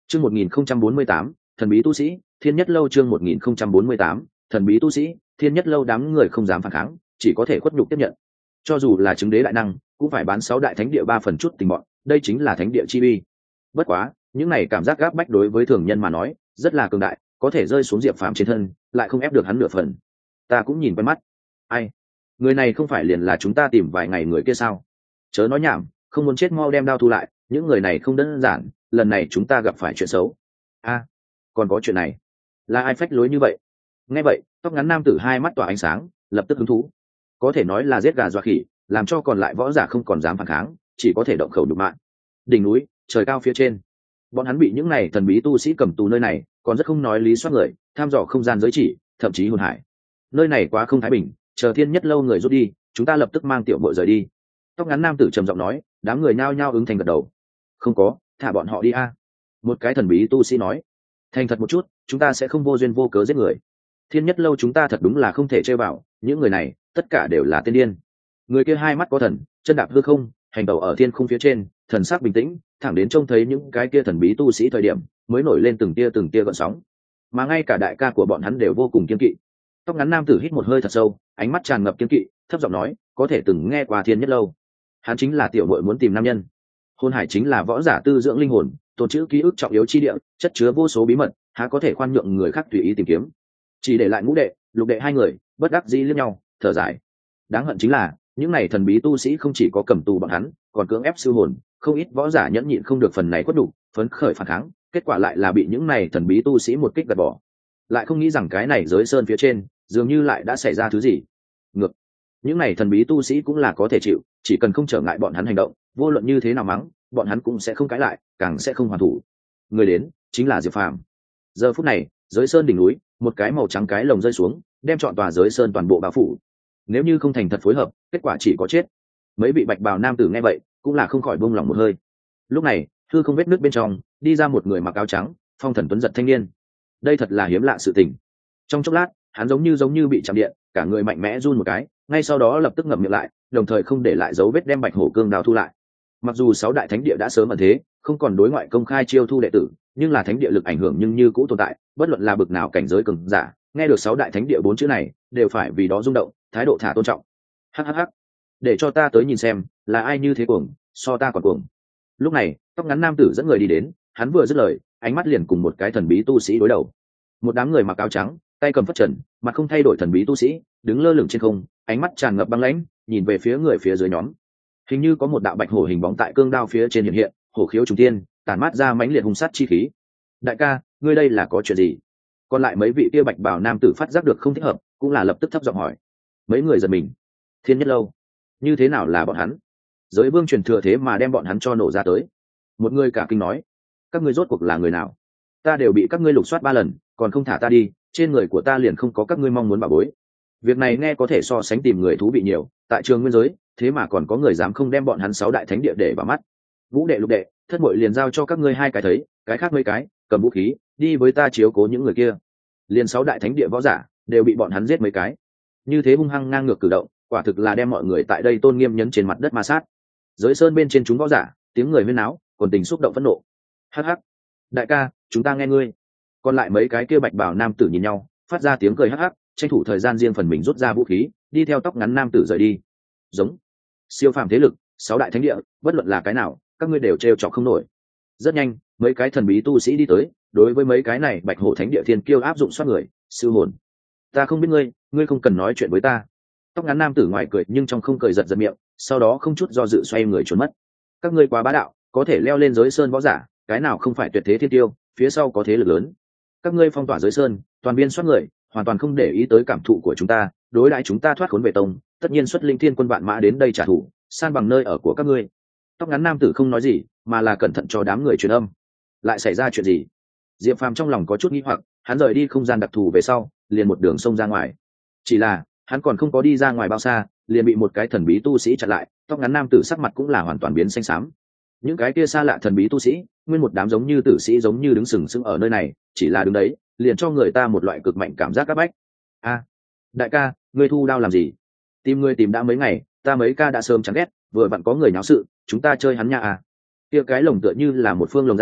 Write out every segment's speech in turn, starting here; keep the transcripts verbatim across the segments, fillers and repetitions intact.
Chương một nghìn không trăm bốn mươi tám, thần bí tu sĩ, Thiên Nhất Lâu chương một nghìn không trăm bốn mươi tám, thần bí tu sĩ, Thiên Nhất Lâu đám người không dám phản kháng, chỉ có thể khuất nhục tiếp nhận. Cho dù là chứng đế đại năng, cũng phải bán sáu đại thánh địa ba phần chút tình bọn, đây chính là thánh địa chi uy. Bất quá, những này cảm giác gáp bách đối với thường nhân mà nói, rất là cường đại, có thể rơi xuống Diệp Phàm trên thân, lại không ép được hắn nửa phần. Ta cũng nhìn quen mắt. Ai? Người này không phải liền là chúng ta tìm vài ngày người kia sao? Chớ nói nhảm, không muốn chết mau đem đao thu lại, những người này không đơn giản, lần này chúng ta gặp phải chuyện xấu. A, còn có chuyện này, là ai phách lối như vậy? Nghe vậy, tóc ngắn nam tử hai mắt tỏa ánh sáng, lập tức hứng thú. Có thể nói là giết gà dọa khỉ, làm cho còn lại võ giả không còn dám phản kháng, chỉ có thể động khẩu nhục mạ. Đỉnh núi, trời cao phía trên, bọn hắn bị những này thần bí tu sĩ cầm tù nơi này, còn rất không nói lý soát người, tham dò không gian giới chỉ, thậm chí hồn hải. Nơi này quá không thái bình, chờ Thiên Nhất Lâu người rút đi, chúng ta lập tức mang tiểu bội rời đi. Tóc ngắn nam tử trầm giọng nói, đám người nhao nhao ứng thành gật đầu. Không có, thả bọn họ đi a. Một cái thần bí tu sĩ nói, thành thật một chút, chúng ta sẽ không vô duyên vô cớ giết người. Thiên Nhất Lâu chúng ta thật đúng là không thể chơi vào, những người này tất cả đều là tên điên. Người kia hai mắt có thần, chân đạp hư không, hành tẩu ở thiên khung phía trên, thần sắc bình tĩnh, thẳng đến trông thấy những cái kia thần bí tu sĩ thời điểm mới nổi lên từng tia từng tia gợn sóng, mà ngay cả đại ca của bọn hắn đều vô cùng kiên kỵ. Tóc ngắn nam tử hít một hơi thật sâu, ánh mắt tràn ngập kiên kỵ, thấp giọng nói, có thể từng nghe qua Thiên Nhất Lâu, hắn chính là tiểu muội muốn tìm nam nhân. Hồn hải chính là võ giả tư dưỡng linh hồn, tồn trữ ký ức trọng yếu chi địa, chất chứa vô số bí mật, há có thể khoan nhượng người khác tùy ý tìm kiếm. Chỉ để lại ngũ đệ, lục đệ hai người bất đắc dĩ liếc nhau, thở dài. Đáng hận chính là những này thần bí tu sĩ không chỉ có cầm tù bọn hắn, còn cưỡng ép siêu hồn, không ít võ giả nhẫn nhịn không được phần này quất đủ, phấn khởi phản kháng, kết quả lại là bị những này thần bí tu sĩ một kích gạt bỏ. Lại không nghĩ rằng cái này giới sơn phía trên dường như lại đã xảy ra thứ gì. Ngược, những này thần bí tu sĩ cũng là có thể chịu, chỉ cần không trở ngại bọn hắn hành động, vô luận như thế nào mắng, bọn hắn cũng sẽ không cãi lại, càng sẽ không hoàn thủ. Người đến chính là Diệp Phàm. Giờ phút này, giới sơn đỉnh núi, một cái màu trắng cái lồng rơi xuống, đem trọn tòa giới sơn toàn bộ bao phủ. Nếu như không thành thật phối hợp, kết quả chỉ có chết. Mấy vị bạch bào nam tử nghe vậy, cũng là không khỏi buông lòng một hơi. Lúc này, hư không vết nước bên trong, đi ra một người mặc áo trắng, phong thần tuấn giật thanh niên. Đây thật là hiếm lạ sự tình. Trong chốc lát, hắn giống như giống như bị chạm điện, cả người mạnh mẽ run một cái, ngay sau đó lập tức ngậm miệng lại, đồng thời không để lại dấu vết đem bạch hổ cương đao thu lại. Mặc dù sáu đại thánh địa đã sớm ẩn thế, không còn đối ngoại công khai chiêu thu đệ tử, nhưng là thánh địa lực ảnh hưởng nhưng như cũ tồn tại, bất luận là bực nào cảnh giới cường giả, nghe được sáu đại thánh địa bốn chữ này, đều phải vì đó rung động, thái độ thả tôn trọng. Hắc hắc hắc, để cho ta tới nhìn xem, là ai như thế cuồng, so ta còn cuồng. Lúc này, tóc ngắn nam tử dẫn người đi đến, hắn vừa dứt lời, ánh mắt liền cùng một cái thần bí tu sĩ đối đầu. Một đám người mặc áo trắng, tay cầm phất trần, mặt không thay đổi thần bí tu sĩ, đứng lơ lửng trên không, ánh mắt tràn ngập băng lãnh, nhìn về phía người phía dưới nhóm. Hình như có một đạo bạch hổ hình bóng tại cương đao phía trên hiện hiện, hổ khiếu trùng tiên, tản mát ra mãnh liệt hung sát chi khí. Đại ca, ngươi đây là có chuyện gì? Còn lại mấy vị kia bạch bào nam tử phát giác được không thích hợp, cũng là lập tức thấp giọng hỏi. Mấy người giật mình. Thiên Nhất Lâu, như thế nào là bọn hắn? Giới vương truyền thừa thế mà đem bọn hắn cho nổ ra tới. Một người cả kinh nói, các ngươi rốt cuộc là người nào? Ta đều bị các ngươi lục soát ba lần, còn không thả ta đi, trên người của ta liền không có các ngươi mong muốn bảo bối. Việc này nghe có thể so sánh tìm người thú vị nhiều, tại trường nguyên giới, thế mà còn có người dám không đem bọn hắn sáu đại thánh địa để vào mắt. Vũ đệ lục đệ, thất bội liền giao cho các ngươi hai cái thấy, cái khác mấy cái cầm vũ khí đi với ta chiếu cố những người kia. Liền sáu đại thánh địa võ giả đều bị bọn hắn giết mấy cái, như thế hung hăng ngang ngược cử động, quả thực là đem mọi người tại đây tôn nghiêm nhấn trên mặt đất ma sát. Giới sơn bên trên chúng võ giả, tiếng người huyên náo, còn tình xúc động phẫn nộ. Hắc hắc, đại ca, chúng ta nghe ngươi. Còn lại mấy cái kia bạch bào nam tử nhìn nhau, phát ra tiếng cười hắc hắc, tranh thủ thời gian riêng phần mình rút ra vũ khí, đi theo tóc ngắn nam tử rời đi. Giống siêu phàm thế lực, sáu đại thánh địa, bất luận là cái nào, các ngươi đều trêu chọc không nổi. Rất nhanh, mấy cái thần bí tu sĩ đi tới, đối với mấy cái này bạch hổ thánh địa thiên kiêu áp dụng soát người, siêu hồn. Ta không biết ngươi, ngươi không cần nói chuyện với ta. Tóc ngắn nam tử ngoài cười nhưng trong không cười giật giật miệng, sau đó không chút do dự xoay người trốn mất. Các ngươi quá bá đạo, có thể leo lên giới sơn võ giả, cái nào không phải tuyệt thế thiên tiêu, phía sau có thế lực lớn. Các ngươi phong tỏa giới sơn, toàn biên soát người, hoàn toàn không để ý tới cảm thụ của chúng ta, đối đãi chúng ta thoát khốn về tông, tất nhiên xuất linh thiên quân vạn mã đến đây trả thù, san bằng nơi ở của các ngươi. Tóc ngắn nam tử không nói gì, mà là cẩn thận cho đám người truyền âm. Lại xảy ra chuyện gì? Diệp Phàm trong lòng có chút nghi hoặc, hắn rời đi không gian đặc thù về sau, liền một đường xông ra ngoài. Chỉ là, hắn còn không có đi ra ngoài bao xa, liền bị một cái thần bí tu sĩ chặn lại, tóc ngắn nam tử sắc mặt cũng là hoàn toàn biến xanh xám. Những cái kia xa lạ thần bí tu sĩ, nguyên một đám giống như tử sĩ giống như đứng sừng sững ở nơi này, chỉ là đứng đấy, liền cho người ta một loại cực mạnh cảm giác áp bách. A, đại ca, ngươi thu đao làm gì? Tìm ngươi tìm đã mấy ngày, ta mấy ca đã sớm chán ghét, vừa vặn có người nháo sự, chúng ta chơi hắn nha à? Kia cái lồng tựa như là một phương lồng giam,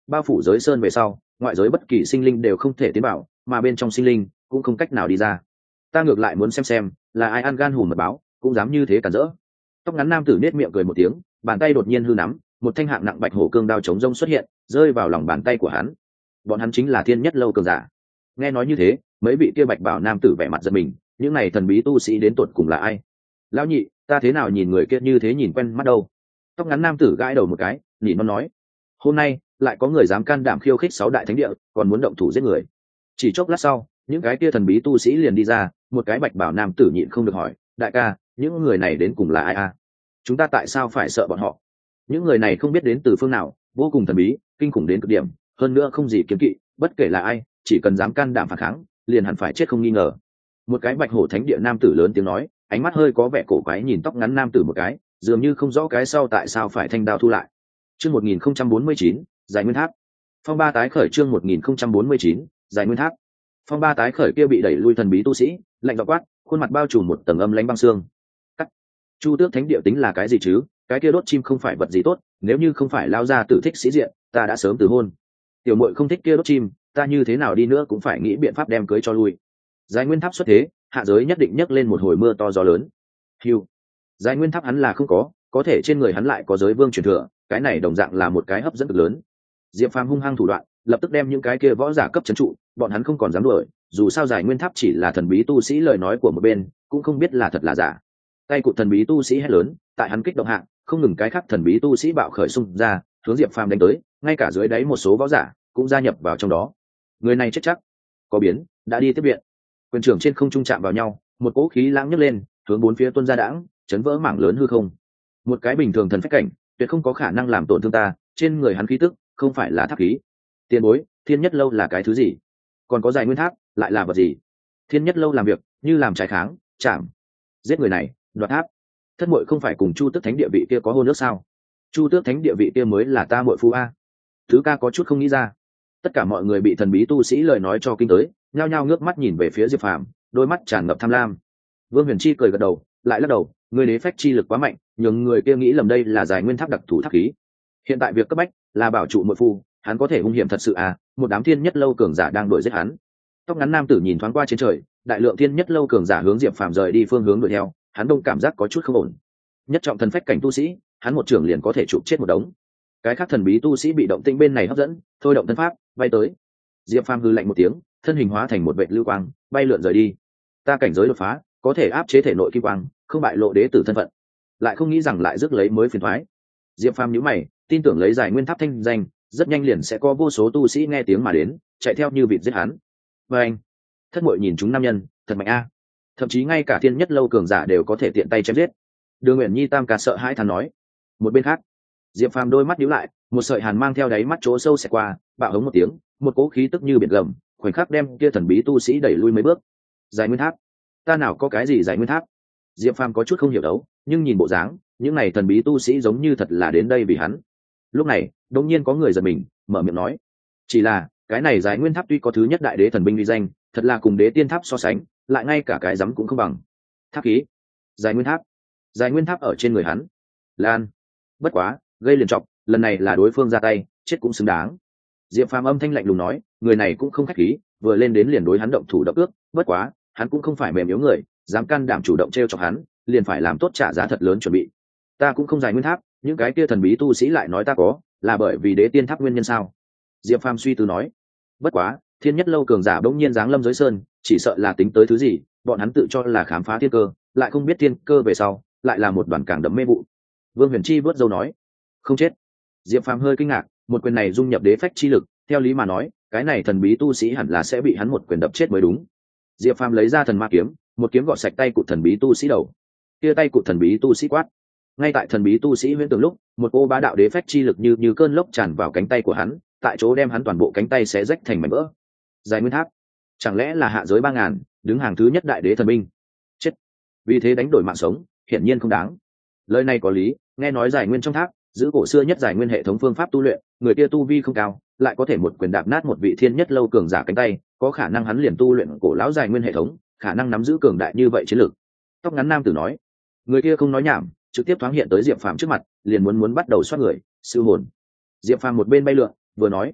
bao phủ giới sơn về sau, ngoại giới bất kỳ sinh linh đều không thể tiến vào, mà bên trong sinh linh cũng không cách nào đi ra. Ta ngược lại muốn xem xem là ai ăn gan hùm mật báo, cũng dám như thế cản rỡ. Tóc ngắn nam tử nết miệng cười một tiếng, bàn tay đột nhiên hư nắm, một thanh hạng nặng bạch hổ cương đao chống rông xuất hiện, rơi vào lòng bàn tay của hắn. Bọn hắn chính là Thiên Nhất Lâu cường giả. Nghe nói như thế, mấy vị kia bạch bảo nam tử vẻ mặt giật mình, những này thần bí tu sĩ đến tột cùng là ai? Lão nhị, ta thế nào nhìn người kia như thế nhìn quen mắt đâu? Tóc ngắn nam tử gãi đầu một cái, nhịn nó nói: hôm nay lại có người dám can đảm khiêu khích sáu đại thánh địa, còn muốn động thủ giết người. Chỉ chốc lát sau, những cái kia thần bí tu sĩ liền đi ra, một cái bạch bảo nam tử nhịn không được hỏi: đại ca, những người này đến cùng là ai a? Chúng ta tại sao phải sợ bọn họ? Những người này không biết đến từ phương nào, vô cùng thần bí, kinh khủng đến cực điểm, hơn nữa không gì kiếm kỵ, bất kể là ai, chỉ cần dám can đảm phản kháng, liền hẳn phải chết không nghi ngờ. Một cái bạch hổ thánh địa nam tử lớn tiếng nói, ánh mắt hơi có vẻ cổ quái nhìn tóc ngắn nam tử một cái, dường như không rõ cái sau tại sao phải thanh đao thu lại. Chương một nghìn không trăm bốn mươi chín, Giải Nguyên Tháp. Phong ba tái khởi chương một nghìn không trăm bốn mươi chín, Giải Nguyên Tháp. Phong ba tái khởi kia bị đẩy lui thần bí tu sĩ, lạnh giọng quát, khuôn mặt bao trùm một tầng âm lãnh băng xương. Cắt. Chu Tước thánh địa tính là cái gì chứ? Cái kia đốt chim không phải vật gì tốt, nếu như không phải lao ra tử thích sĩ diện, ta đã sớm từ hôn. Tiểu muội không thích kia đốt chim, ta như thế nào đi nữa cũng phải nghĩ biện pháp đem cưới cho lui. Giải Nguyên Tháp xuất thế, hạ giới nhất định nhấc lên một hồi mưa to gió lớn. Hưu. Giải Nguyên Tháp hắn là không có, có thể trên người hắn lại có giới vương truyền thừa, cái này đồng dạng là một cái hấp dẫn cực lớn. Diệp Phàm hung hăng thủ đoạn, lập tức đem những cái kia võ giả cấp trấn trụ, bọn hắn không còn dám đuổi, dù sao Giải Nguyên Tháp chỉ là thần bí tu sĩ lời nói của một bên, cũng không biết là thật là giả. Tay cụt thần bí tu sĩ hét lớn, tại hắn kích động hạng, không ngừng cái khác thần bí tu sĩ bạo khởi xung ra, hướng Diệp Phàm đánh tới, ngay cả dưới đáy một số võ giả cũng gia nhập vào trong đó. Người này chết chắc, có biến, đã đi tiếp viện. Quyền trưởng trên không trung chạm vào nhau, một cỗ khí lãng nhấc lên, hướng bốn phía tuôn ra đãng, chấn vỡ mảng lớn hư không. Một cái bình thường thần phách cảnh, tuyệt không có khả năng làm tổn thương ta, trên người hắn khí tức không phải là tháp khí. Tiền bối, Thiên Nhất Lâu là cái thứ gì? Còn có Giải Nguyên Tháp lại là vật gì? Thiên Nhất Lâu làm việc như làm trái kháng, chạm, giết người này, đoạt tháp. Thất muội không phải cùng Chu Tước thánh địa vị kia có hôn ước sao? Chu Tước thánh địa vị kia mới là ta muội phu a. Thứ ca có chút không nghĩ ra. Tất cả mọi người bị thần bí tu sĩ lời nói cho kinh tới, nhao nhao ngước mắt nhìn về phía Diệp Phàm, đôi mắt tràn ngập tham lam. Vương Huyền Chi cười gật đầu, lại lắc đầu, người đế phách chi lực quá mạnh, nhưng người kia nghĩ lầm đây là Giải Nguyên Tháp đặc thù tháp khí. Hiện tại việc cấp bách là bảo trụ muội phu, hắn có thể hung hiểm thật sự à? Một đám Thiên Nhất Lâu cường giả đang đuổi giết hắn. Tóc ngắn nam tử nhìn thoáng qua trên trời, đại lượng Thiên Nhất Lâu cường giả hướng Diệp Phàm rời đi phương hướng đuổi theo, hắn đông cảm giác có chút không ổn. Nhất trọng thần phách cảnh tu sĩ, hắn một trưởng liền có thể chụp chết một đống. Cái khác thần bí tu sĩ bị động tĩnh bên này hấp dẫn, thôi động thân pháp bay tới. Diệp Phàm hư lạnh một tiếng, thân hình hóa thành một vệt lưu quang, bay lượn rời đi. Ta cảnh giới đột phá, có thể áp chế thể nội kim quang, không bại lộ đế tử thân phận. Lại không nghĩ rằng lại rước lấy mới phiền toái. Diệp Phàm nhíu mày, tin tưởng lấy Giải Nguyên Tháp thanh danh, rất nhanh liền sẽ có vô số tu sĩ nghe tiếng mà đến, chạy theo như vịt giết hắn. Và anh, thất muội nhìn chúng nam nhân, thật mạnh a. Thậm chí ngay cả Thiên Nhất Lâu cường giả đều có thể tiện tay chém giết. Đường Uyển Nhi tam ca sợ hãi thán nói. Một bên khác, Diệp Phàm đôi mắt nhíu lại, một sợi hàn mang theo đáy mắt chỗ sâu xẹt qua, bạo hống một tiếng, một cỗ khí tức như biển gầm, khoảnh khắc đem kia thần bí tu sĩ đẩy lui mấy bước. Giải Nguyên Tháp, ta nào có cái gì Giải Nguyên Tháp? Diệp Phàm có chút không hiểu đấu, nhưng nhìn bộ dáng, những này thần bí tu sĩ giống như thật là đến đây vì hắn. Lúc này, đột nhiên có người giật mình, mở miệng nói: chỉ là cái này Giải Nguyên Tháp tuy có thứ nhất đại đế thần binh uy danh, thật là cùng đế tiên tháp so sánh, lại ngay cả cái rắm cũng không bằng. Tháp khí, Giải Nguyên Tháp, Giải Nguyên Tháp ở trên người hắn. Lan, bất quá, gây liền trọng, lần này là đối phương ra tay, chết cũng xứng đáng. Diệp Phàm âm thanh lạnh lùng nói, người này cũng không khách khí, vừa lên đến liền đối hắn động thủ động ước, bất quá, hắn cũng không phải mềm yếu người, dám can đảm chủ động trêu chọc hắn, liền phải làm tốt trả giá thật lớn chuẩn bị. Ta cũng không Giải Nguyên Tháp, những cái kia thần bí tu sĩ lại nói ta có, là bởi vì đế tiên tháp nguyên nhân sao? Diệp Phàm suy tư nói. Bất quá, Thiên Nhất Lâu cường giả bỗng nhiên giáng lâm giới sơn, chỉ sợ là tính tới thứ gì, bọn hắn tự cho là khám phá thiên cơ, lại không biết thiên cơ về sau, lại là một đoàn càng đậm mê vụ. Vương Huyền Chi vớt dâu nói, không chết. Diệp Phàm hơi kinh ngạc, một quyền này dung nhập đế phách chi lực, theo lý mà nói, cái này thần bí tu sĩ hẳn là sẽ bị hắn một quyền đập chết mới đúng. Diệp Phàm lấy ra thần ma kiếm, một kiếm gọt sạch tay cụt thần bí tu sĩ đầu. Kia tay cụt thần bí tu sĩ quát. Ngay tại thần bí tu sĩ huyễn tưởng lúc, một cô bá đạo đế phách chi lực như như cơn lốc tràn vào cánh tay của hắn, tại chỗ đem hắn toàn bộ cánh tay xé rách thành mảnh vỡ. Giải Nguyên Tháp, chẳng lẽ là hạ giới ba ngàn, đứng hàng thứ nhất đại đế thần binh? Chết. Vì thế đánh đổi mạng sống, hiển nhiên không đáng. Lời này có lý, nghe nói Giải Nguyên trong tháp, giữ cổ xưa nhất Giải Nguyên hệ thống phương pháp tu luyện, người kia tu vi không cao, lại có thể một quyền đạp nát một vị Thiên Nhất Lâu cường giả cánh tay, có khả năng hắn liền tu luyện cổ lão Giải Nguyên hệ thống, khả năng nắm giữ cường đại như vậy chiến lược. Tóc ngắn nam tử nói, người kia không nói nhảm, trực tiếp thoáng hiện tới Diệp Phàm trước mặt, liền muốn muốn bắt đầu xoát người, siêu hồn. Diệp Phàm một bên bay lượn, vừa nói,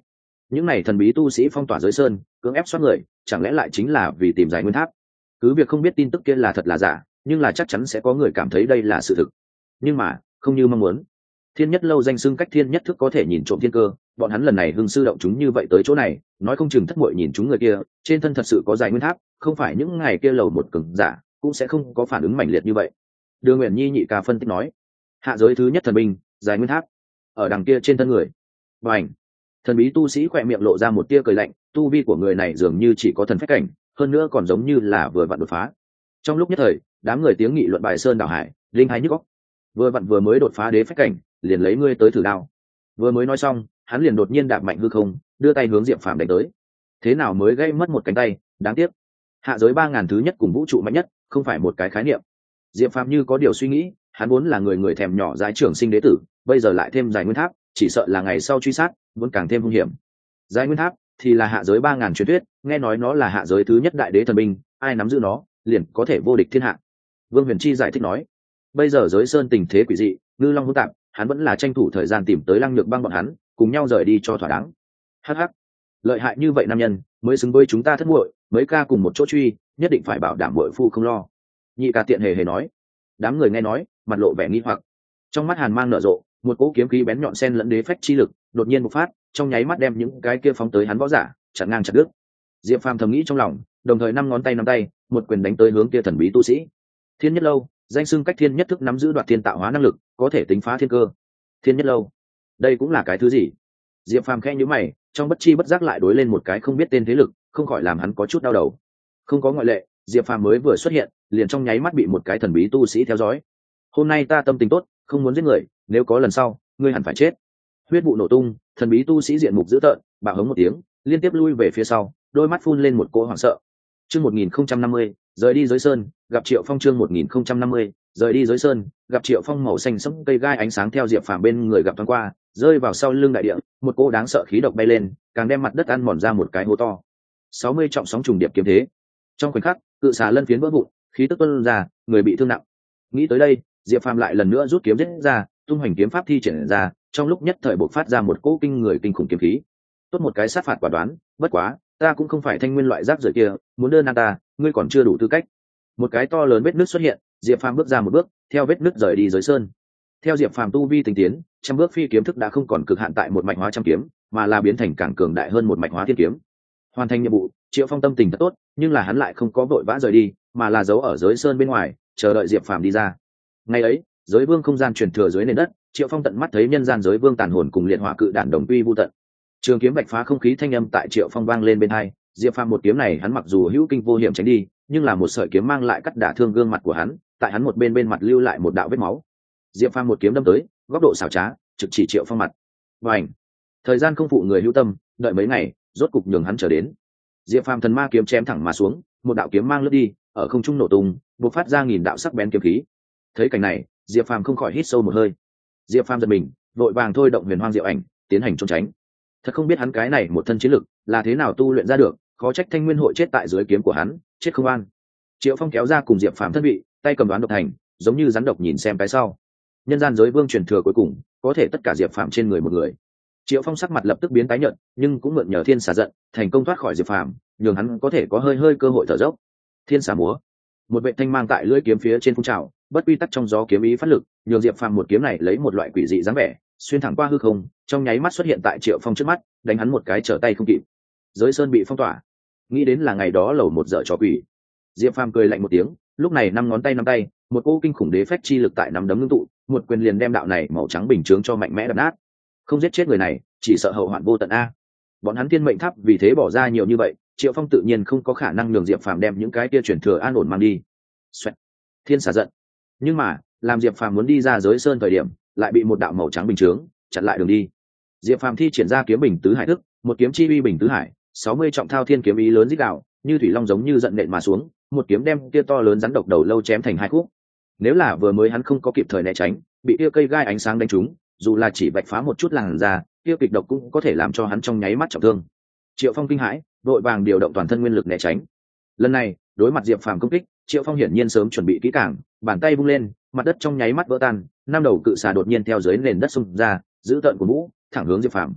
những này thần bí tu sĩ phong tỏa giới sơn cưỡng ép xoát người, chẳng lẽ lại chính là vì tìm giải nguyên tháp? Cứ việc không biết tin tức kia là thật là giả, nhưng là chắc chắn sẽ có người cảm thấy đây là sự thực. Nhưng mà không như mong muốn, thiên nhất lâu danh xưng cách thiên nhất thức có thể nhìn trộm thiên cơ, bọn hắn lần này hưng sư động chúng như vậy tới chỗ này, nói không chừng thất muội nhìn chúng người kia trên thân thật sự có giải nguyên tháp, không phải những ngày kia lầu một cường giả cũng sẽ không có phản ứng mãnh liệt như vậy. Đường Uyển Nhi nhị ca phân tích nói, hạ giới thứ nhất thần binh giải nguyên tháp ở đằng kia trên thân người. Và ảnh thần bí tu sĩ khỏe miệng lộ ra một tia cười lạnh, tu vi của người này dường như chỉ có thần phách cảnh, hơn nữa còn giống như là vừa vặn đột phá. Trong lúc nhất thời, đám người tiếng nghị luận bài sơn đảo hải, linh hai nhức óc. Vừa vặn vừa mới đột phá đế phách cảnh, liền lấy ngươi tới thử đao. Vừa mới nói xong, hắn liền đột nhiên đạp mạnh hư không, đưa tay hướng Diệp Phàm đánh tới. Thế nào mới gây mất một cánh tay, đáng tiếc. Hạ giới ba ngàn thứ nhất cùng vũ trụ mạnh nhất, không phải một cái khái niệm. Diệp Phàm như có điều suy nghĩ, hắn vốn là người người thèm nhỏ dãi trưởng sinh đế tử, bây giờ lại thêm giải nguyên tháp, chỉ sợ là ngày sau truy sát vẫn càng thêm hung hiểm. Giải nguyên tháp thì là hạ giới ba ngàn truyền thuyết, nghe nói nó là hạ giới thứ nhất đại đế thần binh, ai nắm giữ nó liền có thể vô địch thiên hạ. Vương Huyền Chi giải thích nói, bây giờ giới sơn tình thế quỷ dị, ngư long hỗn tạp, hắn vẫn là tranh thủ thời gian tìm tới Lăng Nhược Băng bọn hắn, cùng nhau rời đi cho thỏa đáng. Hắc hắc, lợi hại như vậy nam nhân, mới xứng với chúng ta thất muội, mấy ca cùng một chỗ truy, nhất định phải bảo đảm muội phu không lo. Nhị ca tiện hề hề nói. Đám người nghe nói, mặt lộ vẻ nghi hoặc. Trong mắt hàn mang nở rộ, một cỗ kiếm khí bén nhọn xen lẫn đế phách chi lực, đột nhiên bộc phát, trong nháy mắt đem những cái kia phóng tới hắn võ giả chặn ngang chặt đứt. Diệp Phàm thầm nghĩ trong lòng, đồng thời năm ngón tay nắm tay, một quyền đánh tới hướng kia thần bí tu sĩ. Thiên Nhất Lâu, danh xưng cách thiên nhất thức nắm giữ đoạt thiên tạo hóa năng lực, có thể tính phá thiên cơ. Thiên Nhất Lâu, đây cũng là cái thứ gì? Diệp Phàm khẽ nhíu mày, trong bất chi bất giác lại đối lên một cái không biết tên thế lực, không khỏi làm hắn có chút đau đầu. Không có ngoại lệ, Diệp Phàm mới vừa xuất hiện, liền trong nháy mắt bị một cái thần bí tu sĩ theo dõi. Hôm nay ta tâm tình tốt, không muốn giết người, nếu có lần sau, ngươi hẳn phải chết. Huyết vụ nổ tung, thần bí tu sĩ diện mục dữ tợn, bạo hống một tiếng, liên tiếp lui về phía sau, đôi mắt phun lên một cỗ hoảng sợ. Chương một nghìn không trăm năm mươi, rời đi giới sơn, gặp Triệu Phong. Chương một nghìn không trăm năm mươi, rời đi giới sơn, gặp Triệu Phong. Màu xanh sẫm cây gai ánh sáng theo Diệp Phàm bên người gặp thoáng qua, rơi vào sau lưng đại địa, một cỗ đáng sợ khí độc bay lên, càng đem mặt đất ăn mòn ra một cái hố to. sáu mươi trọng sóng trùng điệp kiếm thế. Trong khoảnh khắc, cự xà lân phiến vỡ vụn, khí tức tuôn ra, người bị thương nặng. Nghĩ tới đây, Diệp Phàm lại lần nữa rút kiếm giết ra, tung hoành kiếm pháp thi triển ra, trong lúc nhất thời bộc phát ra một cỗ kinh người kinh khủng kiếm khí. Tốt một cái sát phạt quả đoán, bất quá, ta cũng không phải thanh nguyên loại rác rưởi kia, muốn đơn an ta, ngươi còn chưa đủ tư cách. Một cái to lớn vết nứt xuất hiện, Diệp Phàm bước ra một bước, theo vết nứt rời đi giới sơn. Theo Diệp Phàm tu vi tinh tiến, trăm bước phi kiếm thức đã không còn cực hạn tại một mạch hóa trăm kiếm, mà là biến thành càng cường đại hơn một mạch hóa thiên kiếm. Hoàn thành nhiệm vụ, Triệu Phong tâm tình thật tốt, nhưng là hắn lại không có vội vã rời đi, mà là giấu ở giới sơn bên ngoài, chờ đợi Diệp Phàm đi ra. Ngày ấy, giới vương không gian truyền thừa dưới nền đất, Triệu Phong tận mắt thấy nhân gian giới vương tàn hồn cùng liệt hỏa cự đản đồng quy vu tận. Trường kiếm bạch phá không khí thanh âm tại Triệu Phong vang lên bên hai, Diệp Phàm một kiếm này hắn mặc dù hữu kinh vô hiểm tránh đi, nhưng là một sợi kiếm mang lại cắt đả thương gương mặt của hắn, tại hắn một bên bên mặt lưu lại một đạo vết máu. Diệp Phàm một kiếm đâm tới, góc độ xảo trá, trực chỉ Triệu Phong mặt. Bành! Thời gian không phụ người hữu tâm, đợi mấy ngày, rốt cục nhường hắn trở đến. Diệp Phàm thần ma kiếm chém thẳng mà xuống, một đạo kiếm mang lướt đi, ở không trung nổ tung, bộc phát ra nghìn đạo sắc bén kiếm khí. Thấy cảnh này, Diệp Phàm không khỏi hít sâu một hơi. Diệp Phàm giật mình, vội vàng thôi động huyền hoang diệu ảnh, tiến hành trốn tránh. Thật không biết hắn cái này một thân chiến lực là thế nào tu luyện ra được, khó trách Thanh Nguyên hội chết tại dưới kiếm của hắn, chết không an. Triệu Phong kéo ra cùng Diệp Phàm thân vị, tay cầm đoán độc thành, giống như rắn độc nhìn xem cái sau. Nhân gian giới vương truyền thừa cuối cùng, có thể tất cả Diệp Phàm trên người một người. Triệu Phong sắc mặt lập tức biến tái nhợt, nhưng cũng mượn nhờ thiên xà giận, thành công thoát khỏi Diệp Phàm, nhường hắn có thể có hơi hơi cơ hội thở dốc. Thiên xà múa, một vệ thanh mang tại lưỡi kiếm phía trên phun trào, bất quy tắc trong gió kiếm ý phát lực, nhường Diệp Phàm một kiếm này lấy một loại quỷ dị dáng vẻ, xuyên thẳng qua hư không, trong nháy mắt xuất hiện tại Triệu Phong trước mắt, đánh hắn một cái trở tay không kịp. Giới sơn bị phong tỏa, nghĩ đến là ngày đó lầu một dở trò quỷ. Diệp Phàm cười lạnh một tiếng, lúc này năm ngón tay nắm tay, một cỗ kinh khủng đế phách chi lực tại nắm đấm ngưng tụ, một quyền liền đem đạo này màu trắng bình chướng cho mạnh mẽ đập nát. Không giết chết người này, chỉ sợ hậu hoạn vô tận a. Bọn hắn thiên mệnh tháp vì thế bỏ ra nhiều như vậy, Triệu Phong tự nhiên không có khả năng nhường Diệp Phàm đem những cái kia truyền thừa an ổn mang đi. Xoẹt. Thiên xả giận. Nhưng mà, làm Diệp Phàm muốn đi ra giới sơn thời điểm, lại bị một đạo màu trắng bình chướng chặn lại đường đi. Diệp Phàm thi triển ra kiếm bình tứ hải thức, một kiếm chi uy bình tứ hải, sáu mươi trọng thao thiên kiếm ý lớn rít gào, như thủy long giống như giận nện mà xuống, một kiếm đem kia to lớn rắn độc đầu lâu chém thành hai khúc. Nếu là vừa mới hắn không có kịp thời né tránh, bị kia cây gai ánh sáng đánh trúng, dù là chỉ vạch phá một chút làn da, kia kịch độc cũng có thể làm cho hắn trong nháy mắt trọng thương. Triệu Phong kinh hãi, vội vàng điều động toàn thân nguyên lực né tránh. Lần này, đối mặt Diệp Phàm công kích, Triệu Phong hiển nhiên sớm chuẩn bị kỹ càng, bàn tay vung lên, mặt đất trong nháy mắt vỡ tan, năm đầu cự xà đột nhiên theo dưới nền đất xung ra, giữ tận của mũ, thẳng hướng Diệp Phàm.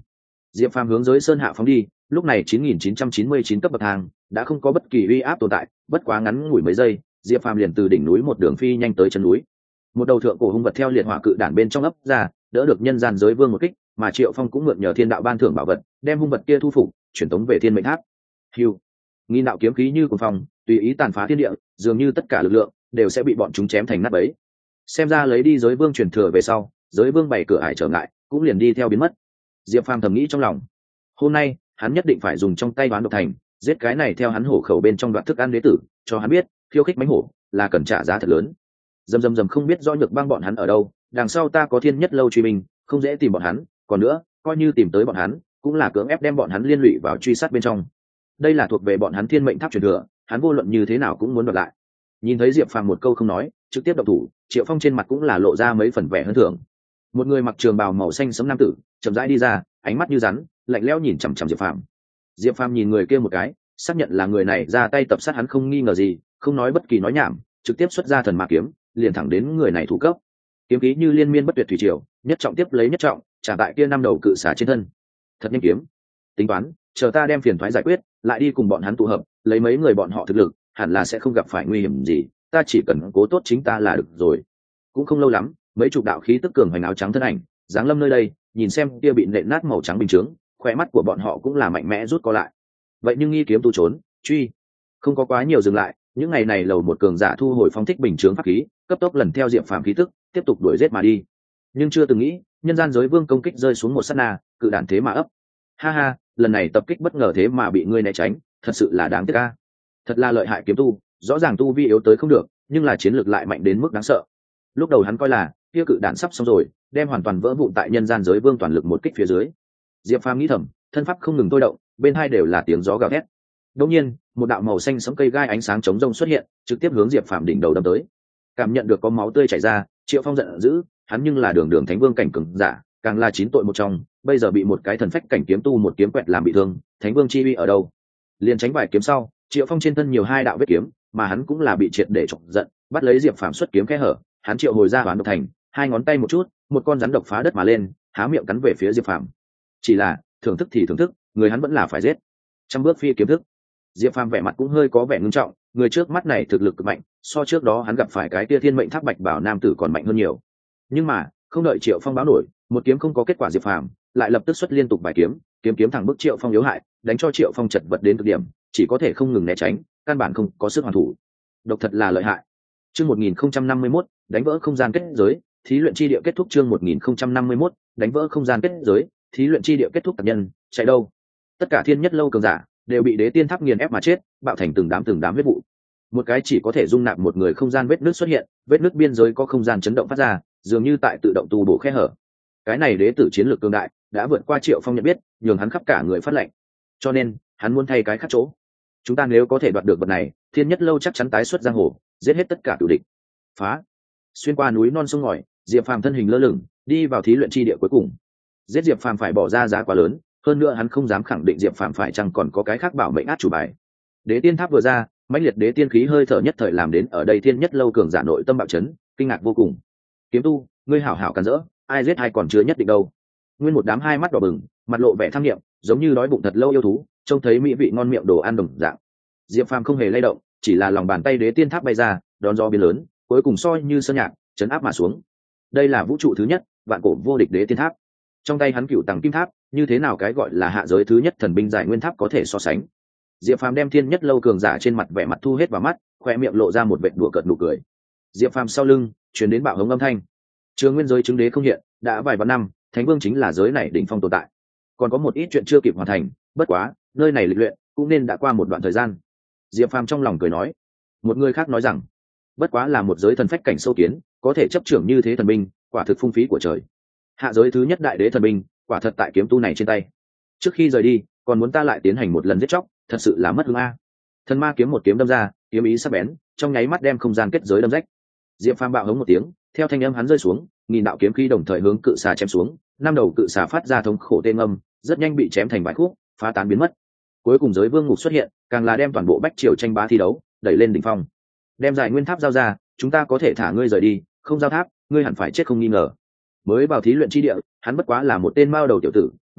Diệp Phàm hướng giới sơn hạ phóng đi, lúc này chín nghìn chín trăm chín mươi chín cấp bậc thang đã không có bất kỳ uy áp tồn tại, bất quá ngắn ngủi mấy giây, Diệp Phàm liền từ đỉnh núi một đường phi nhanh tới chân núi. Một đầu thượng cổ hung vật theo liệt hỏa cự đản bên trong ấp ra, đỡ được nhân gian giới vương một kích, mà Triệu Phong cũng mượn nhờ thiên đạo ban thưởng bảo vật, đem hung vật kia thu phục, chuyển tống về thiên mệnh tháp. Hưu, nghìn đạo kiếm khí như cuồng phong, tùy ý tàn phá thiên địa, dường như tất cả lực lượng đều sẽ bị bọn chúng chém thành nát bấy. Xem ra lấy đi giới vương truyền thừa về sau, giới vương bày cửa ải trở ngại, cũng liền đi theo biến mất. Diệp Phàm thầm nghĩ trong lòng, hôm nay hắn nhất định phải dùng trong tay đoán độc thành giết cái này theo hắn hổ khẩu bên trong đoạn thức ăn đế tử, cho hắn biết khiêu khích mánh hổ là cần trả giá thật lớn. Dầm dầm dầm, không biết do nhược băng bọn hắn ở đâu, đằng sau ta có thiên nhất lâu truy binh, không dễ tìm bọn hắn, còn nữa coi như tìm tới bọn hắn cũng là cưỡng ép đem bọn hắn liên lụy vào truy sát bên trong. Đây là thuộc về bọn hắn thiên mệnh tháp truyền thừa, hắn vô luận như thế nào cũng muốn đoạt lại. Nhìn thấy Diệp Phàm một câu không nói, trực tiếp động thủ, Triệu Phong trên mặt cũng là lộ ra mấy phần vẻ hơn thưởng. Một người mặc trường bào màu xanh sẫm nam tử chậm rãi đi ra, ánh mắt như rắn, lạnh lẽo nhìn chằm chằm Diệp Phàm. Diệp Phàm nhìn người kia một cái, xác nhận là người này ra tay tập sát hắn không nghi ngờ gì, không nói bất kỳ nói nhảm, trực tiếp xuất ra thần ma kiếm, liền thẳng đến người này thủ cấp. Kiếm khí như liên miên bất tuyệt thủy triều, nhất trọng tiếp lấy nhất trọng, trả tại kia năm đầu cự xà trên thân. Thật nhanh kiếm. Tính toán, chờ ta đem phiền toái giải quyết, lại đi cùng bọn hắn tụ hợp, lấy mấy người bọn họ thực lực, hẳn là sẽ không gặp phải nguy hiểm gì, ta chỉ cần cố tốt chính ta là được rồi. Cũng không lâu lắm, mấy chục đạo khí tức cường hoành áo trắng thân ảnh giáng lâm nơi đây, nhìn xem kia bị nện nát màu trắng bình chướng, khóe mắt của bọn họ cũng là mạnh mẽ rút co lại. Vậy nhưng nghi kiếm tu trốn, truy, không có quá nhiều dừng lại, những ngày này lầu một cường giả thu hồi phong thích bình chướng pháp khí, cấp tốc lần theo Diệp Phàm khí tức, tiếp tục đuổi giết mà đi. Nhưng chưa từng nghĩ, nhân gian giới vương công kích rơi xuống một sát na, cự đản thế mà ấp. Ha ha, lần này tập kích bất ngờ thế mà bị ngươi né tránh, thật sự là đáng tiếc a. Thật là lợi hại kiếm tu, rõ ràng tu vi yếu tới không được, nhưng là chiến lược lại mạnh đến mức đáng sợ. Lúc đầu hắn coi là kia cự đản sắp xong rồi, đem hoàn toàn vỡ vụn tại nhân gian giới vương toàn lực một kích phía dưới. Diệp Phàm nghĩ thầm, thân pháp không ngừng tôi động, bên hai đều là tiếng gió gào thét. Đột nhiên, một đạo màu xanh sẫm cây gai ánh sáng chống rông xuất hiện, trực tiếp hướng Diệp Phàm đỉnh đầu đâm tới. Cảm nhận được có máu tươi chảy ra, Triệu Phong giận dữ, hắn nhưng là đường đường thánh vương cảnh cường giả, càng là chín tội một trong, bây giờ bị một cái thần phách cảnh kiếm tu một kiếm quẹt làm bị thương, thánh vương chi uy ở đâu? Liền tránh vài kiếm sau, Triệu Phong trên thân nhiều hai đạo vết kiếm, mà hắn cũng là bị triệt để chọc giận, bắt lấy Diệp Phàm xuất kiếm kẽ hở, hắn triệu hồi ra đoán độc thành, hai ngón tay một chút, một con rắn độc phá đất mà lên, há miệng cắn về phía Diệp Phàm. Chỉ là, thưởng thức thì thưởng thức, người hắn vẫn là phải giết. Trăm bước phi kiếm thức. Diệp Phàm vẻ mặt cũng hơi có vẻ ngưng trọng, người trước mắt này thực lực cực mạnh, so trước đó hắn gặp phải cái tia thiên mệnh tháp bạch bảo nam tử còn mạnh hơn nhiều. Nhưng mà, không đợi Triệu Phong báo nổi, một kiếm không có kết quả, Diệp Phàm lại lập tức xuất liên tục bài kiếm, kiếm kiếm thẳng bức Triệu Phong yếu hại, đánh cho Triệu Phong chật vật đến cực điểm, chỉ có thể không ngừng né tránh, căn bản không có sức hoàn thủ. Độc thật là lợi hại. Chương một nghìn không trăm năm mươi mốt, đánh vỡ không gian kết giới, thí luyện chi địa kết thúc. Chương một nghìn không trăm năm mươi mốt, đánh vỡ không gian kết giới, thí luyện chi địa kết thúc. Tạp nhân, chạy đâu? Tất cả thiên nhất lâu cường giả đều bị đế tiên tháp nghiền ép mà chết, bạo thành từng đám từng đám huyết vụ. Một cái chỉ có thể dung nạp một người không gian vết nứt xuất hiện, vết nứt biên giới có không gian chấn động phát ra, dường như tại tự động tu bổ khe hở. Cái này đế tử chiến lược cường đại, đã vượt qua Triệu Phong nhận biết, nhường hắn khắp cả người phát lệnh. Cho nên, hắn muốn thay cái khác chỗ. Chúng ta nếu có thể đoạt được vật này, thiên nhất lâu chắc chắn tái xuất giang hồ, giết hết tất cả cửu địch. Phá! Xuyên qua núi non sông ngòi, Diệp Phàm thân hình lơ lửng, đi vào thí luyện chi địa cuối cùng. Giết Diệp Phàm phải bỏ ra giá quá lớn, hơn nữa hắn không dám khẳng định Diệp Phàm phải chăng còn có cái khác bảo mệnh át chủ bài. Đế tiên tháp vừa ra, mãnh liệt đế tiên khí hơi thở nhất thời làm đến ở đây thiên nhất lâu cường giả nội tâm bạo chấn, kinh ngạc vô cùng. Kiếm tu, ngươi hảo hảo cản rỡ, ai giết ai còn chưa nhất định đâu. Nguyên một đám hai mắt đỏ bừng, mặt lộ vẻ tham nghiệm, giống như đói bụng thật lâu yêu thú, trông thấy mỹ vị ngon miệng đồ ăn đồng dạng. Diệp Phàm không hề lay động, chỉ là lòng bàn tay đế tiên tháp bay ra, đón gió biến lớn, cuối cùng soi như sơn nhạc, chấn áp mà xuống. Đây là vũ trụ thứ nhất, vạn cổ vô địch đế tiên tháp. Trong tay hắn cựu tầng kim tháp, như thế nào cái gọi là hạ giới thứ nhất thần binh giải nguyên tháp có thể so sánh. Diệp Phàm đem thiên nhất lâu cường giả trên mặt vẻ mặt thu hết vào mắt, khoe miệng lộ ra một vệt đùa cợt nụ cười. Diệp Phàm sau lưng truyền đến bạo hống âm thanh. Trường nguyên giới chứng đế không hiện, đã vài vạn năm, thánh vương chính là giới này đỉnh phong tồn tại. Còn có một ít chuyện chưa kịp hoàn thành, bất quá nơi này lịch luyện cũng nên đã qua một đoạn thời gian. Diệp Phàm trong lòng cười nói. Một người khác nói rằng, bất quá là một giới thần phách cảnh sâu kiến, có thể chấp trưởng như thế thần binh, quả thực phung phí của trời. Hạ giới thứ nhất đại đế thần binh, quả thật tại kiếm tu này trên tay. Trước khi rời đi, còn muốn ta lại tiến hành một lần giết chóc, thật sự là mất hứng a. Thần ma kiếm một kiếm đâm ra, kiếm ý sắc bén, trong nháy mắt đem không gian kết giới đâm rách. Diệp Phàm bạo hống một tiếng, theo thanh âm hắn rơi xuống, nghìn đạo kiếm khí đồng thời hướng cự xà chém xuống, năm đầu cự xà phát ra thống khổ tên âm, rất nhanh bị chém thành vài khúc, phá tán biến mất. Cuối cùng giới vương ngục xuất hiện, càng là đem toàn bộ bách triều tranh bá thi đấu đẩy lên đỉnh phong. Đem giải nguyên tháp giao ra, chúng ta có thể thả ngươi rời đi, không giao tháp, ngươi hẳn phải chết không nghi ngờ. Mới vào thí luyện chi địa, hắn bất quá là một tên mao đầu tiểu tử,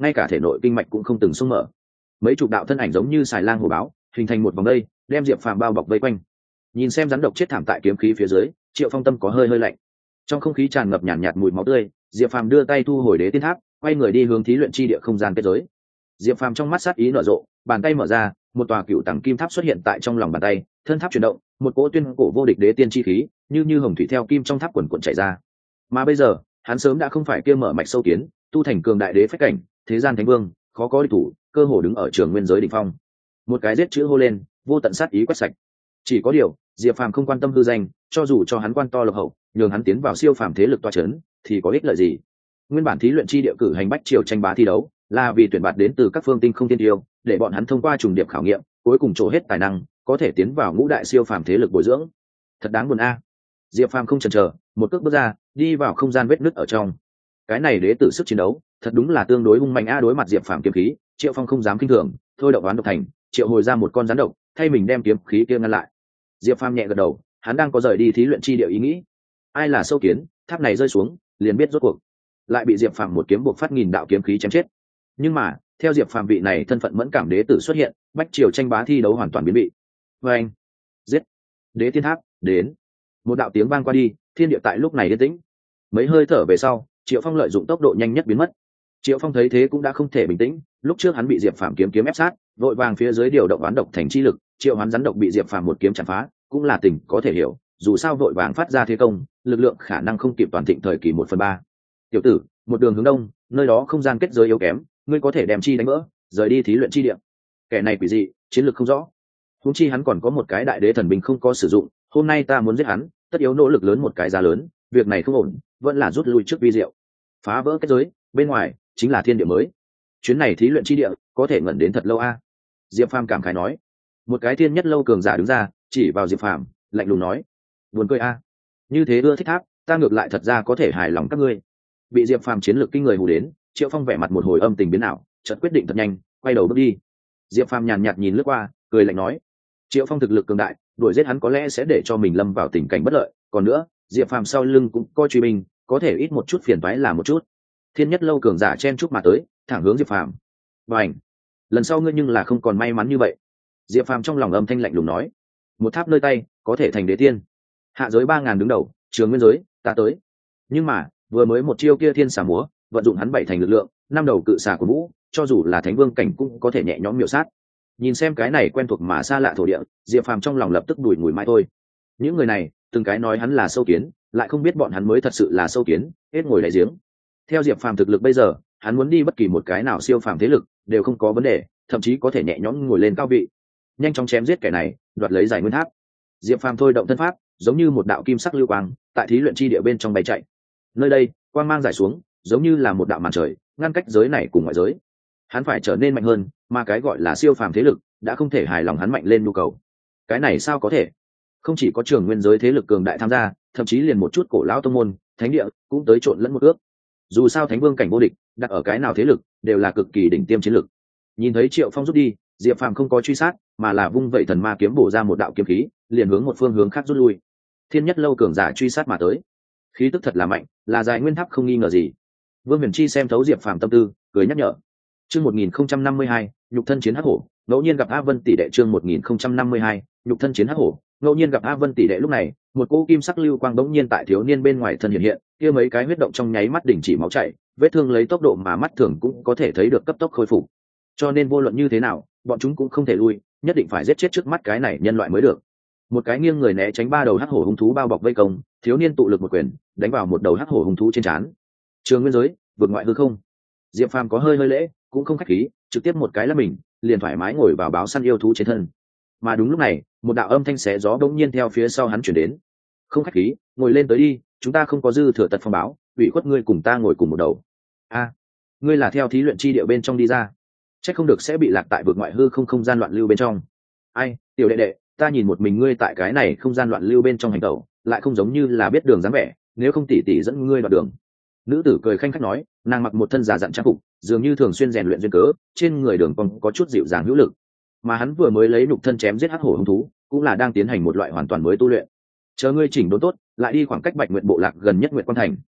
ngay cả thể nội kinh mạch cũng không từng xung mở. Mấy chục đạo thân ảnh giống như xài lang hổ báo, hình thành một vòng dây, đem Diệp Phàm bao bọc vây quanh. Nhìn xem rắn độc chết thảm tại kiếm khí phía dưới, Triệu Phong tâm có hơi hơi lạnh. Trong không khí tràn ngập nhàn nhạt, nhạt mùi máu tươi, Diệp Phàm đưa tay thu hồi đế tiên tháp, quay người đi hướng thí luyện chi địa không gian kết giới. Diệp Phàm trong mắt sát ý nở rộ, bàn tay mở ra, một tòa cựu tầng kim tháp xuất hiện tại trong lòng bàn tay, thân tháp chuyển động, một cỗ tuyên cổ vô địch đế tiên chi khí, như như hồng thủy theo kim trong tháp quần quần chảy ra. Mà bây giờ, hắn sớm đã không phải kia mở mạch sâu kiến, tu thành cường đại đế phách cảnh, thế gian thánh vương, khó có địch thủ, cơ hồ đứng ở trường nguyên giới đỉnh phong. Một cái giết chữ hô lên, vô tận sát ý quét sạch. Chỉ có điều, Diệp Phàm không quan tâm hư danh, cho dù cho hắn quan to lộc hậu, nhường hắn tiến vào siêu phàm thế lực toa chấn, thì có ích lợi gì? Nguyên bản thí luyện chi địa cử hành bách triều tranh bá thi đấu, là vì tuyển bạt đến từ các phương tinh không tiên tiêu, để bọn hắn thông qua trùng điệp khảo nghiệm, cuối cùng trổ hết tài năng, có thể tiến vào ngũ đại siêu phàm thế lực bồi dưỡng. Thật đáng buồn a. Diệp Phàm không chần chờ, một cước bước ra, đi vào không gian vết nứt ở trong. Cái này đế tử sức chiến đấu, thật đúng là tương đối hung mạnh a. Đối mặt Diệp Phàm kiếm khí, Triệu Phong không dám kinh thường, thôi động oán độc thành, triệu hồi ra một con rắn độc, thay mình đem kiếm khí kia ngăn lại. Diệp Phàm nhẹ gật đầu, hắn đang có rời đi thí luyện chi địa ý nghĩ. Ai là sâu kiến, tháp này rơi xuống, liền biết rốt cuộc. Lại bị Diệp Phàm một kiếm buộc phát nghìn đạo kiếm khí chém chết. Nhưng mà, theo Diệp Phàm vị này thân phận mẫn cảm đế tử xuất hiện, bách triều tranh bá thi đấu hoàn toàn biến bị. Và anh, giết, đế tiên tháp đến. Một đạo tiếng vang qua đi, thiên địa tại lúc này yên tĩnh. Mấy hơi thở về sau, Triệu Phong lợi dụng tốc độ nhanh nhất biến mất. Triệu Phong thấy thế cũng đã không thể bình tĩnh, lúc trước hắn bị Diệp Phàm kiếm kiếm ép sát, vội vàng phía dưới điều động oán độc thành chi lực, triệu hoán rắn độc bị Diệp Phàm một kiếm chặt phá, cũng là tình có thể hiểu, dù sao vội vàng phát ra thế công, lực lượng khả năng không kịp toàn thịnh thời kỳ một phần ba. Tiểu tử, một đường hướng đông, nơi đó không gian kết giới yếu kém, ngươi có thể đem chi đánh vỡ, rời đi thí luyện chi địa. Kẻ này quỷ dị, chiến lược không rõ. Huống chi hắn còn có một cái đại đế thần binh không có sử dụng, hôm nay ta muốn giết hắn, tất yếu nỗ lực lớn một cái giá lớn, việc này không ổn, vẫn là rút lui trước vi diệu. Phá vỡ kết giới, bên ngoài chính là thiên địa mới. Chuyến này thí luyện chi địa, có thể ngẩn đến thật lâu a. Diệp Phàm cảm khái nói. Một cái thiên nhất lâu cường giả đứng ra, chỉ vào Diệp Phàm, lạnh lùng nói: "Buồn cười a, như thế ưa thích tháp, ta ngược lại thật ra có thể hài lòng các ngươi." Bị Diệp Phàm chiến lược kinh người hù đến, Triệu Phong vẻ mặt một hồi âm tình biến ảo, chợt quyết định thật nhanh, quay đầu bước đi. Diệp Phàm nhàn nhạt nhìn lướt qua, cười lạnh nói: "Triệu Phong thực lực cường đại, đuổi giết hắn có lẽ sẽ để cho mình lâm vào tình cảnh bất lợi, còn nữa, Diệp Phàm sau lưng cũng coi truy binh, có thể ít một chút phiền toái là một chút." Thiên nhất lâu cường giả chen chúc mà tới, thẳng hướng Diệp Phàm. "Bành, lần sau ngươi nhưng là không còn may mắn như vậy." Diệp Phàm trong lòng âm thanh lạnh lùng nói: "Một tháp nơi tay, có thể thành đế tiên. Hạ giới ba ngàn đứng đầu, trường nguyên giới, ta tới." Nhưng mà, vừa mới một chiêu kia thiên xà múa, vận dụng hắn bảy thành lực lượng, năm đầu cự xà của vũ, cho dù là thánh vương cảnh cũng có thể nhẹ nhõm miểu sát. Nhìn xem cái này quen thuộc mà xa lạ thổ địa, Diệp Phàm trong lòng lập tức đùi ngùi mãi thôi. Những người này, từng cái nói hắn là sâu kiến, lại không biết bọn hắn mới thật sự là sâu kiến, hết ngồi đại giếng. Theo Diệp Phàm thực lực bây giờ, hắn muốn đi bất kỳ một cái nào siêu phàm thế lực đều không có vấn đề, thậm chí có thể nhẹ nhõm ngồi lên cao vị, nhanh chóng chém giết kẻ này, đoạt lấy giải nguyên tháp. Diệp Phàm thôi động thân pháp, giống như một đạo kim sắc lưu quang, tại thí luyện chi địa bên trong bay chạy. Nơi đây, quang mang rải xuống, giống như là một đạo màn trời, ngăn cách giới này cùng ngoại giới. Hắn phải trở nên mạnh hơn, mà cái gọi là siêu phàm thế lực đã không thể hài lòng hắn mạnh lên nhu cầu. Cái này sao có thể? Không chỉ có trường nguyên giới thế lực cường đại tham gia, thậm chí liền một chút cổ lão tông môn, thánh địa cũng tới trộn lẫn một ước. Dù sao thánh vương cảnh vô địch, đặt ở cái nào thế lực đều là cực kỳ đỉnh tiêm chiến lực. Nhìn thấy Triệu Phong rút đi, Diệp Phàm không có truy sát, mà là vung vậy thần ma kiếm bổ ra một đạo kiếm khí, liền hướng một phương hướng khác rút lui. Thiên nhất lâu cường giả truy sát mà tới, khí tức thật là mạnh, là giải nguyên tháp không nghi ngờ gì. Vương Huyền Chi xem thấu Diệp Phàm tâm tư, cười nhắc nhở. Chương một nghìn không trăm năm mươi hai, nhục thân chiến hắc hổ, ngẫu nhiên gặp A Vân tỷ đệ. Chương một nghìn không trăm năm mươi hai, nhục thân chiến hắc hổ, ngẫu nhiên gặp A Vân tỷ đệ. Lúc này, một cỗ kim sắc lưu quang bỗng nhiên tại thiếu niên bên ngoài thân hiện hiện, kia mấy cái huyết động trong nháy mắt đình chỉ máu chảy, vết thương lấy tốc độ mà mắt thường cũng có thể thấy được cấp tốc khôi phục. Cho nên vô luận như thế nào, bọn chúng cũng không thể lui, nhất định phải giết chết trước mắt cái này nhân loại mới được. Một cái nghiêng người né tránh ba đầu hắc hổ hung thú bao bọc vây công, thiếu niên tụ lực một quyền, đánh vào một đầu hắc hổ hung thú trên trán. Trường nguyên giới, vượt ngoại hư không. Diệp Phàm có hơi hơi lễ, cũng không khách khí, trực tiếp một cái là mình, liền thoải mái ngồi vào báo săn yêu thú trên thân. Mà đúng lúc này, một đạo âm thanh xé gió đống nhiên theo phía sau hắn chuyển đến. "Không khách khí, ngồi lên tới đi, chúng ta không có dư thừa tật phong báo, ủy khuất ngươi cùng ta ngồi cùng một đầu." "A, ngươi là theo thí luyện chi địa bên trong đi ra, chắc không được sẽ bị lạc tại vượt ngoại hư không không gian loạn lưu bên trong." "Ai, tiểu đệ đệ, ta nhìn một mình ngươi tại cái này không gian loạn lưu bên trong hành tẩu, lại không giống như là biết đường dáng vẻ, nếu không tỉ tỉ dẫn ngươi đoạn đường." Nữ tử cười khanh khách nói, nàng mặc một thân già dặn trang phục, dường như thường xuyên rèn luyện duyên cớ, trên người đường cong có chút dịu dàng hữu lực. Mà hắn vừa mới lấy nhục thân chém giết hắc hổ hung thú, cũng là đang tiến hành một loại hoàn toàn mới tu luyện. Chờ ngươi chỉnh đốn tốt, lại đi khoảng cách Bạch Nguyệt bộ lạc gần nhất Nguyệt Quan thành.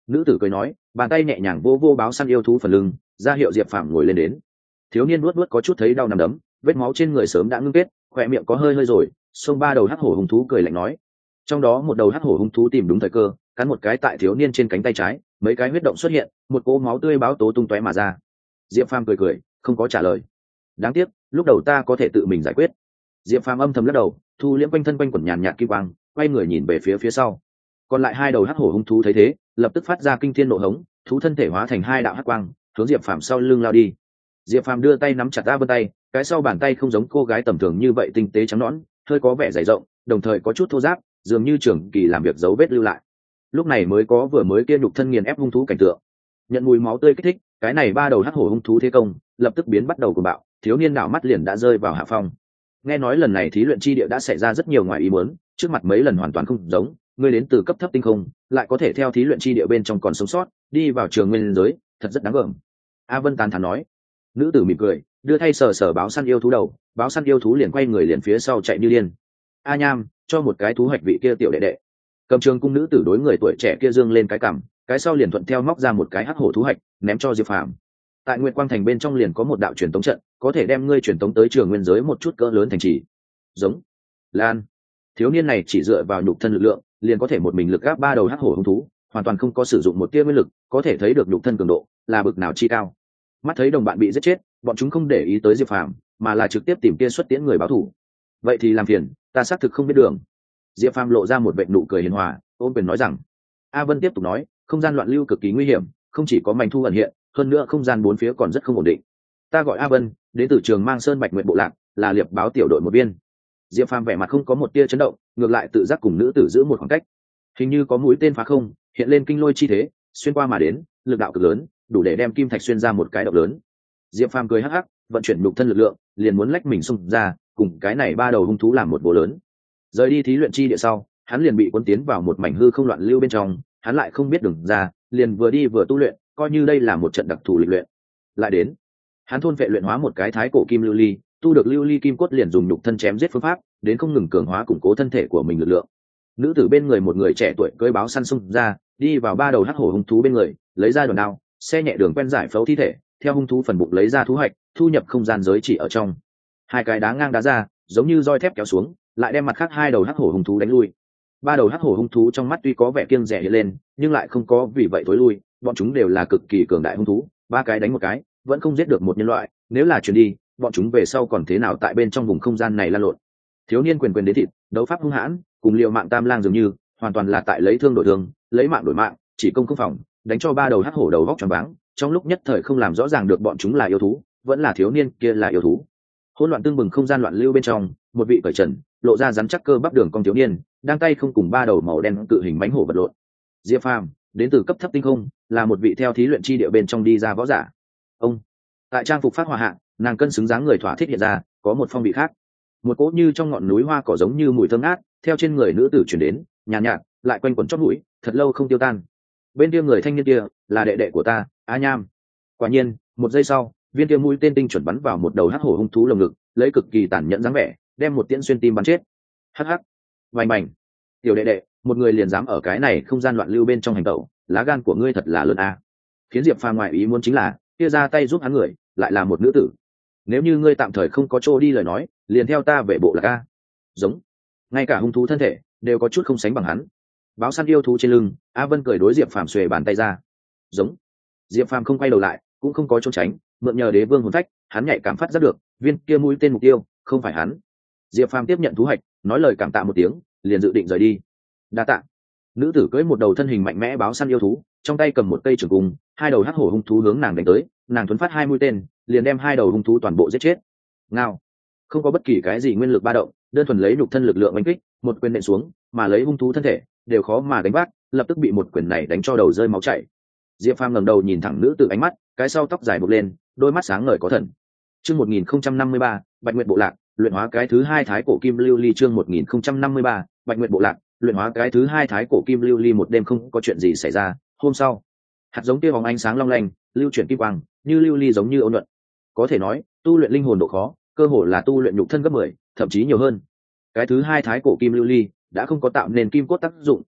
Nữ tử cười nói, bàn tay nhẹ nhàng vô vô báo săn yêu thú phần lưng, ra hiệu Diệp Phàm ngồi lên đến. Thiếu niên nuốt nuốt có chút thấy đau nằm đấm, vết máu trên người sớm đã ngưng kết, khỏe miệng có hơi hơi rồi. Xông ba đầu hắc hổ hung thú cười lạnh nói, trong đó một đầu hắc hổ hung thú tìm đúng thời cơ, cắn một cái tại thiếu niên trên cánh tay trái, mấy cái huyết động xuất hiện, một cỗ máu tươi báo tố tung tóe mà ra. Diệp Phàm cười cười, không có trả lời. Đáng tiếc, lúc đầu ta có thể tự mình giải quyết. Diệp Phàm âm thầm lắc đầu, thu liễm quanh thân quanh quẩn nhàn nhạt kim quang, quay người nhìn về phía phía sau. Còn lại hai đầu hắc hổ hung thú thấy thế, lập tức phát ra kinh thiên nộ hống, thú thân thể hóa thành hai đạo hắc quang, hướng Diệp Phàm sau lưng lao đi. Diệp Phàm đưa tay nắm chặt A Vân tay, cái sau bàn tay không giống cô gái tầm thường như vậy tinh tế trắng nõn, hơi có vẻ dày rộng, đồng thời có chút thô ráp, dường như trường kỳ làm việc dấu vết lưu lại. Lúc này mới có vừa mới kia nhục thân nghiền ép hung thú cảnh tượng. Nhận mùi máu tươi kích thích, cái này ba đầu hắc hổ hung thú thế công, lập tức biến bắt đầu cuồng bạo, thiếu niên đảo mắt liền đã rơi vào hạ phong. Nghe nói lần này thí luyện chi địa đã xảy ra rất nhiều ngoài ý muốn, trước mặt mấy lần hoàn toàn không giống, ngươi đến từ cấp thấp tinh không, lại có thể theo thí luyện chi địa bên trong còn sống sót, đi vào trường nguyên giới, thật rất đáng gờm. A Vân tán thán nói. Nữ tử mỉm cười, đưa thay sờ sờ báo săn yêu thú đầu, báo săn yêu thú liền quay người liền phía sau chạy như điên. A Nham, cho một cái thú hoạch vị kia tiểu đệ đệ. Cầm trường cung nữ tử đối người tuổi trẻ kia dương lên cái cằm, cái sau liền thuận theo móc ra một cái hắc hổ thú hoạch, ném cho Diệp Phàm. Tại Nguyệt Quang Thành bên trong liền có một đạo truyền tống trận, có thể đem ngươi truyền tống tới trường nguyên giới một chút cỡ lớn thành trì. Giống Lan, thiếu niên này chỉ dựa vào nhục thân lực lượng, liền có thể một mình lực gáp ba đầu hắc hổ hung thú, hoàn toàn không có sử dụng một tia nguyên lực, có thể thấy được nhục thân cường độ là bực nào chi cao. Mắt thấy đồng bạn bị giết chết, bọn chúng không để ý tới Diệp Phàm, mà là trực tiếp tìm kia xuất tiễn người báo thù. Vậy thì làm phiền, ta xác thực không biết đường. Diệp Phàm lộ ra một vệt nụ cười hiền hòa, ôn quyền nói rằng. A Vân tiếp tục nói, không gian loạn lưu cực kỳ nguy hiểm, không chỉ có mảnh thu ẩn hiện, hơn nữa không gian bốn phía còn rất không ổn định. Ta gọi A Vân, đến từ trường Mang Sơn Bạch Nguyện bộ lạc, là liệp báo tiểu đội một viên. Diệp Phàm vẻ mặt không có một tia chấn động, ngược lại tự giác cùng nữ tử giữ một khoảng cách. Hình như có mũi tên phá không, hiện lên kinh lôi chi thế, xuyên qua mà đến, lực đạo cực lớn, đủ để đem kim thạch xuyên ra một cái động lớn. Diệp Phàm cười hắc hắc, vận chuyển nhục thân lực lượng, liền muốn lách mình xung ra, cùng cái này ba đầu hung thú làm một bộ lớn. Rời đi thí luyện chi địa sau, hắn liền bị cuốn tiến vào một mảnh hư không loạn lưu bên trong, hắn lại không biết đường ra, liền vừa đi vừa tu luyện, coi như đây là một trận đặc thù lịch luyện. Lại đến, hắn thôn vệ luyện hóa một cái thái cổ kim lưu ly, tu được lưu ly kim cốt liền dùng nhục thân chém giết phương pháp, đến không ngừng cường hóa củng cố thân thể của mình lực lượng. Nữ tử bên người một người trẻ tuổi cưỡi báo săn xung ra, đi vào ba đầu hắc hổ hung thú bên người, lấy ra đòn đao, xe nhẹ đường quen giải phẫu thi thể, theo hung thú phần bụng lấy ra thú hạch, thu nhập không gian giới chỉ ở trong. Hai cái đá ngang đá ra, giống như roi thép kéo xuống, lại đem mặt khác hai đầu hắc hổ hung thú đánh lui. Ba đầu hắc hổ hung thú trong mắt tuy có vẻ kiêng dè hiện lên, nhưng lại không có vì vậy thối lui, bọn chúng đều là cực kỳ cường đại hung thú, ba cái đánh một cái, vẫn không giết được một nhân loại, nếu là chuyển đi, bọn chúng về sau còn thế nào tại bên trong vùng không gian này lan lộn. Thiếu niên quyền quyền đến thịt, đấu pháp hung hãn, cùng liều mạng tam lang dường như, hoàn toàn là tại lấy thương đổi thương, lấy mạng đổi mạng, chỉ công không phòng, đánh cho ba đầu hắc hổ đầu vóc choáng váng, trong lúc nhất thời không làm rõ ràng được bọn chúng là yêu thú, vẫn là thiếu niên kia là yêu thú. Hỗn loạn tương bừng không gian loạn lưu bên trong, một vị cởi trần, lộ ra rắn chắc cơ bắp đường cong thiếu niên, đang tay không cùng ba đầu màu đen cự hình mãnh hổ vật lộn. Diệp Phàm, đến từ cấp thấp tinh không, là một vị theo thí luyện chi địa bên trong đi ra võ giả. Ông, tại trang phục phát hỏa hạ, nàng cân xứng dáng người thỏa thích hiện ra, có một phong vị khác. Một cỗ như trong ngọn núi hoa cỏ giống như mùi thơm ngát, theo trên người nữ tử truyền đến, nhàn nhạt, nhạt, lại quanh quẩn chóp mũi, thật lâu không tiêu tan. Bên kia người thanh niên kia, là đệ đệ của ta, A Nham. Quả nhiên, một giây sau, viên kia mũi tên tinh chuẩn bắn vào một đầu hắc hổ hung thú lồng ngực, lấy cực kỳ tàn nhẫn dáng vẻ, đem một tiễn xuyên tim bắn chết. Hắc hắc, vành bành. Tiểu đệ đệ, một người liền dám ở cái này không gian loạn lưu bên trong hành tẩu, lá gan của ngươi thật là lớn a. Khiến Diệp Phàm ngoại ý muốn chính là, kia ra tay giúp hắn người, lại là một nữ tử. Nếu như ngươi tạm thời không có chỗ đi lời nói, liền theo ta về bộ lạc a. Giống. Ngay cả hung thú thân thể đều có chút không sánh bằng hắn. Báo săn yêu thú trên lưng, A Vân cười đối Diệp Phàm xuề bàn tay ra. Giống. Diệp Phàm không quay đầu lại, cũng không có trốn tránh, mượn nhờ đế vương hồn phách, hắn nhạy cảm phát giác được, viên kia mũi tên mục tiêu không phải hắn. Diệp Phàm tiếp nhận thú hạch, nói lời cảm tạ một tiếng, liền dự định rời đi. Đa tạ. Nữ tử cưỡi một đầu thân hình mạnh mẽ báo săn yêu thú, trong tay cầm một cây trường cung, hai đầu hắc hổ hung thú hướng nàng đánh tới, nàng thuấn phát hai mũi tên, liền đem hai đầu hung thú toàn bộ giết chết. Ngao. Không có bất kỳ cái gì nguyên lực ba động, đơn thuần lấy nhục thân lực lượng đánh kích, một quyền nện xuống, mà lấy hung thú thân thể đều khó mà đánh vác, lập tức bị một quyền này đánh cho đầu rơi máu chảy. Diệp Phàm ngẩng đầu nhìn thẳng nữ tử ánh mắt, cái sau tóc dài buộc lên, đôi mắt sáng ngời có thần. Chương một nghìn không trăm năm mươi ba, Bạch Nguyệt bộ lạc, luyện hóa cái thứ hai thái cổ kim lưu ly. Chương một nghìn không trăm năm mươi ba, Bạch Nguyệt bộ lạc, luyện hóa cái thứ hai thái cổ kim lưu ly. Một đêm không có chuyện gì xảy ra, hôm sau, hạt giống kia vòng ánh sáng long lanh, lưu chuyển kim quang, như lưu ly giống như ôn nhuận. Có thể nói, tu luyện linh hồn độ khó, cơ hồ là tu luyện nhục thân gấp mười, thậm chí nhiều hơn. Cái thứ hai thái cổ kim lưu ly đã không có tạo nên kim cốt tác dụng,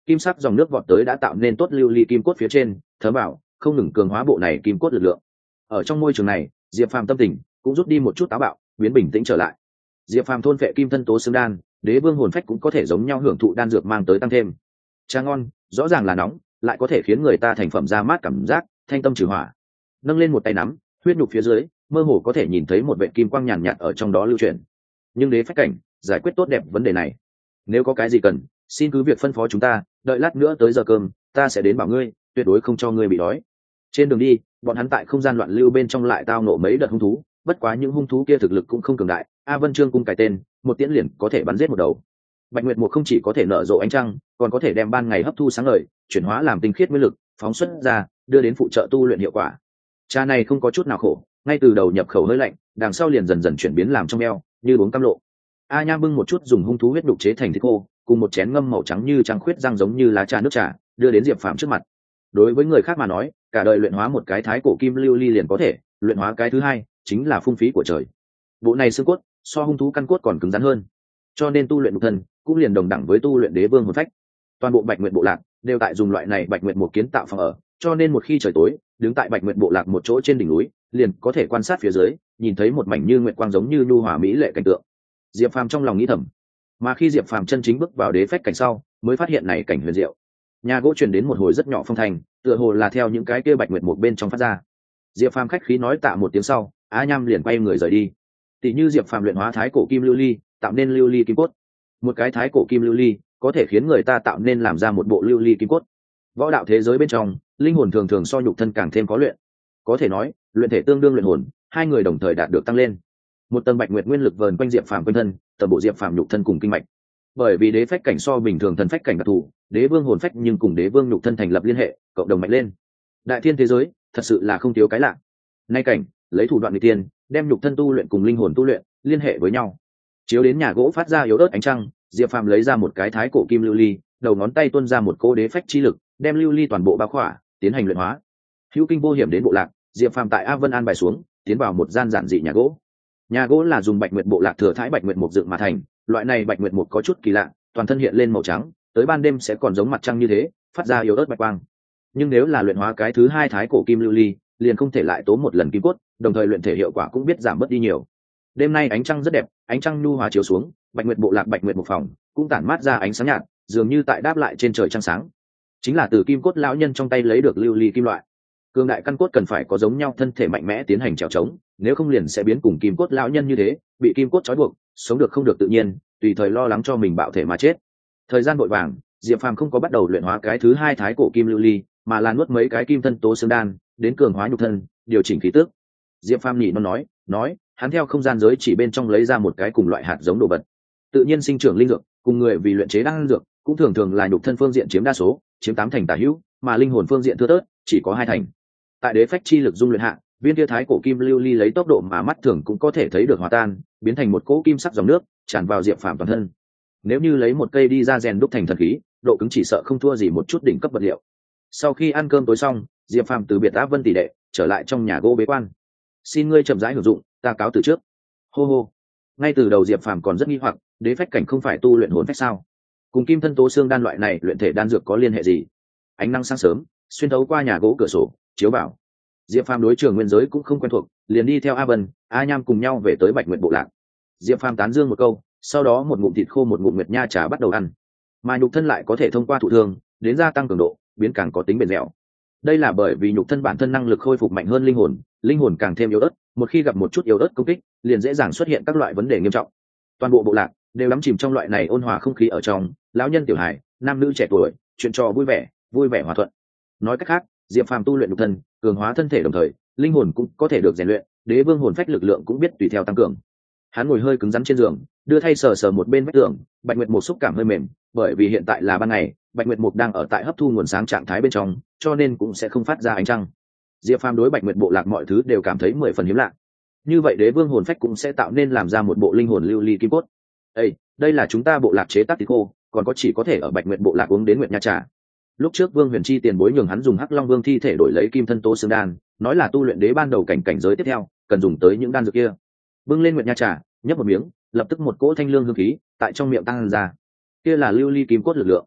kim sắc dòng nước vọt tới đã tạo nên tốt lưu ly kim cốt phía trên thấm vào, không ngừng cường hóa bộ này kim cốt lực lượng. Ở trong môi trường này, Diệp Phàm tâm tình cũng rút đi một chút táo bạo, biến bình tĩnh trở lại. Diệp Phàm thôn phệ kim thân tố xương đan, đế vương hồn phách cũng có thể giống nhau hưởng thụ đan dược mang tới tăng thêm. Trà ngon, rõ ràng là nóng, lại có thể khiến người ta thành phẩm ra mát cảm giác, thanh tâm trừ hỏa. Nâng lên một tay nắm, huyết nhục phía dưới, mơ hồ có thể nhìn thấy một vệt kim quang nhàn nhạt ở trong đó lưu chuyển. Nhưng đế phách cảnh giải quyết tốt đẹp vấn đề này. Nếu có cái gì cần, xin cứ việc phân phó chúng ta, đợi lát nữa tới giờ cơm, ta sẽ đến bảo ngươi, tuyệt đối không cho ngươi bị đói. Trên đường đi, bọn hắn tại không gian loạn lưu bên trong lại tao nộ mấy đợt hung thú, bất quá những hung thú kia thực lực cũng không cường đại. A Vân Trương cung cài tên, một tiễn liền có thể bắn giết một đầu. Bạch Nguyệt Mục không chỉ có thể nở rộ ánh trăng, còn có thể đem ban ngày hấp thu sáng ngời, chuyển hóa làm tinh khiết nguyên lực, phóng xuất ra, đưa đến phụ trợ tu luyện hiệu quả. Trà này không có chút nào khổ, ngay từ đầu nhập khẩu hơi lạnh, đằng sau liền dần dần chuyển biến làm trong eo, như uống cam lộ. A Nha bưng một chút dùng hung thú huyết đục chế thành thịt khô, cùng một chén ngâm màu trắng như trăng khuyết răng giống như lá trà nước trà, đưa đến Diệp Phàm trước mặt. Đối với người khác mà nói, cả đời luyện hóa một cái thái cổ kim lưu ly liền có thể, luyện hóa cái thứ hai chính là phung phí của trời. Bộ này xương cốt so hung thú căn cốt còn cứng rắn hơn, cho nên tu luyện nhục thân cũng liền đồng đẳng với tu luyện đế vương hồn phách. Toàn bộ Bạch Nguyệt bộ lạc đều tại dùng loại này Bạch Nguyệt một kiến tạo phòng ở, cho nên một khi trời tối, đứng tại Bạch Nguyệt bộ lạc một chỗ trên đỉnh núi, liền có thể quan sát phía dưới, nhìn thấy một mảnh như nguyệt quang giống như nhu hòa mỹ lệ cảnh tượng. Diệp Phàm trong lòng nghĩ thầm, mà khi Diệp Phàm chân chính bước vào đế phách cảnh sau, mới phát hiện này cảnh huyền diệu. Nhà gỗ truyền đến một hồi rất nhỏ phong thành, tựa hồ là theo những cái kia Bạch Nguyệt một bên trong phát ra. Diệp Phàm khách khí nói tạ một tiếng sau, Á Nham liền quay người rời đi. Tỷ như Diệp Phàm luyện hóa thái cổ kim lưu ly, tạo nên lưu ly kim cốt. Một cái thái cổ kim lưu ly có thể khiến người ta tạo nên làm ra một bộ lưu ly kim cốt. Võ đạo thế giới bên trong, linh hồn thường thường so nhục thân càng thêm có luyện. Có thể nói, luyện thể tương đương luyện hồn, hai người đồng thời đạt được tăng lên. Một tầng Bạch Nguyệt nguyên lực vờn quanh Diệp Phàm quanh thân, tầm bộ Diệp Phàm nhục thân cùng kinh mạch. Bởi vì đế phách cảnh so bình thường thần phách cảnh đặc thù, đế vương hồn phách nhưng cùng đế vương nhục thân thành lập liên hệ, cộng đồng mạnh lên. Đại thiên thế giới thật sự là không thiếu cái lạ. Nay cảnh lấy thủ đoạn người tiên, đem nhục thân tu luyện cùng linh hồn tu luyện liên hệ với nhau. Chiếu đến nhà gỗ phát ra yếu ớt ánh trăng, Diệp Phàm lấy ra một cái thái cổ kim lưu ly, đầu ngón tay tuôn ra một cô đế phách chi lực, đem lưu ly toàn bộ bao khỏa, tiến hành luyện hóa. Hữu kinh vô hiểm đến bộ lạc, Diệp Phàm tại A Vân an bài xuống, tiến vào một gian giản dị nhà gỗ. Nhà gỗ là dùng Bạch Nguyệt bộ lạc thừa thái Bạch Nguyệt mục dựng mà thành, loại này Bạch Nguyệt mục có chút kỳ lạ, toàn thân hiện lên màu trắng, tới ban đêm sẽ còn giống mặt trăng như thế, phát ra yếu ớt bạch quang. Nhưng nếu là luyện hóa cái thứ hai thái cổ kim lưu ly, liền không thể lại tố một lần kim cốt, đồng thời luyện thể hiệu quả cũng biết giảm bớt đi nhiều. Đêm nay ánh trăng rất đẹp, ánh trăng nhu hòa chiếu xuống, Bạch Nguyệt bộ lạc Bạch Nguyệt một phòng cũng tản mát ra ánh sáng nhạt, dường như tại đáp lại trên trời trăng sáng. Chính là từ kim cốt lão nhân trong tay lấy được lưu ly kim loại. Cương đại căn cốt cần phải có giống nhau thân thể mạnh mẽ tiến hành trèo trống, nếu không liền sẽ biến cùng kim cốt lão nhân như thế, bị kim cốt trói buộc, sống được không được tự nhiên, tùy thời lo lắng cho mình bạo thể mà chết. Thời gian vội vàng, Diệp Phàm không có bắt đầu luyện hóa cái thứ hai thái cổ kim lưu ly, mà là nuốt mấy cái kim thân tố xương đan, đến cường hóa nhục thân, điều chỉnh khí tức. Diệp Phàm nhị nó nói, nói, hắn theo không gian giới chỉ bên trong lấy ra một cái cùng loại hạt giống đồ vật. Tự nhiên sinh trưởng linh dược, cùng người vì luyện chế đan dược, cũng thường thường là nhục thân phương diện chiếm đa số, chiếm tám thành tả hữu, mà linh hồn phương diện thưa thớt, chỉ có hai thành. Tại đế phách chi lực dung luyện hạ, viên kia thái cổ kim lưu ly lấy tốc độ mà mắt thường cũng có thể thấy được hòa tan, biến thành một cỗ kim sắc dòng nước, tràn vào Diệp Phàm toàn thân. Nếu như lấy một cây đi ra rèn đúc thành thần khí, độ cứng chỉ sợ không thua gì một chút đỉnh cấp vật liệu. Sau khi ăn cơm tối xong, Diệp Phàm từ biệt Á Vân tỷ đệ, trở lại trong nhà gỗ bế quan. Xin ngươi chậm rãi hưởng dụng, ta cáo từ trước. Hô hô. Ngay từ đầu Diệp Phàm còn rất nghi hoặc, đế phách cảnh không phải tu luyện hồn phách sao? Cùng kim thân tố xương đan loại này luyện thể đan dược có liên hệ gì? Ánh nắng sáng sớm, xuyên thấu qua nhà gỗ cửa sổ, chiếu vào. Diệp Phàm đối trường nguyên giới cũng không quen thuộc, liền đi theo A Vân, A Nham cùng nhau về tới Bạch Nguyệt bộ lạc. Diệp Phàm tán dương một câu, sau đó một ngụm thịt khô một ngụm nguyệt nha trà bắt đầu ăn. Mà nhục thân lại có thể thông qua thụ thương, đến gia tăng cường độ, biến càng có tính bền dẻo. Đây là bởi vì nhục thân bản thân năng lực khôi phục mạnh hơn linh hồn, linh hồn càng thêm yếu ớt, một khi gặp một chút yếu ớt công kích, liền dễ dàng xuất hiện các loại vấn đề nghiêm trọng. Toàn bộ bộ lạc đều đắm chìm trong loại này ôn hòa không khí ở trong, lão nhân tiểu hài, nam nữ trẻ tuổi, chuyện trò vui vẻ, vui vẻ hòa thuận. Nói cách khác, Diệp Phàm tu luyện nhục thân, cường hóa thân thể đồng thời, linh hồn cũng có thể được rèn luyện, đế vương hồn phách lực lượng cũng biết tùy theo tăng cường. Hắn ngồi hơi cứng rắn trên giường, đưa thay sờ sờ một bên vách tường, Bạch Nguyệt Mục xúc cảm hơi mềm, bởi vì hiện tại là ban ngày, Bạch Nguyệt Mục đang ở tại hấp thu nguồn sáng trạng thái bên trong, cho nên cũng sẽ không phát ra ánh trăng. Diệp Phàm đối Bạch Nguyệt bộ lạc mọi thứ đều cảm thấy mười phần hiếm lạ. Như vậy đế vương hồn phách cũng sẽ tạo nên làm ra một bộ linh hồn lưu ly kim cốt. Ê, đây là chúng ta bộ lạc chế tác thịt khô, còn có chỉ có thể ở Bạch Nguyệt bộ lạc uống đến nguyệt nha trà. Lúc trước Vương Huyền Chi tiền bối nhường hắn dùng Hắc Long Vương thi thể đổi lấy kim thân tố xương đan, nói là tu luyện đế ban đầu cảnh cảnh giới tiếp theo, cần dùng tới những đan dược kia. Bưng lên nguyệt nha trà, nhấp một miếng, lập tức một cỗ thanh lương hương khí tại trong miệng tăng ra. Kia là lưu ly kim cốt lực lượng.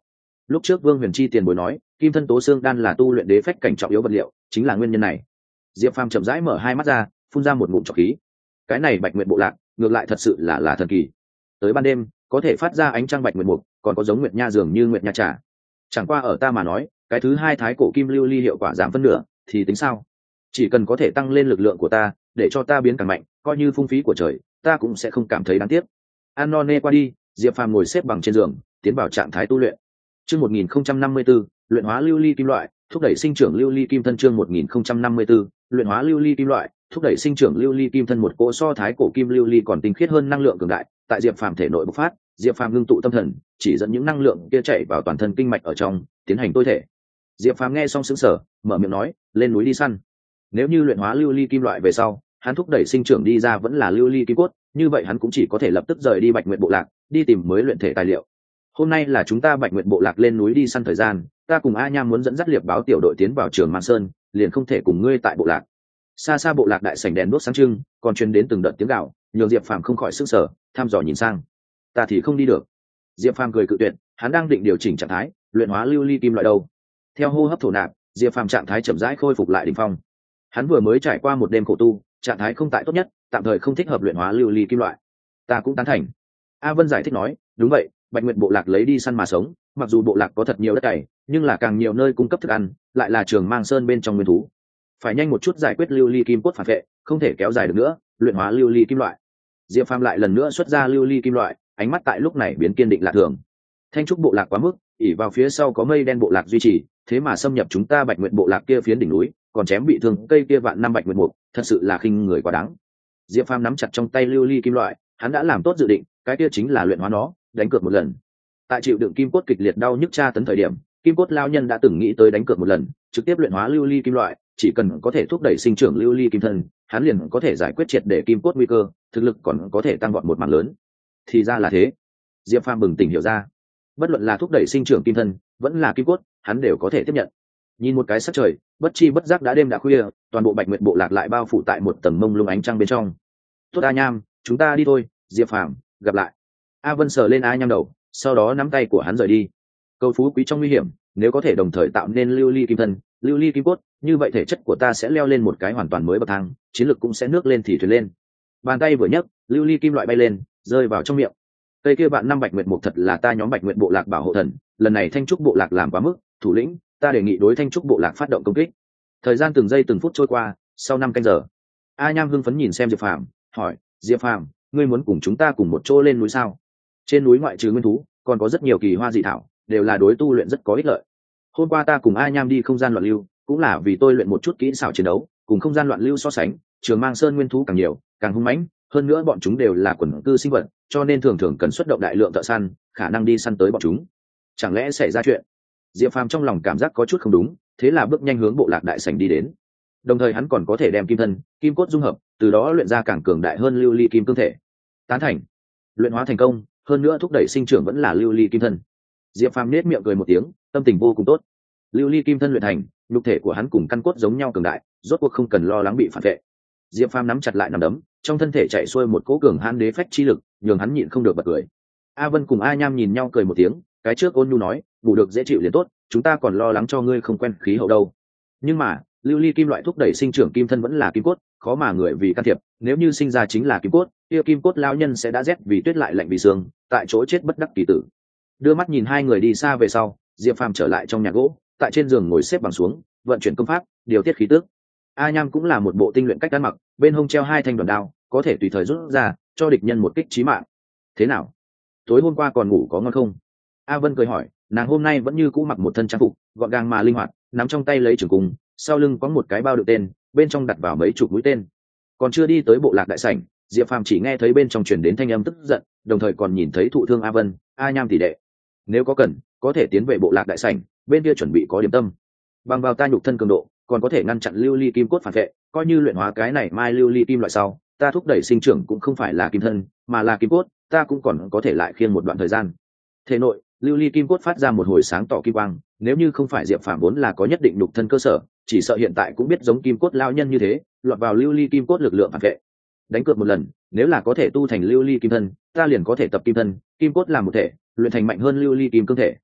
Lúc trước Vương Huyền Chi tiền bối nói kim thân tố xương đan là tu luyện đế phách cảnh trọng yếu vật liệu, chính là nguyên nhân này. Diệp Phàm chậm rãi mở hai mắt ra, phun ra một ngụm trọc khí. Cái này Bạch Nguyệt bộ lạc ngược lại thật sự là là thần kỳ. Tới ban đêm có thể phát ra ánh trăng bạch nguyệt mục, còn có giống nguyệt nha dường như nguyệt nha trà. Chẳng qua ở ta mà nói, cái thứ hai thái cổ kim lưu ly hiệu quả giảm phân nửa thì tính sao? Chỉ cần có thể tăng lên lực lượng của ta, để cho ta biến càng mạnh, coi như phung phí của trời, ta cũng sẽ không cảm thấy đáng tiếc. An non nê qua đi, Diệp Phàm ngồi xếp bằng trên giường, tiến vào trạng thái tu luyện. Chương một nghìn không trăm năm mươi 4, luyện hóa lưu ly kim loại, thúc đẩy sinh trưởng lưu ly kim thân. Chương một nghìn không trăm năm mươi 4, luyện hóa lưu ly kim loại, thúc đẩy sinh trưởng lưu ly kim thân. Một cỗ so thái cổ kim lưu ly còn tinh khiết hơn năng lượng cường đại, tại Diệp Phàm thể nội bộc phát. Diệp Phàm ngưng tụ tâm thần, chỉ dẫn những năng lượng kia chạy vào toàn thân kinh mạch ở trong, tiến hành tối thể. Diệp Phàm nghe xong sững sờ, mở miệng nói, lên núi đi săn. Nếu như luyện hóa lưu ly kim loại về sau, hắn thúc đẩy sinh trưởng đi ra vẫn là lưu ly kim cốt, như vậy hắn cũng chỉ có thể lập tức rời đi Bạch Nguyệt bộ lạc, đi tìm mới luyện thể tài liệu. Hôm nay là chúng ta Bạch Nguyệt bộ lạc lên núi đi săn thời gian, ta cùng A Nham muốn dẫn dắt liệp báo tiểu đội tiến vào Trường Man Sơn, liền không thể cùng ngươi tại bộ lạc. Xa xa bộ lạc đại sảnh đèn đuốc sáng trưng, còn truyền đến từng đợt tiếng gào, nhường Diệp Phàm không khỏi sững sờ, thăm dò nhìn sang. Ta thì không đi được. Diệp Phàm cười cự tuyệt, hắn đang định điều chỉnh trạng thái, luyện hóa lưu ly kim loại đâu. Theo hô hấp thổ nạp, Diệp Phàm trạng thái chậm rãi khôi phục lại đỉnh phong. Hắn vừa mới trải qua một đêm khổ tu, trạng thái không tại tốt nhất, tạm thời không thích hợp luyện hóa lưu ly kim loại. Ta cũng tán thành. A Vân giải thích nói, đúng vậy, Bạch Nguyệt bộ lạc lấy đi săn mà sống, mặc dù bộ lạc có thật nhiều đất cày, nhưng là càng nhiều nơi cung cấp thức ăn, lại là Trường Mang Sơn bên trong nguyên thú. Phải nhanh một chút giải quyết lưu ly kim cốt phản vệ, không thể kéo dài được nữa, luyện hóa lưu ly kim loại. Diệp Phàm lại lần nữa xuất ra lưu ly kim loại, ánh mắt tại lúc này biến kiên định lạ thường. Thanh trúc bộ lạc quá mức, ỉ vào phía sau có mây đen bộ lạc duy trì, thế mà xâm nhập chúng ta Bạch Nguyệt bộ lạc kia phiến đỉnh núi, còn chém bị thương cây kia vạn năm Bạch Nguyệt mục, thật sự là khinh người quá đáng. Diệp Phàm nắm chặt trong tay lưu ly kim loại, hắn đã làm tốt dự định, cái kia chính là luyện hóa nó, đánh cược một lần. Tại chịu đựng kim cốt kịch liệt đau nhức tra tấn thời điểm, kim cốt lao nhân đã từng nghĩ tới đánh cược một lần, trực tiếp luyện hóa lưu ly kim loại, chỉ cần có thể thúc đẩy sinh trưởng lưu ly kim thân, hắn liền có thể giải quyết triệt để kim cốt nguy cơ, thực lực còn có thể tăng vọt một mảng lớn. Thì ra là thế. Diệp Phàm bừng tỉnh hiểu ra, bất luận là thúc đẩy sinh trưởng kim thân, vẫn là kim cốt, hắn đều có thể tiếp nhận. Nhìn một cái sắc trời, bất chi bất giác đã đêm đã khuya, toàn bộ Bạch Nguyệt bộ lạc lại bao phủ tại một tầng mông lung ánh trăng bên trong. Tốt A Nham, chúng ta đi thôi. Diệp Phàm, gặp lại. A Vân sờ lên A Nham đầu, sau đó nắm tay của hắn rời đi. Cầu phú quý trong nguy hiểm, nếu có thể đồng thời tạo nên lưu ly kim thân, lưu ly kim cốt, như vậy thể chất của ta sẽ leo lên một cái hoàn toàn mới bậc thang, chiến lược cũng sẽ nước lên thì thuyền lên. Bàn tay vừa nhấc, lưu ly kim loại bay lên, rơi vào trong miệng. Cây kia bạn năm Bạch Nguyệt mục thật là ta nhóm Bạch Nguyệt bộ lạc bảo hộ thần, lần này Thanh trúc bộ lạc làm quá mức, thủ lĩnh, ta đề nghị đối Thanh trúc bộ lạc phát động công kích. Thời gian từng giây từng phút trôi qua, sau năm canh giờ, A Nham hưng phấn nhìn xem Diệp Phàm, hỏi, Diệp Phàm, ngươi muốn cùng chúng ta cùng một chỗ lên núi sao? Trên núi ngoại trừ nguyên thú, còn có rất nhiều kỳ hoa dị thảo, đều là đối tu luyện rất có ích lợi. Hôm qua ta cùng A Nham đi không gian loạn lưu, cũng là vì tôi luyện một chút kỹ xảo chiến đấu, cùng không gian loạn lưu so sánh, Trường Mang Sơn nguyên thú càng nhiều, càng hung mãnh, hơn nữa bọn chúng đều là quần cư sinh vật, cho nên thường thường cần xuất động đại lượng thợ săn, khả năng đi săn tới bọn chúng. Chẳng lẽ xảy ra chuyện? Diệp Phàm trong lòng cảm giác có chút không đúng, thế là bước nhanh hướng bộ lạc đại sảnh đi đến. Đồng thời hắn còn có thể đem kim thân, kim cốt dung hợp, từ đó luyện ra càng cường đại hơn lưu ly kim cương thể. Tán thành. Luyện hóa thành công, hơn nữa thúc đẩy sinh trưởng vẫn là lưu ly kim thân. Diệp Phàm nết miệng cười một tiếng, tâm tình vô cùng tốt. Lưu ly kim thân luyện thành, nhục thể của hắn cùng căn cốt giống nhau cường đại, rốt cuộc không cần lo lắng bị phản vệ. Diệp Phàm nắm chặt lại nắm đấm, trong thân thể chạy xuôi một cỗ cường hãn đế phách chi lực, nhường hắn nhịn không được bật cười. A Vân cùng A Nham nhìn nhau cười một tiếng, cái trước ôn nhu nói, ngủ được dễ chịu liền tốt, chúng ta còn lo lắng cho ngươi không quen khí hậu đâu. Nhưng mà, lưu ly kim loại thúc đẩy sinh trưởng kim thân vẫn là kim cốt, khó mà người vì can thiệp, nếu như sinh ra chính là kim cốt, kia kim cốt lão nhân sẽ đã rét vì tuyết lại lạnh vì sương, tại chỗ chết bất đắc kỳ tử. Đưa mắt nhìn hai người đi xa về sau, Diệp Phàm trở lại trong nhà gỗ, tại trên giường ngồi xếp bằng xuống, vận chuyển công pháp, điều tiết khí tức. A Nham cũng là một bộ tinh luyện cách ăn mặc, bên hông treo hai thanh đoàn đao, có thể tùy thời rút ra, cho địch nhân một kích chí mạng. Thế nào? Tối hôm qua còn ngủ có ngon không? A Vân cười hỏi, nàng hôm nay vẫn như cũ mặc một thân trang phục, gọn gàng mà linh hoạt, nắm trong tay lấy trường cung, sau lưng có một cái bao đựng tên, bên trong đặt vào mấy chục mũi tên. Còn chưa đi tới bộ lạc đại sảnh, Diệp Phàm chỉ nghe thấy bên trong truyền đến thanh âm tức giận, đồng thời còn nhìn thấy thụ thương A Vân, A Nham tỷ đệ. Nếu có cần, có thể tiến về bộ lạc đại sảnh, bên kia chuẩn bị có điểm tâm. Bằng vào ta nhục thân cường độ, còn có thể ngăn chặn lưu ly kim cốt phản vệ, coi như luyện hóa cái này mai lưu ly kim loại sau, ta thúc đẩy sinh trưởng cũng không phải là kim thân, mà là kim cốt, ta cũng còn có thể lại khiêng một đoạn thời gian. Thể nội, lưu ly kim cốt phát ra một hồi sáng tỏ kim quang, nếu như không phải Diệp Phàm vốn là có nhất định nhục thân cơ sở, chỉ sợ hiện tại cũng biết giống kim cốt lao nhân như thế, lọt vào lưu ly kim cốt lực lượng phản vệ. Đánh cược một lần, nếu là có thể tu thành lưu ly kim thân, ta liền có thể tập kim thân, kim cốt làm một thể, luyện thành mạnh hơn lưu ly kim cương thể.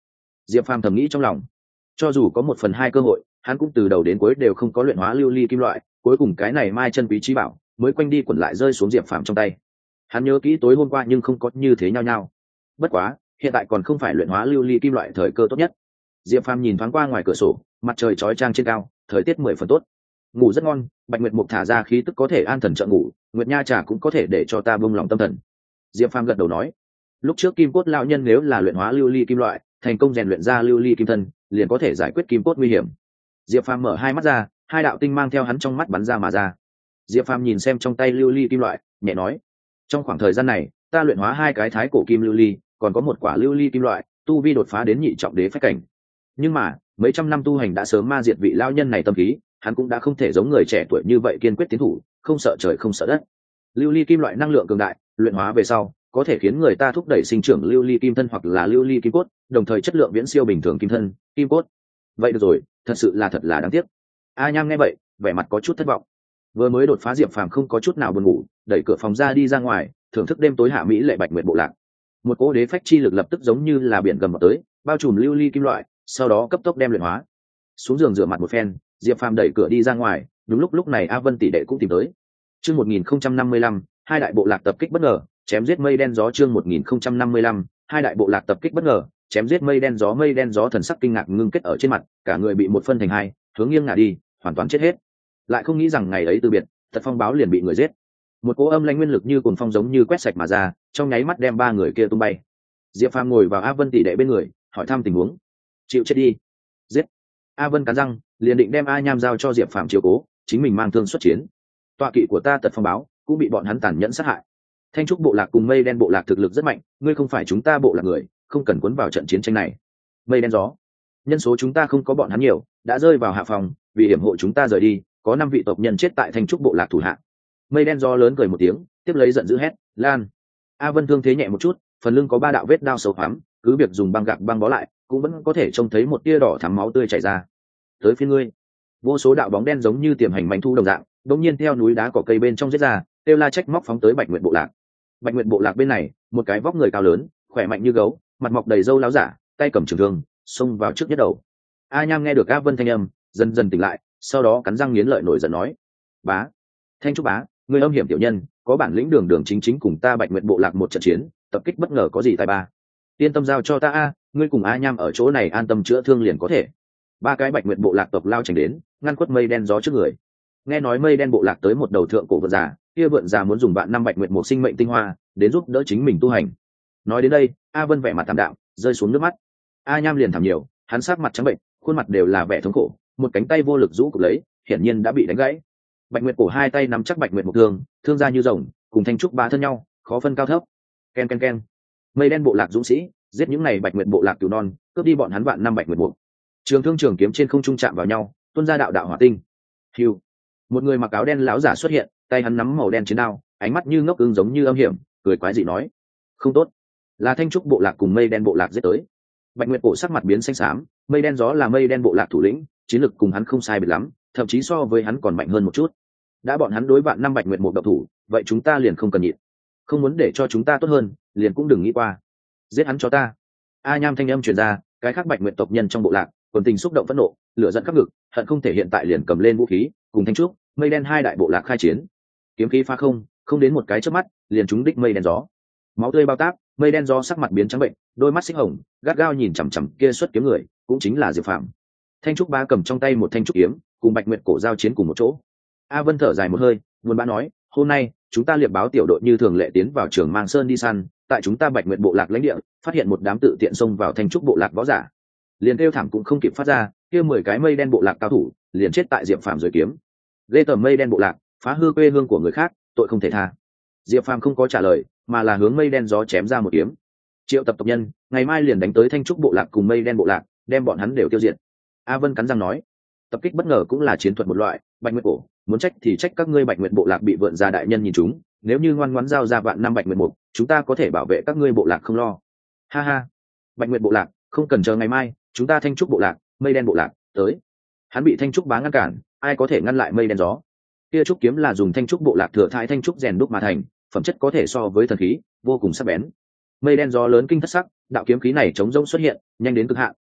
Diệp Phàm thầm nghĩ trong lòng, cho dù có một phần hai cơ hội, hắn cũng từ đầu đến cuối đều không có luyện hóa lưu ly kim loại, cuối cùng cái này mai chân quý trí bảo mới quanh đi quẩn lại rơi xuống Diệp Phàm trong tay. Hắn nhớ kỹ tối hôm qua nhưng không có như thế nhau nhau. Bất quá, hiện tại còn không phải luyện hóa lưu ly kim loại thời cơ tốt nhất. Diệp Phàm nhìn thoáng qua ngoài cửa sổ, mặt trời chói chang trên cao, thời tiết mười phần tốt. Ngủ rất ngon, Bạch Nguyệt Mục thả ra khí tức có thể an thần trợ ngủ, Nguyệt Nha trà cũng có thể để cho ta buông lòng tâm thần. Diệp Phàm gật đầu nói, lúc trước Kim Cốt lão nhân nếu là luyện hóa lưu ly kim loại, thành công rèn luyện ra lưu ly kim thân, liền có thể giải quyết kim cốt nguy hiểm. Diệp Phàm mở hai mắt ra, hai đạo tinh mang theo hắn trong mắt bắn ra mà ra. Diệp Phàm nhìn xem trong tay lưu ly kim loại, nhẹ nói, trong khoảng thời gian này, ta luyện hóa hai cái thái cổ kim lưu ly, còn có một quả lưu ly kim loại, tu vi đột phá đến nhị trọng đế phách cảnh. Nhưng mà, mấy trăm năm tu hành đã sớm ma diệt vị lão nhân này tâm khí, hắn cũng đã không thể giống người trẻ tuổi như vậy kiên quyết tiến thủ, không sợ trời không sợ đất. Lưu ly kim loại năng lượng cường đại, luyện hóa về sau, có thể khiến người ta thúc đẩy sinh trưởng lưu ly kim thân hoặc là lưu ly kim cốt, đồng thời chất lượng viễn siêu bình thường kim thân, kim cốt. Vậy được rồi, thật sự là thật là đáng tiếc. A Nham nghe vậy, vẻ mặt có chút thất vọng. Vừa mới đột phá Diệp Phàm không có chút nào buồn ngủ, đẩy cửa phòng ra đi ra ngoài, thưởng thức đêm tối hạ mỹ lệ Bạch Nguyệt bộ lạc. Một cỗ đế phách chi lực lập tức giống như là biển gầm vào tới, bao trùm lưu ly kim loại, sau đó cấp tốc đem luyện hóa. Xuống giường rửa mặt một phen, Diệp Phàm đẩy cửa đi ra ngoài, đúng lúc lúc này A Vân tỷ đệ cũng tìm tới. Chương một nghìn không trăm năm mươi lăm, hai đại bộ lạc tập kích bất ngờ, chém giết mây đen gió. Chương một nghìn không trăm năm mươi lăm, hai đại bộ lạc tập kích bất ngờ, chém giết mây đen gió. Mây đen gió thần sắc kinh ngạc ngưng kết ở trên mặt, cả người bị một phân thành hai, hướng nghiêng ngả đi, hoàn toàn chết hết. Lại không nghĩ rằng ngày ấy từ biệt, Tật Phong báo liền bị người giết. Một cỗ âm lãnh nguyên lực như cồn phong giống như quét sạch mà ra, trong nháy mắt đem ba người kia tung bay. Diệp Phàm ngồi vào A Vân tỷ đệ bên người, hỏi thăm tình huống. Chịu chết đi. Giết. A Vân cắn răng, liền định đem A Nham giao cho Diệp Phàm chiếu cố, chính mình mang thương xuất chiến. Tọa kỵ của ta Tật Phong báo cũng bị bọn hắn tàn nhẫn sát hại. Thanh trúc bộ lạc cùng mây đen bộ lạc thực lực rất mạnh, ngươi không phải chúng ta bộ lạc người, không cần cuốn vào trận chiến tranh này. Mây đen gió, nhân số chúng ta không có bọn hắn nhiều, đã rơi vào hạ phòng, vì hiểm hộ chúng ta rời đi, có năm vị tộc nhân chết tại Thanh trúc bộ lạc thủ hạ. Mây đen gió lớn cười một tiếng, tiếp lấy giận dữ hét, lan. A Vân thương thế nhẹ một chút, phần lưng có ba đạo vết đao sâu hoắm, cứ việc dùng băng gạc băng bó lại, cũng vẫn có thể trông thấy một tia đỏ thắm máu tươi chảy ra. Tới phía ngươi, vô số đạo bóng đen giống như tiềm hành manh thu đồng dạng, đột nhiên theo núi đá cỏ cây bên trong giết ra, kêu la trách móc phóng tới Bạch Nguyệt bộ lạc. Bạch Nguyệt bộ lạc bên này, một cái vóc người cao lớn, khỏe mạnh như gấu, mặt mọc đầy râu láo giả, tay cầm trường thương, xông vào trước nhất đầu. A Nham nghe được A Vân thanh âm, dần dần tỉnh lại, sau đó cắn răng nghiến lợi nổi giận nói: "Bá, Thanh trúc bá, ngươi âm hiểm tiểu nhân, có bản lĩnh đường đường chính chính cùng ta Bạch Nguyệt bộ lạc một trận chiến, tập kích bất ngờ có gì tài ba? Yên tâm giao cho ta a, ngươi cùng A Nham ở chỗ này an tâm chữa thương liền có thể." Ba cái Bạch Nguyệt bộ lạc tộc lao chảnh đến, ngăn quất mây đen gió trước người. Nghe nói mây đen bộ lạc tới một đầu thượng cổ vượn già, kia vượn già muốn dùng vạn năm Bạch Nguyệt một sinh mệnh tinh hoa đến giúp đỡ chính mình tu hành. Nói đến đây, A Vân vẻ mặt thảm đạm, rơi xuống nước mắt. A Nham liền thảm nhiều, hắn sát mặt trắng bệnh, khuôn mặt đều là vẻ thống khổ, một cánh tay vô lực rũ cụp lấy, hiển nhiên đã bị đánh gãy. Bạch Nguyệt cổ hai tay nắm chắc Bạch Nguyệt một thương, thương ra như rồng, cùng Thanh trúc bá thân nhau, khó phân cao thấp. Ken ken ken. Mây đen bộ lạc dũng sĩ, giết những này Bạch Nguyệt bộ lạc cừu non, cướp đi bọn hắn vạn năm Bạch Nguyệt bộ. Trường thương trường kiếm trên không trung chạm vào nhau, tuôn ra đạo đạo hỏa tinh. Hưu. Một người mặc áo đen lão giả xuất hiện, tay hắn nắm màu đen chiến đao, ánh mắt như ngốc ưng giống như âm hiểm, cười quái dị nói: "Không tốt, là Thanh trúc bộ lạc cùng mây đen bộ lạc giết tới." Bạch Nguyệt cổ sắc mặt biến xanh xám, mây đen gió là mây đen bộ lạc thủ lĩnh, chiến lực cùng hắn không sai biệt lắm, thậm chí so với hắn còn mạnh hơn một chút. Đã bọn hắn đối vạn năm Bạch Nguyệt một độc thủ, vậy chúng ta liền không cần nhịn. Không muốn để cho chúng ta tốt hơn, liền cũng đừng nghĩ qua. Giết hắn cho ta. A Nham thanh âm truyền ra, cái khác Bạch Nguyệt tộc nhân trong bộ lạc, quần tình xúc động phẫn nộ, lửa giận khắp ngực, hận không thể hiện tại liền cầm lên vũ khí, cùng Thanh trúc, mây đen hai đại bộ lạc khai chiến. Kiếm khí phá không, không đến một cái chớp mắt, liền trúng đích mây đen gió. Máu tươi bao táp, mây đen gió sắc mặt biến trắng bệnh, đôi mắt xích hồng, gắt gao nhìn chằm chằm kia xuất kiếm người, cũng chính là Diệp Phàm. Thanh trúc bá cầm trong tay một thanh trúc kiếm, cùng Bạch Nguyệt cổ giao chiến cùng một chỗ. A Vân thở dài một hơi, buồn bã nói: "Hôm nay, chúng ta liệp báo tiểu đội như thường lệ tiến vào Trường Mang Sơn đi săn, tại chúng ta Bạch Nguyệt bộ lạc lãnh địa, phát hiện một đám tự tiện xông vào Thanh trúc bộ lạc võ giả. Liền kêu thảm cũng không kịp phát ra, kia mười cái mây đen bộ lạc cao thủ, liền chết tại Diệp Phàm dưới kiếm. Lê tầm mây đen bộ lạc, phá hư quê hương của người khác, tội không thể tha." Diệp Phàm không có trả lời, mà là hướng mây đen gió chém ra một kiếm. Triệu tập tộc nhân, ngày mai liền đánh tới Thanh trúc bộ lạc cùng mây đen bộ lạc, đem bọn hắn đều tiêu diệt. A Vân cắn răng nói: "Tập kích bất ngờ cũng là chiến thuật một loại, Bạch Nguyệt cổ, muốn trách thì trách các ngươi Bạch Nguyệt bộ lạc bị vượn gia đại nhân nhìn chúng, nếu như ngoan ngoãn giao ra vạn năm Bạch Nguyệt mục, chúng ta có thể bảo vệ các ngươi bộ lạc không lo." Ha ha. Bạch Nguyệt bộ lạc, không cần chờ ngày mai, chúng ta Thanh trúc bộ lạc, mây đen bộ lạc, tới. Hắn bị Thanh trúc bá ngăn cản, ai có thể ngăn lại mây đen gió? Kia trúc kiếm là dùng Thanh trúc bộ lạc thừa thái thanh trúc rèn đúc mà thành, phẩm chất có thể so với thần khí, vô cùng sắc bén. Mây đen gió lớn kinh thất sắc, đạo kiếm khí này chống rỗng xuất hiện, nhanh đến cực hạn,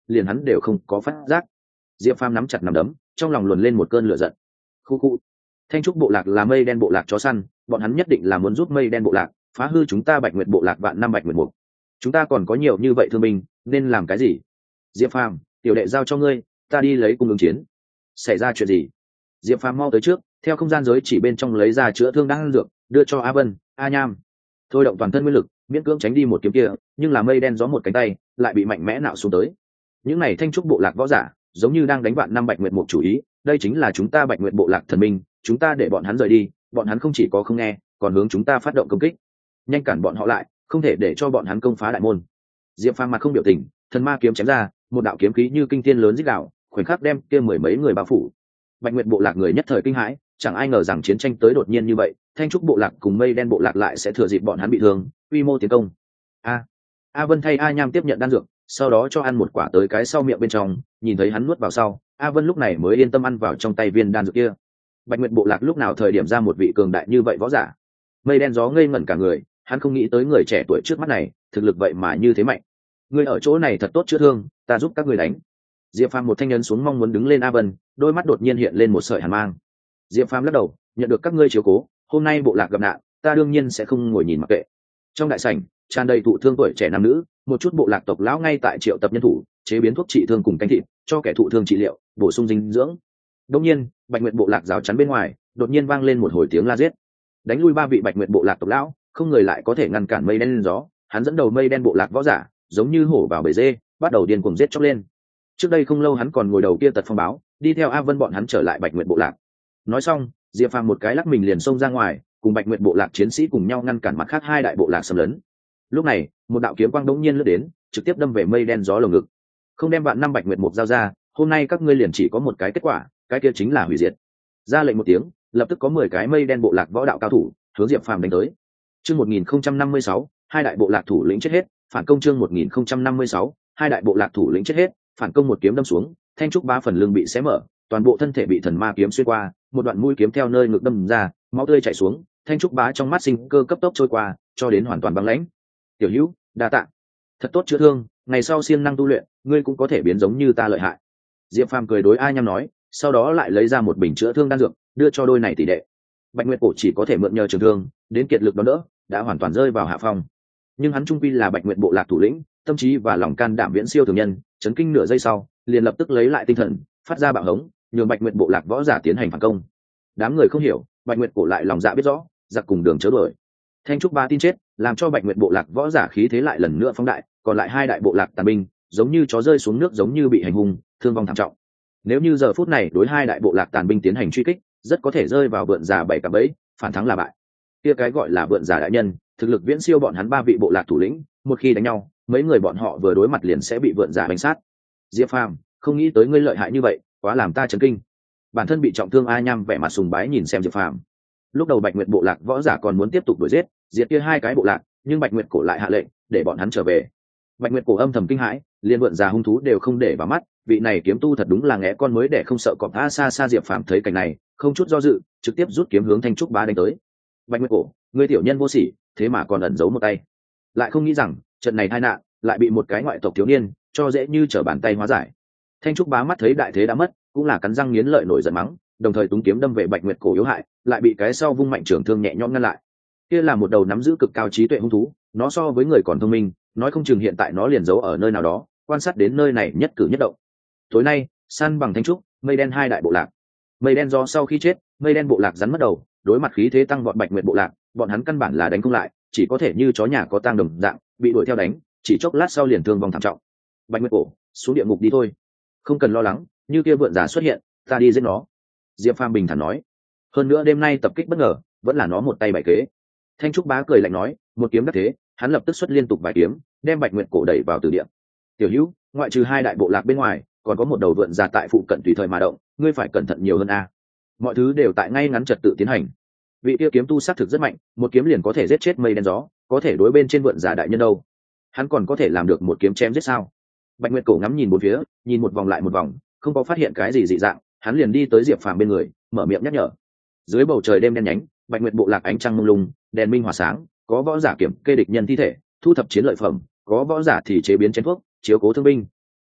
liền hắn đều không có phát giác. Diệp Phàm nắm chặt nắm đấm, trong lòng luồn lên một cơn lửa giận. Khu khu. Thanh trúc bộ lạc là mây đen bộ lạc chó săn, bọn hắn nhất định là muốn giúp mây đen bộ lạc phá hư chúng ta Bạch Nguyệt bộ lạc vạn năm Bạch Nguyệt mục. Chúng ta còn có nhiều như vậy thương binh, nên làm cái gì? Diệp Phàm, tiểu đệ giao cho ngươi, ta đi lấy cung ứng chiến. Xảy ra chuyện gì? Diệp Phàm mau tới trước, theo không gian giới chỉ bên trong lấy ra chữa thương đan dược, đưa cho A Vân, A Nham. Thôi động toàn thân nguyên lực, miễn cưỡng tránh đi một kiếm kia, nhưng là mây đen gió một cánh tay, lại bị mạnh mẽ nạo xuống tới. Những này thanh trúc bộ lạc võ giả, giống như đang đánh vạn năm Bạch Nguyệt mục chủ ý, đây chính là chúng ta Bạch Nguyệt bộ lạc thần minh, chúng ta để bọn hắn rời đi, bọn hắn không chỉ có không nghe, còn hướng chúng ta phát động công kích. Nhanh cản bọn họ lại, không thể để cho bọn hắn công phá đại môn. Diệp Phàm mặt không biểu tình, thần ma kiếm chém ra, một đạo kiếm khí như kinh thiên lớn rít gào, khoảnh khắc đem kia mười mấy người bao phủ. Bạch Nguyệt bộ lạc người nhất thời kinh hãi, chẳng ai ngờ rằng chiến tranh tới đột nhiên như vậy, thanh trúc bộ lạc cùng mây đen bộ lạc lại sẽ thừa dịp bọn hắn bị thương, quy mô tiến công. A, A Vân thay A Nham tiếp nhận đan dược, sau đó cho ăn một quả tới cái sau miệng bên trong, nhìn thấy hắn nuốt vào sau, A Vân lúc này mới yên tâm ăn vào trong tay viên đan dược kia. Bạch Nguyệt bộ lạc lúc nào thời điểm ra một vị cường đại như vậy võ giả. Mây đen gió ngây ngẩn cả người, hắn không nghĩ tới người trẻ tuổi trước mắt này, thực lực vậy mà như thế mạnh. Người ở chỗ này thật tốt chữa thương, ta giúp các người đánh. Diệp Phàm một thanh nhân xuống mong muốn đứng lên A Vân, đôi mắt đột nhiên hiện lên một sợi hàn mang. Diệp Phàm lắc đầu, nhận được các ngươi chiếu cố, hôm nay bộ lạc gặp nạn, ta đương nhiên sẽ không ngồi nhìn mặc kệ. Trong đại sảnh, tràn đầy thụ thương tuổi trẻ nam nữ, một chút bộ lạc tộc lão ngay tại triệu tập nhân thủ, chế biến thuốc trị thương cùng canh thịt, cho kẻ thụ thương trị liệu, bổ sung dinh dưỡng. Đương nhiên, Bạch Nguyệt bộ lạc rào chắn bên ngoài, đột nhiên vang lên một hồi tiếng la giết. Đánh lui ba vị Bạch Nguyệt bộ lạc tộc lão, không người lại có thể ngăn cản mây đen lên gió, hắn dẫn đầu mây đen bộ lạc võ giả, giống như hổ vào bầy dê, bắt đầu điên cuồng giết chóc lên. Trước đây không lâu hắn còn ngồi đầu kia tật phong báo, đi theo A Vân bọn hắn trở lại Bạch Nguyệt bộ lạc. Nói xong, Diệp Phàm một cái lắc mình liền xông ra ngoài, cùng Bạch Nguyệt bộ lạc chiến sĩ cùng nhau ngăn cản mặt khác hai đại bộ lạc xâm lấn. Lúc này, một đạo kiếm quang đống nhiên lướt đến, trực tiếp đâm về mây đen gió lồng ngực. Không đem vạn năm Bạch Nguyệt mục giao ra, hôm nay các ngươi liền chỉ có một cái kết quả, cái kia chính là hủy diệt. Ra lệnh một tiếng, lập tức có mười cái mây đen bộ lạc võ đạo cao thủ hướng Diệp Phàm đánh tới. Chương một nghìn không trăm năm mươi sáu, hai đại bộ lạc thủ lĩnh chết hết, phản công chương một nghìn không trăm năm mươi sáu, hai đại bộ lạc thủ lĩnh chết hết, phản công một kiếm đâm xuống, thanh trúc ba phần lưng bị xé mở, toàn bộ thân thể bị thần ma kiếm xuyên qua, một đoạn mũi kiếm theo nơi ngực đâm ra, máu tươi chảy xuống, thanh trúc bá trong mắt sinh cơ cấp tốc trôi qua, cho đến hoàn toàn băng lãnh. Tiểu Hữu, đa tạ. Thật tốt chữa thương, ngày sau siêng năng tu luyện, ngươi cũng có thể biến giống như ta lợi hại. Diệp Phàm cười đối A Nham nói, sau đó lại lấy ra một bình chữa thương đan dược, đưa cho đôi này tỷ đệ. Bạch Nguyệt cổ chỉ có thể mượn nhờ trường thương, đến kiệt lực đó đỡ, đã hoàn toàn rơi vào hạ phong. Nhưng hắn trung quy là Bạch Nguyệt bộ lạc thủ lĩnh, tâm trí và lòng can đảm viễn siêu thường nhân, chấn kinh nửa giây sau, liền lập tức lấy lại tinh thần, phát ra bạo hống, nhường Bạch Nguyệt bộ lạc võ giả tiến hành phản công. Đám người không hiểu, Bạch Nguyệt cổ lại lòng dạ biết rõ, giặc cùng đường chớ đuổi. Thanh trúc ba tin chết, làm cho Bạch Nguyệt bộ lạc võ giả khí thế lại lần nữa phóng đại, còn lại hai đại bộ lạc tàn binh, giống như chó rơi xuống nước giống như bị hành hung, thương vong thảm trọng. Nếu như giờ phút này đối hai đại bộ lạc tàn binh tiến hành truy kích, rất có thể rơi vào vượn giả bảy cặp bẫy, phản thắng là bại. Kia cái gọi là vượn giả đại nhân, thực lực viễn siêu bọn hắn ba vị bộ lạc thủ lĩnh, một khi đánh nhau, mấy người bọn họ vừa đối mặt liền sẽ bị vượn giả đánh sát. Diệp Phàm, không nghĩ tới ngươi lợi hại như vậy, quá làm ta chấn kinh. Bản thân bị trọng thương A Nham vẻ mặt sùng bái nhìn xem Diệp Phàm. Lúc đầu Bạch Nguyệt bộ lạc võ giả còn muốn tiếp tục đuổi giết, diệt kia hai cái bộ lạc, nhưng Bạch Nguyệt cổ lại hạ lệnh để bọn hắn trở về. Bạch Nguyệt cổ âm thầm kinh hãi, liên vượn giả hung thú đều không để vào mắt, vị này kiếm tu thật đúng là ngẽ con mới để không sợ cọp. A xa xa Diệp Phàm thấy cảnh này, không chút do dự, trực tiếp rút kiếm hướng Thanh trúc bá đánh tới. Bạch Nguyệt cổ, ngươi tiểu nhân vô sỉ, thế mà còn ẩn giấu một tay. Lại không nghĩ rằng, trận này tai nạn lại bị một cái ngoại tộc thiếu niên cho dễ như trở bàn tay hóa giải. Thanh trúc bá mắt thấy đại thế đã mất, cũng là cắn răng nghiến lợi nổi giận mắng, đồng thời túng kiếm đâm về Bạch Nguyệt cổ yếu hại, lại bị cái sau vung mạnh trường thương nhẹ nhõm ngăn lại. Kia là một đầu nắm giữ cực cao trí tuệ hung thú, nó so với người còn thông minh, nói không chừng hiện tại nó liền giấu ở nơi nào đó, quan sát đến nơi này nhất cử nhất động. Tối nay, săn bằng Thanh trúc, mây đen hai đại bộ lạc. Mây đen do sau khi chết, mây đen bộ lạc rắn mất đầu, đối mặt khí thế tăng vọt Bạch Nguyệt bộ lạc, bọn hắn căn bản là đánh không lại, chỉ có thể như chó nhà có tang đồng dạng, bị đuổi theo đánh, chỉ chốc lát sau liền thương vong thảm trọng. Bạch Nguyệt cổ, xuống địa ngục đi thôi. Không cần lo lắng, như kia vượn giả xuất hiện, ta đi giết nó. Diệp Phàm bình thản nói. Hơn nữa đêm nay tập kích bất ngờ, vẫn là nó một tay bày kế. Thanh trúc bá cười lạnh nói, một kiếm đắc thế, hắn lập tức xuất liên tục vài kiếm, đem Bạch Nguyệt cổ đẩy vào tử địa. Tiểu Hữu, ngoại trừ hai đại bộ lạc bên ngoài, còn có một đầu vượn giả tại phụ cận tùy thời mà động, ngươi phải cẩn thận nhiều hơn a. Mọi thứ đều tại ngay ngắn trật tự tiến hành. Vị kia kiếm tu sát thực rất mạnh, một kiếm liền có thể giết chết mây đen gió, có thể đối bên trên vượn giả đại nhân đâu. Hắn còn có thể làm được một kiếm chém giết sao? Bạch Nguyệt cổ ngắm nhìn bốn phía, nhìn một vòng lại một vòng, không có phát hiện cái gì dị dạng, hắn liền đi tới Diệp Phàm bên người, mở miệng nhắc nhở. Dưới bầu trời đêm đen nhánh, Bạch Nguyệt bộ lạc ánh trăng mông lung, đèn minh hỏa sáng, có võ giả kiểm kê địch nhân thi thể, thu thập chiến lợi phẩm, có võ giả thì chế biến chén thuốc, chiếu cố thương binh.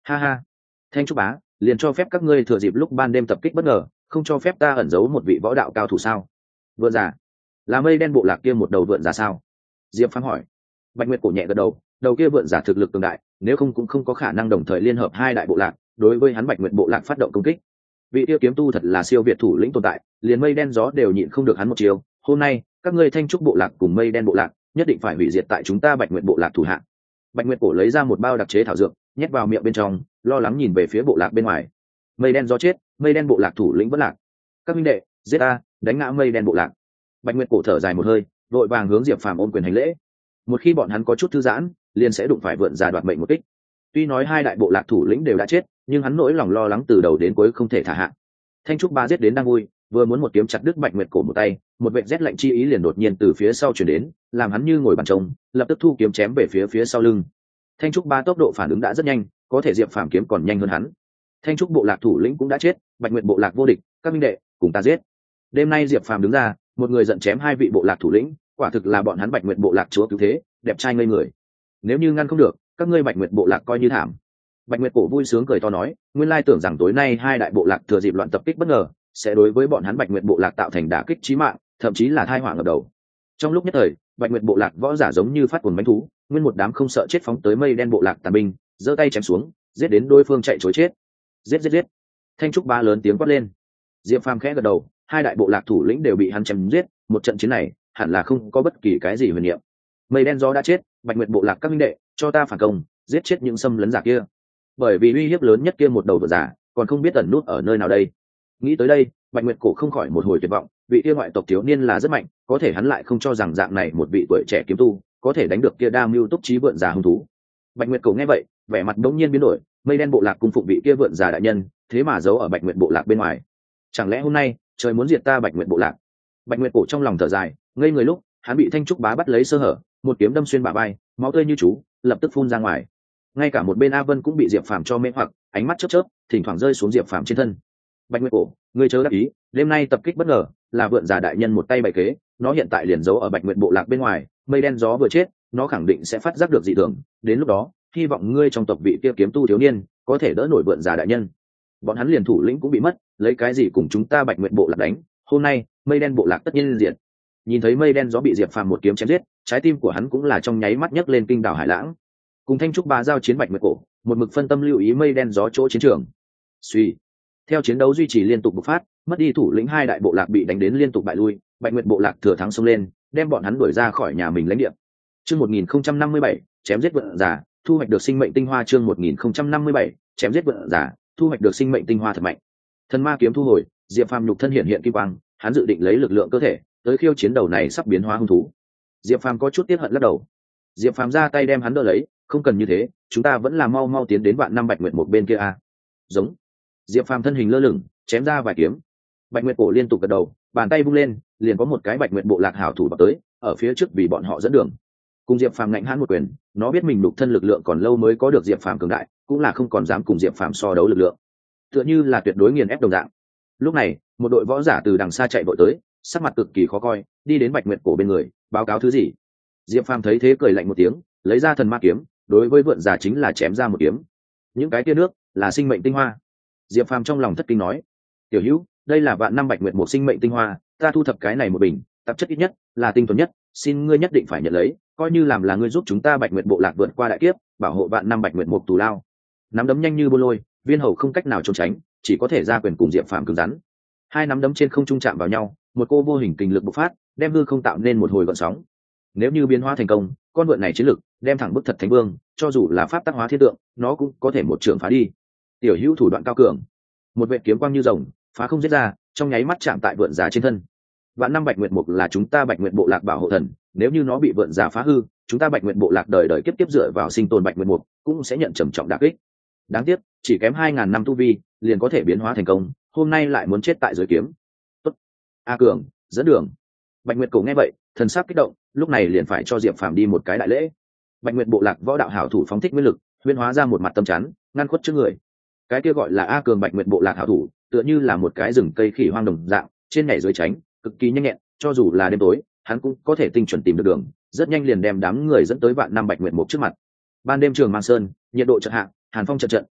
Ha ha, Thanh Trúc bá, liền cho phép các ngươi thừa dịp lúc ban đêm tập kích bất ngờ, không cho phép ta ẩn giấu một vị võ đạo cao thủ sao? Vượn giả, là mây đen bộ lạc kia một đầu vượn giả sao? Diệp Phàm hỏi. Bạch Nguyệt cổ nhẹ gật đầu, đầu kia vượn giả thực lực cường đại, nếu không cũng không có khả năng đồng thời liên hợp hai đại bộ lạc đối với hắn Bạch Nguyệt bộ lạc phát động công kích. Vị kia kiếm tu thật là siêu việt thủ lĩnh tồn tại, liền mây đen gió đều nhịn không được hắn một chiều. Hôm nay các ngươi Thanh Trúc bộ lạc cùng mây đen bộ lạc nhất định phải hủy diệt tại chúng ta Bạch Nguyệt bộ lạc thủ hạ. Bạch Nguyệt cổ lấy ra một bao đặc chế thảo dược, nhét vào miệng bên trong, lo lắng nhìn về phía bộ lạc bên ngoài. Mây đen gió chết, mây đen bộ lạc thủ lĩnh vẫn lạc. Các huynh đệ, giết ta, đánh ngã mây đen bộ lạc. Bạch Nguyệt cổ thở dài một hơi, vội vàng hướng Diệp Phàm ôm quyền hành lễ. Một khi bọn hắn có chút thư giãn, liền sẽ đụng phải vượn giả đoạt mệnh một kích. Tuy nói hai đại bộ lạc thủ lĩnh đều đã chết, nhưng hắn nỗi lòng lo lắng từ đầu đến cuối không thể thả hạ. Thanh Trúc ba giết đến đang vui, vừa muốn một kiếm chặt đứt Bạch Nguyệt cổ một tay, một vệt rét lạnh chi ý liền đột nhiên từ phía sau truyền đến, làm hắn như ngồi bàn trông, lập tức thu kiếm chém về phía phía sau lưng. Thanh Trúc ba tốc độ phản ứng đã rất nhanh, có thể Diệp Phàm kiếm còn nhanh hơn hắn. Thanh Trúc bộ lạc thủ lĩnh cũng đã chết, Bạch Nguyệt bộ lạc vô địch, các minh đệ, cùng ta giết. Đêm nay Diệp Phàm đứng ra, một người giận chém hai vị bộ lạc thủ lĩnh, quả thực là bọn hắn Bạch Nguyệt bộ lạc chúa cứu thế, đẹp trai ngây người. Nếu như ngăn không được, các ngươi Bạch Nguyệt bộ lạc coi như thảm. Bạch Nguyệt cổ vui sướng cười to nói, nguyên lai tưởng rằng tối nay hai đại bộ lạc thừa dịp loạn tập kích bất ngờ, sẽ đối với bọn hắn Bạch Nguyệt bộ lạc tạo thành đả kích chí mạng, thậm chí là tai họa ngập đầu. Trong lúc nhất thời, Bạch Nguyệt bộ lạc võ giả giống như phát cuồng mãnh thú, nguyên một đám không sợ chết phóng tới mây đen bộ lạc tàn binh, giơ tay chém xuống, giết đến đối phương chạy trối chết. Giết giết giết. Thanh Trúc ba lớn tiếng quát lên. Diệp Phàm khẽ gật đầu, hai đại bộ lạc thủ lĩnh đều bị hắn chém giết, một trận chiến này hẳn là không có bất kỳ cái gì huyền niệm. Mây đen gió đã chết, Bạch Nguyệt bộ lạc các minh đệ, cho ta phản công, giết chết những xâm lấn giả kia. Bởi vì uy hiếp lớn nhất kia một đầu vượn giả, còn không biết ẩn nút ở nơi nào đây. Nghĩ tới đây, Bạch Nguyệt cổ không khỏi một hồi tuyệt vọng, vị kia ngoại tộc thiếu niên là rất mạnh, có thể hắn lại không cho rằng dạng này một vị tuổi trẻ kiếm tu có thể đánh được kia đa mưu túc trí vượn giả hung thú. Bạch Nguyệt cổ nghe vậy, vẻ mặt đống nhiên biến đổi, mây đen bộ lạc cung phụng vị kia vượn giả đại nhân, thế mà giấu ở Bạch Nguyệt bộ lạc bên ngoài. Chẳng lẽ hôm nay trời muốn diệt ta Bạch Nguyệt bộ lạc? Bạch Nguyệt cổ trong lòng thở dài, ngây người lúc, hắn bị Thanh Trúc bá bắt lấy sơ hở, một kiếm đâm xuyên bả vai, máu tươi như chú, lập tức phun ra ngoài. Ngay cả một bên A Vân cũng bị Diệp Phàm cho mê hoặc, ánh mắt chớp chớp, thỉnh thoảng rơi xuống Diệp Phàm trên thân. Bạch Nguyệt cổ, ngươi chớ đắc ý, đêm nay tập kích bất ngờ, là vượn giả đại nhân một tay bày kế, nó hiện tại liền giấu ở Bạch Nguyệt bộ lạc bên ngoài, mây đen gió vừa chết, nó khẳng định sẽ phát giác được dị thường, đến lúc đó, hy vọng ngươi trong tộc vị kia kiếm tu thiếu niên có thể đỡ nổi vượn giả đại nhân. Bọn hắn liền thủ lĩnh cũng bị mất, lấy cái gì cùng chúng ta Bạch Nguyệt bộ lạc đánh, hôm nay, mây đen bộ lạc tất nhiên diện. Nhìn thấy mây đen gió bị Diệp Phàm một kiếm chém giết, trái tim của hắn cũng là trong nháy mắt nhấc lên kinh đảo hải lãng. Cùng Thanh Trúc bá giao chiến Bạch Nguyệt cổ, một mực phân tâm lưu ý mây đen gió chỗ chiến trường. Suy, theo chiến đấu duy trì liên tục bộc phát, mất đi thủ lĩnh hai đại bộ lạc bị đánh đến liên tục bại lui, Bạch Nguyệt bộ lạc thừa thắng xông lên, đem bọn hắn đuổi ra khỏi nhà mình lãnh địa. Chương một nghìn không trăm năm mươi bảy, chém giết vượn giả, thu hoạch được sinh mệnh tinh hoa. Chương một nghìn không trăm năm mươi bảy, chém giết vượn giả, thu hoạch được sinh mệnh tinh hoa thật mạnh. Thần ma kiếm thu hồi, Diệp Phàm nhục thân hiện hiện kim quang, hắn dự định lấy lực lượng cơ thể tới khiêu chiến đầu này sắp biến hóa hung thú. Diệp Phàm có chút tiếc hận lắc đầu. Diệp Phàm ra tay đem hắn đỡ lấy, không cần như thế, chúng ta vẫn là mau mau tiến đến vạn năm Bạch Nguyệt một bên kia a. Giống. Diệp Phàm thân hình lơ lửng, chém ra vài kiếm. Bạch Nguyệt cổ liên tục gật đầu, bàn tay vung lên, liền có một cái Bạch Nguyệt bộ lạc hảo thủ vào tới, ở phía trước vì bọn họ dẫn đường. Cùng Diệp Phàm ngạnh hãn một quyền, nó biết mình đục thân lực lượng còn lâu mới có được Diệp Phàm cường đại, cũng là không còn dám cùng Diệp Phàm so đấu lực lượng. Tựa như là tuyệt đối nghiền ép đồng dạng. Lúc này, một đội võ giả từ đằng xa chạy vội tới, sắc mặt cực kỳ khó coi, đi đến Bạch Nguyệt cổ bên người, báo cáo thứ gì. Diệp Phàm thấy thế cười lạnh một tiếng, lấy ra thần ma kiếm, đối với vượn giả chính là chém ra một kiếm. Những cái tia nước là sinh mệnh tinh hoa. Diệp Phàm trong lòng thất kinh nói, tiểu hữu, đây là vạn năm Bạch Nguyệt một sinh mệnh tinh hoa, ta thu thập cái này một bình, tạp chất ít nhất là tinh thuần nhất, xin ngươi nhất định phải nhận lấy, coi như làm là ngươi giúp chúng ta Bạch Nguyệt bộ lạc vượt qua đại kiếp, bảo hộ vạn năm Bạch Nguyệt một tù lao. Nắm đấm nhanh như bô lôi, viên hầu không cách nào trốn tránh, chỉ có thể ra quyền cùng Diệp Phàm cứng rắn. Hai nắm đấm trên không trung chạm vào nhau, một cô vô hình kình lực bộc phát, đem hư không tạo nên một hồi gợn sóng. Nếu như biến hóa thành công, con vượn này chiến lực đem thẳng bức thật thánh vương, cho dù là pháp tác hóa thiên tượng, nó cũng có thể một trường phá đi. Tiểu hữu thủ đoạn cao cường, một vệ kiếm quang như rồng, phá không giết ra, trong nháy mắt chạm tại vượn giả trên thân. Vạn năm Bạch Nguyệt mục là chúng ta Bạch Nguyệt bộ lạc bảo hộ thần, nếu như nó bị vượn giả phá hư, chúng ta Bạch Nguyệt bộ lạc đời đời kiếp kiếp dựa vào sinh tồn Bạch Nguyệt mục cũng sẽ nhận trầm trọng đả kích. Đáng tiếc, chỉ kém hai ngàn năm tu vi, liền có thể biến hóa thành công, hôm nay lại muốn chết tại dưới kiếm. Tốt. A Cường, dẫn đường. Bạch Nguyệt cổ nghe vậy, thần sắc kích động, lúc này liền phải cho Diệp Phàm đi một cái đại lễ. Bạch Nguyệt bộ lạc võ đạo hảo thủ phóng thích nguyên lực, huyễn hóa ra một mặt tâm chắn, ngăn khuất trước người. Cái kia gọi là A Cường Bạch Nguyệt bộ lạc hảo thủ, tựa như là một cái rừng cây khỉ hoang đồng dạng, trên nhảy dưới tránh, cực kỳ nhanh nhẹn, cho dù là đêm tối, hắn cũng có thể tinh chuẩn tìm được đường, rất nhanh liền đem đám người dẫn tới vạn năm Bạch Nguyệt mục trước mặt. Ban đêm trường Mang Sơn, nhiệt độ chợt hạ, hàn phong trận trận,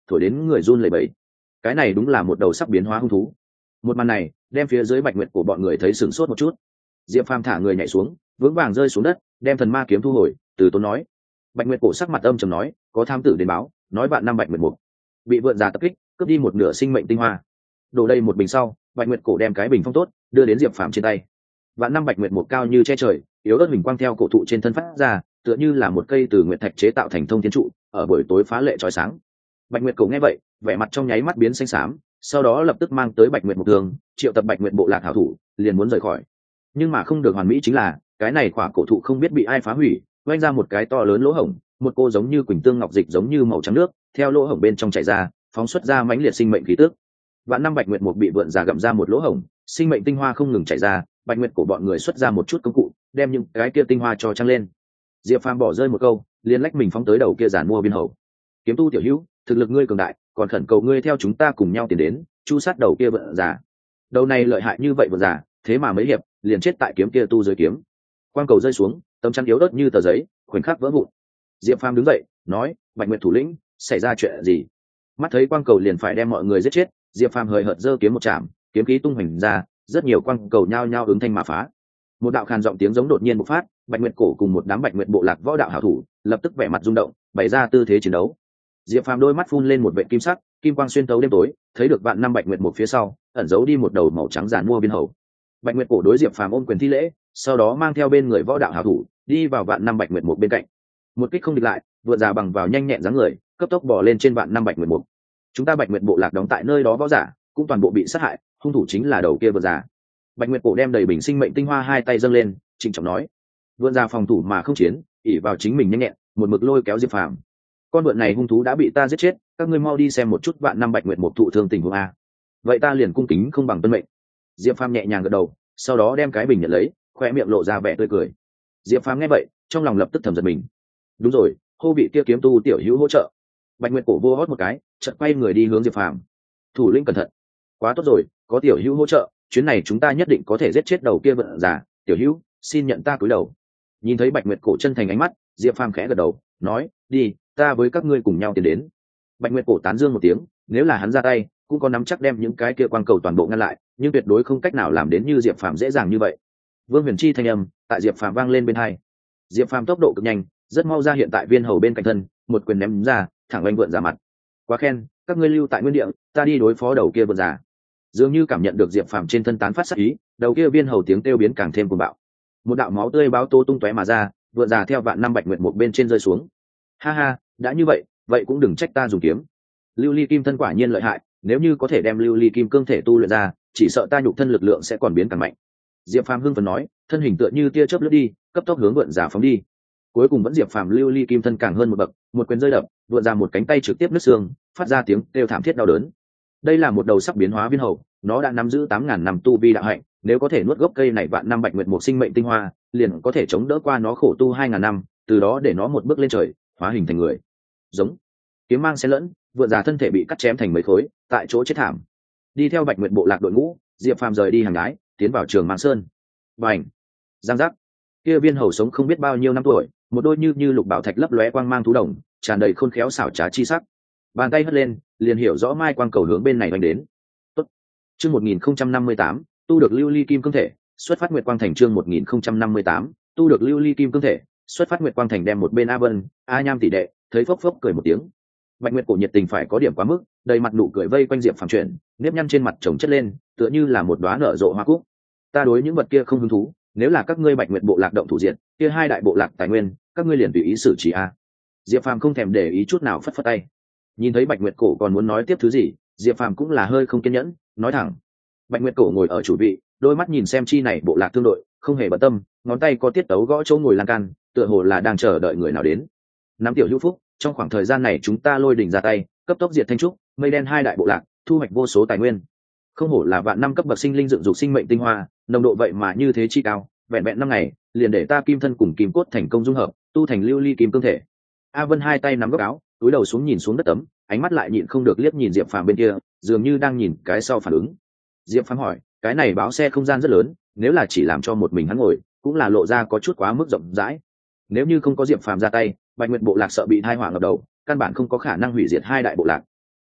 thổi đến người run lẩy bẩy. Cái này đúng là một đầu sắp biến hóa hung thú. Một màn này đem phía dưới Bạch Nguyệt của bọn người thấy sửng sốt một chút. Diệp Phàm thả người nhảy xuống, vững vàng rơi xuống đất, đem thần ma kiếm thu hồi, từ tốn nói. Bạch Nguyệt cổ sắc mặt âm trầm nói, có tham tử đến báo, nói bạn năm Bạch Nguyệt mục bị vượn già tập kích, cướp đi một nửa sinh mệnh tinh hoa. Đổ đây một bình sau, Bạch Nguyệt cổ đem cái bình phong tốt, đưa đến Diệp Phàm trên tay. Vạn năm Bạch Nguyệt mục cao như che trời, yếu ớt hình quang theo cổ thụ trên thân phát ra, tựa như là một cây từ nguyệt thạch chế tạo thành thông thiên trụ, ở buổi tối phá lệ chói sáng. Bạch Nguyệt cổ nghe vậy, vẻ mặt trong nháy mắt biến xanh xám, sau đó lập tức mang tới Bạch Nguyệt mục tường, triệu tập Bạch Nguyệt bộ lạc hảo thủ, liền muốn rời khỏi. Nhưng mà không được hoàn mỹ chính là, cái này quả cổ thụ không biết bị ai phá hủy, vang ra một cái to lớn lỗ hổng, một cô giống như quỳnh tương ngọc dịch giống như màu trắng nước, theo lỗ hổng bên trong chảy ra, phóng xuất ra mãnh liệt sinh mệnh khí tức. Vạn năm Bạch Nguyệt mục bị vượn già gặm ra một lỗ hổng, sinh mệnh tinh hoa không ngừng chảy ra, Bạch Nguyệt của bọn người xuất ra một chút công cụ, đem những cái kia tinh hoa cho trăng lên. Diệp Phàm bỏ rơi một câu, liền lách mình phóng tới đầu kia giản mua viên hầu. Kiếm tu tiểu hữu, thực lực ngươi cường đại, còn khẩn cầu ngươi theo chúng ta cùng nhau tiến đến, chu sát đầu kia vượn già. Đầu này lợi hại như vậy vượn già, thế mà mấy hiệp liền chết tại kiếm kia tu dưới kiếm. Quang cầu rơi xuống, tấm chắn yếu ớt như tờ giấy, khoảnh khắc vỡ vụn. Diệp Phàm đứng dậy, nói, Bạch Nguyệt thủ lĩnh, xảy ra chuyện gì? Mắt thấy quang cầu liền phải đem mọi người giết chết, Diệp Phàm hời hợt giơ kiếm một chạm, kiếm khí tung hoành ra, rất nhiều quang cầu nhao nhao ứng thanh mà phá. Một đạo khàn giọng tiếng giống đột nhiên bộc phát, Bạch Nguyệt cổ cùng một đám Bạch Nguyệt bộ lạc võ đạo hảo thủ, lập tức vẻ mặt rung động, bày ra tư thế chiến đấu. Diệp Phàm đôi mắt phun lên một vệt kim sắc, kim quang xuyên thấu đêm tối, thấy được vạn năm Bạch Nguyệt một phía sau, ẩn giấu đi một đầu màu trắng giản mua biên hầu. Bạch Nguyệt cổ đối Diệp Phàm ôm quyền thi lễ, sau đó mang theo bên người võ đạo hảo thủ, đi vào vạn năm Bạch Nguyệt một bên cạnh. Một kích không địch lại, vượt ra bằng vào nhanh nhẹn dáng người, cấp tốc bò lên trên vạn năm Bạch Nguyệt một. Chúng ta Bạch Nguyệt bộ lạc đóng tại nơi đó võ giả, cũng toàn bộ bị sát hại, hung thủ chính là đầu kia vượt già. Bạch Nguyệt cổ đem đầy bình sinh mệnh tinh hoa hai tay dâng lên, trịnh trọng nói. Vượn già phòng thủ mà không chiến, ỷ vào chính mình nhanh nhẹn, một mực lôi kéo Diệp Phàm. Con vượn này hung thú đã bị ta giết chết, các ngươi mau đi xem một chút vạn năm Bạch Nguyệt một thụ thương tình huống a. Vậy ta liền cung kính không bằng tuân mệnh. Diệp Phàm nhẹ nhàng gật đầu, sau đó đem cái bình nhận lấy, khoe miệng lộ ra vẻ tươi cười. Diệp Phàm nghe vậy, trong lòng lập tức thầm giật mình. Đúng rồi, hô vị kia kiếm tu tiểu hữu hỗ trợ. Bạch Nguyệt cổ vô hót một cái, chợt quay người đi hướng Diệp Phàm. Thủ lĩnh cẩn thận. Quá tốt rồi, có tiểu hữu hỗ trợ, chuyến này chúng ta nhất định có thể giết chết đầu kia vượn già. Tiểu hữu, xin nhận ta cúi đầu. Nhìn thấy Bạch Nguyệt cổ chân thành ánh mắt, Diệp Phàm khẽ gật đầu, nói, đi, ta với các ngươi cùng nhau tiến đến. Bạch Nguyệt cổ tán dương một tiếng, nếu là hắn ra tay, cũng có nắm chắc đem những cái kia quang cầu toàn bộ ngăn lại, nhưng tuyệt đối không cách nào làm đến như Diệp Phàm dễ dàng như vậy. Vương Huyền Chi thanh âm tại Diệp Phàm vang lên bên hai. Diệp Phàm tốc độ cực nhanh, rất mau ra hiện tại viên hầu bên cạnh thân, một quyền ném ra, thẳng oanh vượn già mặt. Quá khen, các ngươi lưu tại nguyên địa, ta đi đối phó đầu kia vượn già. Dường như cảm nhận được Diệp Phàm trên thân tán phát sát ý, đầu kia viên hầu tiếng kêu biến càng thêm cuồng bạo. Một đạo máu tươi báo tô tung tóe mà ra, vượn già theo vạn năm Bạch Nguyệt một bên trên rơi xuống. Ha ha, đã như vậy, vậy cũng đừng trách ta dùng kiếm. Lưu ly kim thân quả nhiên lợi hại, nếu như có thể đem lưu ly kim cương thể tu luyện ra, chỉ sợ ta nhục thân lực lượng sẽ còn biến càng mạnh. Diệp Phàm hưng phấn nói, thân hình tựa như tia chớp lướt đi, cấp tốc hướng vượn già phóng đi. Cuối cùng vẫn Diệp Phàm lưu ly kim thân càng hơn một bậc, một quyền rơi đập, vượn ra một cánh tay trực tiếp nứt xương, phát ra tiếng kêu thảm thiết đau đớn. Đây là một đầu sắp biến hóa viên hầu, nó đã nắm giữ tám ngàn năm tu vi đạo hạnh, nếu có thể nuốt gốc cây này vạn năm Bạch Nguyệt một sinh mệnh tinh hoa, liền có thể chống đỡ qua nó khổ tu hai ngàn năm, từ đó để nó một bước lên trời, hóa hình thành người. Giống. Kiếm mang xen lẫn, vượn già thân thể bị cắt chém thành mấy khối, tại chỗ chết thảm. Đi theo Bạch Nguyệt bộ lạc đội ngũ, Diệp Phàm rời đi hàng ái, tiến vào Trường Mang Sơn. Bành. Giang giác. Kia viên hầu sống không biết bao nhiêu năm tuổi, một đôi như như lục bảo thạch lấp lóe quang mang thú đồng, tràn đầy khôn khéo xảo trá chi sắc. Bàn tay hất lên, liền hiểu rõ mai quang cầu hướng bên này đánh đến. Tốt. Chương một nghìn không trăm năm mươi tám, tu được lưu ly kim cương thể, xuất phát nguyệt quang thành. Chương một nghìn không trăm năm mươi tám, tu được lưu ly kim cương thể, xuất phát nguyệt quang thành. Đem một bên A Vân, A Nham tỷ đệ, thấy phốc phốc cười một tiếng. Bạch Nguyệt cổ nhiệt tình phải có điểm quá mức, đầy mặt nụ cười vây quanh Diệp Phàm chuyện, nếp nhăn trên mặt chồng chất lên, tựa như là một đóa nở rộ hoa cúc. Ta đối những vật kia không hứng thú, nếu là các ngươi Bạch Nguyệt bộ lạc động thủ diện, kia hai đại bộ lạc tài nguyên, các ngươi liền tùy ý xử trí a. Diệp Phàm không thèm để ý chút nào, phất phất tay. Nhìn thấy Bạch Nguyệt cổ còn muốn nói tiếp thứ gì, Diệp Phàm cũng là hơi không kiên nhẫn, nói thẳng. Bạch Nguyệt cổ ngồi ở chủ vị, đôi mắt nhìn xem chi này bộ lạc thương đội, không hề bận tâm, ngón tay có tiết tấu gõ chỗ ngồi lan can, tựa hồ là đang chờ đợi người nào đến. Năm tiểu hữu phúc, trong khoảng thời gian này chúng ta lôi đỉnh ra tay, cấp tốc diệt Thanh Trúc, Mây Đen hai đại bộ lạc, thu hoạch vô số tài nguyên. Không hổ là vạn năm cấp bậc sinh linh dựng dục sinh mệnh tinh hoa, nồng độ vậy mà như thế chi cao, vẹn vẹn năm ngày, liền để ta kim thân cùng kim cốt thành công dung hợp, tu thành lưu ly kim cương thể. A Vân hai tay nắm góc áo, túi đầu xuống nhìn xuống đất tấm, ánh mắt lại nhịn không được liếc nhìn Diệp Phàm bên kia, dường như đang nhìn cái sau phản ứng. Diệp Phàm hỏi, cái này báo xe không gian rất lớn, nếu là chỉ làm cho một mình hắn ngồi, cũng là lộ ra có chút quá mức rộng rãi. Nếu như không có Diệp Phàm ra tay, Bạch Nguyệt bộ lạc sợ bị tai họa ngập đầu, căn bản không có khả năng hủy diệt hai đại bộ lạc.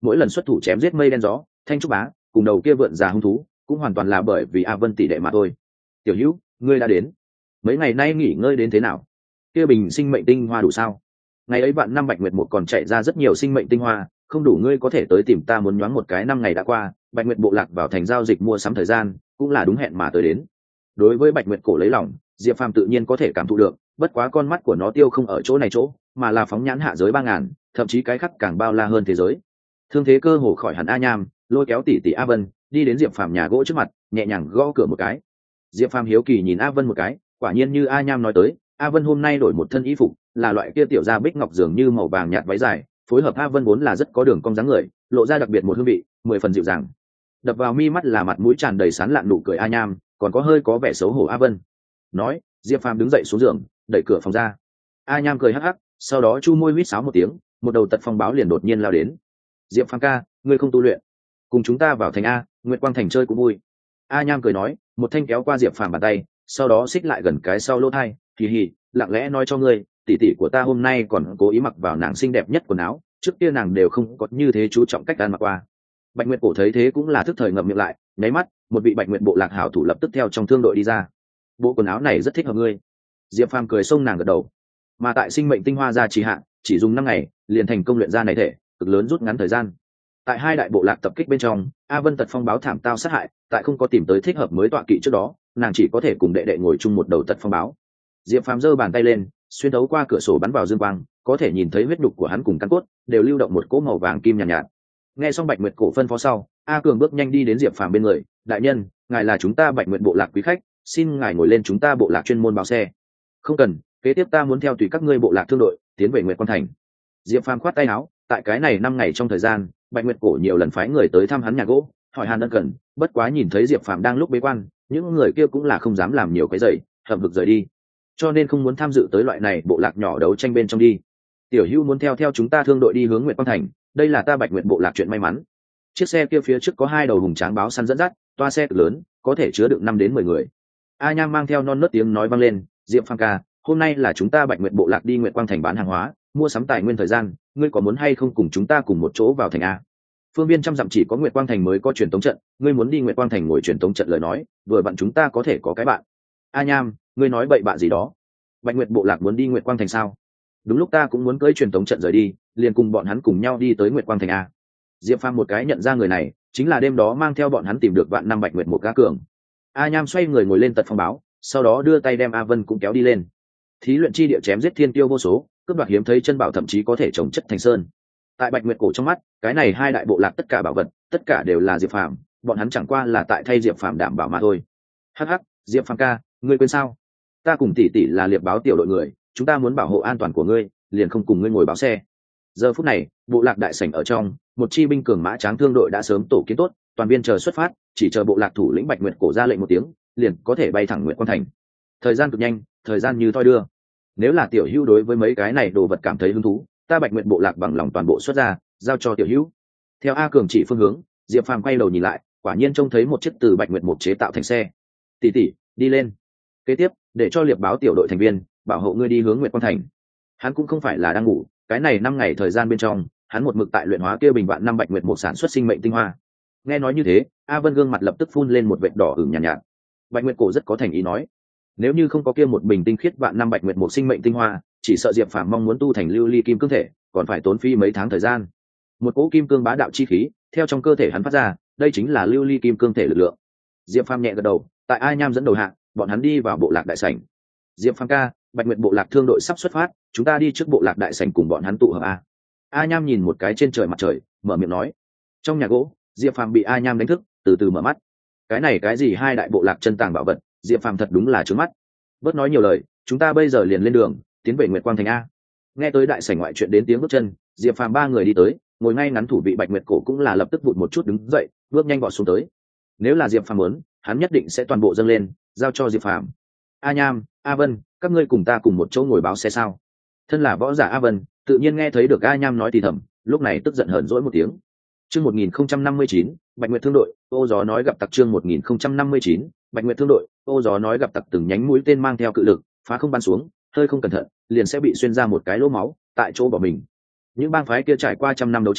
mỗi lần xuất thủ chém giết mây đen gió thanh trúc bá cùng đầu kia vượn già hung thú cũng hoàn toàn là bởi vì a vân tỷ đệ mà thôi. Tiểu hữu, ngươi đã đến, mấy ngày nay nghỉ ngơi đến thế nào? Kia bình sinh mệnh tinh hoa đủ sao? Ngày ấy bạn năm Bạch Nguyệt một còn chạy ra rất nhiều sinh mệnh tinh hoa, không đủ ngươi có thể tới tìm ta muốn nhoáng một cái. Năm ngày đã qua, Bạch Nguyệt bộ lạc vào thành giao dịch mua sắm thời gian cũng là đúng hẹn mà tới đến. Đối với Bạch Nguyệt cổ lấy lòng, Diệp Phàm tự nhiên có thể cảm thụ được, bất quá con mắt của nó tiêu không ở chỗ này chỗ, mà là phóng nhãn hạ giới ba ngàn, thậm chí cái khác càng bao la hơn thế giới. Thương thế cơ hồ khỏi hẳn A Nham, lôi kéo tỷ tỷ A Vân, đi đến Diệp Phàm nhà gỗ trước mặt, nhẹ nhàng gõ cửa một cái. Diệp Phàm hiếu kỳ nhìn A Vân một cái, quả nhiên như A Nham nói tới, A Vân hôm nay đổi một thân y phục, là loại kia tiểu gia bích ngọc dường như màu vàng nhạt váy dài, phối hợp A Vân vốn là rất có đường cong dáng người, lộ ra đặc biệt một hương vị, mười phần dịu dàng. Đập vào mi mắt là mặt mũi tràn đầy sán lạn nụ cười A Nham, còn có hơi có vẻ xấu hổ A Vân. Nói, Diệp Phàm đứng dậy xuống giường, đẩy cửa phòng ra. A Nham cười hắc hắc, sau đó chu môi huýt sáo một tiếng, một đầu tật phong báo liền đột nhiên lao đến. Diệp Phàm ca, ngươi không tu luyện, cùng chúng ta vào thành A, Nguyệt Quang thành chơi cũng vui. A Nham cười nói, một thanh kéo qua Diệp Phàm bàn tay, sau đó xích lại gần cái sau lỗ thai, hì hì, lặng lẽ nói cho ngươi, tỷ tỷ của ta hôm nay còn cố ý mặc vào nàng xinh đẹp nhất quần áo, trước kia nàng đều không có như thế chú trọng cách ăn mặc qua. Bạch Nguyệt cổ thấy thế cũng là thức thời ngậm miệng lại, nháy mắt, một vị Bạch Nguyệt bộ lạc hảo thủ lập tức theo trong thương đội đi ra. Bộ quần áo này rất thích hợp ngươi. Diệp Phàm cười xông nàng gật đầu. Mà tại sinh mệnh tinh hoa ra trì hạn, chỉ dùng năm ngày, liền thành công luyện ra này thể, cực lớn rút ngắn thời gian. Tại hai đại bộ lạc tập kích bên trong, A Vân tật phong báo thảm tao sát hại, tại không có tìm tới thích hợp mới tọa kỵ trước đó, nàng chỉ có thể cùng đệ đệ ngồi chung một đầu tật phong báo. Diệp Phàm giơ bàn tay lên, xuyên thấu qua cửa sổ bắn vào dương quang, có thể nhìn thấy huyết đục của hắn cùng căn cốt đều lưu động một cỗ màu vàng kim nhàn nhạt, nhạt. Nghe xong Bạch Nguyệt cổ phân phó sau, A Cường bước nhanh đi đến Diệp Phàm bên người, đại nhân, ngài là chúng ta Bạch Nguyệt bộ lạc quý khách, xin ngài ngồi lên chúng ta bộ lạc chuyên môn báo xe. Không cần, kế tiếp ta muốn theo tùy các ngươi bộ lạc thương đội tiến về Nguyệt Quang thành. Diệp Phàm khoát tay áo, tại cái này năm ngày trong thời gian, Bạch Nguyệt cổ nhiều lần phái người tới thăm hắn nhà gỗ, hỏi han ân cần, bất quá nhìn thấy Diệp Phàm đang lúc bế quan, những người kia cũng là không dám làm nhiều cái dậy, hậm hực rời đi, cho nên không muốn tham dự tới loại này bộ lạc nhỏ đấu tranh bên trong đi. Tiểu Hữu muốn theo theo chúng ta thương đội đi hướng Nguyệt Quang thành, đây là ta Bạch Nguyệt bộ lạc chuyện may mắn. Chiếc xe kia phía trước có hai đầu hùng tráng báo săn dẫn dắt, toa xe cực lớn, có thể chứa được năm đến mười người. A Nham mang theo non nớt tiếng nói vang lên, Diệp Phàm ca, hôm nay là chúng ta Bạch Nguyệt bộ lạc đi Nguyệt Quang thành bán hàng hóa, mua sắm tài nguyên thời gian, ngươi có muốn hay không cùng chúng ta cùng một chỗ vào thành a? Phương viên trăm dặm chỉ có Nguyệt Quang thành mới có truyền tống trận, ngươi muốn đi Nguyệt Quang thành ngồi truyền tống trận lời nói, vừa bạn chúng ta có thể có cái bạn. A Nham, ngươi nói bậy bạ gì đó? Bạch Nguyệt bộ lạc muốn đi Nguyệt Quang thành sao? Đúng lúc ta cũng muốn cưỡi truyền tống trận rời đi, liền cùng bọn hắn cùng nhau đi tới Nguyệt Quang thành a. Diệp Phàm một cái nhận ra người này, chính là đêm đó mang theo bọn hắn tìm được vạn năm Bạch Nguyệt một gã cường. A Nham xoay người ngồi lên tật phong báo, sau đó đưa tay đem A Vân cũng kéo đi lên. Thí luyện chi địa chém giết thiên tiêu vô số, cướp đoạt hiếm thấy chân bảo thậm chí có thể trồng chất thành sơn. Tại Bạch Nguyệt cổ trong mắt, cái này hai đại bộ lạc tất cả bảo vật, tất cả đều là Diệp Phàm, bọn hắn chẳng qua là tại thay Diệp Phàm đảm bảo mà thôi. Hắc hắc, Diệp Phàm ca, ngươi quên sao? Ta cùng tỷ tỷ là liệp báo tiểu đội người, chúng ta muốn bảo hộ an toàn của ngươi, liền không cùng ngươi ngồi báo xe. Giờ phút này, bộ lạc đại sảnh ở trong, một chi binh cường mã tráng thương đội đã sớm tổ kiến tốt, toàn viên chờ xuất phát, chỉ chờ bộ lạc thủ lĩnh Bạch Nguyệt cổ ra lệnh một tiếng, liền có thể bay thẳng Nguyệt Quang thành. Thời gian cực nhanh, thời gian như thoi đưa. Nếu là Tiểu Hữu đối với mấy cái này đồ vật cảm thấy hứng thú, ta Bạch Nguyệt bộ lạc bằng lòng toàn bộ xuất ra, giao cho Tiểu Hữu. Theo A Cường chỉ phương hướng, Diệp Phàm quay đầu nhìn lại, quả nhiên trông thấy một chiếc từ Bạch Nguyệt mục chế tạo thành xe. Tỷ tỷ, đi lên. Kế tiếp, để cho liệp báo tiểu đội thành viên bảo hộ ngươi đi hướng Nguyệt Quang thành. Hắn cũng không phải là đang ngủ, cái này năm ngày thời gian bên trong, hắn một mực tại luyện hóa kia bình vạn năm Bạch Nguyệt mục sản xuất sinh mệnh tinh hoa. Nghe nói như thế, A Vân gương mặt lập tức phun lên một vệt đỏ ửng nhàn nhạt, nhạt. Bạch Nguyệt cổ rất có thành ý nói, nếu như không có kia một bình tinh khiết vạn năm Bạch Nguyệt mục sinh mệnh tinh hoa, chỉ sợ Diệp Phàm mong muốn tu thành lưu ly kim cương thể, còn phải tốn phí mấy tháng thời gian. Một cỗ kim cương bá đạo chi khí theo trong cơ thể hắn phát ra, đây chính là lưu ly kim cương thể lực lượng. Diệp Phàm nhẹ gật đầu, tại A Nham dẫn đầu hạ, bọn hắn đi vào bộ lạc đại sảnh. Diệp Phàm ca, Bạch Nguyệt bộ lạc thương đội sắp xuất phát, chúng ta đi trước bộ lạc đại sảnh cùng bọn hắn tụ hợp a. A Nham nhìn một cái trên trời mặt trời, mở miệng nói. Trong nhà gỗ, Diệp Phàm bị A Nham đánh thức, từ từ mở mắt. Cái này cái gì hai đại bộ lạc chân tàng bảo vật, Diệp Phàm thật đúng là trướng mắt. Bớt nói nhiều lời, chúng ta bây giờ liền lên đường, tiến về Nguyệt Quang thành a. Nghe tới đại sảnh ngoại chuyện đến tiếng bước chân, Diệp Phàm ba người đi tới, ngồi ngay ngắn thủ vị Bạch Nguyệt cổ cũng là lập tức vụt một chút đứng dậy, bước nhanh vọt xuống tới. Nếu là Diệp Phàm muốn, hắn nhất định sẽ toàn bộ dâng lên, giao cho Diệp Phàm. A Nham, A Vân, các ngươi cùng ta cùng một chỗ ngồi báo xe sao? Thân là võ giả A Vân, tự nhiên nghe thấy được A Nham nói thì thầm, lúc này tức giận hờn dỗi một tiếng. Chương một nghìn không trăm năm mươi chín, Bạch Nguyệt thương đội, ô gió nói gặp tặc chương một nghìn không trăm năm mươi chín, Bạch Nguyệt thương đội, ô gió nói gặp tặc từng nhánh mũi tên mang theo cự lực, phá không bắn xuống, hơi không cẩn thận, liền sẽ bị xuyên ra một cái lỗ máu, tại chỗ bỏ mình. Những bang phái kia trải qua trăm năm đấu tranh,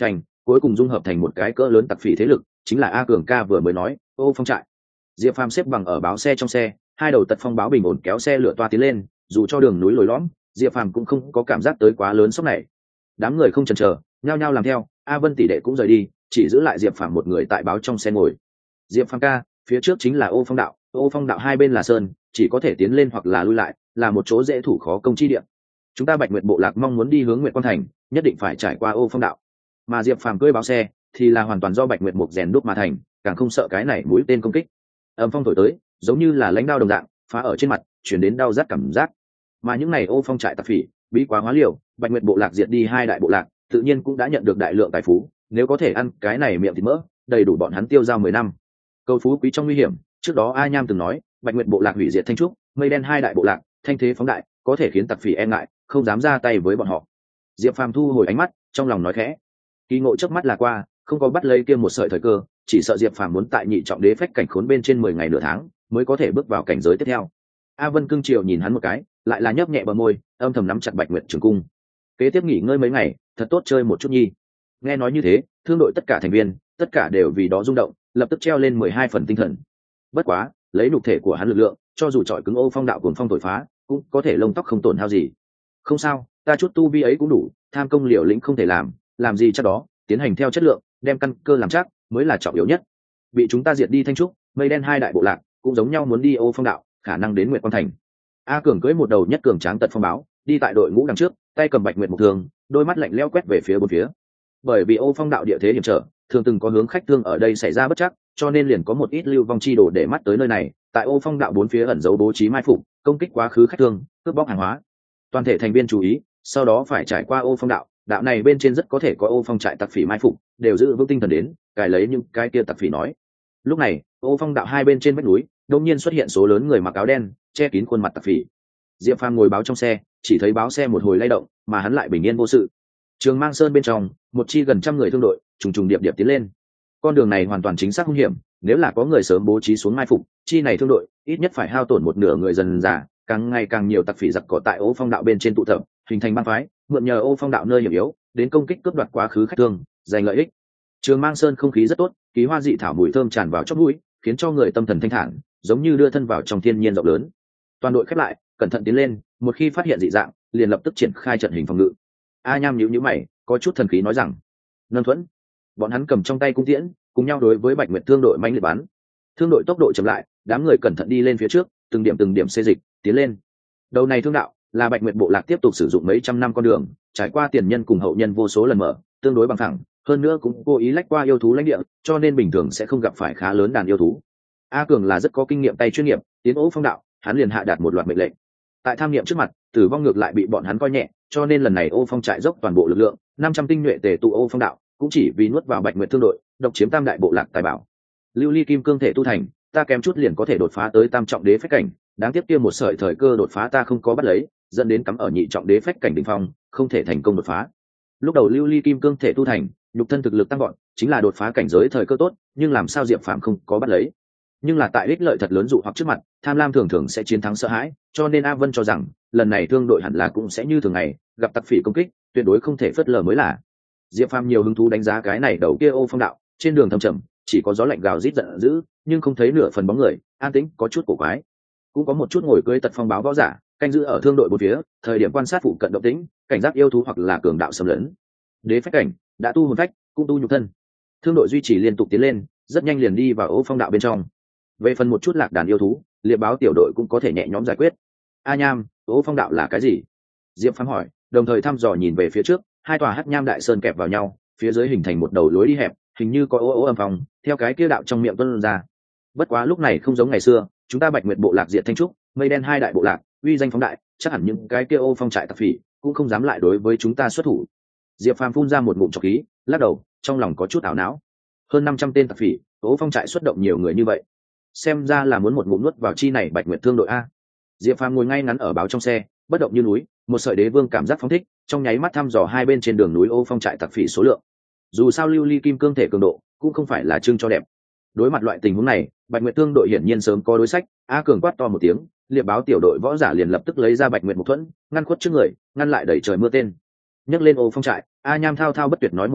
cuối cùng dung hợp thành một cái cỡ lớn tặc phỉ thế lực, chính là A Cường ca vừa mới nói ô phong trại. Diệp Phàm xếp bằng ở báo xe trong xe, hai đầu tật phong báo bình ổn kéo xe lửa toa tiến lên, dù cho đường núi lồi lõm, Diệp Phàm cũng không có cảm giác tới quá lớn sốc này. Đám người không chần chờ, nhao nhao làm theo, A Vân tỷ đệ cũng rời đi, chỉ giữ lại Diệp Phàm một người tại báo trong xe ngồi. Diệp Phàm ca, phía trước chính là ô phong đạo, ô phong đạo hai bên là sơn, chỉ có thể tiến lên hoặc là lui lại, là một chỗ dễ thủ khó công chi địa. Chúng ta Bạch Nguyệt bộ lạc mong muốn đi hướng Nguyệt Quan thành, nhất định phải trải qua ô phong đạo. Mà Diệp Phàm cưỡi báo xe thì là hoàn toàn do Bạch Nguyệt mục rèn đúc mà thành, càng không sợ cái này mũi tên công kích. Âm phong thổi tới, giống như là lãnh đao đồng dạng, phá ở trên mặt, chuyển đến đau rát cảm giác. Mà những này ô phong trại tạp phỉ, bí quá hóa liều, Bạch Nguyệt bộ lạc diệt đi hai đại bộ lạc, tự nhiên cũng đã nhận được đại lượng tài phú, nếu có thể ăn cái này miệng thịt mỡ, đầy đủ bọn hắn tiêu dao mười năm. Câu phú quý trong nguy hiểm, trước đó A Nham từng nói, Bạch Nguyệt bộ lạc hủy diệt Thanh Trúc, Mây Đen hai đại bộ lạc, thanh thế phóng đại, có thể khiến tặc phỉ e ngại, không dám ra tay với bọn họ. Diệp Phàm thu hồi ánh mắt, trong lòng nói khẽ, kỳ ngộ chớp mắt là qua, không có bắt lấy kia một sợi thời cơ, chỉ sợ Diệp Phàm muốn tại nhị trọng đế phách cảnh khốn bên trên mười ngày nửa tháng, mới có thể bước vào cảnh giới tiếp theo. A Vân cưng chiều nhìn hắn một cái, lại là nhấp nhẹ bờ môi, âm thầm nắm chặt Bạch Nguyệt trường cung. Kế tiếp nghỉ ngơi mấy ngày, thật tốt chơi một chút nhi. Nghe nói như thế, thương đội tất cả thành viên, tất cả đều vì đó rung động, lập tức treo lên mười hai phần tinh thần. Bất quá, lấy nhục thể của hắn lực lượng, cho dù trọi cứng ô phong đạo cuồng phong thổi phá, cũng có thể lông tóc không tổn hao gì. Không sao, ta chút tu vi ấy cũng đủ, tham công liều lĩnh không thể làm, làm gì chắc đó, tiến hành theo chất lượng, đem căn cơ làm chắc, mới là trọng yếu nhất. Bị chúng ta diệt đi Thanh Trúc, Mây Đen hai đại bộ lạc, cũng giống nhau muốn đi ô phong đạo, khả năng đến Nguyệt Quan thành. A Cường cưỡi một đầu nhất cường tráng tật phong báo, đi tại đội ngũ đằng trước, tay cầm Bạch Nguyệt mục thường, đôi mắt lạnh lẽo quét về phía bốn phía. Bởi vì ô phong đạo địa thế hiểm trở, thường từng có hướng khách thương ở đây xảy ra bất chắc, cho nên liền có một ít lưu vong chi đồ để mắt tới nơi này, tại ô phong đạo bốn phía ẩn giấu bố trí mai phục, công kích quá khứ khách thương, cướp bóc hàng hóa. Toàn thể thành viên chú ý, sau đó phải trải qua ô phong đạo, đạo này bên trên rất có thể có ô phong trại tặc phỉ mai phục, đều giữ vững tinh thần đến, cài lấy những cái kia tặc phỉ nói. Lúc này, ô phong đạo hai bên trên vách núi, đột nhiên xuất hiện số lớn người mặc áo đen, che kín khuôn mặt tặc phỉ. Diệp Phàm ngồi báo trong xe, chỉ thấy báo xe một hồi lay động, mà hắn lại bình yên vô sự. Trường Mang Sơn bên trong, một chi gần trăm người thương đội, trùng trùng điệp điệp tiến lên. Con đường này hoàn toàn chính xác hung hiểm, nếu là có người sớm bố trí xuống mai phục, chi này thương đội ít nhất phải hao tổn một nửa người dần dà, càng ngày càng nhiều tặc phỉ giặc cỏ tại ô phong đạo bên trên tụ tập, hình thành bang phái, mượn nhờ ô phong đạo nơi hiểm yếu, đến công kích cướp đoạt quá khứ khách thương, giành lợi ích. Trường Mang Sơn không khí rất tốt, kỳ hoa dị thảo mùi thơm tràn vào chóp mũi, khiến cho người tâm thần thanh thản, giống như đưa thân vào trong thiên nhiên rộng lớn. Toàn đội khép lại, cẩn thận tiến lên, một khi phát hiện dị dạng, liền lập tức triển khai trận hình phòng ngự. A Nham nhíu nhíu mày, có chút thần khí nói rằng, Nâng Thuẫn. Bọn hắn cầm trong tay cung tiễn, cùng nhau đối với Bạch Nguyệt thương đội mãnh liệt bắn. Thương đội tốc độ chậm lại, đám người cẩn thận đi lên phía trước, từng điểm từng điểm xê dịch, tiến lên. Đầu này thương đạo là Bạch Nguyệt bộ lạc tiếp tục sử dụng mấy trăm năm con đường, trải qua tiền nhân cùng hậu nhân vô số lần mở, tương đối bằng thẳng, hơn nữa cũng cố ý lách qua yêu thú lãnh địa, cho nên bình thường sẽ không gặp phải khá lớn đàn yêu thú. A Cường là rất có kinh nghiệm tay chuyên nghiệp, tiến ố phong đạo, hắn liền hạ đạt một loạt mệnh lệnh. Tại tham nghiệm trước mặt, tử vong ngược lại bị bọn hắn coi nhẹ, cho nên lần này ô phong trại dốc toàn bộ lực lượng, năm trăm tinh nhuệ tề tụ ô phong đạo, cũng chỉ vì nuốt vào Bạch Nguyệt thương đội, độc chiếm tam đại bộ lạc tài bảo. Lưu ly kim cương thể tu thành, ta kém chút liền có thể đột phá tới tam trọng đế phách cảnh, đáng tiếc kia một sợi thời cơ đột phá ta không có bắt lấy, dẫn đến cắm ở nhị trọng đế phách cảnh đỉnh phong, không thể thành công đột phá. Lúc đầu lưu ly kim cương thể tu thành, nhục thân thực lực tăng gọn, chính là đột phá cảnh giới thời cơ tốt, nhưng làm sao Diệp Phàm không có bắt lấy. Nhưng là tại ích lợi thật lớn dụ hoặc trước mặt, tham lam thường thường sẽ chiến thắng sợ hãi, cho nên A Vân cho rằng lần này thương đội hẳn là cũng sẽ như thường ngày, gặp tặc phỉ công kích, tuyệt đối không thể phớt lờ mới là. Diệp Phàm nhiều hứng thú đánh giá cái này đầu kia ô phong đạo, trên đường thâm trầm, chỉ có gió lạnh gào rít giận dữ, nhưng không thấy nửa phần bóng người, an tĩnh, có chút cổ quái. Cũng có một chút ngồi cưỡi tật phong báo võ giả, canh giữ ở thương đội bốn phía, thời điểm quan sát phụ cận động tĩnh, cảnh giác yêu thú hoặc là cường đạo xâm lấn. Đế phách cảnh, đã tu hồn phách, cũng tu nhục thân. Thương đội duy trì liên tục tiến lên, rất nhanh liền đi vào ô phong đạo bên trong. Về phần một chút lạc đàn yêu thú, liệp báo tiểu đội cũng có thể nhẹ nhõm giải quyết. A Nham, ô phong đạo là cái gì? Diệp Phàm hỏi, đồng thời thăm dò nhìn về phía trước, hai tòa hắc nham đại sơn kẹp vào nhau, phía dưới hình thành một đầu lối đi hẹp, hình như có ô ô âm phòng, theo cái kia đạo trong miệng tuôn ra. Bất quá lúc này không giống ngày xưa, chúng ta Bạch Nguyệt bộ lạc diệt Thanh Trúc, Mây Đen hai đại bộ lạc, uy danh phóng đại, chắc hẳn những cái kia ô phong trại tặc phỉ cũng không dám lại đối với chúng ta xuất thủ. Diệp Phàm phun ra một ngụm trọc khí, lắc đầu, trong lòng có chút ảo não. Hơn năm trăm tên tặc phỉ, ô phong trại xuất động nhiều người như vậy, xem ra là muốn một ngụm nuốt vào chi này Bạch Nguyệt thương đội a. Diệp Phàm ngồi ngay ngắn ở báo trong xe, bất động như núi, một sợi đế vương cảm giác phóng thích, trong nháy mắt thăm dò hai bên trên đường núi ô phong trại tặc phỉ số lượng. Dù sao lưu ly kim cương thể cường độ cũng không phải là trưng cho đẹp. Đối mặt loại tình huống này, Bạch Nguyệt thương đội hiển nhiên sớm có đối sách. A Cường quát to một tiếng, liệp báo tiểu đội võ giả liền lập tức lấy ra Bạch Nguyệt mục thuẫn, ngăn khuất trước người, ngăn lại đẩy trời mưa tên. Nhấc lên ô phong trại, A Nham thao thao bất tuyệt nói một đống,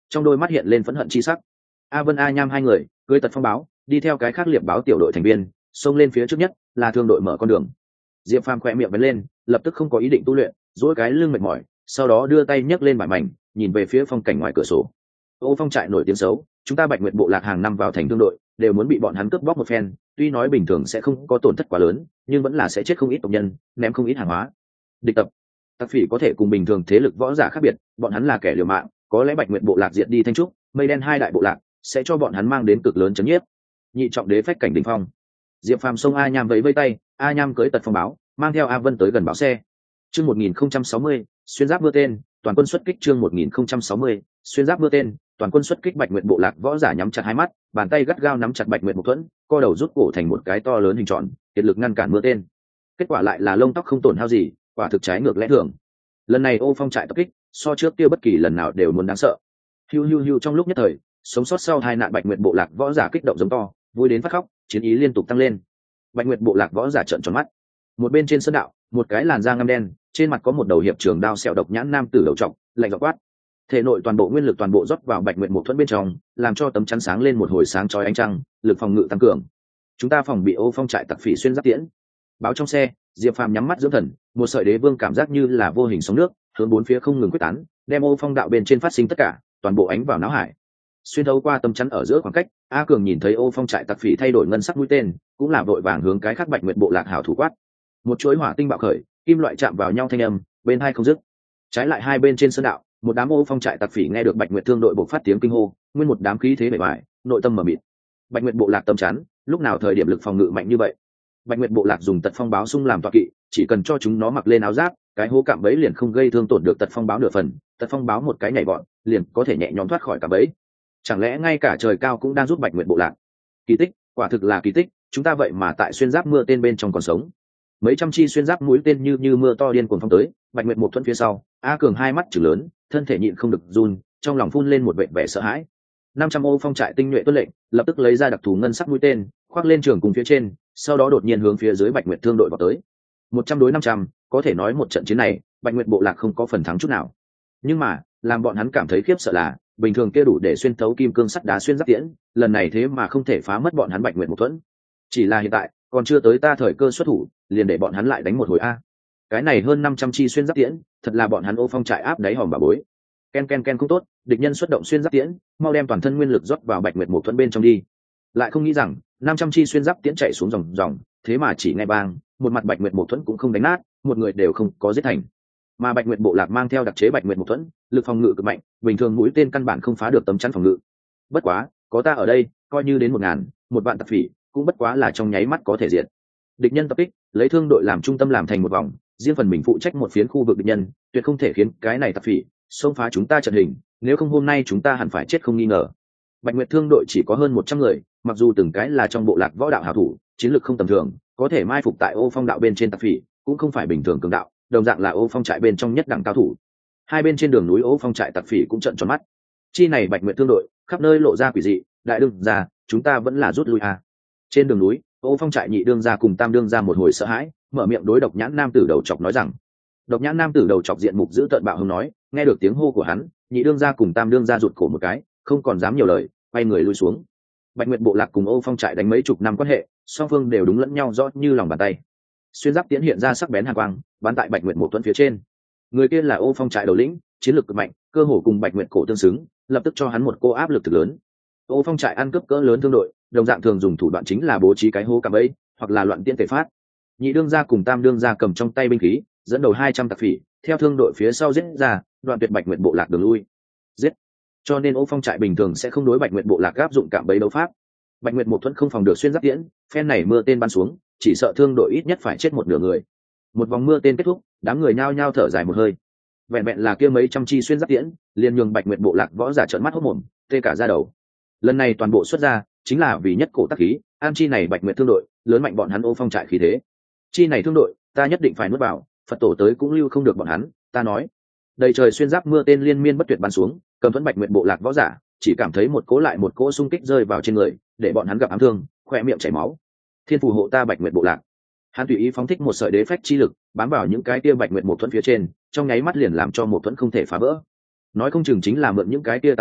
trong đôi mắt hiện lên phẫn hận chi sắc. A Vân A Nham hai người cưỡi tật phong báo đi theo cái khác liệp báo tiểu đội thành viên xông lên phía trước nhất, là thương đội mở con đường. Diệp Phàm khỏe miệng vấn lên, lập tức không có ý định tu luyện, duỗi cái lưng mệt mỏi, sau đó đưa tay nhấc lên vải mảnh, nhìn về phía phong cảnh ngoài cửa sổ. Ô Phong trại nổi tiếng xấu, chúng ta Bạch Nguyệt bộ lạc hàng năm vào thành thương đội đều muốn bị bọn hắn cướp bóc một phen, tuy nói bình thường sẽ không có tổn thất quá lớn, nhưng vẫn là sẽ chết không ít tộc nhân, ném không ít hàng hóa. Địch tập, Tặc Phỉ có thể cùng bình thường thế lực võ giả khác biệt, bọn hắn là kẻ liều mạng, có lẽ Bạch Nguyệt bộ lạc diệt đi Thanh Trúc, Mây Đen hai đại bộ lạc sẽ cho bọn hắn mang đến cực lớn chấn nhiếp. Nhị trọng đế phách cảnh đỉnh phong. Diệp Phàm xông A Nham vẫy vẫy tay, A Nham cưỡi tật phong báo, mang theo A Vân tới gần báo xe. Chương một nghìn không trăm sáu mươi, xuyên giáp mưa tên, toàn quân xuất kích. Chương một nghìn không trăm sáu mươi, xuyên giáp mưa tên, toàn quân xuất kích. Bạch Nguyệt bộ lạc võ giả nhắm chặt hai mắt, bàn tay gắt gao nắm chặt Bạch Nguyệt một thuẫn, co đầu rút cổ thành một cái to lớn hình tròn, kiệt lực ngăn cản mưa tên. Kết quả lại là lông tóc không tổn hao gì, quả thực trái ngược lẽ thường. Lần này Ô Phong trại tập kích, so trước kia bất kỳ lần nào đều muốn đáng sợ. Hiu hiu hiu, trong lúc nhất thời, sống sót sau hai nạn Bạch Nguyệt bộ lạc võ giả kích động giống to, vui đến phát khóc, chiến ý liên tục tăng lên. Bạch Nguyệt bộ lạc võ giả trợn tròn mắt. Một bên trên sơn đạo, một cái làn da ngăm đen, trên mặt có một đầu hiệp trường đao sẹo độc nhãn nam tử đầu trọc, lạnh giọng quát. Thể nội toàn bộ nguyên lực toàn bộ rót vào Bạch Nguyệt một thuẫn bên trong, làm cho tấm chắn sáng lên một hồi sáng chói ánh trăng, lực phòng ngự tăng cường. Chúng ta phòng bị Ô Phong trại Tặc Phỉ xuyên giáp tiễn. Báo trong xe, Diệp Phàm nhắm mắt dưỡng thần, một sợi đế vương cảm giác như là vô hình sóng nước, hướng bốn phía không ngừng quyết tán, đem Ô Phong đạo bên trên phát sinh tất cả, toàn bộ ánh vào não hải. Xuyên thấu qua tấm chắn ở giữa khoảng cách, A Cường nhìn thấy Ô Phong trại Tặc Phỉ thay đổi ngân sắc mũi tên, cũng là vội vàng hướng cái khác Bạch Nguyệt bộ lạc hảo thủ quát. Một chuỗi hỏa tinh bạo khởi, kim loại chạm vào nhau thanh âm, bên hai không dứt. Trái lại hai bên trên sơn đạo, một đám Ô Phong trại Tặc Phỉ nghe được Bạch Nguyệt thương đội bộc phát tiếng kinh hô, nguyên một đám khí thế bề ngoài, nội tâm mở mịt. Bạch Nguyệt bộ lạc tâm chắn, lúc nào thời điểm lực phòng ngự mạnh như vậy? Bạch Nguyệt bộ lạc dùng tật phong báo sung làm tọa kỵ, chỉ cần cho chúng nó mặc lên áo giáp, cái hố cạm bẫy liền không gây thương tổn được tật phong báo nửa phần, tật phong báo một cái nhảy vọt, liền có thể nhẹ nhõm thoát khỏi cạm bẫy. Chẳng lẽ ngay cả trời cao cũng đang giúp Bạch Nguyệt bộ lạc? Kỳ tích, quả thực là kỳ tích, chúng ta vậy mà tại xuyên giáp mưa tên bên trong còn sống. Mấy trăm chi xuyên giáp mũi tên như như mưa to điên cuồng phong tới, Bạch Nguyệt một thuẫn phía sau, A Cường hai mắt trừng lớn, thân thể nhịn không được run, trong lòng phun lên một vẻ vẻ sợ hãi. năm trăm Ô Phong trại tinh nhuệ tuân lệnh, lập tức lấy ra đặc thù ngân sắc mũi tên, khoác lên trường cùng phía trên, sau đó đột nhiên hướng phía dưới Bạch Nguyệt thương đội vào tới. một trăm đối năm trăm, có thể nói một trận chiến này, Bạch Nguyệt bộ lạc không có phần thắng chút nào. Nhưng mà, làm bọn hắn cảm thấy khiếp sợ là, bình thường kia đủ để xuyên thấu kim cương sắt đá xuyên giáp tiễn, lần này thế mà không thể phá mất bọn hắn Bạch Nguyệt một thuẫn. Chỉ là hiện tại, còn chưa tới ta thời cơ xuất thủ, liền để bọn hắn lại đánh một hồi a. Cái này hơn năm trăm chi xuyên giáp tiễn, thật là bọn hắn Ô Phong trại áp đáy hòm bà bối. Ken ken ken không tốt, địch nhân xuất động xuyên giáp tiễn, mau đem toàn thân nguyên lực rót vào Bạch Nguyệt một thuẫn bên trong đi. Lại không nghĩ rằng, năm trăm chi xuyên giáp tiễn chạy xuống dòng dòng, thế mà chỉ nghe bang, một mặt Bạch Nguyệt một thuẫn cũng không đánh nát, một người đều không có giết thành. Mà Bạch Nguyệt bộ lạc mang theo đặc chế Bạch Nguyệt một thuẫn, lực phòng ngự cực mạnh, bình thường mũi tên căn bản không phá được tấm chắn phòng ngự. Bất quá, có ta ở đây, coi như đến một ngàn, một vạn Tặc Phỉ, cũng bất quá là trong nháy mắt có thể diệt. Địch nhân tập kích, lấy thương đội làm trung tâm làm thành một vòng, riêng phần mình phụ trách một phiến khu vực địch nhân, tuyệt không thể khiến cái này Tặc Phỉ xông phá chúng ta trận hình, nếu không hôm nay chúng ta hẳn phải chết không nghi ngờ. Bạch Nguyệt thương đội chỉ có hơn một trăm người, mặc dù từng cái là trong bộ lạc võ đạo hảo thủ, chiến lược không tầm thường, có thể mai phục tại Ô Phong đạo bên trên Tặc Phỉ, cũng không phải bình thường cường đạo, đồng dạng là Ô Phong trại bên trong nhất đẳng cao thủ. Hai bên trên đường núi Ô Phong trại Tặc Phỉ cũng trợn tròn mắt. Chi này Bạch Nguyệt thương đội, khắp nơi lộ ra quỷ dị, đại đương gia, chúng ta vẫn là rút lui à? Trên đường núi, Ô Phong trại nhị đương gia cùng tam đương gia một hồi sợ hãi, mở miệng đối độc nhãn nam tử đầu chọc nói rằng. Độc nhãn nam tử đầu chọc diện mục giữ tợn bạo hùng nói, nghe được tiếng hô của hắn, nhị đương gia cùng tam đương gia rụt cổ một cái, không còn dám nhiều lời, quay người lui xuống. Bạch Nguyệt bộ lạc cùng Ô Phong trại đánh mấy chục năm quan hệ, song phương đều đúng lẫn nhau rõ như lòng bàn tay. Xuyên giáp tiễn hiện ra sắc bén hàn quang, bắn tại Bạch Nguyệt một thuẫn phía trên. Người kia là Ô Phong trại đầu lĩnh, chiến lược cực mạnh, cơ hồ cùng Bạch Nguyệt cổ tương xứng, lập tức cho hắn một cô áp lực thực lớn. Ô Phong trại ăn cướp cỡ lớn thương đội, đồng dạng thường dùng thủ đoạn chính là bố trí cái hố cạm bẫy, hoặc là loạn tiễn tề phát. Nhị đương gia cùng tam đương gia cầm trong tay binh khí, dẫn đầu hai trăm Tặc Phỉ, theo thương đội phía sau giết ra, đoạn tuyệt Bạch Nguyệt bộ lạc đường lui. Giết. Cho nên Ô Phong trại bình thường sẽ không đối Bạch Nguyệt bộ lạc áp dụng cạm bẫy đấu pháp. Bạch Nguyệt một thuẫn không phòng được xuyên giáp tiễn, phen này mưa tên bắn xuống, chỉ sợ thương đội ít nhất phải chết một nửa người. Một vòng mưa tên kết thúc, đám người nhao nhao thở dài một hơi. Vẹn vẹn là kia mấy trăm chi xuyên giáp tiễn, liền nhường Bạch Nguyệt bộ lạc võ giả trợn mắt hốt mồm, tê cả da đầu. Lần này toàn bộ xuất ra, chính là vì nhất cổ tác khí, an chi này Bạch Nguyệt thương đội, lớn mạnh bọn hắn Ô Phong trại khí thế. Chi này thương đội, ta nhất định phải nuốt vào, Phật tổ tới cũng lưu không được bọn hắn, ta nói. Đầy trời xuyên giáp mưa tên liên miên bất tuyệt bắn xuống, cầm thuẫn Bạch Nguyệt bộ lạc võ giả, chỉ cảm thấy một cỗ lại một cỗ xung kích rơi vào trên người, để bọn hắn gặp ám thương, khỏe miệng chảy máu. Thiên phù hộ ta Bạch Nguyệt bộ lạc. Hắn tùy ý phóng thích một sợi đế phách chi lực, bám vào những cái tia Bạch Nguyệt một thuẫn phía trên, trong nháy mắt liền làm cho một thuẫn không thể phá vỡ. Nói không chừng chính là mượn những cái tia tài bảo,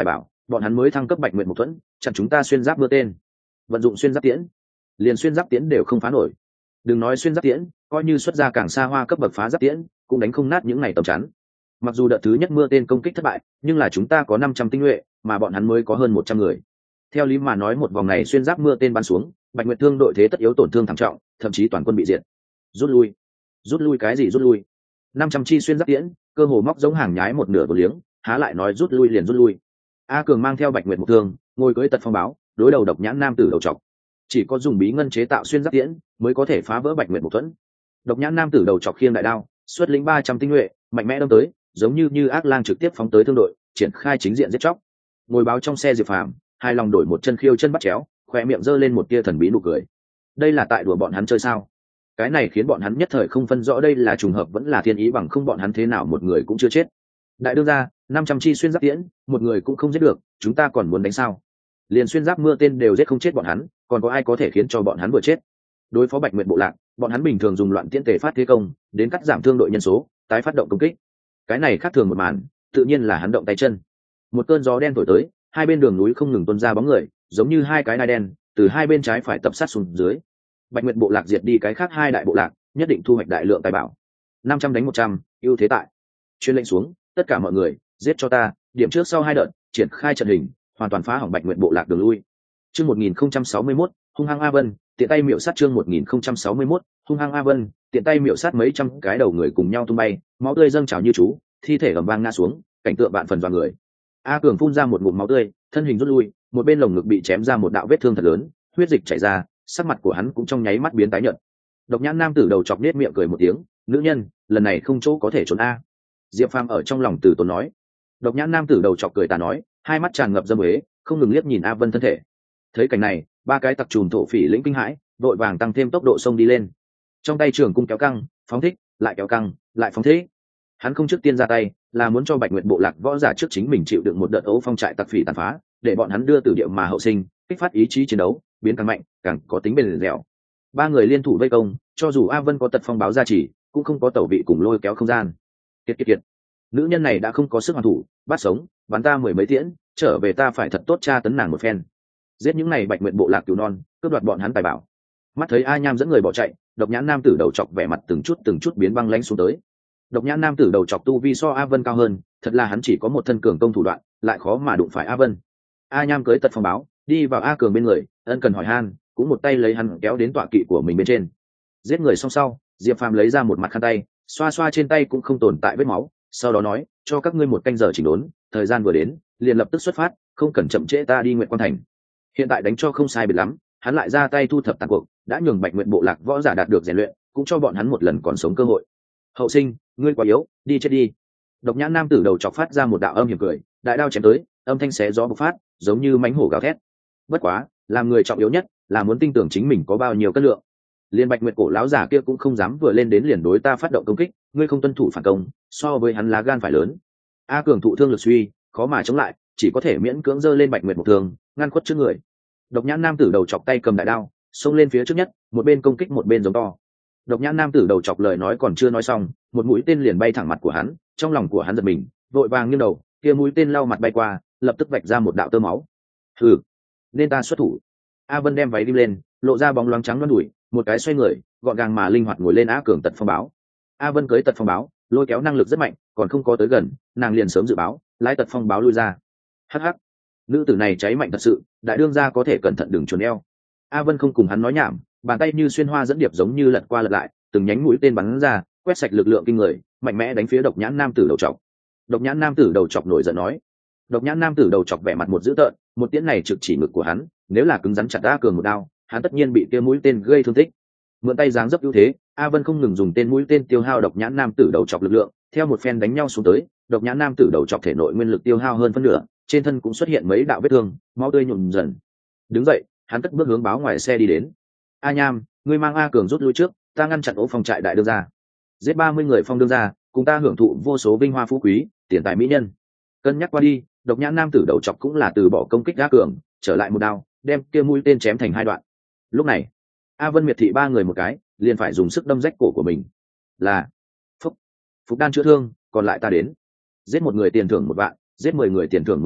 bọn hắn mới thăng cấp Bạch Nguyệt Mộc Thuẫn, chặn chúng ta xuyên giáp mưa tên. Vận dụng xuyên giáp tiễn, liền xuyên giáp tiễn đều không phá nổi. Đừng nói xuyên giáp tiễn, coi như xuất ra càng xa hoa cấp bậc phá giáp tiễn, cũng đánh không nát những này tầm chắn. Mặc dù đợt thứ nhất mưa tên công kích thất bại, nhưng là chúng ta có năm trăm tinh nhuệ, mà bọn hắn mới có hơn một trăm người. Theo lý mà nói một vòng này xuyên giáp mưa tên bắn xuống, Bạch Nguyệt Thương đội thế tất yếu tổn thương thảm trọng, thậm chí toàn quân bị diệt. Rút lui. Rút lui cái gì rút lui? năm trăm chi xuyên giáp tiễn, cơ hồ móc giống hàng nhái một nửa vô liếng, há lại nói rút lui liền rút lui. A Cường mang theo Bạch Nguyệt Mộc Thương, ngồi cưỡi Tật Phong Báo, đối đầu độc nhãn nam tử đầu trọc. Chỉ có dùng bí ngân chế tạo xuyên giáp tiễn, mới có thể phá vỡ Bạch Nguyệt Mộc Thuẫn. Độc nhãn nam tử đầu trọc khiêng đại đao, xuất lĩnh ba trăm tinh nhuệ, mạnh mẽ đâm tới, giống như như ác lang trực tiếp phóng tới thương đội, triển khai chính diện giết chóc. Ngồi báo trong xe Diệp Phàm, hai lòng đổi một chân khiêu chân bắt chéo, khoe miệng giơ lên một tia thần bí nụ cười. Đây là tại đùa bọn hắn chơi sao? Cái này khiến bọn hắn nhất thời không phân rõ đây là trùng hợp vẫn là thiên ý, bằng không bọn hắn thế nào một người cũng chưa chết. Đại đương gia, năm trăm chi xuyên giáp tiễn, một người cũng không giết được, chúng ta còn muốn đánh sao? Liền xuyên giáp mưa tên đều giết không chết bọn hắn, còn có ai có thể khiến cho bọn hắn vừa chết? Đối phó Bạch Nguyệt bộ lạc, bọn hắn bình thường dùng loạn tiễn tề phát thế công, đến cắt giảm thương đội nhân số, tái phát động công kích. Cái này khác thường một màn, tự nhiên là hắn động tay chân. Một cơn gió đen thổi tới, hai bên đường núi không ngừng tuôn ra bóng người, giống như hai cái nai đen, từ hai bên trái phải tập sát xuống dưới. Bạch Nguyệt bộ lạc diệt đi cái khác hai đại bộ lạc, nhất định thu hoạch đại lượng tài bảo. Năm trăm đánh một trăm, ưu thế tại. Chuyên lệnh xuống, tất cả mọi người, giết cho ta, điểm trước sau hai đợt, triển khai trận hình, hoàn toàn phá hỏng Bạch Nguyệt bộ lạc đường lui. Chương một nghìn không trăm sáu mươi mốt, hung hăng A Vân, tiện tay miệu sát chương một nghìn không trăm sáu mươi mốt, hung hăng A Vân, tiện tay miệu sát mấy trăm cái đầu người cùng nhau tung bay, máu tươi dâng trào như chú, thi thể ầm vang ngã xuống, cảnh tượng vạn phần dọa người. A Cường phun ra một ngụm máu tươi, thân hình rút lui, một bên lồng ngực bị chém ra một đạo vết thương thật lớn, huyết dịch chảy ra, sắc mặt của hắn cũng trong nháy mắt biến tái nhợt. Độc nhãn nam tử đầu chọc nết miệng cười một tiếng, nữ nhân, lần này không chỗ có thể trốn a. Diệp Phàm ở trong lòng từ tốn nói. Độc nhãn nam tử đầu chọc cười tà nói, hai mắt tràn ngập dâm uế, không ngừng liếc nhìn A Vân thân thể. Thấy cảnh này, ba cái tặc trùm thổ phỉ lĩnh kinh hãi, vội vàng tăng thêm tốc độ xông đi lên. Trong tay trường cung kéo căng, phóng thích, lại kéo căng, lại phóng thích. Hắn không trước tiên ra tay, là muốn cho Bạch Nguyệt bộ lạc võ giả trước chính mình chịu đựng một đợt ấu phong trại tặc phỉ tàn phá, để bọn hắn đưa từ địa mà hậu sinh, kích phát ý chí chiến đấu, biến càng mạnh, càng có tính bền dẻo. Ba người liên thủ vây công, cho dù A Vân có tật phong báo gia trì, cũng không có tẩu vị cùng lôi kéo không gian. Kiệt kiệt kiệt. Nữ nhân này đã không có sức hoàn thủ, bắt sống, bắn ta mười mấy tiễn, trở về ta phải thật tốt tra tấn nàng một phen. Giết những này Bạch Nguyệt bộ lạc cứu non, cướp đoạt bọn hắn tài bảo. Mắt thấy A Nham dẫn người bỏ chạy, độc nhãn nam tử đầu chọc vẻ mặt từng chút từng chút biến băng lãnh xuống tới. Độc nhãn nam tử đầu chọc tu vi so A Vân cao hơn, thật là hắn chỉ có một thân cường công thủ đoạn, lại khó mà đụng phải A Vân. A Nham cưới tật phong báo, đi vào A Cường bên người, ân cần hỏi han, cũng một tay lấy hắn kéo đến tọa kỵ của mình bên trên. Giết người xong sau, Diệp Phàm lấy ra một mặt khăn tay, xoa xoa trên tay cũng không tồn tại vết máu, sau đó nói, cho các ngươi một canh giờ chỉnh đốn, thời gian vừa đến, liền lập tức xuất phát, không cần chậm trễ ta đi Nguyệt Quan thành. Hiện tại đánh cho không sai biệt lắm, hắn lại ra tay thu thập tàn cuộc, đã nhường Bạch Nguyệt bộ lạc võ giả đạt được rèn luyện, cũng cho bọn hắn một lần còn sống cơ hội. Hậu sinh, ngươi quá yếu, đi chết đi. Độc nhãn nam tử đầu chọc phát ra một đạo âm hiểm cười, đại đao chém tới, âm thanh xé gió bộc phát, giống như mãnh hổ gào thét. Bất quá, làm người trọng yếu nhất là muốn tin tưởng chính mình có bao nhiêu cân lượng. Liên Bạch Nguyệt cổ lão giả kia cũng không dám vừa lên đến liền đối ta phát động công kích, ngươi không tuân thủ phản công, so với hắn lá gan phải lớn. A Cường thụ thương lực suy, khó mà chống lại, chỉ có thể miễn cưỡng giơ lên Bạch Nguyệt một thương, ngăn khuất trước người. Độc nhãn nam tử đầu chọc tay cầm đại đao, xông lên phía trước nhất, một bên công kích một bên giống to. Độc nhãn nam tử đầu chọc lời nói còn chưa nói xong, một mũi tên liền bay thẳng mặt của hắn, trong lòng của hắn giật mình, vội vàng nghiêng đầu, kia mũi tên lau mặt bay qua, lập tức vạch ra một đạo tơ máu. Hừ, nên ta xuất thủ. A Vân đem váy đi lên, lộ ra bóng loáng trắng loăn đùi, một cái xoay người, gọn gàng mà linh hoạt ngồi lên A Cường tật phong báo. A Vân cưới tật phong báo, lôi kéo năng lực rất mạnh, còn không có tới gần, nàng liền sớm dự báo, lái tật phong báo lui ra. Hắc hắc, nữ tử này cháy mạnh thật sự, đại đương gia có thể cẩn thận đừng chuồn eo. A Vân không cùng hắn nói nhảm, bàn tay như xuyên hoa dẫn điệp giống như lật qua lật lại, từng nhánh mũi tên bắn ra, quét sạch lực lượng kinh người, mạnh mẽ đánh phía độc nhãn nam tử đầu trọc. Độc nhãn nam tử đầu chọc nổi giận nói. Độc nhãn nam tử đầu chọc vẻ mặt một dữ tợn, một tiễn này trực chỉ ngực của hắn, nếu là cứng rắn chặt A Cường một đao, hắn tất nhiên bị kia mũi tên gây thương tích. Mượn tay giáng dấp ưu thế, A Vân không ngừng dùng tên mũi tên tiêu hao độc nhãn nam tử đầu chọc lực lượng, theo một phen đánh nhau xuống tới, độc nhãn nam tử đầu chọc thể nội nguyên lực tiêu hao hơn phân nửa, trên thân cũng xuất hiện mấy đạo vết thương, máu tươi nhuộm dần. Đứng dậy, hắn cất bước hướng báo ngoài xe đi đến. A Nham, ngươi mang A Cường rút lui trước, ta ngăn chặn ố phòng trại đại đương gia. Giết ba mươi người phong đương gia, cùng ta hưởng thụ vô số vinh hoa phú quý, tiền tài mỹ nhân. Cân nhắc qua đi, độc nhãn nam tử đầu chọc cũng là từ bỏ công kích A Cường, trở lại một đao, đem kia mũi tên chém thành hai đoạn. Lúc này, A Vân miệt thị ba người một cái, liền phải dùng sức đâm rách cổ của mình. Là, phúc, phúc đan chữa thương, còn lại ta đến. Giết một người tiền thưởng một vạn, giết mười người tiền thưởng mười vạn,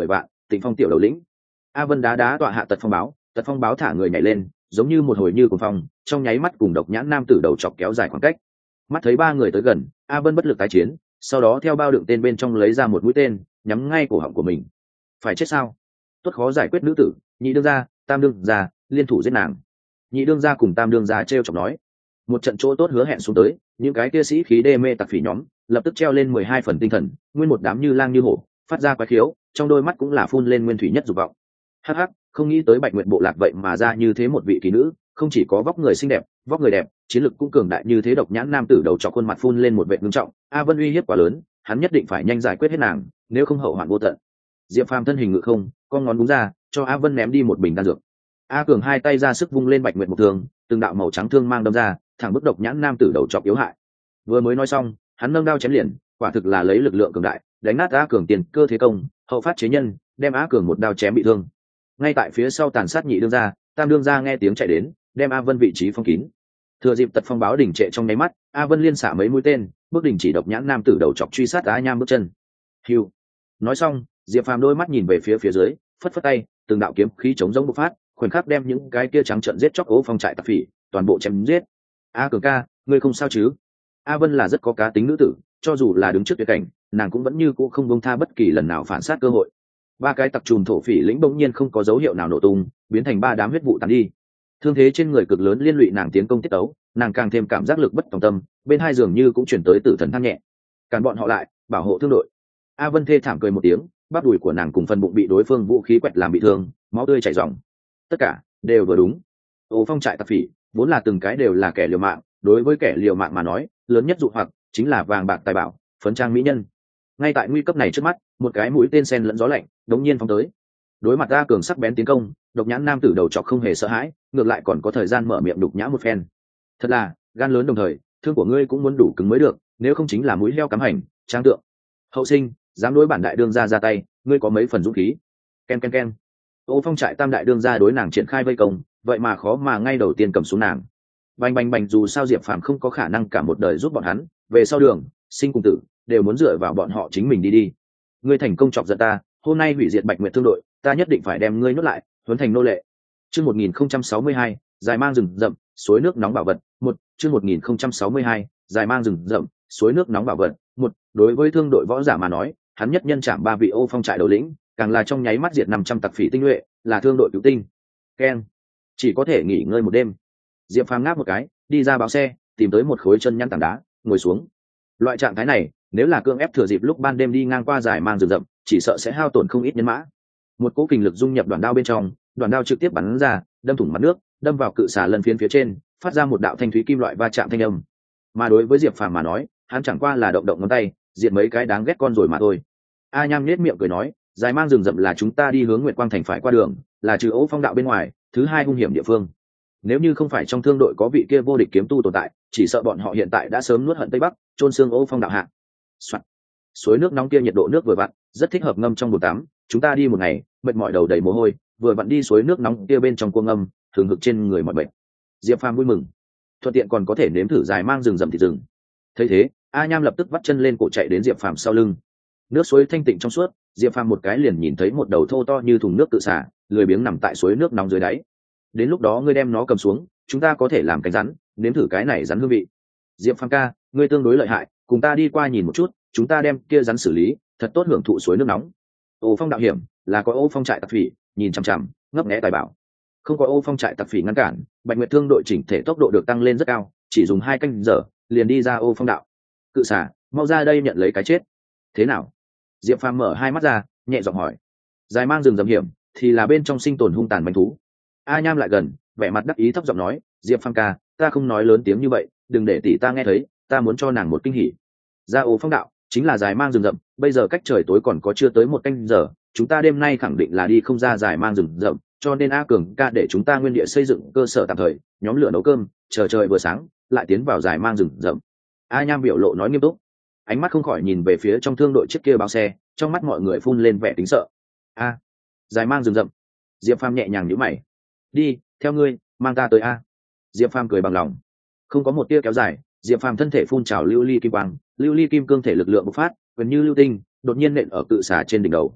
Tịnh Phong tiểu đầu lĩnh. A Vân đá đá tọa hạ Tật Phong báo, Tật Phong báo thả người nhảy lên, giống như một hồi như cuồng phong, trong nháy mắt cùng độc nhãn nam tử đầu chọc kéo dài khoảng cách. Mắt thấy ba người tới gần, A Vân bất lực tái chiến, sau đó theo bao đựng tên bên trong lấy ra một mũi tên, nhắm ngay cổ họng của mình. Phải chết sao? Tốt khó giải quyết nữ tử, nhị đương gia, tam đương gia, liên thủ giết nàng. Nhị đương gia cùng tam đương gia trêu chọc nói. Một trận chỗ tốt hứa hẹn xuống tới, những cái kia sĩ khí đê mê tặc phỉ nhóm lập tức treo lên mười hai phần tinh thần, nguyên một đám như lang như hổ, phát ra quái khiếu, trong đôi mắt cũng là phun lên nguyên thủy nhất dục vọng. Hắc hắc, không nghĩ tới Bạch Nguyệt bộ lạc vậy mà ra như thế một vị kỳ nữ, không chỉ có vóc người xinh đẹp, vóc người đẹp, chiến lực cũng cường đại như thế. Độc nhãn nam tử đầu trọc khuôn mặt phun lên một vệt nghiêm trọng, A Vân uy hiếp quá lớn, hắn nhất định phải nhanh giải quyết hết nàng, nếu không hậu hoạn vô tận. Diệp Phàm thân hình ngự không, con ngón búng ra, cho A Vân ném đi một bình đan dược. A Cường hai tay ra sức vung lên Bạch Nguyệt một thương, từng đạo màu trắng thương mang đâm ra, thẳng bức độc nhãn nam tử đầu trọc yếu hại. Vừa mới nói xong, hắn nâng đao chém liền, quả thực là lấy lực lượng cường đại, đánh nát A Cường tiền cơ thế công, hậu phát chế nhân, đem A Cường một đao chém bị thương. Ngay tại phía sau tàn sát nhị đương gia, tam đương gia nghe tiếng chạy đến, đem A Vân vị trí phong kín. Thừa dịp Tật Phong báo đỉnh trệ trong nháy mắt, A Vân liên xả mấy mũi tên, bước đỉnh chỉ độc nhãn nam tử đầu chọc truy sát A Nham bước chân. Hưu. Nói xong, Diệp Phàm đôi mắt nhìn về phía phía dưới, phất phất tay, từng đạo kiếm khí chống giống bộc phát, khoảnh khắc đem những cái kia trắng trợn giết chóc Ố Phong trại tặc phỉ toàn bộ chém giết. A Cường ca, ngươi không sao chứ? A Vân là rất có cá tính nữ tử, cho dù là đứng trước tuyệt cảnh, nàng cũng vẫn như cũ không buông tha bất kỳ lần nào phản sát cơ hội. Ba cái tặc trùm thổ phỉ lĩnh bỗng nhiên không có dấu hiệu nào nổ tung, biến thành ba đám huyết vụ tàn đi. Thương thế trên người cực lớn liên lụy nàng tiến công tiết tấu, nàng càng thêm cảm giác lực bất tòng tâm, bên hai giường như cũng chuyển tới tử thần than nhẹ. Cản bọn họ lại, bảo hộ thương đội. A Vân thê thảm cười một tiếng, bắp đùi của nàng cùng phần bụng bị đối phương vũ khí quẹt làm bị thương, máu tươi chảy ròng. Tất cả đều vừa đúng. Ô Phong trại tặc phỉ vốn là từng cái đều là kẻ liều mạng, đối với kẻ liều mạng mà nói, lớn nhất dụ hoặc chính là vàng bạc tài bảo, phấn trang mỹ nhân. Ngay tại nguy cấp này trước mắt, một cái mũi tên sen lẫn gió lạnh đống nhiên phóng tới. Đối mặt A Cường sắc bén tiến công, độc nhãn nam tử đầu chọc không hề sợ hãi, ngược lại còn có thời gian mở miệng đục nhã một phen. Thật là gan lớn, đồng thời thương của ngươi cũng muốn đủ cứng mới được, nếu không chính là mũi heo cắm hành, trang tượng. Hậu sinh, dám đối bản đại đương gia ra tay, ngươi có mấy phần dũng khí? Ken ken ken. Ô Phong trại tam đại đương gia đối nàng triển khai vây công, vậy mà khó mà ngay đầu tiên cầm xuống nàng. Bành bành bành, dù sao Diệp Phàm không có khả năng cả một đời giúp bọn hắn, về sau đường sinh cùng tử đều muốn dựa vào bọn họ chính mình đi đi. Ngươi thành công chọc giận ta, hôm nay hủy diệt Bạch Nguyệt thương đội, ta nhất định phải đem ngươi nhốt lại, huấn thành nô lệ. Chương một nghìn không trăm sáu mươi hai, dài mang rừng rậm, suối nước nóng bảo vật. Một, chương một nghìn không trăm sáu mươi hai, dài mang rừng rậm, suối nước nóng bảo vật. Một, đối với thương đội võ giả mà nói, hắn nhất nhân chạm ba vị Ô Phong trại đầu lĩnh, càng là trong nháy mắt diệt năm trăm tặc phỉ tinh nhuệ, là thương đội cứu tinh. Ken, chỉ có thể nghỉ ngơi một đêm. Diệp Phàm ngáp một cái, đi ra báo xe, tìm tới một khối chân nhăn tảng đá, ngồi xuống. Loại trạng thái này, nếu là cưỡng ép thừa dịp lúc ban đêm đi ngang qua dài mang rừng rậm, chỉ sợ sẽ hao tổn không ít nhân mã. Một cỗ kình lực dung nhập đoạn đao bên trong, đoạn đao trực tiếp bắn ra, đâm thủng mặt nước, đâm vào cự xà lân phiến phía trên, phát ra một đạo thanh thúy kim loại va chạm thanh âm. Mà đối với Diệp Phàm mà nói, hắn chẳng qua là động động ngón tay, diệt mấy cái đáng ghét con rồi mà thôi. A Nham nhếch miệng cười nói, dài mang rừng rậm là chúng ta đi hướng Nguyệt Quang thành phải qua đường, là trừ Ô Phong đạo bên ngoài thứ hai hung hiểm địa phương. Nếu như không phải trong thương đội có vị kia vô địch kiếm tu tồn tại, chỉ sợ bọn họ hiện tại đã sớm nuốt hận Tây Bắc, chôn xương Ô Phong đạo hạ. Soạn. Suối nước nóng kia nhiệt độ nước vừa vặn, rất thích hợp ngâm trong bồn tắm. Chúng ta đi một ngày, mệt mỏi đầu đầy mồ hôi, vừa vặn đi suối nước nóng kia bên trong cuồng ngâm, thường hực trên người mọi bệnh. Diệp Phàm vui mừng, thuận tiện còn có thể nếm thử dài mang rừng rậm thịt rừng. Thấy thế, A Nham lập tức vắt chân lên cổ chạy đến Diệp Phàm sau lưng. Nước suối thanh tịnh trong suốt, Diệp Phàm một cái liền nhìn thấy một đầu thô to như thùng nước tự xả, lười biếng nằm tại suối nước nóng dưới đáy. Đến lúc đó ngươi đem nó cầm xuống, chúng ta có thể làm cánh rắn, nếm thử cái này rắn hương vị. Diệp Phàm ca, ngươi tương đối lợi hại, cùng ta đi qua nhìn một chút, chúng ta đem kia rắn xử lý, thật tốt hưởng thụ suối nước nóng. Ô Phong đạo hiểm, là có Ô Phong trại tặc phỉ, nhìn chằm chằm, ngấp nghé tài bảo. Không có Ô Phong trại tặc phỉ ngăn cản, Bạch Nguyệt thương đội chỉnh thể tốc độ được tăng lên rất cao, chỉ dùng hai canh giờ, liền đi ra Ô Phong đạo. Cự xả, mau ra đây nhận lấy cái chết. Thế nào? Diệp Phàm mở hai mắt ra, nhẹ giọng hỏi. Dài mang rừng rậm hiểm, thì là bên trong sinh tồn hung tàn manh thú. A Nham lại gần, vẻ mặt đắc ý thấp giọng nói, Diệp Phàm ca, ta không nói lớn tiếng như vậy, đừng để tỷ ta nghe thấy, ta muốn cho nàng một kinh hỉ. Ra Ô Phong đạo chính là dài mang rừng rậm, bây giờ cách trời tối còn có chưa tới một canh giờ, chúng ta đêm nay khẳng định là đi không ra dài mang rừng rậm, cho nên A Cường ca để chúng ta nguyên địa xây dựng cơ sở tạm thời, nhóm lửa nấu cơm, chờ trời vừa sáng, lại tiến vào dài mang rừng rậm. A Nham biểu lộ nói nghiêm túc, ánh mắt không khỏi nhìn về phía trong thương đội chiếc kia bao xe, trong mắt mọi người phun lên vẻ tính sợ. A, dài mang rừng rậm. Diệp Phàm nhẹ nhàng nhíu mày. Đi, theo ngươi, mang ta tới A. Diệp Phàm cười bằng lòng. Không có một tia kéo dài, Diệp Phàm thân thể phun trào lưu ly kim quang, lưu ly kim cương thể lực lượng bộc phát, gần như lưu tinh, đột nhiên nện ở cự xà trên đỉnh đầu.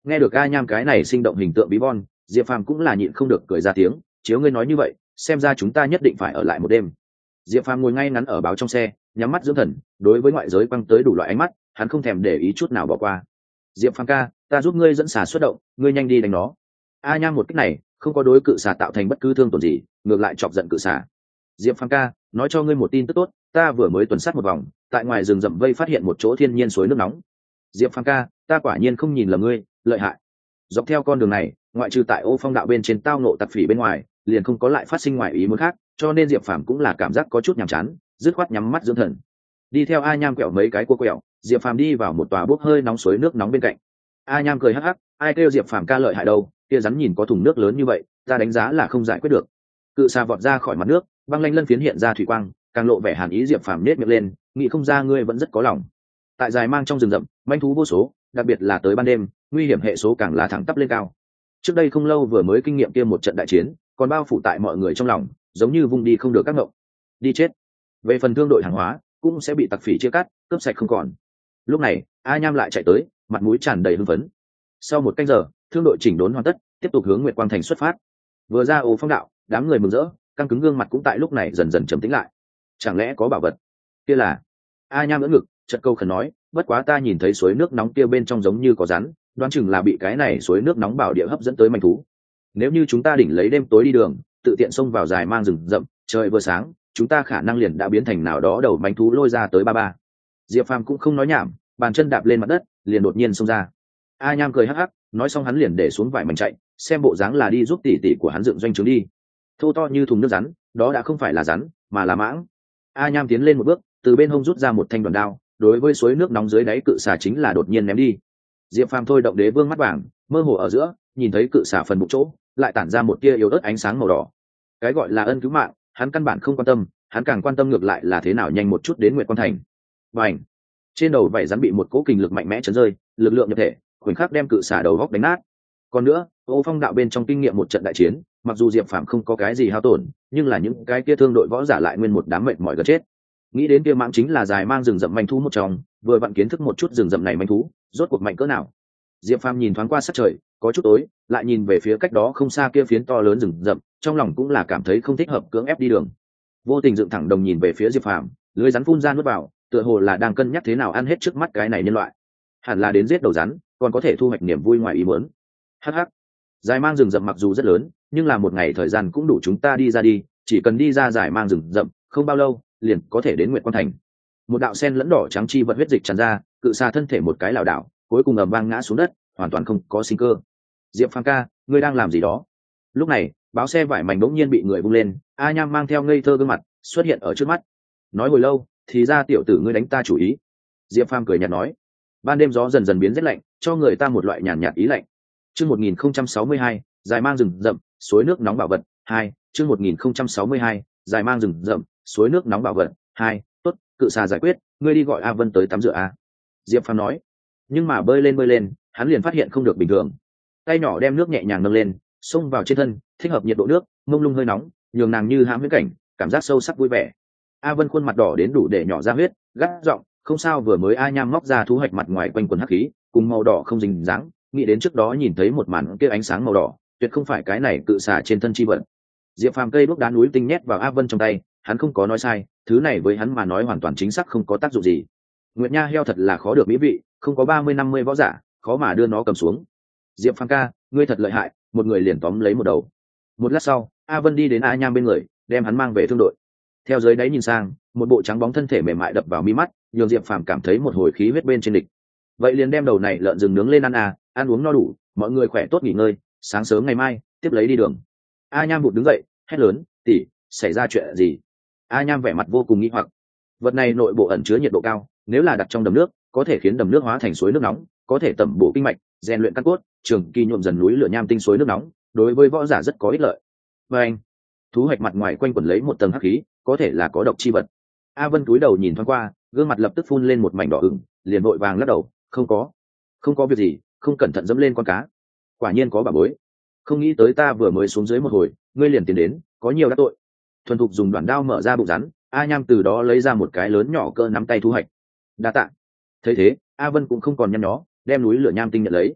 Nghe được A Nham cái này sinh động hình tượng bí bon, Diệp Phàm cũng là nhịn không được cười ra tiếng, chiếu ngươi nói như vậy, xem ra chúng ta nhất định phải ở lại một đêm. Diệp Phàm ngồi ngay ngắn ở báo trong xe, nhắm mắt dưỡng thần, đối với ngoại giới quăng tới đủ loại ánh mắt, hắn không thèm để ý chút nào bỏ qua. Diệp Phàm ca, ta giúp ngươi dẫn xà xuất động, ngươi nhanh đi đánh nó. A Nham một cách này không có đối cự xà tạo thành bất cứ thương tổn gì, ngược lại chọc giận cự xà. Diệp Phàm ca, nói cho ngươi một tin tức tốt, ta vừa mới tuần sát một vòng, tại ngoài rừng rậm vây phát hiện một chỗ thiên nhiên suối nước nóng. Diệp Phàm ca, ta quả nhiên không nhìn lầm ngươi, lợi hại. Dọc theo con đường này, ngoại trừ tại Ô Phong đạo bên trên tao nộ tặc phỉ bên ngoài, liền không có lại phát sinh ngoài ý muốn khác, cho nên Diệp Phàm cũng là cảm giác có chút nhàm chán, dứt khoát nhắm mắt dưỡng thần. Đi theo A Nham quẹo mấy cái cua quẹo, Diệp Phàm đi vào một tòa bốc hơi nóng suối nước nóng bên cạnh. A Nham cười hắc hắc, ai kêu Diệp Phàm ca lợi hại đâu, kia rắn nhìn có thùng nước lớn như vậy, ta đánh giá là không giải quyết được. Cự xà vọt ra khỏi mặt nước, băng lanh lân phiến hiện ra thủy quang, càng lộ vẻ hàn ý. Diệp Phàm nết miệng lên, nghĩ không ra ngươi vẫn rất có lòng. Tại dài mang trong rừng rậm, manh thú vô số, đặc biệt là tới ban đêm, nguy hiểm hệ số càng là thẳng tắp lên cao. Trước đây không lâu vừa mới kinh nghiệm kia một trận đại chiến, còn bao phủ tại mọi người trong lòng, giống như vung đi không được các ngộng. Đi chết. Về phần thương đội hàng hóa, cũng sẽ bị tặc phỉ chia cắt, cướp sạch không còn. Lúc này, A Nham lại chạy tới, mặt mũi tràn đầy hưng phấn. Sau một canh giờ, thương đội chỉnh đốn hoàn tất, tiếp tục hướng Nguyệt Quang Thành xuất phát. Vừa ra Ô Phong đạo, đám người mừng rỡ, căng cứng gương mặt cũng tại lúc này dần dần trầm tĩnh lại. Chẳng lẽ có bảo vật? Kia là? A Nham ưỡn ngực, chợt câu khẩn nói, bất quá ta nhìn thấy suối nước nóng kia bên trong giống như có rắn, đoán chừng là bị cái này suối nước nóng bảo địa hấp dẫn tới manh thú. Nếu như chúng ta đỉnh lấy đêm tối đi đường, tự tiện xông vào dài mang rừng rậm, trời vừa sáng, chúng ta khả năng liền đã biến thành nào đó đầu manh thú lôi ra tới ba ba. Diệp Phàm cũng không nói nhảm, bàn chân đạp lên mặt đất, liền đột nhiên xông ra. A Nham cười hắc hắc, nói xong hắn liền để xuống vải mảnh chạy, xem bộ dáng là đi giúp tỷ tỷ của hắn dựng doanh trướng đi. Thô to như thùng nước rắn, đó đã không phải là rắn, mà là mãng. A Nham tiến lên một bước, từ bên hông rút ra một thanh đoàn đao, đối với suối nước nóng dưới đáy cự xà chính là đột nhiên ném đi. Diệp Phàm thôi động đế vương mắt vàng, mơ hồ ở giữa, nhìn thấy cự xà phần bụng chỗ, lại tản ra một tia yếu ớt ánh sáng màu đỏ. Cái gọi là ân cứu mạng, hắn căn bản không quan tâm, hắn càng quan tâm ngược lại là thế nào nhanh một chút đến Nguyệt Quang Thành. Bành! Trên đầu vảy rắn bị một cỗ kình lực mạnh mẽ chấn rơi, lực lượng nhập thể, khoảnh khắc đem cự xà đầu góc đánh nát. Còn nữa, Ô Phong đạo bên trong kinh nghiệm một trận đại chiến, mặc dù Diệp Phàm không có cái gì hao tổn, nhưng là những cái kia thương đội võ giả lại nguyên một đám mệt mỏi gần chết. Nghĩ đến kia mãng chính là dài mang rừng rậm manh thú một trong, vừa vặn kiến thức một chút rừng rậm này manh thú, rốt cuộc mạnh cỡ nào. Diệp Phàm nhìn thoáng qua sát trời, có chút tối, lại nhìn về phía cách đó không xa kia phiến to lớn rừng rậm, trong lòng cũng là cảm thấy không thích hợp cưỡng ép đi đường. Vô tình dựng thẳng đồng nhìn về phía Diệp Phàm, lưới rắn phun ra nuốt vào, tựa hồ là đang cân nhắc thế nào ăn hết trước mắt cái này nhân loại. Hẳn là đến giết đầu rắn, còn có thể thu hoạch niềm vui ngoài ý muốn. Hắc hắc. Dài mang rừng rậm mặc dù rất lớn, nhưng là một ngày thời gian cũng đủ chúng ta đi ra đi, chỉ cần đi ra dài mang rừng rậm, không bao lâu, liền có thể đến Nguyệt Quang Thành. Một đạo sen lẫn đỏ trắng chi vật huyết dịch tràn ra, cự xà thân thể một cái lảo đảo, cuối cùng ầm vang ngã xuống đất, hoàn toàn không có sinh cơ. Diệp Phàm ca, ngươi đang làm gì đó? Lúc này, báo xe vải mảnh đống nhiên bị người vung lên, A Nham mang theo ngây thơ gương mặt xuất hiện ở trước mắt. Nói hồi lâu, thì ra tiểu tử ngươi đánh ta chủ ý. Diệp Phàm cười nhạt nói. Ban đêm gió dần dần biến rét lạnh, cho người ta một loại nhàn nhạt ý lạnh. Chương một nghìn không trăm sáu mươi hai, dài mang rừng rậm, suối nước nóng bảo vật hai. Chương một nghìn không trăm sáu mươi hai, dài mang rừng rậm, suối nước nóng bảo vật hai. Tốt, cự xà giải quyết, ngươi đi gọi A Vân tới tắm rửa a. Diệp Phàm nói. Nhưng mà bơi lên bơi lên, hắn liền phát hiện không được bình thường. Tay nhỏ đem nước nhẹ nhàng nâng lên, xông vào trên thân, thích hợp nhiệt độ nước, mông lung hơi nóng, nhường nàng như hãm huyễn cảnh, cảm giác sâu sắc vui vẻ. A Vân khuôn mặt đỏ đến đủ để nhỏ ra huyết, gắt giọng, không sao, vừa mới A Nham móc ra thu hoạch mặt ngoài quanh quần hắc khí, cùng màu đỏ không dính dáng, nghĩ đến trước đó nhìn thấy một màn kia ánh sáng màu đỏ, tuyệt không phải cái này cự xà trên thân chi vật. Diệp Phàm cây đuốc đá núi tinh nhét vào A Vân trong tay, hắn không có nói sai, thứ này với hắn mà nói hoàn toàn chính xác không có tác dụng gì. Nguyệt Nha heo thật là khó được mỹ vị, không có ba mươi năm mươi võ giả, khó mà đưa nó cầm xuống. Diệp Phàm ca, ngươi thật lợi hại, một người liền tóm lấy một đầu. Một lát sau, A Vân đi đến A Nham bên người, đem hắn mang về thương đội. Theo dưới đáy nhìn sang, một bộ trắng bóng thân thể mềm mại đập vào mi mắt, nhường Diệp Phàm cảm thấy một hồi khí huyết bên trên địch. Vậy liền đem đầu này lợn rừng nướng lên ăn à, ăn uống no đủ, mọi người khỏe tốt nghỉ ngơi, sáng sớm ngày mai tiếp lấy đi đường. A Nham vụt đứng dậy, hét lớn, tỷ, xảy ra chuyện gì? A Nham vẻ mặt vô cùng nghi hoặc. Vật này nội bộ ẩn chứa nhiệt độ cao, nếu là đặt trong đầm nước, có thể khiến đầm nước hóa thành suối nước nóng, có thể tẩm bổ kinh mạch, rèn luyện căn cốt, trường kỳ nhuộm dần núi lửa nham tinh suối nước nóng, đối với võ giả rất có ích lợi. Và anh, thú hoạch mặt ngoài quanh quẩn lấy một tầng hắc khí, có thể là có độc chi vật. A Vân cúi đầu nhìn thoáng qua, gương mặt lập tức phun lên một mảnh đỏ ửng, liền vội vàng lắc đầu, không có, không có việc gì, không cẩn thận dẫm lên con cá. Quả nhiên có bà bối, không nghĩ tới ta vừa mới xuống dưới một hồi, ngươi liền tiến đến, có nhiều đắc tội. Thuần thục dùng đoạn đao mở ra bụng rắn, A Nham từ đó lấy ra một cái lớn nhỏ cỡ nắm tay thu hoạch. Đa tạ. Thấy thế, A Vân cũng không còn nhăn nhó, đem núi lửa nham tinh nhận lấy.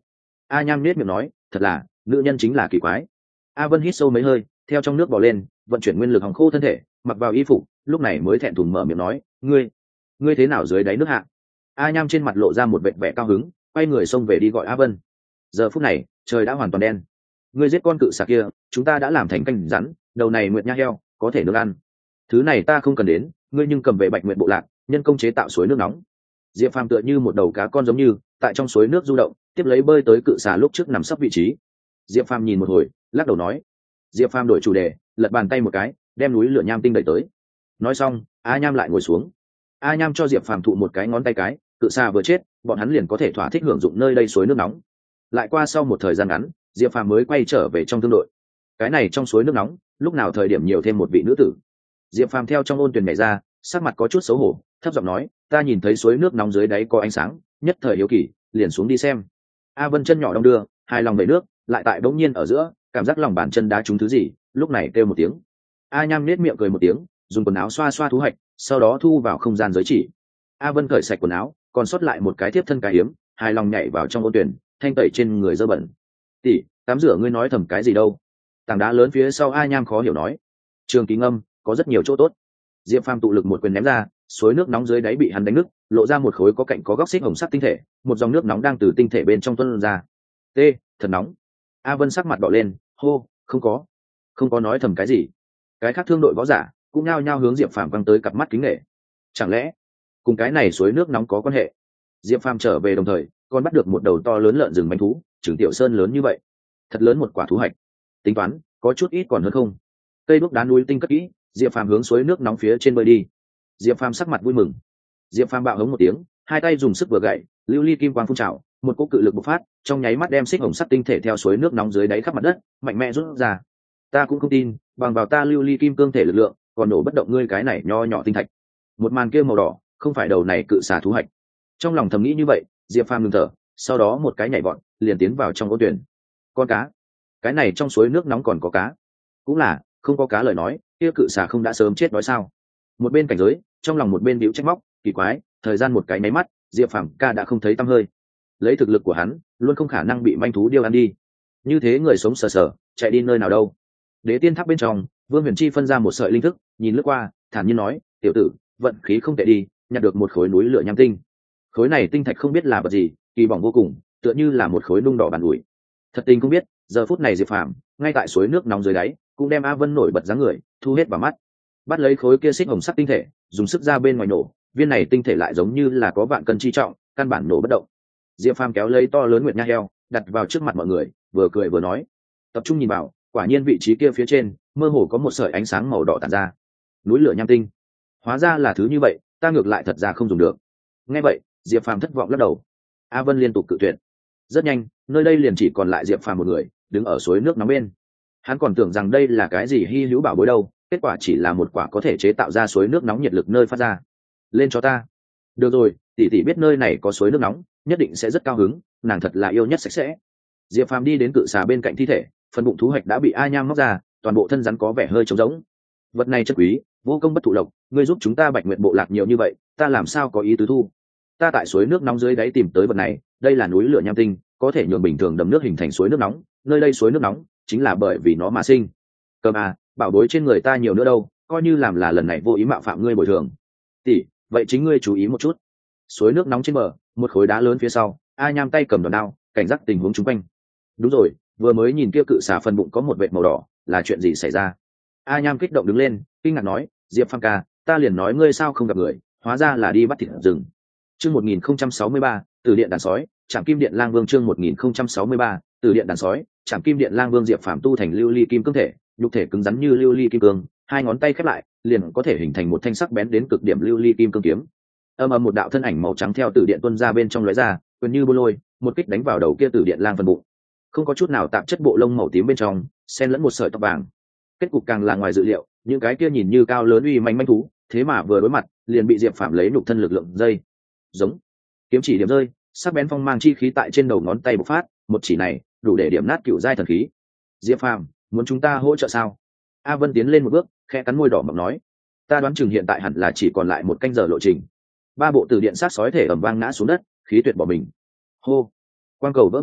A Nham nết miệng nói, thật là nữ nhân chính là kỳ quái. A Vân hít sâu mấy hơi, theo trong nước bò lên, vận chuyển nguyên lực hòng khô thân thể, mặc vào y phục, lúc này mới thẹn thùng mở miệng nói, ngươi ngươi thế nào dưới đáy nước hạ? A Nham trên mặt lộ ra một vẻ vẻ cao hứng, quay người xông về đi gọi A Vân. Giờ phút này trời đã hoàn toàn đen. Ngươi giết con cự xà kia, chúng ta đã làm thành canh rắn, đầu này nguyệt nha heo có thể nướng ăn. Thứ này ta không cần đến, ngươi nhưng cầm về Bạch Nguyệt bộ lạc, nhân công chế tạo suối nước nóng. Diệp Phàm tựa như một đầu cá con giống như tại trong suối nước du động, tiếp lấy bơi tới cự xà lúc trước nằm sấp vị trí. Diệp Phàm nhìn một hồi, lắc đầu nói. Diệp Phàm đổi chủ đề, lật bàn tay một cái, đem núi lửa nham tinh đẩy tới. Nói xong, A Nham lại ngồi xuống. A Nham cho Diệp Phàm thụ một cái ngón tay cái, cự xà vừa chết, bọn hắn liền có thể thỏa thích hưởng dụng nơi đây suối nước nóng. Lại qua sau một thời gian ngắn, Diệp Phàm mới quay trở về trong thương đội. Cái này trong suối nước nóng, lúc nào thời điểm nhiều thêm một vị nữ tử. Diệp Phàm theo trong ôn tuyền nhảy ra, sắc mặt có chút xấu hổ, thấp giọng nói, ta nhìn thấy suối nước nóng dưới đáy có ánh sáng, nhất thời hiếu kỳ, liền xuống đi xem. A Vân chân nhỏ đong đưa, hài lòng về nước, lại tại đống nhiên ở giữa, cảm giác lòng bàn chân đá trúng thứ gì, lúc này kêu một tiếng. A Nham nết miệng cười một tiếng, dùng quần áo xoa xoa thú hạch, sau đó thu vào không gian giới chỉ. A Vân cởi sạch quần áo, còn sót lại một cái tiếp thân cái hiếm, hài lòng nhảy vào trong ôn tuyển, thanh tẩy trên người dơ bẩn. Tỷ, tắm rửa ngươi nói thầm cái gì đâu? Tảng đá lớn phía sau A Nham khó hiểu nói. Trường ký ngâm có rất nhiều chỗ tốt. Diệp Phàm tụ lực một quyền ném ra, suối nước nóng dưới đáy bị hắn đánh nứt, lộ ra một khối có cạnh có góc xích hồng sắc tinh thể, một dòng nước nóng đang từ tinh thể bên trong tuôn ra. T, thật nóng. A Vân sắc mặt đỏ lên, hô, không có, không có nói thầm cái gì. Cái khác thương đội võ giả cũng nhao nhao hướng Diệp Phàm quăng tới cặp mắt kính nể. Chẳng lẽ cùng cái này suối nước nóng có quan hệ? Diệp Phàm trở về đồng thời còn bắt được một đầu to lớn lợn rừng manh thú, trưởng tiểu sơn lớn như vậy, thật lớn một quả thú hạch. Tính toán có chút ít còn hơn không. Cây đuốc đá núi tinh cất kỹ, Diệp Phàm hướng suối nước nóng phía trên bơi đi. Diệp Phàm sắc mặt vui mừng. Diệp Phàm bạo hống một tiếng, hai tay dùng sức vừa gậy, lưu ly kim quang phun trào, một cỗ cự lực bộc phát, trong nháy mắt đem xích hồng sắc tinh thể theo suối nước nóng dưới đáy khắp mặt đất mạnh mẽ rút ra. Ta cũng không tin, bằng vào ta lưu ly kim cương thể lực lượng, còn nổ bất động ngươi cái này nho nhỏ tinh thạch. Một màn kia màu đỏ, không phải đầu này cự xà thú hạch. Trong lòng thầm nghĩ như vậy, Diệp Phàm ngừng thở, sau đó một cái nhảy vọt, liền tiến vào trong ôn tuyển. Con cá, cái này trong suối nước nóng còn có cá. Cũng là, không có cá lời nói, kia cự xà không đã sớm chết đói sao? Một bên cảnh giới, trong lòng một bên bĩu trách móc, kỳ quái, thời gian một cái nháy mắt, Diệp Phàm ca đã không thấy tăm hơi. Lấy thực lực của hắn, luôn không khả năng bị manh thú điêu ăn đi. Như thế người sống sờ sờ, chạy đi nơi nào đâu? Đế tiên tháp bên trong, Vương Huyền Chi phân ra một sợi linh thức, nhìn lướt qua, thản nhiên nói, tiểu tử, vận khí không tệ đi, nhặt được một khối núi lửa nham tinh. Khối này tinh thạch không biết là vật gì, kỳ bỏng vô cùng, tựa như là một khối nung đỏ bàn ủi. Thật tình không biết, giờ phút này Diệp Phàm ngay tại suối nước nóng dưới đáy, cũng đem A Vân nổi bật dáng người thu hết vào mắt. Bắt lấy khối kia xích hồng sắc tinh thể, dùng sức ra bên ngoài nổ, viên này tinh thể lại giống như là có vạn cân chi trọng, căn bản nổ bất động. Diệp Phàm kéo lấy to lớn nguyệt nha heo, đặt vào trước mặt mọi người, vừa cười vừa nói, tập trung nhìn vào, quả nhiên vị trí kia phía trên mơ hồ có một sợi ánh sáng màu đỏ tản ra. Núi lửa nham tinh, hóa ra là thứ như vậy, ta ngược lại thật ra không dùng được. Nghe vậy, Diệp Phàm thất vọng lắc đầu. A Vân liên tục cự tuyệt. Rất nhanh, nơi đây liền chỉ còn lại Diệp Phàm một người, đứng ở suối nước nóng bên. Hắn còn tưởng rằng đây là cái gì hy hữu bảo bối đâu, kết quả chỉ là một quả có thể chế tạo ra suối nước nóng nhiệt lực nơi phát ra. Lên cho ta. Được rồi, tỷ tỷ biết nơi này có suối nước nóng, nhất định sẽ rất cao hứng, nàng thật là yêu nhất sạch sẽ. Diệp Phàm đi đến cự xà bên cạnh thi thể, phần bụng thú hạch đã bị A Nham móc ra, toàn bộ thân rắn có vẻ hơi trống rỗng. Vật này chất quý, vô công bất thụ lộc, ngươi giúp chúng ta Bạch Nguyệt bộ lạc nhiều như vậy, ta làm sao có ý tứ thu? Ta tại suối nước nóng dưới đáy tìm tới vật này, đây là núi lửa nham tinh, có thể nhường bình thường đầm nước hình thành suối nước nóng, nơi đây suối nước nóng chính là bởi vì nó mà sinh. Cầm à, bảo bối trên người ta nhiều nữa đâu, coi như làm là lần này vô ý mạo phạm ngươi bồi thường. Tỷ, vậy chính ngươi chú ý một chút. Suối nước nóng trên bờ, một khối đá lớn phía sau, A Nham tay cầm đòn đao, cảnh giác tình huống chung quanh. Đúng rồi, vừa mới nhìn kia cự xà phần bụng có một vệt màu đỏ, là chuyện gì xảy ra? A Nham kích động đứng lên, kinh ngạc nói, Diệp Phàm ca, ta liền nói ngươi sao không gặp người, hóa ra là đi bắt thịt rừng. Chương một nghìn không trăm sáu mươi ba, Từ điện đàn sói, Trảm Kim Điện Lang Vương chương một nghìn không trăm sáu mươi ba, Từ điện đàn sói, Trảm Kim Điện Lang Vương Diệp Phàm tu thành lưu ly kim cương thể, nhục thể cứng rắn như lưu ly kim cương, hai ngón tay khép lại, liền có thể hình thành một thanh sắc bén đến cực điểm lưu ly kim cương kiếm. Âm ầm một đạo thân ảnh màu trắng theo từ điện tuôn ra bên trong lóe ra, quyền như bô lôi, một kích đánh vào đầu kia Từ điện lang phần bụng. Không có chút nào tạp chất bộ lông màu tím bên trong, xen lẫn một sợi tóc vàng. Kết cục càng là ngoài dự liệu, những cái kia nhìn như cao lớn uy manh manh thú, thế mà vừa đối mặt, liền bị Diệp Phàm lấy nhục thân lực lượng dây. Giống. Kiếm chỉ điểm rơi, sắc bén phong mang chi khí tại trên đầu ngón tay bộc phát, một chỉ này, đủ để điểm nát cựu giai thần khí. Diệp Phàm, muốn chúng ta hỗ trợ sao? A Vân tiến lên một bước, khẽ cắn môi đỏ mọng nói, ta đoán chừng hiện tại hẳn là chỉ còn lại một canh giờ lộ trình. Ba bộ từ điện sát sói thể ầm vang ngã xuống đất, khí tuyệt bỏ mình. Hô. Quang cầu vỡ vụn,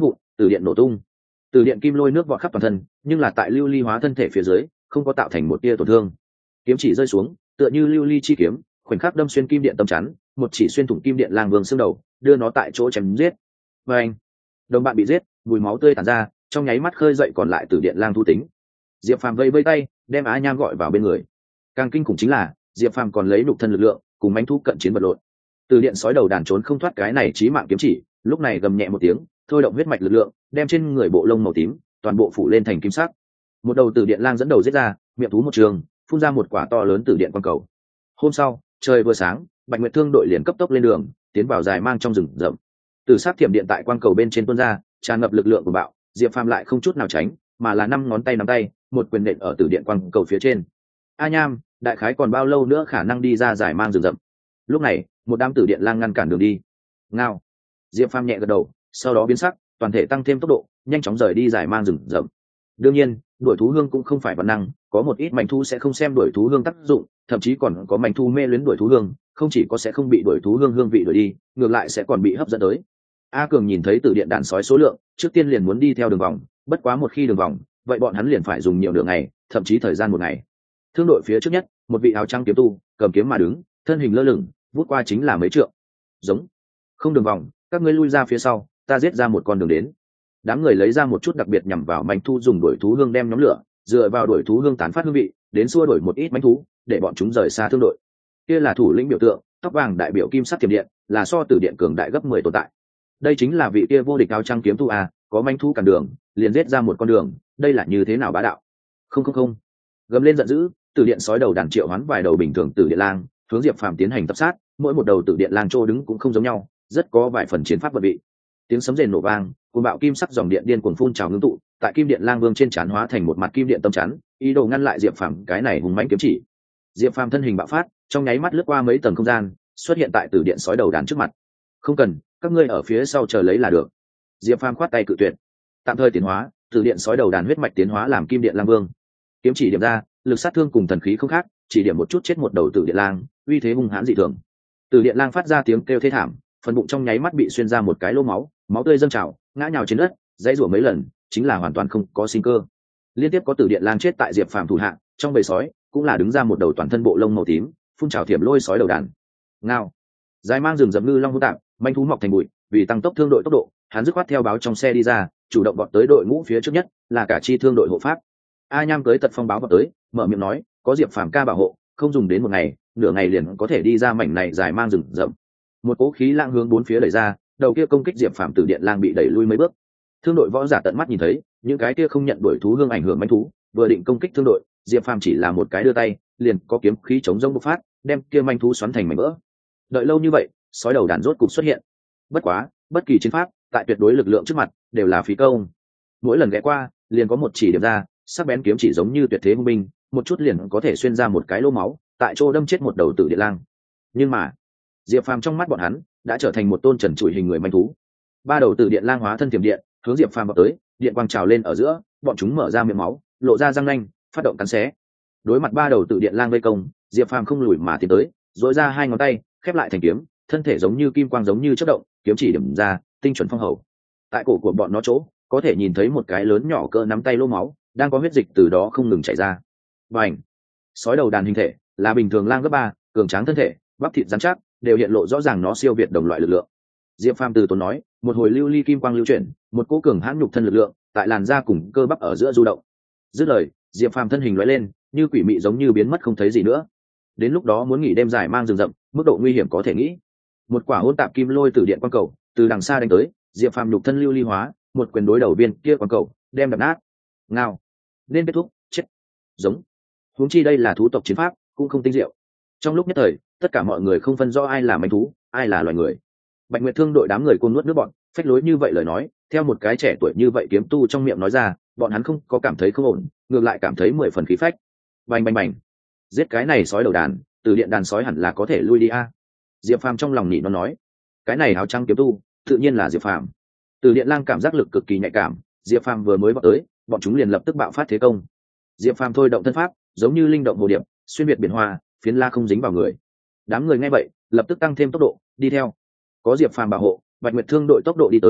từ điện nổ tung, từ điện kim lôi nước vọt khắp toàn thân, nhưng là tại lưu ly hóa thân thể phía dưới không có tạo thành một tia tổn thương. Kiếm chỉ rơi xuống tựa như lưu ly chi kiếm, khoảnh khắc đâm xuyên kim điện tâm chắn, một chỉ xuyên thủng kim điện lang vương xương đầu, đưa nó tại chỗ chém giết. Và anh, đồng bạn bị giết, mùi máu tươi tàn ra, trong nháy mắt khơi dậy còn lại từ điện lang thu tính. Diệp Phàm vây vây tay, đem Á Nham gọi vào bên người. Càng kinh khủng chính là Diệp Phàm còn lấy nhục thân lực lượng cùng mãnh thú cận chiến vật lộn. Từ điện sói đầu đàn trốn không thoát cái này chí mạng kiếm chỉ, lúc này gầm nhẹ một tiếng, thôi động huyết mạch lực lượng, đem trên người bộ lông màu tím toàn bộ phủ lên thành kim sắc. Một đầu từ điện lang dẫn đầu giết ra, miệng thú một trường, phun ra một quả to lớn từ điện quang cầu. Hôm sau, trời vừa sáng, Bạch Nguyệt Thương đội liền cấp tốc lên đường, tiến vào dài mang trong rừng rậm. Từ sát thiểm điện tại quang cầu bên trên tuôn ra, tràn ngập lực lượng của bạo, Diệp Phàm lại không chút nào tránh, mà là năm ngón tay nắm tay, một quyền nện ở từ điện quang cầu phía trên. A Nham, đại khái còn bao lâu nữa khả năng đi ra dài mang rừng rậm? Lúc này, một đám tử điện lang ngăn cản đường đi. Ngao. Diệp Phàm nhẹ gật đầu, sau đó biến sắc, toàn thể tăng thêm tốc độ, nhanh chóng rời đi dài mang rừng rậm. Đương nhiên, đuổi thú hương cũng không phải bản năng, có một ít manh thu sẽ không xem đuổi thú hương tác dụng, thậm chí còn có manh thu mê luyến đuổi thú hương, không chỉ có sẽ không bị đuổi thú hương hương vị đuổi đi, ngược lại sẽ còn bị hấp dẫn tới. A Cường nhìn thấy tử điện đàn sói số lượng, trước tiên liền muốn đi theo đường vòng, bất quá một khi đường vòng, vậy bọn hắn liền phải dùng nhiều đường ngày, thậm chí thời gian một ngày. Thương đội phía trước nhất, một vị áo trắng kiếm tu, cầm kiếm mà đứng, thân hình lơ lửng, vút qua chính là mấy trượng. Giống. Không đường vòng, các ngươi lui ra phía sau, ta giết ra một con đường đến. Đám người lấy ra một chút đặc biệt nhằm vào manh thu dùng đuổi thú hương đem nhóm lửa, dựa vào đuổi thú hương tán phát hương vị, đến xua đuổi một ít manh thú, để bọn chúng rời xa thương đội. Kia là thủ lĩnh biểu tượng, tóc vàng đại biểu kim sắc tiềm điện, là so tử điện cường đại gấp mười tồn tại. Đây chính là vị kia vô địch áo trắng kiếm tu a, có manh thú cản đường, liền giết ra một con đường, đây là như thế nào bá đạo. Không không không. Gầm lên giận dữ, tử điện sói đầu đàn triệu hoán vài đầu bình thường tử điện lang, hướng Diệp Phàm tiến hành tập sát, mỗi một đầu tử điện lang trô đứng cũng không giống nhau, rất có vài phần chiến pháp vật vị. Tiếng sấm rền nổ vang, cuồng bạo kim sắc dòng điện điên cuồng phun trào ngưng tụ, tại kim điện lang vương trên trán hóa thành một mặt kim điện tâm chắn, ý đồ ngăn lại Diệp Phàm cái này hùng mãnh kiếm chỉ. Diệp Phàm thân hình bạo phát, trong nháy mắt lướt qua mấy tầng không gian, xuất hiện tại tử điện sói đầu đàn trước mặt. Không cần, các ngươi ở phía sau chờ lấy là được. Diệp Phàm khoát tay cự tuyệt. Tạm thời tiến hóa, tử điện sói đầu đàn huyết mạch tiến hóa làm kim điện lang vương. Kiếm chỉ điểm ra, lực sát thương cùng thần khí không khác, chỉ điểm một chút chết một đầu tử điện lang, uy thế hung hãn dị thường. Tử điện lang phát ra tiếng kêu thê thảm, phần bụng trong nháy mắt bị xuyên ra một cái lỗ máu, máu tươi dâng trào, ngã nhào trên đất, dãy rủa mấy lần, chính là hoàn toàn không có sinh cơ. Liên tiếp có tử điện lang chết tại Diệp Phàm thủ hạ, trong bầy sói cũng là đứng ra một đầu toàn thân bộ lông màu tím, phun trào thiểm lôi sói đầu đàn. Ngao. Dài mang rừng rậm ngư long hỗn tạp, manh thú mọc thành bụi, vì tăng tốc thương đội tốc độ, hắn dứt khoát theo báo trong xe đi ra, chủ động vọt tới đội ngũ phía trước nhất, là cả chi thương đội hộ pháp. A Nham cưới tật phong báo vọt tới, mở miệng nói, có Diệp Phàm ca bảo hộ, không dùng đến một ngày, nửa ngày liền có thể đi ra mảnh này dài mang rừng rậm. Một cỗ khí lang hướng bốn phía đẩy ra, đầu kia công kích Diệp Phàm từ điện lang bị đẩy lui mấy bước. Thương đội võ giả tận mắt nhìn thấy, những cái kia không nhận đuổi thú hương ảnh hưởng manh thú, vừa định công kích thương đội, Diệp Phàm chỉ là một cái đưa tay, liền có kiếm khí chống rông bộc phát, đem kia manh thú xoắn thành mảnh vỡ. Đợi lâu như vậy, sói đầu đàn rốt cục xuất hiện. Bất quá, bất kỳ chiến pháp, tại tuyệt đối lực lượng trước mặt, đều là phí công. Mỗi lần ghé qua, liền có một chỉ điểm ra, sắc bén kiếm chỉ giống như tuyệt thế hung binh, một chút liền có thể xuyên ra một cái lỗ máu, tại chỗ đâm chết một đầu tử điện lang. Nhưng mà, Diệp Phàm trong mắt bọn hắn đã trở thành một tôn trần trụi hình người manh thú. Ba đầu tử điện lang hóa thân tiềm điện, hướng Diệp Phàm vào tới, điện quang trào lên ở giữa, bọn chúng mở ra miệng máu, lộ ra răng nanh, phát động cắn xé. Đối mặt ba đầu tử điện lang vây công, Diệp Phàm không lùi mà tiến tới, duỗi ra hai ngón tay, khép lại thành kiếm, thân thể giống như kim quang giống như chớp động, kiếm chỉ điểm ra, tinh chuẩn phong hầu. Tại cổ của bọn nó chỗ, có thể nhìn thấy một cái lớn nhỏ cỡ nắm tay lỗ máu, đang có huyết dịch từ đó không ngừng chảy ra. Bành! Sói đầu đàn hình thể là bình thường lang gấp ba, cường tráng thân thể, bắp thịt rắn chắc, đều hiện lộ rõ ràng nó siêu việt đồng loại lực lượng. Diệp Phàm từ tốn nói, một hồi lưu ly kim quang lưu chuyển, một cỗ cường hãn nhục thân lực lượng, tại làn da cùng cơ bắp ở giữa du động. Dứt lời, Diệp Phàm thân hình lóe lên, như quỷ mị giống như biến mất không thấy gì nữa. Đến lúc đó muốn nghỉ đêm dài mang rừng rậm, mức độ nguy hiểm có thể nghĩ. Một quả hỗn tạp kim lôi từ điện quang cầu, từ đằng xa đánh tới, Diệp Phàm nhục thân lưu ly hóa, một quyền đối đầu viên kia quang cầu, đem đập nát. Ngao. Nên kết thúc, chết. Giống. Huống chi đây là thú tộc chiến pháp, cũng không tinh diệu. Trong lúc nhất thời, tất cả mọi người không phân rõ ai là manh thú, ai là loài người. Bạch Nguyệt Thương đội đám người côn nuốt nước bọn, phách lối như vậy lời nói, theo một cái trẻ tuổi như vậy kiếm tu trong miệng nói ra, bọn hắn không có cảm thấy không ổn, ngược lại cảm thấy mười phần khí phách. Bành bành bành. Giết cái này sói đầu đàn, từ điện đàn sói hẳn là có thể lui đi a. Diệp Phàm trong lòng nhị nó nói, cái này áo trắng kiếm tu, tự nhiên là Diệp Phàm. Từ điện lang cảm giác lực cực kỳ nhạy cảm, Diệp Phàm vừa mới vọt tới, bọn chúng liền lập tức bạo phát thế công. Diệp Phàm thôi động thân pháp, giống như linh động hồ điệp, xuyên việt biển hoa, phiến la không dính vào người. Đám người nghe vậy, lập tức tăng thêm tốc độ, đi theo. Có Diệp Phàm bảo hộ, Bạch Nguyệt Thương đội tốc độ đi tới,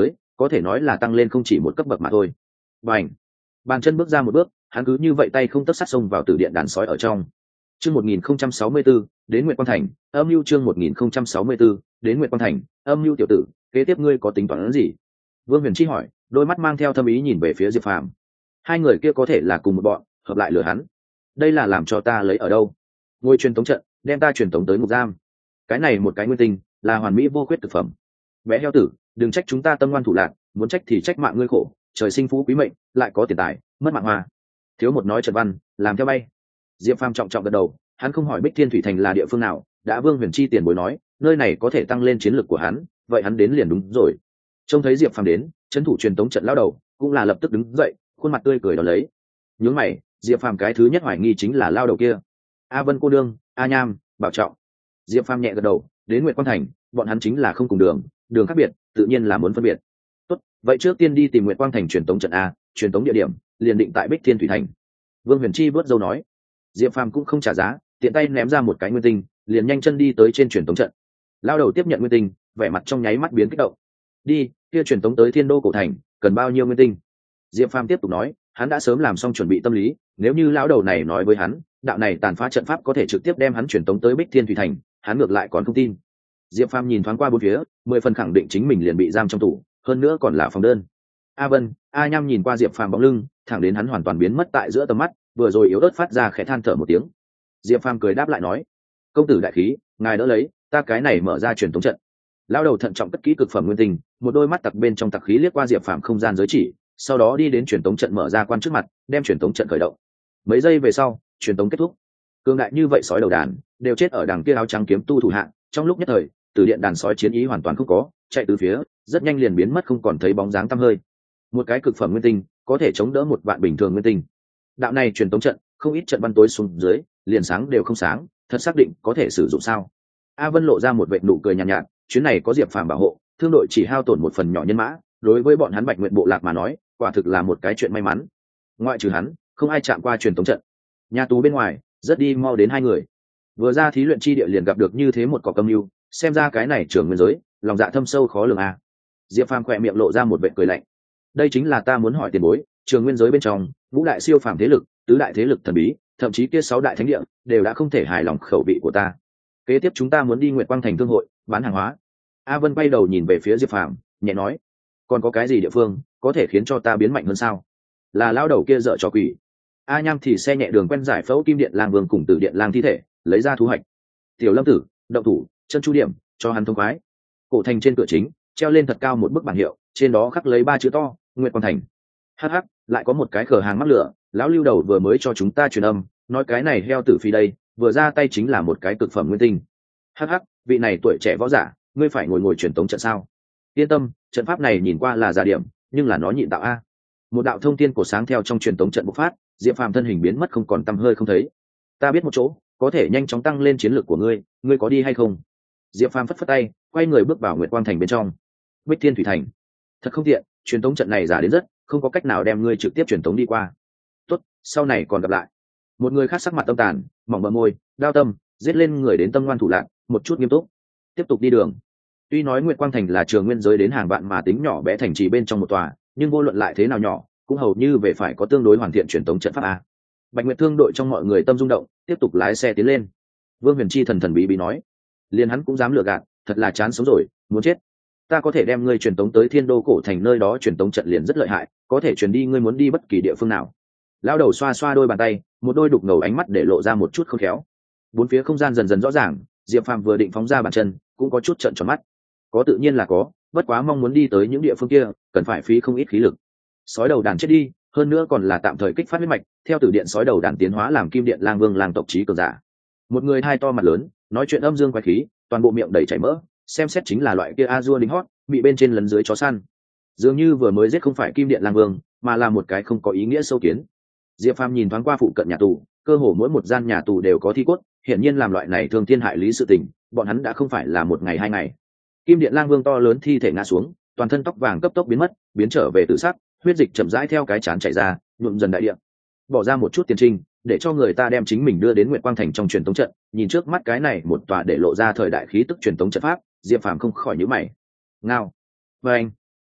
có thể nói là tăng lên không chỉ một cấp bậc mà thôi. Bành, bàn chân bước ra một bước, hắn cứ như vậy tay không tấc sắt xông vào tử điện đàn sói ở trong. Chương một nghìn không trăm sáu mươi tư, đến Nguyệt Quang Thành, âm mưu chương một nghìn không trăm sáu mươi tư, đến Nguyệt Quang Thành, âm mưu tiểu tử, kế tiếp ngươi có tính toán gì? Vương Huyền Chi hỏi, đôi mắt mang theo thâm ý nhìn về phía Diệp Phàm. Hai người kia có thể là cùng một bọn, hợp lại lừa hắn. Đây là làm cho ta lấy ở đâu? Ngôi truyền tống trận, đem ta truyền tống tới ngục giam. Cái này một cái nguyên tinh, là hoàn mỹ vô khuyết thực phẩm. Bé heo tử, đừng trách chúng ta tâm ngoan thủ lạc, muốn trách thì trách mạng ngươi khổ, trời sinh phú quý mệnh, lại có tiền tài, mất mạng hoa. Thiếu một nói trật văn, làm theo bay. Diệp Phàm trọng trọng gật đầu, hắn không hỏi Bích Thiên Thủy Thành là địa phương nào, đã Vương Huyền Chi tiền bối nói, nơi này có thể tăng lên chiến lược của hắn, vậy hắn đến liền đúng rồi. Trông thấy Diệp Phàm đến, trấn thủ truyền tống trận lao đầu, cũng là lập tức đứng dậy, khuôn mặt tươi cười đón lấy. Nhướng mày, Diệp Phàm cái thứ nhất hoài nghi chính là lao đầu kia. A Vân cô đương, A Nham, Bảo Trọng. Diệp Phàm nhẹ gật đầu, đến Nguyệt Quang Thành, bọn hắn chính là không cùng đường, đường khác biệt, tự nhiên là muốn phân biệt. Tốt, vậy trước tiên đi tìm Nguyệt Quang Thành truyền tống trận a, truyền tống địa điểm liền định tại Bích Thiên Thủy Thành. Vương Huyền Chi vớt dâu nói. Diệp Phàm cũng không trả giá, tiện tay ném ra một cái nguyên tinh, liền nhanh chân đi tới trên truyền tống trận. Lao đầu tiếp nhận nguyên tinh, vẻ mặt trong nháy mắt biến kích động. Đi, kia truyền tống tới Thiên Đô cổ thành, cần bao nhiêu nguyên tinh? Diệp Phàm tiếp tục nói, hắn đã sớm làm xong chuẩn bị tâm lý, nếu như lão đầu này nói với hắn, đạo này tàn phá trận pháp có thể trực tiếp đem hắn truyền tống tới Bích Thiên Thủy Thành, hắn ngược lại còn không tin. Diệp Phàm nhìn thoáng qua bốn phía, mười phần khẳng định chính mình liền bị giam trong tủ, hơn nữa còn là phòng đơn. A Vân, A Nham nhìn qua Diệp Phàm bóng lưng, thẳng đến hắn hoàn toàn biến mất tại giữa tầm mắt, vừa rồi yếu ớt phát ra khẽ than thở một tiếng. Diệp Phàm cười đáp lại nói, công tử đại khí, ngài đỡ lấy, ta cái này mở ra truyền tống trận. Lão đầu thận trọng cất kỹ cực phẩm nguyên tinh, một đôi mắt tặc bên trong tặc khí liếc qua Diệp Phàm không gian giới chỉ, sau đó đi đến truyền tống trận mở ra quan trước mặt, đem truyền tống trận khởi động. Mấy giây về sau, truyền tống kết thúc. Cương đại như vậy sói đầu đàn đều chết ở đằng kia áo trắng kiếm tu thủ hạng, trong lúc nhất thời, từ điện đàn sói chiến ý hoàn toàn không có, chạy từ phía, rất nhanh liền biến mất không còn thấy bóng dáng tăm hơi. Một cái cực phẩm nguyên tinh có thể chống đỡ một vạn bình thường nguyên tinh. Đạo này truyền tống trận, không ít trận văn tối xuống dưới, liền sáng đều không sáng, thật xác định có thể sử dụng sao? A Vân lộ ra một vệt nụ cười nhàn nhạt, nhạt, chuyến này có Diệp Phàm bảo hộ, thương đội chỉ hao tổn một phần nhỏ nhân mã, đối với bọn hắn Bạch Nguyện bộ lạc mà nói, quả thực là một cái chuyện may mắn. Ngoại trừ hắn, không ai chạm qua truyền tống trận. Nhà tù bên ngoài, rất đi mau đến hai người. Vừa ra thí luyện chi địa liền gặp được như thế một cỏ cầm lưu, xem ra cái này trưởng nguyên giới, lòng dạ thâm sâu khó lường a. Diệp Phàm khỏe miệng lộ ra một vệt cười lạnh. Đây chính là ta muốn hỏi tiền bối, trường nguyên giới bên trong, ngũ đại siêu phàm thế lực, tứ đại thế lực thần bí, thậm chí kia sáu đại thánh địa, đều đã không thể hài lòng khẩu vị của ta. Kế tiếp chúng ta muốn đi Nguyệt Quang Thành thương hội, bán hàng hóa. A Vân quay đầu nhìn về phía Diệp Phàm, nhẹ nói, còn có cái gì địa phương có thể khiến cho ta biến mạnh hơn sao? Là lão đầu kia dợ trò quỷ. A Nham thì xe nhẹ đường quen giải phẫu Kim Điện Lang Vương cùng Tử Điện Lang thi thể, lấy ra thu hoạch. Tiểu Lâm Tử, động thủ, chân chu điểm, cho hắn thông khoái. Cổ thành trên cửa chính, treo lên thật cao một bức bảng hiệu, trên đó khắc lấy ba chữ to, Nguyệt Quang Thành. Hắc hắc, lại có một cái cửa hàng mắc lửa, lão lưu đầu vừa mới cho chúng ta truyền âm, nói cái này heo tử phi đây, vừa ra tay chính là một cái cực phẩm nguyên tinh. Hắc hắc, vị này tuổi trẻ võ giả, ngươi phải ngồi ngồi truyền tống trận sao? Yên tâm, trận pháp này nhìn qua là giả điểm, nhưng là nó nhịn tạo a. Một đạo thông tiên cổ sáng theo trong truyền tống trận bộc phát, Diệp Phàm thân hình biến mất không còn tăm hơi không thấy. Ta biết một chỗ, có thể nhanh chóng tăng lên chiến lược của ngươi, ngươi có đi hay không? Diệp Phàm phất phất tay, quay người bước vào Nguyệt Quang Thành bên trong. Bích Thiên Thủy Thành, thật không tiện, truyền tống trận này giả đến rất, không có cách nào đem ngươi trực tiếp truyền tống đi qua. Tốt, sau này còn gặp lại. Một người khác sắc mặt tâm tàn, mỏng bờ môi, đao tâm, giết lên người đến tâm ngoan thủ lạc, một chút nghiêm túc, tiếp tục đi đường. Tuy nói Nguyệt Quang Thành là trường nguyên giới đến hàng vạn mà tính nhỏ bé thành trì bên trong một tòa, nhưng vô luận lại thế nào nhỏ, cũng hầu như về phải có tương đối hoàn thiện truyền tống trận pháp a. Bạch Nguyệt thương đội trong mọi người tâm rung động, tiếp tục lái xe tiến lên. Vương Huyền Chi thần thần bí bí nói, liền hắn cũng dám lừa gạt, thật là chán sống rồi, muốn chết. Ta có thể đem ngươi truyền tống tới Thiên Đô cổ thành, nơi đó truyền tống trận liền rất lợi hại, có thể truyền đi ngươi muốn đi bất kỳ địa phương nào. Lão đầu xoa xoa đôi bàn tay, một đôi đục ngầu ánh mắt để lộ ra một chút khôn khéo. Bốn phía không gian dần dần rõ ràng, Diệp Phàm vừa định phóng ra bàn chân, cũng có chút trợn tròn mắt. Có tự nhiên là có, bất quá mong muốn đi tới những địa phương kia, cần phải phí không ít khí lực. Sói đầu đàn chết đi, hơn nữa còn là tạm thời kích phát huyết mạch, theo Tử Điện sói đầu đàn tiến hóa làm Kim Điện Lang Vương lang tộc trí cường giả. Một người hai to mặt lớn, nói chuyện âm dương quái khí, toàn bộ miệng đầy chảy mỡ, xem xét chính là loại kia Azure đính hót, bị bên trên lấn dưới chó săn. Dường như vừa mới giết không phải Kim Điện Lang Vương, mà là một cái không có ý nghĩa sâu kiến. Diệp Phàm nhìn thoáng qua phụ cận nhà tù, cơ hồ mỗi một gian nhà tù đều có thi cốt, hiển nhiên làm loại này thương thiên hại lý sự tình, bọn hắn đã không phải là một ngày hai ngày. Kim Điện Lang Vương to lớn thi thể ngã xuống, toàn thân tóc vàng cấp tốc biến mất, biến trở về tự sắc, huyết dịch chậm rãi theo cái chán chảy ra, nhuộm dần đại địa. Bỏ ra một chút tiền trinh, để cho người ta đem chính mình đưa đến Nguyệt Quang Thành trong truyền tống trận, nhìn trước mắt cái này một tòa để lộ ra thời đại khí tức truyền tống trận pháp, Diệp Phàm không khỏi nhíu mày. Ngao. Và anh.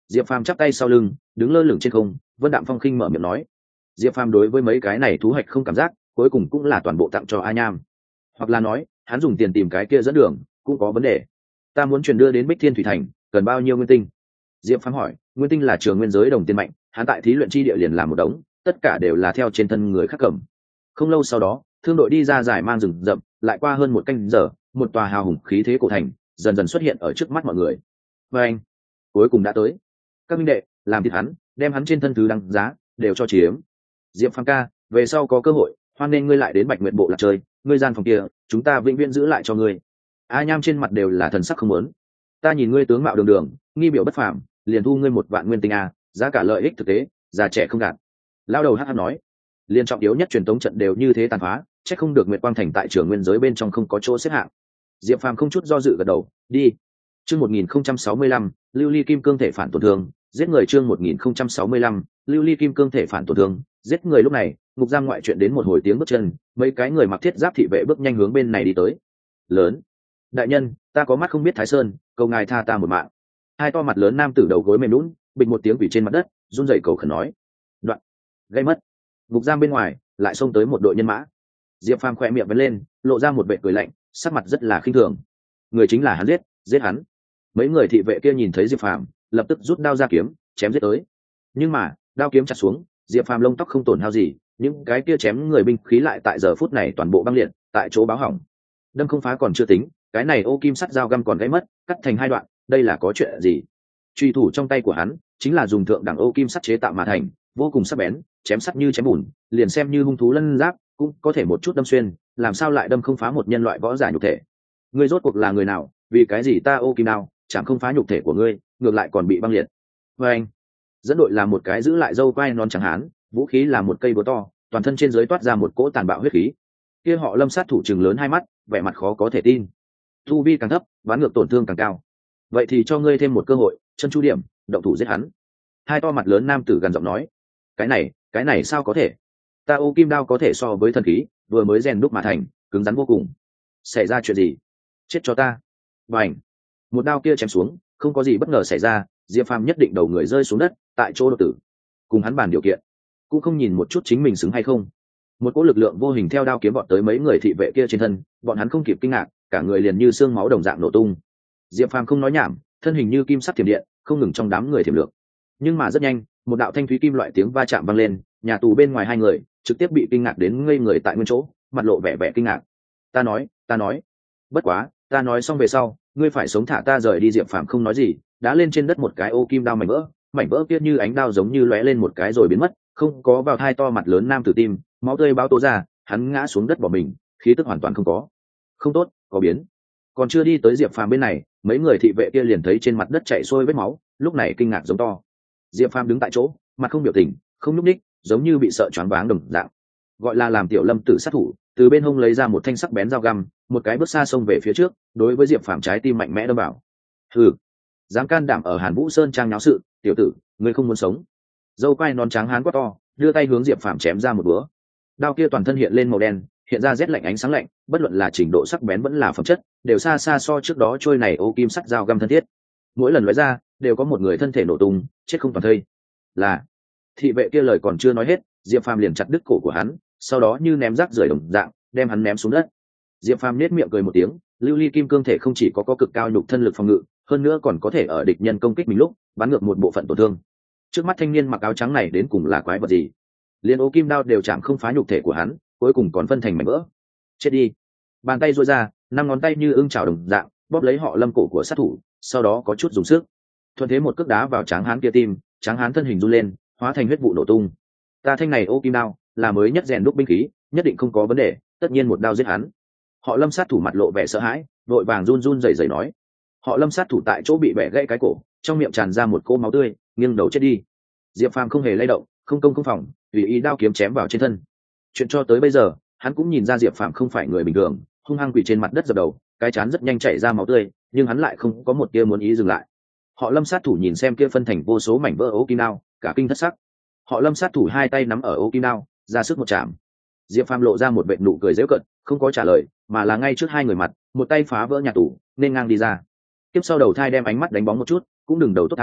Diệp Phàm chắp tay sau lưng, đứng lơ lửng trên không, Vân Đạm Phong khinh mở miệng nói. Diệp Phàm đối với mấy cái này thú hoạch không cảm giác, cuối cùng cũng là toàn bộ tặng cho A Nham. Hoặc là nói, hắn dùng tiền tìm cái kia dẫn đường, cũng có vấn đề. Ta muốn truyền đưa đến Bích Thiên Thủy Thành, cần bao nhiêu nguyên tinh? Diệp Phàm hỏi. Nguyên tinh là trường nguyên giới đồng tiền mạnh, hắn tại thí luyện chi địa liền làm một đống, tất cả đều là theo trên thân người khác cầm. Không lâu sau đó, thương đội đi ra giải mang rừng rậm, lại qua hơn một canh giờ, một tòa hào hùng khí thế cổ thành dần dần xuất hiện ở trước mắt mọi người. Và anh, cuối cùng đã tới. Các minh đệ, làm thịt hắn, đem hắn trên thân thứ đăng giá đều cho chiếm. Diệp Phàm ca, về sau có cơ hội, hoan nên ngươi lại đến Bạch Nguyện bộ lạc chơi, ngươi gian phòng kia, chúng ta vĩnh viễn giữ lại cho ngươi. A Nham trên mặt đều là thần sắc không muốn. Ta nhìn ngươi tướng mạo đường đường, nghi biểu bất phàm, liền thu ngươi một vạn nguyên tinh a, giá cả lợi ích thực tế, già trẻ không gạt. Lao đầu hắc hắc nói, liên trọng yếu nhất truyền tống trận đều như thế tàn phá, chắc không được Nguyệt Quang Thành tại trường nguyên giới bên trong không có chỗ xếp hạng. Diệp Phàm không chút do dự gật đầu, đi. Chương một nghìn không trăm sáu mươi lăm, Lưu Ly Kim Cương thể phản tổn thương, giết người chương một nghìn không trăm sáu mươi lăm, Lưu Ly Kim Cương thể phản tổn thương, giết người lúc này, ngục giam ngoại chuyện đến một hồi tiếng bước chân, mấy cái người mặc thiết giáp thị vệ bước nhanh hướng bên này đi tới. Lớn, đại nhân, ta có mắt không biết Thái Sơn, cầu ngài tha ta một mạng. Hai to mặt lớn nam tử đầu gối mềm lún, bịch một tiếng quỳ trên mặt đất, run rẩy cầu khẩn nói. Đoạn, gây mất. Ngục giam bên ngoài lại xông tới một đội nhân mã. Diệp Phàm khỏe miệng vấn lên, lộ ra một vẻ cười lạnh, sắc mặt rất là khinh thường. Người chính là hắn giết, giết hắn. Mấy người thị vệ kia nhìn thấy Diệp Phàm, lập tức rút đao ra kiếm, chém giết tới. Nhưng mà, đao kiếm chặt xuống, Diệp Phàm lông tóc không tổn hao gì, những cái kia chém người binh khí lại tại giờ phút này toàn bộ băng liệt, tại chỗ báo hỏng. Đâm không phá còn chưa tính, cái này ô kim sắt dao găm còn gãy mất, cắt thành hai đoạn, đây là có chuyện gì? Truy thủ trong tay của hắn chính là dùng thượng đẳng ô kim sắt chế tạo mà thành, vô cùng sắc bén, chém sắt như chém bùn, liền xem như hung thú lân giáp cũng có thể một chút đâm xuyên, làm sao lại đâm không phá một nhân loại võ giả nhục thể? Ngươi rốt cuộc là người nào? Vì cái gì ta ô kim nào chẳng không phá nhục thể của ngươi, ngược lại còn bị băng liệt? Và anh, dẫn đội là một cái giữ lại dâu quai non trắng hán, vũ khí là một cây búa to, toàn thân trên dưới toát ra một cỗ tàn bạo huyết khí. Kia họ Lâm sát thủ trừng lớn hai mắt, vẻ mặt khó có thể tin. Tu vi càng thấp, bán ngược tổn thương càng cao. Vậy thì cho ngươi thêm một cơ hội, chân chu điểm, động thủ giết hắn. Hai to mặt lớn nam tử gần giọng nói. Cái này, cái này sao có thể? Ta ô kim đao có thể so với thần khí, vừa mới rèn đúc mà thành, cứng rắn vô cùng. Xảy ra chuyện gì? Chết cho ta! Bành! Một đao kia chém xuống, không có gì bất ngờ xảy ra, Diệp Phàm nhất định đầu người rơi xuống đất, tại chỗ đột tử. Cùng hắn bàn điều kiện, cũng không nhìn một chút chính mình xứng hay không. Một cỗ lực lượng vô hình theo đao kiếm vọt tới mấy người thị vệ kia trên thân, bọn hắn không kịp kinh ngạc, cả người liền như xương máu đồng dạng nổ tung. Diệp Phàm không nói nhảm, thân hình như kim sắc thiểm điện, không ngừng trong đám người thiểm lược. Nhưng mà rất nhanh, một đạo thanh thúy kim loại tiếng va chạm vang lên, nhà tù bên ngoài hai người trực tiếp bị kinh ngạc đến ngây người tại nguyên chỗ, mặt lộ vẻ vẻ kinh ngạc. Ta nói, ta nói, bất quá, ta nói xong về sau, ngươi phải sống thả ta rời đi. Diệp Phàm không nói gì, đã lên trên đất một cái ô kim đao mảnh vỡ, mảnh vỡ kia như ánh đao giống như lóe lên một cái rồi biến mất, không có vào thai to mặt lớn nam tử tim, máu tươi báo tố ra, hắn ngã xuống đất bỏ mình, khí tức hoàn toàn không có. Không tốt, có biến. Còn chưa đi tới Diệp Phàm bên này, mấy người thị vệ kia liền thấy trên mặt đất chảy xuôi vết máu, lúc này kinh ngạc giống to. Diệp Phàm đứng tại chỗ, mặt không biểu tình, không nhúc nhích, giống như bị sợ choáng váng đồng dạng. Gọi là làm tiểu Lâm tử sát thủ, từ bên hông lấy ra một thanh sắc bén dao găm, một cái bước xa xông về phía trước, đối với Diệp Phàm trái tim mạnh mẽ đâm vào. Hừ, dám can đảm ở Hàn Vũ Sơn trang náo sự, tiểu tử, ngươi không muốn sống. Dâu quai non trắng hán quá to, đưa tay hướng Diệp Phàm chém ra một búa. Đao kia toàn thân hiện lên màu đen, hiện ra rét lạnh ánh sáng lạnh, bất luận là trình độ sắc bén vẫn là phẩm chất, đều xa xa so trước đó trôi này ô kim sắc dao găm thân thiết. Mỗi lần lóe ra, đều có một người thân thể nổ tung, chết không toàn thây. Là thị vệ kia lời còn chưa nói hết, Diệp Phàm liền chặt đứt cổ của hắn, sau đó như ném rác rưởi đồng dạng, đem hắn ném xuống đất. Diệp Phàm nét miệng cười một tiếng, Lưu Ly Kim Cương thể không chỉ có có cực cao nhục thân lực phòng ngự, hơn nữa còn có thể ở địch nhân công kích mình lúc bắn ngược một bộ phận tổn thương. Trước mắt thanh niên mặc áo trắng này đến cùng là quái vật gì? Liên ô kim đao đều chạm không phá nhục thể của hắn, cuối cùng còn phân thành mảnh vỡ. Chết đi! Bàn tay duỗi ra, năm ngón tay như ưng chảo đồng dạng, bóp lấy họ Lâm cổ của sát thủ, sau đó có chút dùng sức, thuận thế một cước đá vào tráng hán kia tim, tráng hán thân hình run lên, hóa thành huyết vụ nổ tung. Ta thanh này ô kim đao là mới nhất rèn đúc binh khí, nhất định không có vấn đề, tất nhiên một đao giết hắn. Họ Lâm sát thủ mặt lộ vẻ sợ hãi, vội vàng run run rẩy rẩy nói. Họ Lâm sát thủ tại chỗ bị bẻ gãy cái cổ, trong miệng tràn ra một cỗ máu tươi, nghiêng đầu chết đi. Diệp Phàm không hề lay động, không công không phòng, tùy ý đao kiếm chém vào trên thân. Chuyện cho tới bây giờ, hắn cũng nhìn ra Diệp Phàm không phải người bình thường, hung hăng quỳ trên mặt đất dập đầu, cái chán rất nhanh chảy ra máu tươi, nhưng hắn lại không có một tia muốn ý dừng lại. Họ Lâm sát thủ nhìn xem kia phân thành vô số mảnh vỡ ô kim đao, cả kinh thất sắc. Họ Lâm sát thủ hai tay nắm ở ô kim đao, ra sức một chạm. Diệp Phàm lộ ra một vệt nụ cười giễu cợt, không có trả lời, mà là ngay trước hai người mặt, một tay phá vỡ nhà tủ, nên ngang đi ra. Tiếp sau đầu thai đem ánh mắt đánh bóng một chút, cũng đừng đầu tốt thai,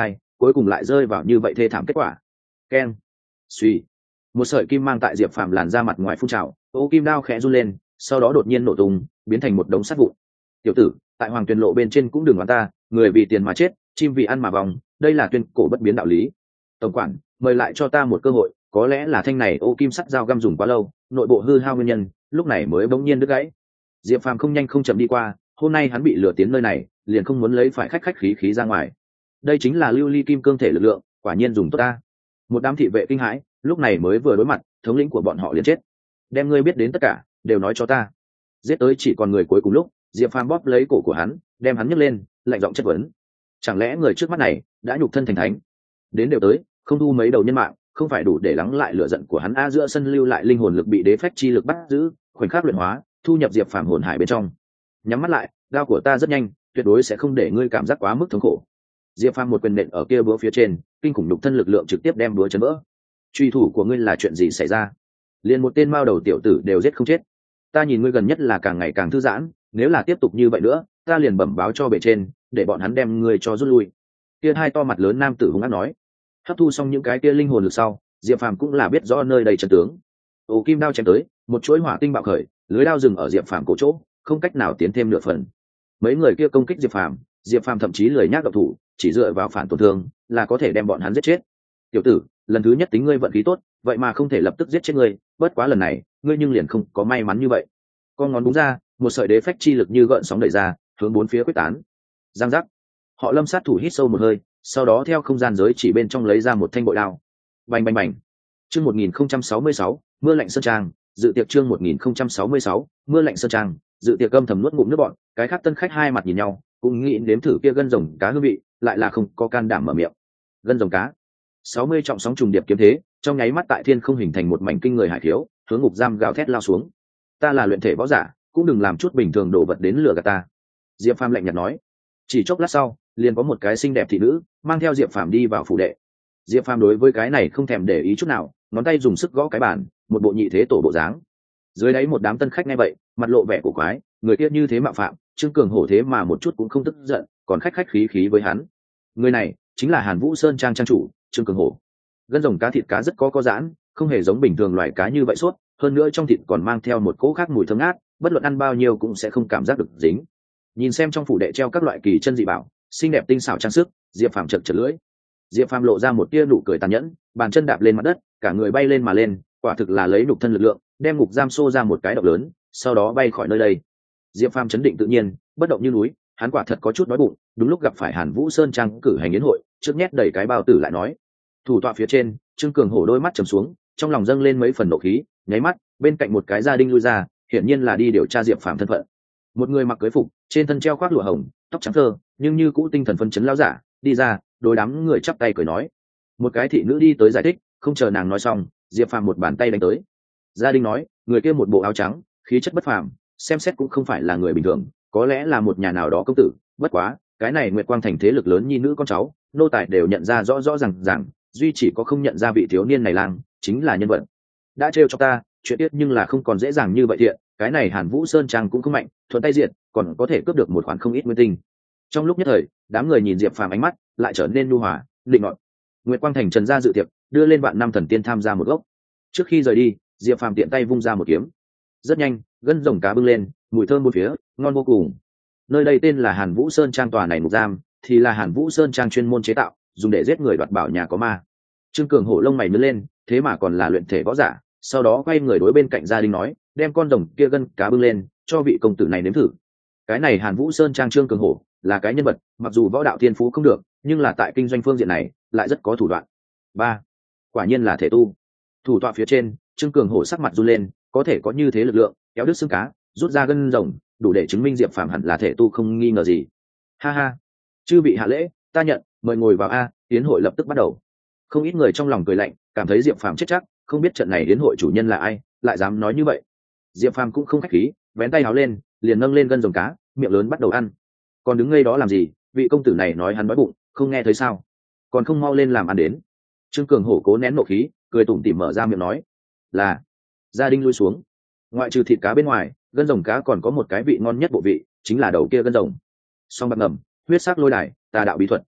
cuối cùng lại rơi vào như vậy thê thảm kết quả. Keng, suy, một sợi kim mang tại diệp phàm làn ra mặt ngoài phun trào, ô kim đao khẽ run lên, sau đó đột nhiên nổ tung, biến thành một đống sắt vụn. Tiểu tử, tại hoàng tuyền lộ bên trên cũng đừng đoán ta, người vì tiền mà chết, chim vì ăn mà vòng, đây là tuyên cổ bất biến đạo lý. Tổng quản, mời lại cho ta một cơ hội, có lẽ là thanh này ô kim sắt dao găm dùng quá lâu, nội bộ hư hao nguyên nhân, lúc này mới bỗng nhiên đứt gãy. Diệp phàm không nhanh không chậm đi qua, hôm nay hắn bị lừa tiến nơi này, liền không muốn lấy phải khách khách khí khí ra ngoài. Đây chính là lưu ly kim cương thể lực lượng, quả nhiên dùng tốt ta. Một đám thị vệ kinh hãi, lúc này mới vừa đối mặt, thống lĩnh của bọn họ liền chết. Đem ngươi biết đến tất cả đều nói cho ta. Giết tới chỉ còn người cuối cùng lúc, Diệp phàm bóp lấy cổ của hắn, đem hắn nhấc lên, lạnh giọng chất vấn. Chẳng lẽ người trước mắt này đã nhục thân thành thánh? Đến đều tới, không thu mấy đầu nhân mạng, không phải đủ để lắng lại lửa giận của hắn a. Giữa sân lưu lại linh hồn lực bị đế phách chi lực bắt giữ, khoảnh khắc luyện hóa, thu nhập diệp phàm hồn hải bên trong. Nhắm mắt lại, đao của ta rất nhanh, tuyệt đối sẽ không để ngươi cảm giác quá mức thống khổ. Diệp phàm một quyền nện ở kia búa phía trên, kinh khủng nhục thân lực lượng trực tiếp đem búa chấn vỡ. Truy thủ của ngươi là chuyện gì xảy ra? Liền một tên mao đầu tiểu tử đều giết không chết. Ta nhìn ngươi gần nhất là càng ngày càng thư giãn, nếu là tiếp tục như vậy nữa, ta liền bẩm báo cho bề trên, để bọn hắn đem ngươi cho rút lui. Kia hai to mặt lớn nam tử hung ác nói. Hấp thu xong những cái kia linh hồn lực sau, diệp phàm cũng là biết rõ nơi đầy trận tướng. Ồ kim đao chém tới, một chuỗi hỏa tinh bạo khởi, lưới đao dừng ở diệp phàm cổ chỗ, không cách nào tiến thêm nửa phần. Mấy người kia công kích diệp phàm, diệp phàm thậm chí lười nhác động thủ, chỉ dựa vào phản tổn thương là có thể đem bọn hắn giết chết. Tiểu tử, lần thứ nhất tính ngươi vận khí tốt, vậy mà không thể lập tức giết chết ngươi, bất quá lần này ngươi nhưng liền không có may mắn như vậy. Con ngón búng ra, một sợi đế phách chi lực như gợn sóng đẩy ra, hướng bốn phía quyết tán. Giang giác, họ Lâm sát thủ hít sâu một hơi, sau đó theo không gian giới chỉ bên trong lấy ra một thanh bội đao. Bành bành bành. Chương một nghìn không trăm sáu mươi sáu, mưa lạnh sơn trang, dự tiệc chương một nghìn không trăm sáu mươi sáu, mưa lạnh sơn trang, dự tiệc âm thầm nuốt ngụm nước bọn, cái khác tân khách hai mặt nhìn nhau, cũng nghĩ nếm thử kia gân rồng cá hương vị, lại là không có can đảm mở miệng. Gân rồng cá. sáu mươi trọng sóng trùng điệp kiếm thế, trong nháy mắt tại thiên không hình thành một mảnh kinh người hải khiếu, hướng ngục giam gào thét lao xuống. Ta là luyện thể võ giả, cũng đừng làm chút bình thường đồ vật đến lừa gạt ta. Diệp Phàm lạnh nhạt nói. Chỉ chốc lát sau, liền có một cái xinh đẹp thị nữ mang theo Diệp Phàm đi vào phủ đệ. Diệp Phàm đối với cái này không thèm để ý chút nào, ngón tay dùng sức gõ cái bàn, một bộ nhị thế tổ bộ dáng. Dưới đáy một đám tân khách nghe vậy, mặt lộ vẻ cổ quái, người kia như thế mạo phạm, Trương Cường hổ thế mà một chút cũng không tức giận, còn khách khách khí khí với hắn. Người này chính là Hàn Vũ Sơn trang trang chủ, Trương Cường hổ. Gân rồng cá thịt cá rất có có giãn, không hề giống bình thường loài cá như vậy suốt, hơn nữa trong thịt còn mang theo một cỗ khác mùi thơm ngát, bất luận ăn bao nhiêu cũng sẽ không cảm giác được dính. Nhìn xem trong phủ đệ treo các loại kỳ chân dị bảo, xinh đẹp tinh xảo trang sức, Diệp Phàm chật chật lưỡi. Diệp Phàm lộ ra một tia nụ cười tàn nhẫn, bàn chân đạp lên mặt đất, cả người bay lên mà lên, quả thực là lấy nục thân lực lượng, đem ngục giam xô ra một cái động lớn, sau đó bay khỏi nơi đây. Diệp Phàm chấn định tự nhiên, bất động như núi, hắn quả thật có chút đói bụng, đúng lúc gặp phải Hàn Vũ Sơn trang cử hành yến hội, trước nhét đầy cái bao tử lại nói. Thủ tọa phía trên, Trương Cường hổ đôi mắt trầm xuống, trong lòng dâng lên mấy phần nộ khí, nháy mắt, bên cạnh một cái gia đình lui ra, hiển nhiên là đi điều tra Diệp Phàm thân phận. Một người mặc cưới phục, trên thân treo khoác lụa hồng, tóc trắng thơ, nhưng như cũ tinh thần phân chấn lão giả, đi ra, đối đám người chắp tay cười nói. Một cái thị nữ đi tới giải thích, không chờ nàng nói xong, Diệp Phàm một bàn tay đánh tới. Gia đình nói, người kia một bộ áo trắng, khí chất bất phàm, xem xét cũng không phải là người bình thường, có lẽ là một nhà nào đó công tử, bất quá, cái này Nguyệt Quang thành thế lực lớn nhi nữ con cháu, nô tài đều nhận ra rõ rõ ràng ràng, duy chỉ có không nhận ra vị thiếu niên này lang, chính là nhân vật. Đã trêu cho ta, chuyện tiết nhưng là không còn dễ dàng như vậy thiện, cái này Hàn Vũ Sơn trang cũng không mạnh, thuận tay diệt, còn có thể cướp được một khoản không ít nguyên tinh. Trong lúc nhất thời, đám người nhìn Diệp Phàm ánh mắt lại trở nên nhu hòa, định ngọt. Nguyệt Quang thành trần gia dự tiệc, đưa lên vạn năm thần tiên tham gia một gốc. Trước khi rời đi, Diệp Phàm tiện tay vung ra một kiếm. Rất nhanh, gân rồng cá bưng lên, mùi thơm bốn phía, ngon vô cùng. Nơi đây tên là Hàn Vũ Sơn trang, tòa này ngục giam thì là Hàn Vũ Sơn trang chuyên môn chế tạo, dùng để giết người đoạt bảo nhà có ma. Trương Cường hổ lông mày nhướng lên, thế mà còn là luyện thể võ giả, sau đó quay người đối bên cạnh gia đình nói, đem con rồng kia gân cá bưng lên, cho vị công tử này nếm thử. Cái này Hàn Vũ Sơn trang Trương Cường hổ là cái nhân vật, mặc dù võ đạo thiên phú không được, nhưng là tại kinh doanh phương diện này lại rất có thủ đoạn. Ba, quả nhiên là thể tu. Thủ tọa phía trên, Trương Cường hổ sắc mặt run lên, có thể có như thế lực lượng, kéo đứt xương cá, rút ra gân rồng, đủ để chứng minh Diệp Phàm hẳn là thể tu không nghi ngờ gì. Ha ha, chư vị hạ lễ, ta nhận, mời ngồi vào a. Yến hội lập tức bắt đầu. Không ít người trong lòng cười lạnh, cảm thấy Diệp Phàm chết chắc, không biết trận này yến hội chủ nhân là ai, lại dám nói như vậy. Diệp Phàm cũng không khách khí, vén tay áo lên, liền nâng lên gân rồng cá, miệng lớn bắt đầu ăn. Còn đứng ngây đó làm gì, vị công tử này nói hắn đói bụng, không nghe thấy sao? Còn không mau lên làm ăn đến. Trương Cường hổ cố nén nộ khí, cười tủm tỉm mở ra miệng nói, là. Gia đình lui xuống. Ngoại trừ thịt cá bên ngoài, gân rồng cá còn có một cái vị ngon nhất bộ vị, chính là đầu kia gân rồng. Song bạc ngầm, huyết sắc lôi đài, tà đạo bí thuật.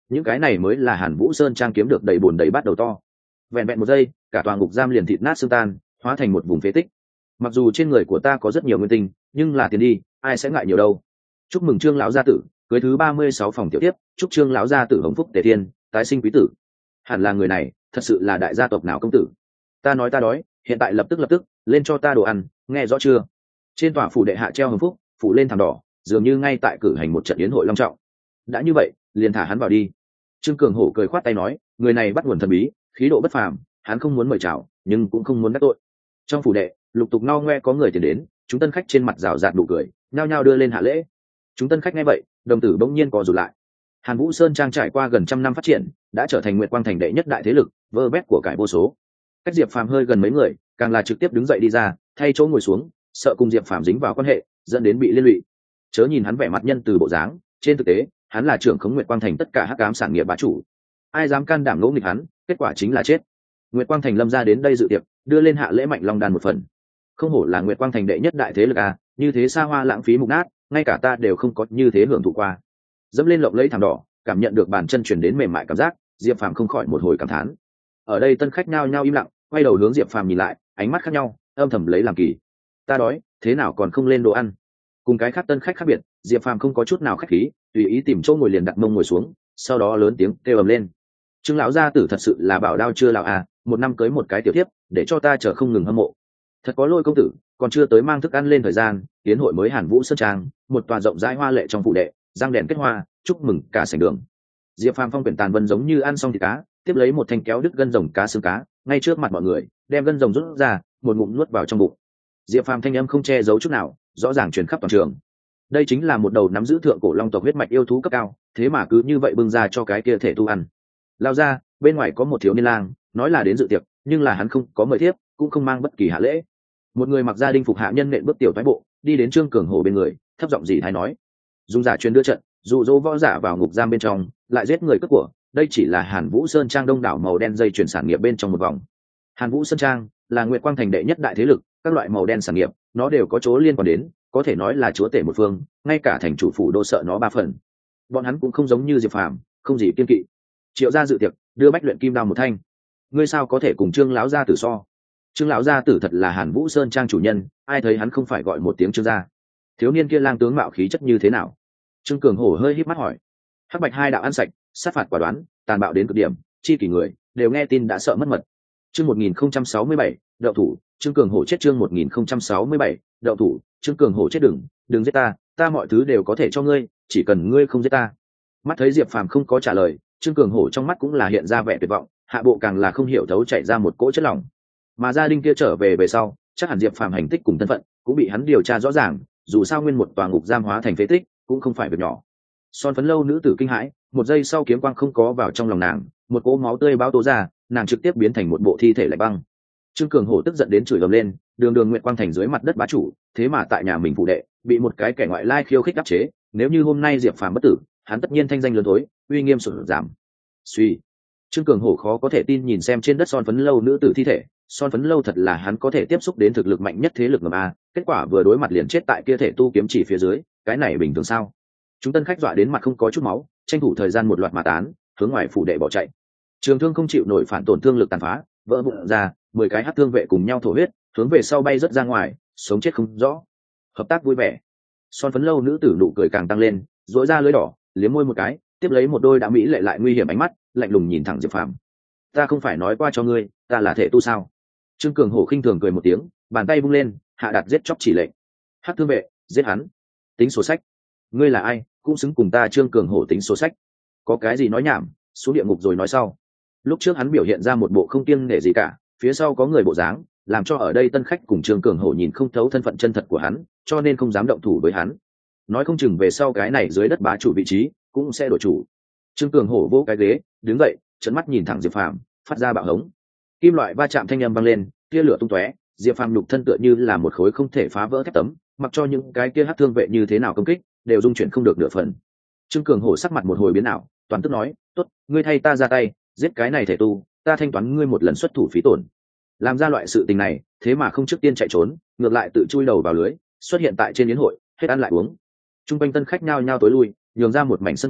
những cái này mới là Hàn Vũ Sơn Trang kiếm được đầy bồn đầy bát đầu to. Vẹn vẹn một giây, cả tòa ngục giam liền thịt nát xương tan, hóa thành một vùng phế tích. Mặc dù trên người của ta có rất nhiều nguyên tinh, nhưng là tiền đi, ai sẽ ngại nhiều đâu. Chúc mừng Trương lão gia tử, cưới thứ ba mươi sáu phòng tiểu tiếp, chúc Trương lão gia tử hồng phúc tề thiên, tái sinh quý tử. Hẳn là người này, thật sự là đại gia tộc nào công tử. Ta nói ta đói, hiện tại lập tức lập tức, lên cho ta đồ ăn, nghe rõ chưa? Trên tòa phủ đệ hạ treo hồng phúc, phủ lên thảm đỏ, dường như ngay tại cử hành một trận yến hội long trọng. Đã như vậy, liền thả hắn vào đi. Trương Cường Hổ cười khoát tay nói, người này bắt nguồn thần bí, khí độ bất phàm, hắn không muốn mời chào, nhưng cũng không muốn đắc tội. Trong phủ đệ, lục tục no ngoe có người tiền đến, chúng tân khách trên mặt rào rạt nụ cười, nhao nhao đưa lên hạ lễ. Chúng tân khách nghe vậy, đồng tử bỗng nhiên co rụt lại. Hàn Vũ Sơn Trang trải qua gần trăm năm phát triển, đã trở thành Nguyệt Quang Thành đệ nhất đại thế lực, vơ vét của cải vô số. Cách Diệp Phàm hơi gần mấy người, càng là trực tiếp đứng dậy đi ra, thay chỗ ngồi xuống, sợ cùng Diệp Phàm dính vào quan hệ, dẫn đến bị liên lụy. Chớ nhìn hắn vẻ mặt nhân từ bộ dáng, trên thực tế, hắn là trưởng khống Nguyệt Quang Thành tất cả hắc ám sản nghiệp bá chủ. Ai dám can đảm ngỗ nghịch hắn, kết quả chính là chết. Nguyệt Quang Thành lâm ra đến đây dự tiệc, đưa lên hạ lễ mạnh long đan một phần. Không hổ là Nguyệt Quang Thành đệ nhất đại thế lực à, như thế xa hoa lãng phí mục nát, ngay cả ta đều không có như thế hưởng thụ qua. Dẫm lên lộng lẫy thảm đỏ, cảm nhận được bàn chân chuyển đến mềm mại cảm giác, Diệp Phàm không khỏi một hồi cảm thán. Ở đây tân khách nhao nhao im lặng, quay đầu hướng Diệp Phàm nhìn lại, ánh mắt khác nhau, âm thầm lấy làm kỳ. Ta đói, thế nào còn không lên đồ ăn? Cùng cái khác tân khách khác biệt, Diệp Phàm không có chút nào khách khí, tùy ý tìm chỗ ngồi liền đặt mông ngồi xuống, sau đó lớn tiếng kêu ầm lên. Trương lão gia tử thật sự là bảo đao chưa lão à, một năm cưới một cái tiểu thiếp, để cho ta chờ không ngừng hâm mộ. Thật có lôi công tử, còn chưa tới mang thức ăn lên thời gian, tiến hội mới Hàn Vũ Sơn Trang, một tòa rộng rãi hoa lệ trong phủ đệ, răng đèn kết hoa, chúc mừng cả sảnh đường. Diệp Phàm phong quyển tàn vân giống như ăn xong thịt cá, tiếp lấy một thanh kéo đứt gân rồng cá xương cá, ngay trước mặt mọi người, đem gân rồng rút ra, một ngụm nuốt vào trong bụng. Diệp Phàm thanh âm không che giấu chút nào, rõ ràng truyền khắp toàn trường. Đây chính là một đầu nắm giữ thượng cổ long tộc huyết mạch yêu thú cấp cao, thế mà cứ như vậy bưng ra cho cái kia thể tu ăn. Lao ra, bên ngoài có một thiếu niên lang, nói là đến dự tiệc, nhưng là hắn không có mời thiếp, cũng không mang bất kỳ hạ lễ. Một người mặc gia đình phục hạ nhân nện bước tiểu thoái bộ, đi đến Trương Cường Hổ bên người, thấp giọng gì thái nói: dùng giả truyền đưa trận, dụ dỗ võ giả vào ngục giam bên trong, lại giết người cướp của, đây chỉ là Hàn Vũ Sơn Trang đông đảo màu đen dây chuyển sản nghiệp bên trong một vòng. Hàn Vũ Sơn Trang là Nguyệt Quang Thành đệ nhất đại thế lực, các loại màu đen sản nghiệp, nó đều có chỗ liên quan đến, có thể nói là chúa tể một phương, ngay cả thành chủ phủ đô sợ nó ba phần. Bọn hắn cũng không giống như Diệp Phàm, không gì kiên kỵ. Triệu gia dự tiệc, đưa bách luyện kim đao một thanh. Ngươi sao có thể cùng Trương lão gia tử so? Trương lão gia tử thật là Hàn Vũ Sơn Trang chủ nhân, ai thấy hắn không phải gọi một tiếng Trương gia. Thiếu niên kia lang tướng mạo khí chất như thế nào? Trương Cường Hổ hơi híp mắt hỏi. Hắc bạch hai đạo ăn sạch, sát phạt quả đoán, tàn bạo đến cực điểm, chi kỷ người đều nghe tin đã sợ mất mật. Chương một nghìn không trăm sáu mươi bảy, đậu thủ, Trương Cường Hổ chết. Chương một nghìn không trăm sáu mươi bảy, đậu thủ, Trương Cường Hổ chết. Đừng, đừng giết ta, ta mọi thứ đều có thể cho ngươi, chỉ cần ngươi không giết ta. Mắt thấy Diệp Phàm không có trả lời, Trương Cường Hổ trong mắt cũng là hiện ra vẻ tuyệt vọng, hạ bộ càng là không hiểu thấu chảy ra một cỗ chất lỏng. Mà gia đình kia trở về về sau, chắc hẳn Diệp Phàm hành tích cùng thân phận cũng bị hắn điều tra rõ ràng, dù sao nguyên một tòa ngục giam hóa thành phế tích cũng không phải việc nhỏ. Son phấn lâu nữ tử kinh hãi, một giây sau kiếm quang không có vào trong lòng nàng, một cỗ máu tươi bao tố ra, nàng trực tiếp biến thành một bộ thi thể lạnh băng. Trương Cường Hổ tức giận đến chửi ầm lên, đường đường Nguyệt Quang Thành dưới mặt đất bá chủ, thế mà tại nhà mình phụ đệ bị một cái kẻ ngoại lai khiêu khích áp chế, nếu như hôm nay Diệp Phàm bất tử, hắn tất nhiên thanh danh lớn thối, uy nghiêm sụt giảm. Suy, Trương Cường Hổ khó có thể tin nhìn xem trên đất son phấn lâu nữ tử thi thể, son phấn lâu thật là hắn có thể tiếp xúc đến thực lực mạnh nhất thế lực ngầm a, kết quả vừa đối mặt liền chết tại kia thể tu kiếm chỉ phía dưới, cái này bình thường sao? Chúng tân khách dọa đến mặt không có chút máu, tranh thủ thời gian một loạt mà tán, hướng ngoài phủ đệ bỏ chạy. Trường thương không chịu nổi phản tổn thương lực tàn phá, vỡ vụn ra, mười cái hắc thương vệ cùng nhau thổ huyết, hướng về sau bay rất ra ngoài, sống chết không rõ. Hợp tác vui vẻ. Son phấn lâu nữ tử nụ cười càng tăng lên, rỗi ra lưỡi đỏ, liếm môi một cái, tiếp lấy một đôi đã mỹ lệ lại nguy hiểm ánh mắt, lạnh lùng nhìn thẳng Diệp Phàm. Ta không phải nói qua cho ngươi, ta là thể tu sao? Trương Cường Hổ khinh thường cười một tiếng, bàn tay vung lên, hạ đặt giết chóc chỉ lệnh. Hắc thương vệ, giết hắn. Tính sổ sách. Ngươi là ai, cũng xứng cùng ta Trương Cường Hổ tính sổ sách. Có cái gì nói nhảm, xuống địa ngục rồi nói sau. Lúc trước hắn biểu hiện ra một bộ không kiêng nể gì cả, phía sau có người bộ dáng, làm cho ở đây tân khách cùng Trương Cường Hổ nhìn không thấu thân phận chân thật của hắn, cho nên không dám động thủ với hắn. Nói không chừng về sau cái này dưới đất bá chủ vị trí cũng sẽ đổi chủ. Trương Cường Hổ vỗ cái ghế, đứng dậy, trợn mắt nhìn thẳng Diệp Phàm, phát ra bạo hống. Kim loại va chạm thanh âm vang lên, tia lửa tung tóe, Diệp Phàm nhục thân tựa như là một khối không thể phá vỡ thép tấm, mặc cho những cái kia hắc thương vệ như thế nào công kích, đều dung chuyển không được nửa phần. Trương Cường Hổ sắc mặt một hồi biến ảo, toàn tức nói, "Tốt, ngươi thay ta ra tay, giết cái này thể tu, ta thanh toán ngươi một lần xuất thủ phí tổn." Làm ra loại sự tình này, thế mà không trước tiên chạy trốn, ngược lại tự chui đầu vào lưới, xuất hiện tại trên yến hội, hết ăn lại uống. Trung quanh tân khách nhao nhao tối lui, nhường ra một mảnh sân bãi,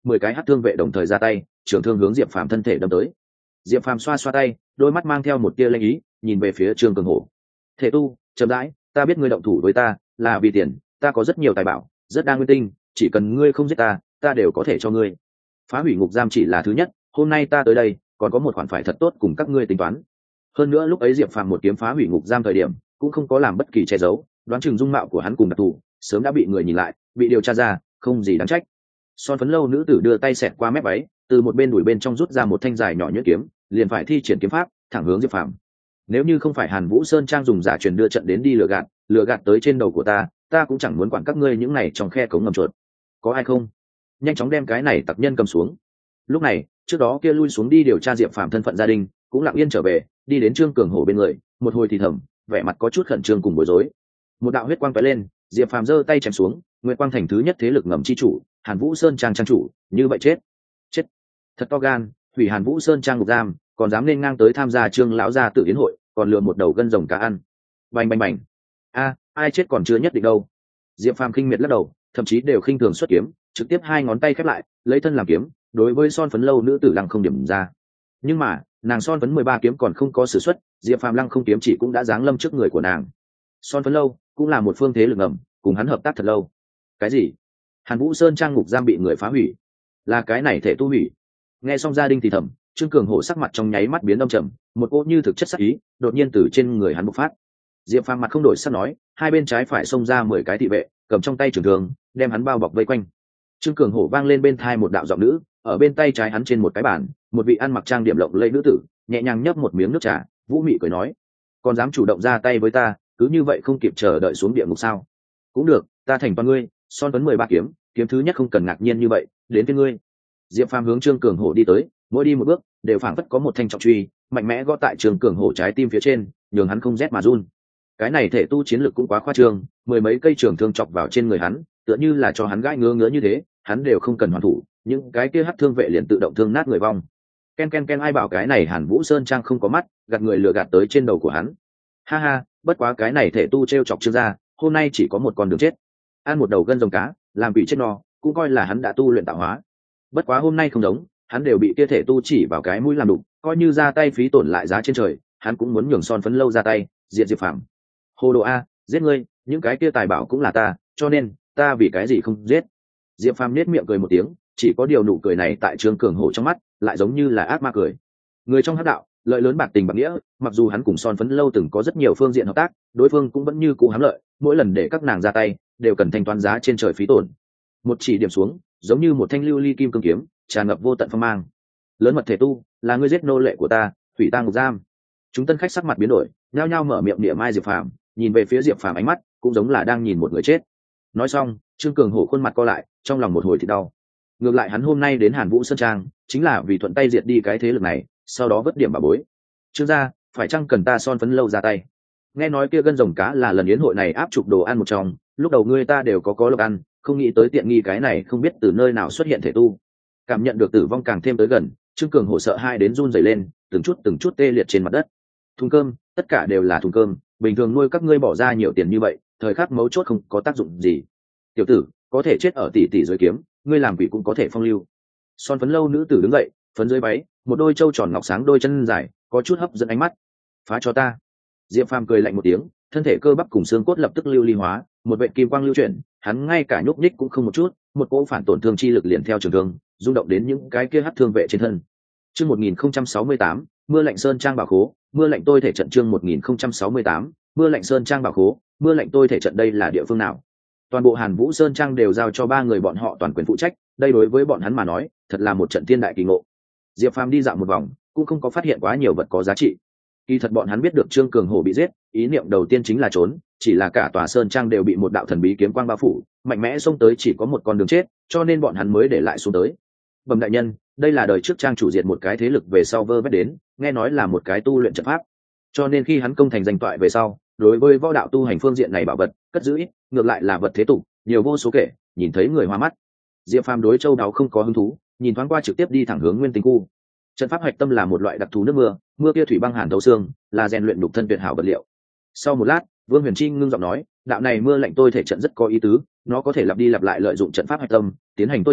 mười cái hắc thương vệ đồng thời ra tay, trường thương hướng Diệp Phàm thân thể đâm tới. Diệp Phàm xoa xoa tay, đôi mắt mang theo một tia lanh ý, nhìn về phía Trương Cường Hổ. Thể tu, chậm rãi, ta biết ngươi động thủ với ta là vì tiền, ta có rất nhiều tài bảo, rất đa nguyên tinh, chỉ cần ngươi không giết ta, ta đều có thể cho ngươi. Phá hủy ngục giam chỉ là thứ nhất, hôm nay ta tới đây, còn có một khoản phải thật tốt cùng các ngươi tính toán. Hơn nữa lúc ấy Diệp Phàm một kiếm phá hủy ngục giam thời điểm, cũng không có làm bất kỳ che giấu, đoán chừng dung mạo của hắn cùng đặc thù, sớm đã bị người nhìn lại, bị điều tra ra, không gì đáng trách. Son phấn lâu nữ tử đưa tay xẹt qua mép váy, từ một bên đùi bên trong rút ra một thanh dài nhỏ nhuyễn kiếm, liền phải thi triển kiếm pháp, thẳng hướng Diệp Phàm. Nếu như không phải Hàn Vũ Sơn Trang dùng giả truyền đưa trận đến đi lừa gạt, lừa gạt tới trên đầu của ta, ta cũng chẳng muốn quản các ngươi những này trong khe cống ngầm chuột. Có ai không? Nhanh chóng đem cái này tặc nhân cầm xuống. Lúc này, trước đó kia lui xuống đi điều tra Diệp Phàm thân phận gia đình, cũng lặng yên trở về, đi đến Trương Cường Hổ bên người, một hồi thì thầm, vẻ mặt có chút khẩn trương cùng bối rối. Một đạo huyết quang tóe lên, Diệp Phàm giơ tay chém xuống, Nguyệt Quang Thành thứ nhất thế lực ngầm chi chủ, Hàn Vũ Sơn Trang trang chủ, như vậy chết. Chết. Thật to gan, hủy Hàn Vũ Sơn Trang ngục giam, còn dám nên ngang tới tham gia Trương lão gia tự yến hội, còn lừa một đầu gân rồng cá ăn. Bành bành bành. A, ai chết còn chưa nhất định đâu. Diệp Phàm khinh miệt lắc đầu, thậm chí đều khinh thường xuất kiếm, trực tiếp hai ngón tay khép lại, lấy thân làm kiếm, đối với Son phấn lâu nữ tử lăng không điểm ra. Nhưng mà, nàng Son phấn mười ba kiếm còn không có sử xuất, Diệp Phàm lăng không kiếm chỉ cũng đã giáng lâm trước người của nàng. Son phấn lâu cũng là một phương thế lực ngầm, cùng hắn hợp tác thật lâu. Cái gì? Hàn Vũ Sơn Trang ngục giam bị người phá hủy? Là cái này thể tu hủy? Nghe xong gia đình thì thầm, Trương Cường Hổ sắc mặt trong nháy mắt biến âm trầm, một cỗ như thực chất sắc ý đột nhiên từ trên người hắn bộc phát. Diệp Phàm mặt không đổi sắc nói, hai bên trái phải xông ra mười cái thị vệ, cầm trong tay trường thương, đem hắn bao bọc vây quanh. Trương Cường Hổ vang lên bên tai một đạo giọng nữ, ở bên tay trái hắn trên một cái bàn, một vị ăn mặc trang điểm lộng lẫy nữ tử, nhẹ nhàng nhấp một miếng nước trà, vũ mị cười nói: "Còn dám chủ động ra tay với ta, cứ như vậy không kịp chờ đợi xuống địa ngục sao? Cũng được, ta thành toàn ngươi, Son phấn mười ba kiếm, kiếm thứ nhất không cần ngạc nhiên như vậy, đến với ngươi." Diệp Phàm hướng Trương Cường Hổ đi tới, mỗi đi một bước, đều phảng phất có một thanh trọng truy, mạnh mẽ gõ tại Trương Cường Hổ trái tim phía trên, nhường hắn không rét mà run. Cái này thể tu chiến lực cũng quá khoa trương, mười mấy cây trường thương chọc vào trên người hắn, tựa như là cho hắn gãi ngứa ngứa như thế, hắn đều không cần hoàn thủ, những cái kia hắc thương vệ liền tự động thương nát người vong. Ken ken ken, ai bảo cái này Hàn Vũ Sơn Trang không có mắt, gạt người lừa gạt tới trên đầu của hắn. Ha ha, bất quá cái này thể tu trêu chọc Trương gia, hôm nay chỉ có một con đường chết. Ăn một đầu gân rồng cá, làm bị chết no, cũng coi là hắn đã tu luyện tạo hóa. Bất quá hôm nay không giống, hắn đều bị kia thể tu chỉ vào cái mũi làm đục, coi như ra tay phí tổn lại giá trên trời, hắn cũng muốn nhường Son phấn lâu ra tay, diệt Diệp Phàm. Hồ đồ a, giết ngươi, những cái kia tài bảo cũng là ta, cho nên ta vì cái gì không giết? Diệp Phàm nết miệng cười một tiếng, chỉ có điều nụ cười này tại Trương Cường Hổ trong mắt, lại giống như là ác ma cười. Người trong hắc đạo, lợi lớn bạc tình bạc nghĩa, mặc dù hắn cùng Son phấn lâu từng có rất nhiều phương diện hợp tác, đối phương cũng vẫn như cũ hám lợi, mỗi lần để các nàng ra tay, đều cần thanh toán giá trên trời phí tổn. Một chỉ điểm xuống, giống như một thanh lưu ly kim cương kiếm, tràn ngập vô tận phong mang. Lớn mật thể tu, là ngươi giết nô lệ của ta, hủy ta ngục giam. Chúng tân khách sắc mặt biến đổi, nhao nhao mở miệng niệm mai Diệp Phàm, nhìn về phía Diệp Phàm ánh mắt cũng giống là đang nhìn một người chết. Nói xong, Trương Cường Hổ khuôn mặt co lại, trong lòng một hồi thì đau. Ngược lại hắn hôm nay đến Hàn Vũ Sơn Trang, chính là vì thuận tay diệt đi cái thế lực này, sau đó vớt điểm bà bối. Trương gia, phải chăng cần ta Son phấn lâu ra tay? Nghe nói kia gân rồng cá là lần yến hội này áp trục đồ ăn một trong, lúc đầu ngươi ta đều có có lộc ăn, không nghĩ tới tiện nghi cái này không biết từ nơi nào xuất hiện thể tu. Cảm nhận được tử vong càng thêm tới gần, Trương Cường Hổ sợ hai đến run rẩy lên, từng chút từng chút tê liệt trên mặt đất. Thùng cơm, tất cả đều là thùng cơm, bình thường nuôi các ngươi bỏ ra nhiều tiền như vậy, thời khắc mấu chốt không có tác dụng gì. Tiểu tử, có thể chết ở tỷ tỷ dưới kiếm, ngươi làm quỷ cũng có thể phong lưu. Son phấn lâu nữ tử đứng dậy, phấn dưới váy, một đôi trâu tròn ngọc sáng, đôi chân dài, có chút hấp dẫn ánh mắt. Phá cho ta. Diệp Phàm cười lạnh một tiếng, thân thể cơ bắp cùng xương cốt lập tức lưu ly hóa, một vệt kim quang lưu chuyển, hắn ngay cả nhúc nhích cũng không một chút, một cỗ phản tổn thương chi lực liền theo trường thương, rung động đến những cái kia hắc thương vệ trên thân. Chương một nghìn không trăm sáu mươi tám, mưa lạnh sơn trang bảo khố, mưa lạnh tôi thể trận. Chương một nghìn không trăm sáu mươi tám, mưa lạnh sơn trang bảo khố, mưa lạnh tôi thể trận. Đây là địa phương nào? Toàn bộ Hàn Vũ Sơn Trang đều giao cho ba người bọn họ toàn quyền phụ trách, đây đối với bọn hắn mà nói, thật là một trận thiên đại kỳ ngộ. Diệp Phàm đi dạo một vòng, cũng không có phát hiện quá nhiều vật có giá trị. Kỳ thật bọn hắn biết được Trương Cường Hổ bị giết, ý niệm đầu tiên chính là trốn, chỉ là cả tòa sơn trang đều bị một đạo thần bí kiếm quang bao phủ, mạnh mẽ xông tới chỉ có một con đường chết, cho nên bọn hắn mới để lại xuống tới. Bẩm đại nhân, đây là đời trước trang chủ diệt một cái thế lực về sau vơ vét đến, nghe nói là một cái tu luyện trận pháp, cho nên khi hắn công thành danh toại về sau, đối với võ đạo tu hành phương diện này bảo vật cất giữ ít, ngược lại là vật thế tục nhiều vô số kể, nhìn thấy người hoa mắt. Diệp Phàm đối châu đáo không có hứng thú, nhìn thoáng qua trực tiếp đi thẳng hướng nguyên tinh khu. Trận pháp hạch tâm là một loại đặc thù nước mưa, mưa kia thủy băng hàn thấu xương, là rèn luyện nhục thân tuyệt hảo vật liệu. Sau một lát, Vương Huyền Chi ngưng giọng nói, đạo này mưa lạnh tôi thể trận rất có ý tứ, nó có thể lặp đi lặp lại lợi dụng trận pháp hạch tâm, tiến hành tôi thể,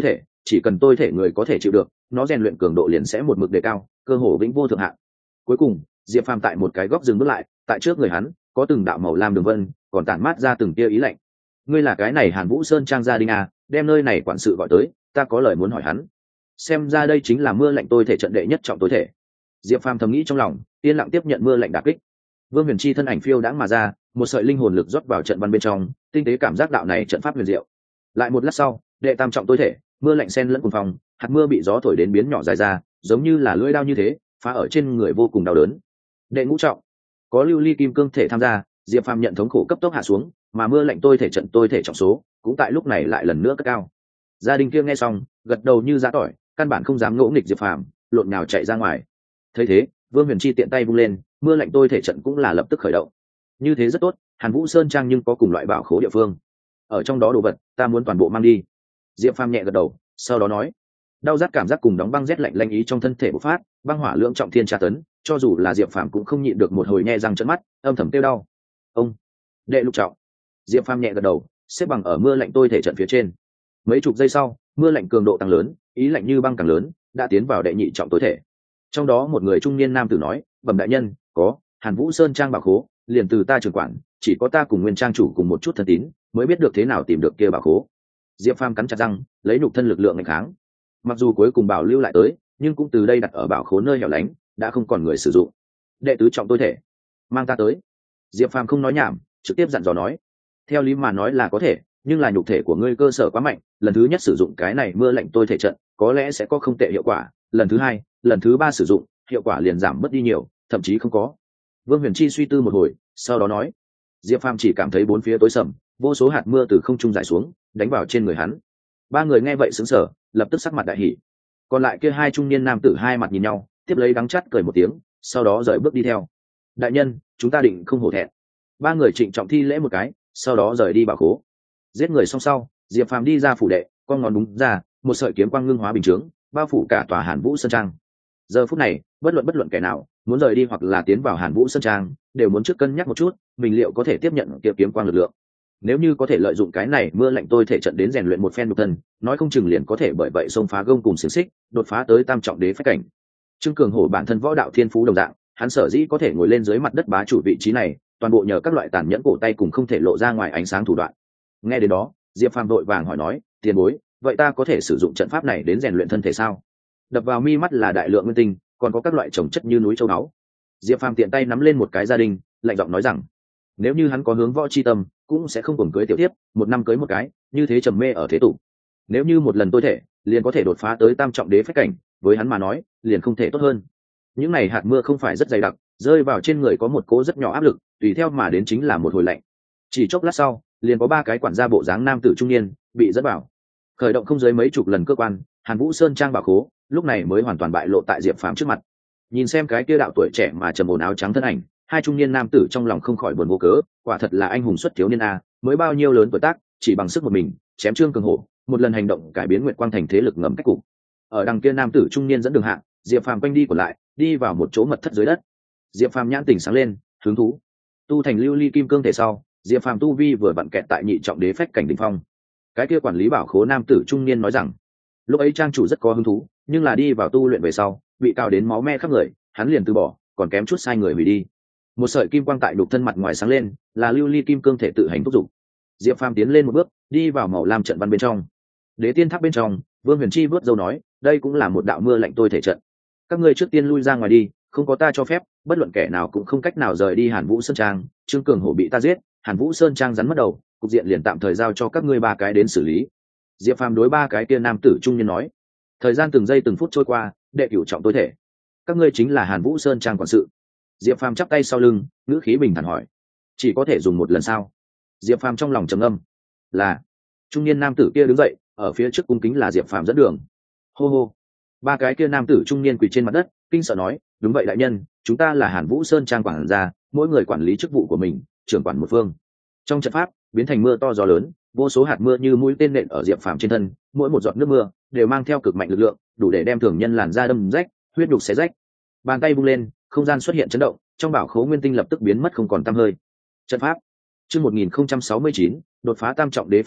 chỉ cần tôi thể người có thể chịu được, nó rèn luyện cường độ liền sẽ một mực đề cao, cơ hồ vĩnh vô thượng hạn. Cuối cùng Diệp Phàm tại một cái góc dừng bước lại, tại trước người hắn có từng đạo màu lam đường vân, còn tản mát ra từng tia ý lạnh. Ngươi là cái này Hàn Vũ Sơn Trang gia đình à? Đem nơi này quản sự gọi tới, ta có lời muốn hỏi hắn. Xem ra đây chính là mưa lạnh tôi thể trận đệ nhất trọng tối thể. Diệp Phàm thầm nghĩ trong lòng, yên lặng tiếp nhận mưa lạnh đả kích. Vương Huyền Chi thân ảnh phiêu đãng mà ra, một sợi linh hồn lực rót vào trận văn bên trong, tinh tế cảm giác đạo này trận pháp huyền diệu. Lại một lát sau, đệ tam trọng tối thể, mưa lạnh xen lẫn cùng phòng, hạt mưa bị gió thổi đến biến nhỏ dài ra, giống như là lưỡi dao như thế, phá ở trên người vô cùng đau đớn. Đệ ngũ trọng, có lưu ly kim cương thể tham gia, Diệp Phàm nhận thống khổ cấp tốc hạ xuống, mà mưa lạnh tôi thể trận tôi thể trọng số cũng tại lúc này lại lần nữa cất cao. Gia đình kia nghe xong, gật đầu như giã tỏi, căn bản không dám ngỗ nghịch Diệp Phàm, lộn nhào chạy ra ngoài. Thấy thế, Vương Huyền Chi tiện tay vung lên, mưa lạnh tôi thể trận cũng là lập tức khởi động. Như thế rất tốt, Hàn Vũ Sơn Trang nhưng có cùng loại bảo khố địa phương, ở trong đó đồ vật ta muốn toàn bộ mang đi. Diệp Phàm nhẹ gật đầu, sau đó nói. Đau rát cảm giác cùng đóng băng rét lạnh lanh ý trong thân thể bộc phát, băng hỏa lượng trọng thiên tra tấn, cho dù là Diệp Phàm cũng không nhịn được một hồi nhe răng trợn mắt, âm thầm tiêu đau. Ông đệ lục trọng. Diệp Phàm nhẹ gật đầu, xếp bằng ở mưa lạnh tôi thể trận phía trên. Mấy chục giây sau, mưa lạnh cường độ tăng lớn, ý lạnh như băng càng lớn, đã tiến vào đệ nhị trọng tối thể. Trong đó một người trung niên nam tử nói, bẩm đại nhân, có Hàn Vũ Sơn Trang bảo khố, liền từ ta trưởng quản, chỉ có ta cùng nguyên trang chủ cùng một chút thân tín mới biết được thế nào tìm được kia bảo khố. Diệp Phàm cắn chặt răng, lấy nhục thân lực lượng ngày kháng. Mặc dù cuối cùng bảo lưu lại tới, nhưng cũng từ đây đặt ở bảo khố nơi hẻo lánh, đã không còn người sử dụng. Đệ tứ trọng tôi thể, mang ta tới. Diệp Phàm không nói nhảm, trực tiếp dặn dò nói. Theo lý mà nói là có thể, nhưng là nhục thể của ngươi cơ sở quá mạnh, lần thứ nhất sử dụng cái này mưa lạnh tôi thể trận có lẽ sẽ có không tệ hiệu quả, lần thứ hai lần thứ ba sử dụng hiệu quả liền giảm mất đi nhiều, thậm chí không có. Vương Huyền Chi suy tư một hồi, sau đó nói. Diệp Phàm chỉ cảm thấy bốn phía tối sầm, vô số hạt mưa từ không trung rải xuống, đánh vào trên người hắn. Ba người nghe vậy sững sờ, lập tức sắc mặt đại hỉ. Còn lại kia hai trung niên nam tử hai mặt nhìn nhau, tiếp lấy đắng chát cười một tiếng, sau đó rời bước đi theo. Đại nhân, chúng ta định không hổ thẹn. Ba người trịnh trọng thi lễ một cái, sau đó rời đi bảo khố. Giết người xong sau, Diệp Phàm đi ra phủ đệ, con ngón đúng ra, một sợi kiếm quang ngưng hóa bình chướng, bao phủ cả tòa Hàn Vũ Sơn Trang. Giờ phút này, bất luận bất luận kẻ nào muốn rời đi hoặc là tiến vào Hàn Vũ Sơn Trang, đều muốn trước cân nhắc một chút, mình liệu có thể tiếp nhận kia kiếm quang lực lượng. Nếu như có thể lợi dụng cái này mưa lạnh tôi thể trận đến rèn luyện một phen nhục thân, nói không chừng liền có thể bởi vậy xông phá gông cùng xiềng xích, đột phá tới tam trọng đế phách cảnh. Trương Cường Hổ bản thân võ đạo thiên phú đồng dạng, hắn sở dĩ có thể ngồi lên dưới mặt đất bá chủ vị trí này, toàn bộ nhờ các loại tàn nhẫn cổ tay cùng không thể lộ ra ngoài ánh sáng thủ đoạn. Nghe đến đó, Diệp Phàm vội vàng hỏi nói, tiền bối, vậy ta có thể sử dụng trận pháp này đến rèn luyện thân thể sao? Đập vào mi mắt là đại lượng nguyên tinh, còn có các loại trồng chất như núi châu báu. Diệp Phàm tiện tay nắm lên một cái gia đình, lạnh giọng nói rằng, nếu như hắn có hướng võ chi tâm, cũng sẽ không cùng cưới tiểu tiếp, một năm cưới một cái, như thế trầm mê ở thế tục. Nếu như một lần tôi thể, liền có thể đột phá tới tam trọng đế phách cảnh, với hắn mà nói, liền không thể tốt hơn. Những này hạt mưa không phải rất dày đặc, rơi vào trên người có một cố rất nhỏ áp lực, tùy theo mà đến chính là một hồi lạnh. Chỉ chốc lát sau, liền có ba cái quản gia bộ dáng nam tử trung niên bị dẫn vào, khởi động không dưới mấy chục lần cơ quan, Hàn Vũ Sơn Trang bảo khố lúc này mới hoàn toàn bại lộ tại Diệp Phàm trước mặt. Nhìn xem cái kia đạo tuổi trẻ mà trầm ổn áo trắng thân ảnh, hai trung niên nam tử trong lòng không khỏi buồn vô cớ, quả thật là anh hùng xuất thiếu niên a, mới bao nhiêu lớn tuổi tác, chỉ bằng sức một mình chém Trương Cường Hổ, một lần hành động cải biến Nguyệt Quang thành thế lực ngầm cách cục. Ở đằng kia nam tử trung niên dẫn đường hạ, Diệp Phàm quanh đi còn lại, đi vào một chỗ mật thất dưới đất. Diệp Phàm nhãn tỉnh sáng lên, hứng thú. Tu thành lưu ly kim cương thể sau, Diệp Phàm tu vi vừa vặn kẹt tại nhị trọng đế phách cảnh đỉnh phong. Cái kia quản lý bảo khố nam tử trung niên nói rằng, lúc ấy trang chủ rất có hứng thú, nhưng là đi vào tu luyện về sau, bị cào đến máu me khắp người, hắn liền từ bỏ, còn kém chút sai người hủy đi. Một sợi kim quang tại đục thân mặt ngoài sáng lên, là lưu ly kim cương thể tự hành thúc dục. Diệp Phàm tiến lên một bước, đi vào màu lam trận văn bên trong. Đế tiên tháp bên trong, Vương Huyền Chi vớt dâu nói, đây cũng là một đạo mưa lạnh tôi thể trận. Các ngươi trước tiên lui ra ngoài đi, không có ta cho phép, bất luận kẻ nào cũng không cách nào rời đi Hàn Vũ Sơn Trang. Trương Cường Hổ bị ta giết, Hàn Vũ Sơn Trang rắn mất đầu, cục diện liền tạm thời giao cho các ngươi ba cái đến xử lý. Diệp Phàm đối ba cái kia nam tử trung niên nói. Thời gian từng giây từng phút trôi qua, đệ cửu trọng tối thể, các ngươi chính là Hàn Vũ Sơn Trang quản sự. Diệp Phàm chắp tay sau lưng, ngữ khí bình thản hỏi, chỉ có thể dùng một lần sao? Diệp Phàm trong lòng trầm ngâm. Là. Trung niên nam tử kia đứng dậy, ở phía trước cung kính là Diệp Phàm dẫn đường. Hô hô. Ba cái kia nam tử trung niên quỳ trên mặt đất, kinh sợ nói, đúng vậy đại nhân, chúng ta là Hàn Vũ Sơn Trang quản gia, mỗi người quản lý chức vụ của mình, trưởng quản một phương. Trong trận pháp biến thành mưa to gió lớn, vô số hạt mưa như mũi tên nện ở Diệp Phàm trên thân, mỗi một giọt nước mưa đều mang theo cực mạnh lực lượng, đủ để đem thường nhân làn da đâm rách, huyết nhục xé rách. Bàn tay vung lên, không gian xuất hiện chấn động, trong bảo khố nguyên tinh lập tức biến mất không còn tăm hơi. Trận pháp chương một nghìn không trăm sáu mươi chín, đột phá tam trọng đế phách cảnh,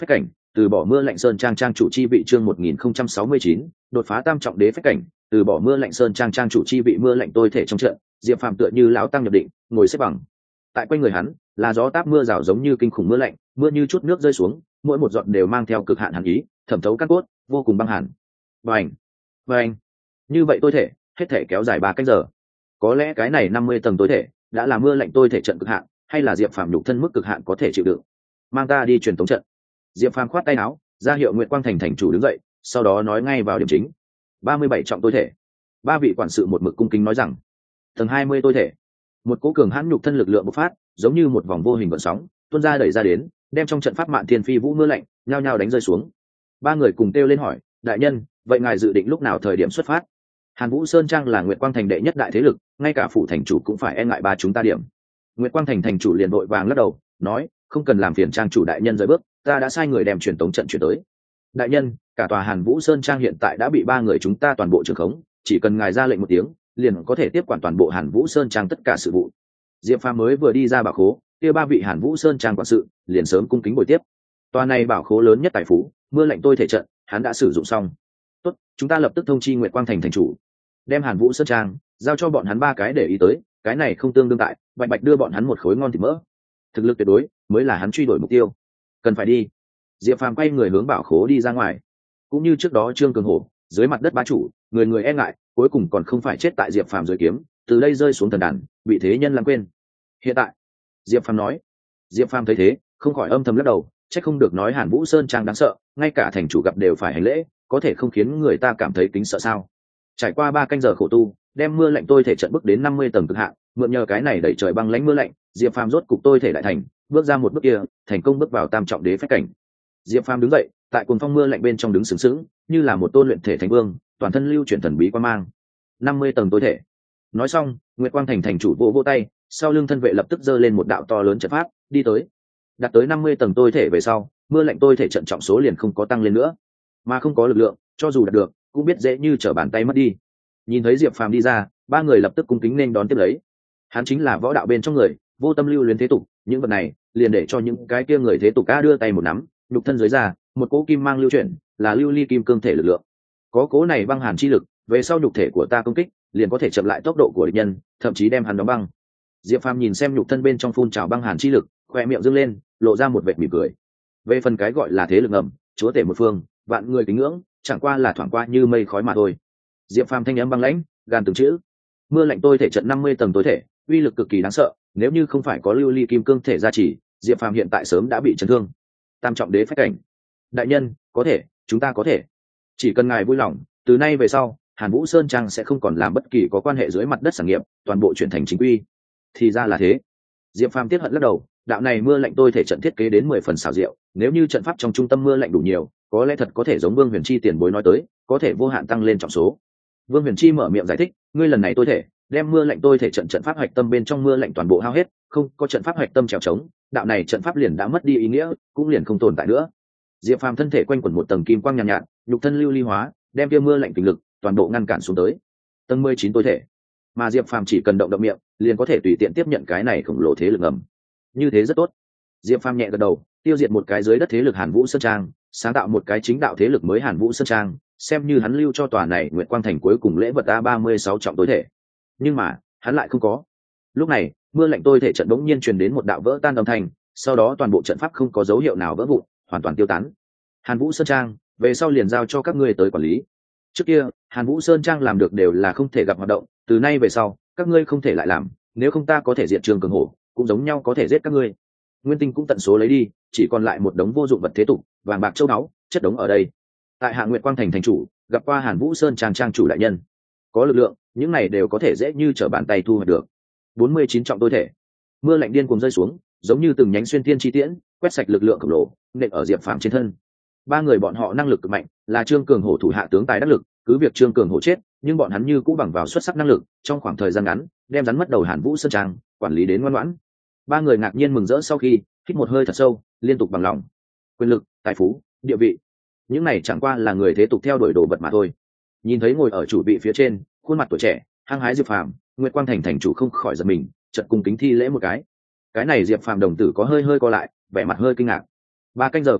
từ bỏ mưa lạnh sơn trang trang chủ chi vị chương một nghìn không trăm sáu mươi chín, đột phá tam trọng đế phách cảnh, từ bỏ mưa lạnh sơn trang trang chủ chi vị mưa lạnh tôi thể trong trận, Diệp Phàm tựa như lão tăng nhập định, ngồi xếp bằng. Tại quanh người hắn, là gió táp mưa rào giống như kinh khủng mưa lạnh, mưa như chút nước rơi xuống, mỗi một giọt đều mang theo cực hạn hàn ý, thẩm thấu cát cốt, vô cùng băng hàn. Bành, bành. Như vậy tôi thể, hết thể kéo dài ba canh giờ. Có lẽ cái này năm mươi tầng tối thể, đã là mưa lạnh tôi thể trận cực hạn, hay là Diệp Phàm nhục thân mức cực hạn có thể chịu đựng. Mang ta đi truyền tống trận. Diệp Phàm khoát tay áo, ra hiệu Nguyệt Quang Thành thành chủ đứng dậy, sau đó nói ngay vào điểm chính. ba mươi bảy trọng tôi thể. Ba vị quản sự một mực cung kính nói rằng, tầng hai mươi tôi thể. Một cỗ cường hãn nhục thân lực lượng bộc phát, giống như một vòng vô hình gợn sóng, tuôn ra đẩy ra đến, đem trong trận pháp Mạn Thiên Phi Vũ mưa lạnh, nhao nhao đánh rơi xuống. Ba người cùng kêu lên hỏi, đại nhân, vậy ngài dự định lúc nào thời điểm xuất phát? Hàn Vũ Sơn Trang là Nguyệt Quang Thành đệ nhất đại thế lực, ngay cả phủ thành chủ cũng phải e ngại ba chúng ta điểm. Nguyệt Quang Thành thành chủ liền vội vàng lắc đầu, nói, không cần làm phiền trang chủ đại nhân rời bước, ta đã sai người đem truyền tống trận chuyển tới. Đại nhân, cả tòa Hàn Vũ Sơn Trang hiện tại đã bị ba người chúng ta toàn bộ trưởng khống, chỉ cần ngài ra lệnh một tiếng, liền có thể tiếp quản toàn bộ Hàn Vũ Sơn Trang tất cả sự vụ. Diệp Phàm mới vừa đi ra bảo khố, kia ba vị Hàn Vũ Sơn Trang quản sự liền sớm cung kính bồi tiếp. Tòa này bảo khố lớn nhất tại phú, mưa lạnh tôi thể trận, hắn đã sử dụng xong. Tốt, chúng ta lập tức thông chi Nguyệt Quang Thành thành chủ, đem Hàn Vũ Sơn Trang giao cho bọn hắn ba cái để ý tới, cái này không tương đương tại, bạch bạch đưa bọn hắn một khối ngon thịt mỡ. Thực lực tuyệt đối mới là hắn truy đuổi mục tiêu. Cần phải đi. Diệp Phàm quay người hướng bảo khố đi ra ngoài. Cũng như trước đó Trương Cường Hổ, dưới mặt đất bá chủ, người người e ngại, cuối cùng còn không phải chết tại Diệp Phàm dưới kiếm, từ đây rơi xuống thần đàn, bị thế nhân lãng quên. Hiện tại, Diệp Phàm nói. Diệp Phàm thấy thế, không khỏi âm thầm lắc đầu, chắc không được nói Hàn Vũ Sơn Trang đáng sợ, ngay cả thành chủ gặp đều phải hành lễ, có thể không khiến người ta cảm thấy kính sợ sao? Trải qua ba canh giờ khổ tu, đem mưa lạnh tôi thể trận bước đến năm mươi tầng cực hạn, mượn nhờ cái này đẩy trời băng lãnh mưa lạnh, Diệp Phàm rốt cục tôi thể đại thành, bước ra một bước kia, thành công bước vào tam trọng đế phách cảnh. Diệp Phàm đứng dậy, tại cuồng phong mưa lạnh bên trong đứng sướng sướng, như là một tôn luyện thể thánh vương, toàn thân lưu chuyển thần bí quan mang. năm mươi tầng tôi thể. Nói xong, Nguyệt Quang Thành thành chủ vỗ vỗ tay, sau lưng thân vệ lập tức giơ lên một đạo to lớn trận pháp, đi tới. Đạt tới năm mươi tầng tôi thể về sau, mưa lạnh tôi thể trận trọng số liền không có tăng lên nữa, mà không có lực lượng, cho dù đạt được, cũng biết dễ như trở bàn tay mất đi. Nhìn thấy Diệp Phàm đi ra, ba người lập tức cung kính nên đón tiếp lấy. Hắn chính là võ đạo bên trong người, vô tâm lưu luyến thế tục, những vật này liền để cho những cái kia người thế tục ca đưa tay một nắm, nhục thân dưới ra, một cỗ kim mang lưu chuyển, là lưu ly kim cương thể lực lượng. Có cỗ này băng hàn chi lực, về sau nhục thể của ta công kích, liền có thể chậm lại tốc độ của địch nhân, thậm chí đem hắn đóng băng. Diệp Phàm nhìn xem nhục thân bên trong phun trào băng hàn chi lực, khoe miệng dương lên, lộ ra một vệt mỉm cười. Về phần cái gọi là thế lực ngầm, chúa tể một phương, vạn người kính ngưỡng, chẳng qua là thoảng qua như mây khói mà thôi. Diệp Phàm thanh âm băng lãnh, gan từng chữ. Mưa lạnh tôi thể trận năm mươi tầng tối thể, uy lực cực kỳ đáng sợ, nếu như không phải có lưu ly kim cương thể gia trì, Diệp Phàm hiện tại sớm đã bị chấn thương. Tam trọng đế phách cảnh. Đại nhân, có thể, chúng ta có thể. Chỉ cần ngài vui lòng, từ nay về sau, Hàn Vũ Sơn Trang sẽ không còn làm bất kỳ có quan hệ dưới mặt đất sản nghiệp, toàn bộ chuyển thành chính quy. Thì ra là thế. Diệp Phàm tiếc hận lắc đầu, đạo này mưa lạnh tôi thể trận thiết kế đến mười phần xảo diệu, nếu như trận pháp trong trung tâm mưa lạnh đủ nhiều, có lẽ thật có thể giống Vương Huyền Chi tiền bối nói tới, có thể vô hạn tăng lên trọng số. Vương Huyền Chi mở miệng giải thích, ngươi lần này tôi thể đem mưa lạnh tôi thể trận trận pháp hoạch tâm bên trong mưa lạnh toàn bộ hao hết, không có trận pháp hoạch tâm trèo trống, đạo này trận pháp liền đã mất đi ý nghĩa, cũng liền không tồn tại nữa. Diệp Phàm thân thể quanh quẩn một tầng kim quang nhàn nhạt, nhạt, nhục thân lưu ly hóa, đem kia mưa lạnh tình lực toàn bộ ngăn cản xuống tới. Tầng mười chín tôi thể, mà Diệp Phàm chỉ cần động động miệng, liền có thể tùy tiện tiếp nhận cái này khổng lồ thế lực ngầm. Như thế rất tốt. Diệp Phàm nhẹ gật đầu, tiêu diệt một cái dưới đất thế lực Hàn Vũ Sơn Trang, sáng tạo một cái chính đạo thế lực mới Hàn Vũ Sơn Trang, xem như hắn lưu cho tòa này Nguyệt Quang Thành cuối cùng lễ vật a ba mươi sáu trọng tối thể. Nhưng mà, hắn lại không có. Lúc này, mưa lạnh tôi thể trận bỗng nhiên truyền đến một đạo vỡ tan âm thanh, sau đó toàn bộ trận pháp không có dấu hiệu nào vỡ vụn, hoàn toàn tiêu tán. Hàn Vũ Sơn Trang, về sau liền giao cho các ngươi tới quản lý. Trước kia, Hàn Vũ Sơn Trang làm được đều là không thể gặp hoạt động, từ nay về sau, các ngươi không thể lại làm, nếu không ta có thể diệt Trương Cường Hổ, cũng giống nhau có thể giết các ngươi. Nguyên tinh cũng tận số lấy đi, chỉ còn lại một đống vô dụng vật thế tục, vàng bạc châu báu, chất đống ở đây. Tại Hạ Nguyệt Quang Thành thành chủ, gặp qua Hàn Vũ Sơn Trang trang chủ đại nhân. Có lực lượng, những này đều có thể dễ như trở bàn tay thu hoạch được. bốn mươi chín trọng tôi thể. Mưa lạnh điên cuồng rơi xuống, giống như từng nhánh xuyên thiên chi tiễn, quét sạch lực lượng khổng lồ, nện ở Diệp Phàm trên thân. Ba người bọn họ năng lực cực mạnh, là Trương Cường Hổ thủ hạ tướng tài đắc lực, cứ việc Trương Cường Hổ chết, nhưng bọn hắn như cũ bằng vào xuất sắc năng lực, trong khoảng thời gian ngắn, đem rắn mất đầu Hàn Vũ Sơn Trang, quản lý đến ngoan ngoãn. Ba người ngạc nhiên mừng rỡ sau khi hít một hơi thật sâu, liên tục bằng lòng. Quyền lực, tài phú, địa vị, những này chẳng qua là người thế tục theo đuổi đồ vật mà thôi. Nhìn thấy ngồi ở chủ vị phía trên, khuôn mặt tuổi trẻ, hăng hái Diệp Phàm, Nguyệt Quang Thành thành chủ không khỏi giật mình, chợt cung kính thi lễ một cái. Cái này Diệp Phàm đồng tử có hơi hơi co lại, vẻ mặt hơi kinh ngạc. Ba canh giờ qua đi,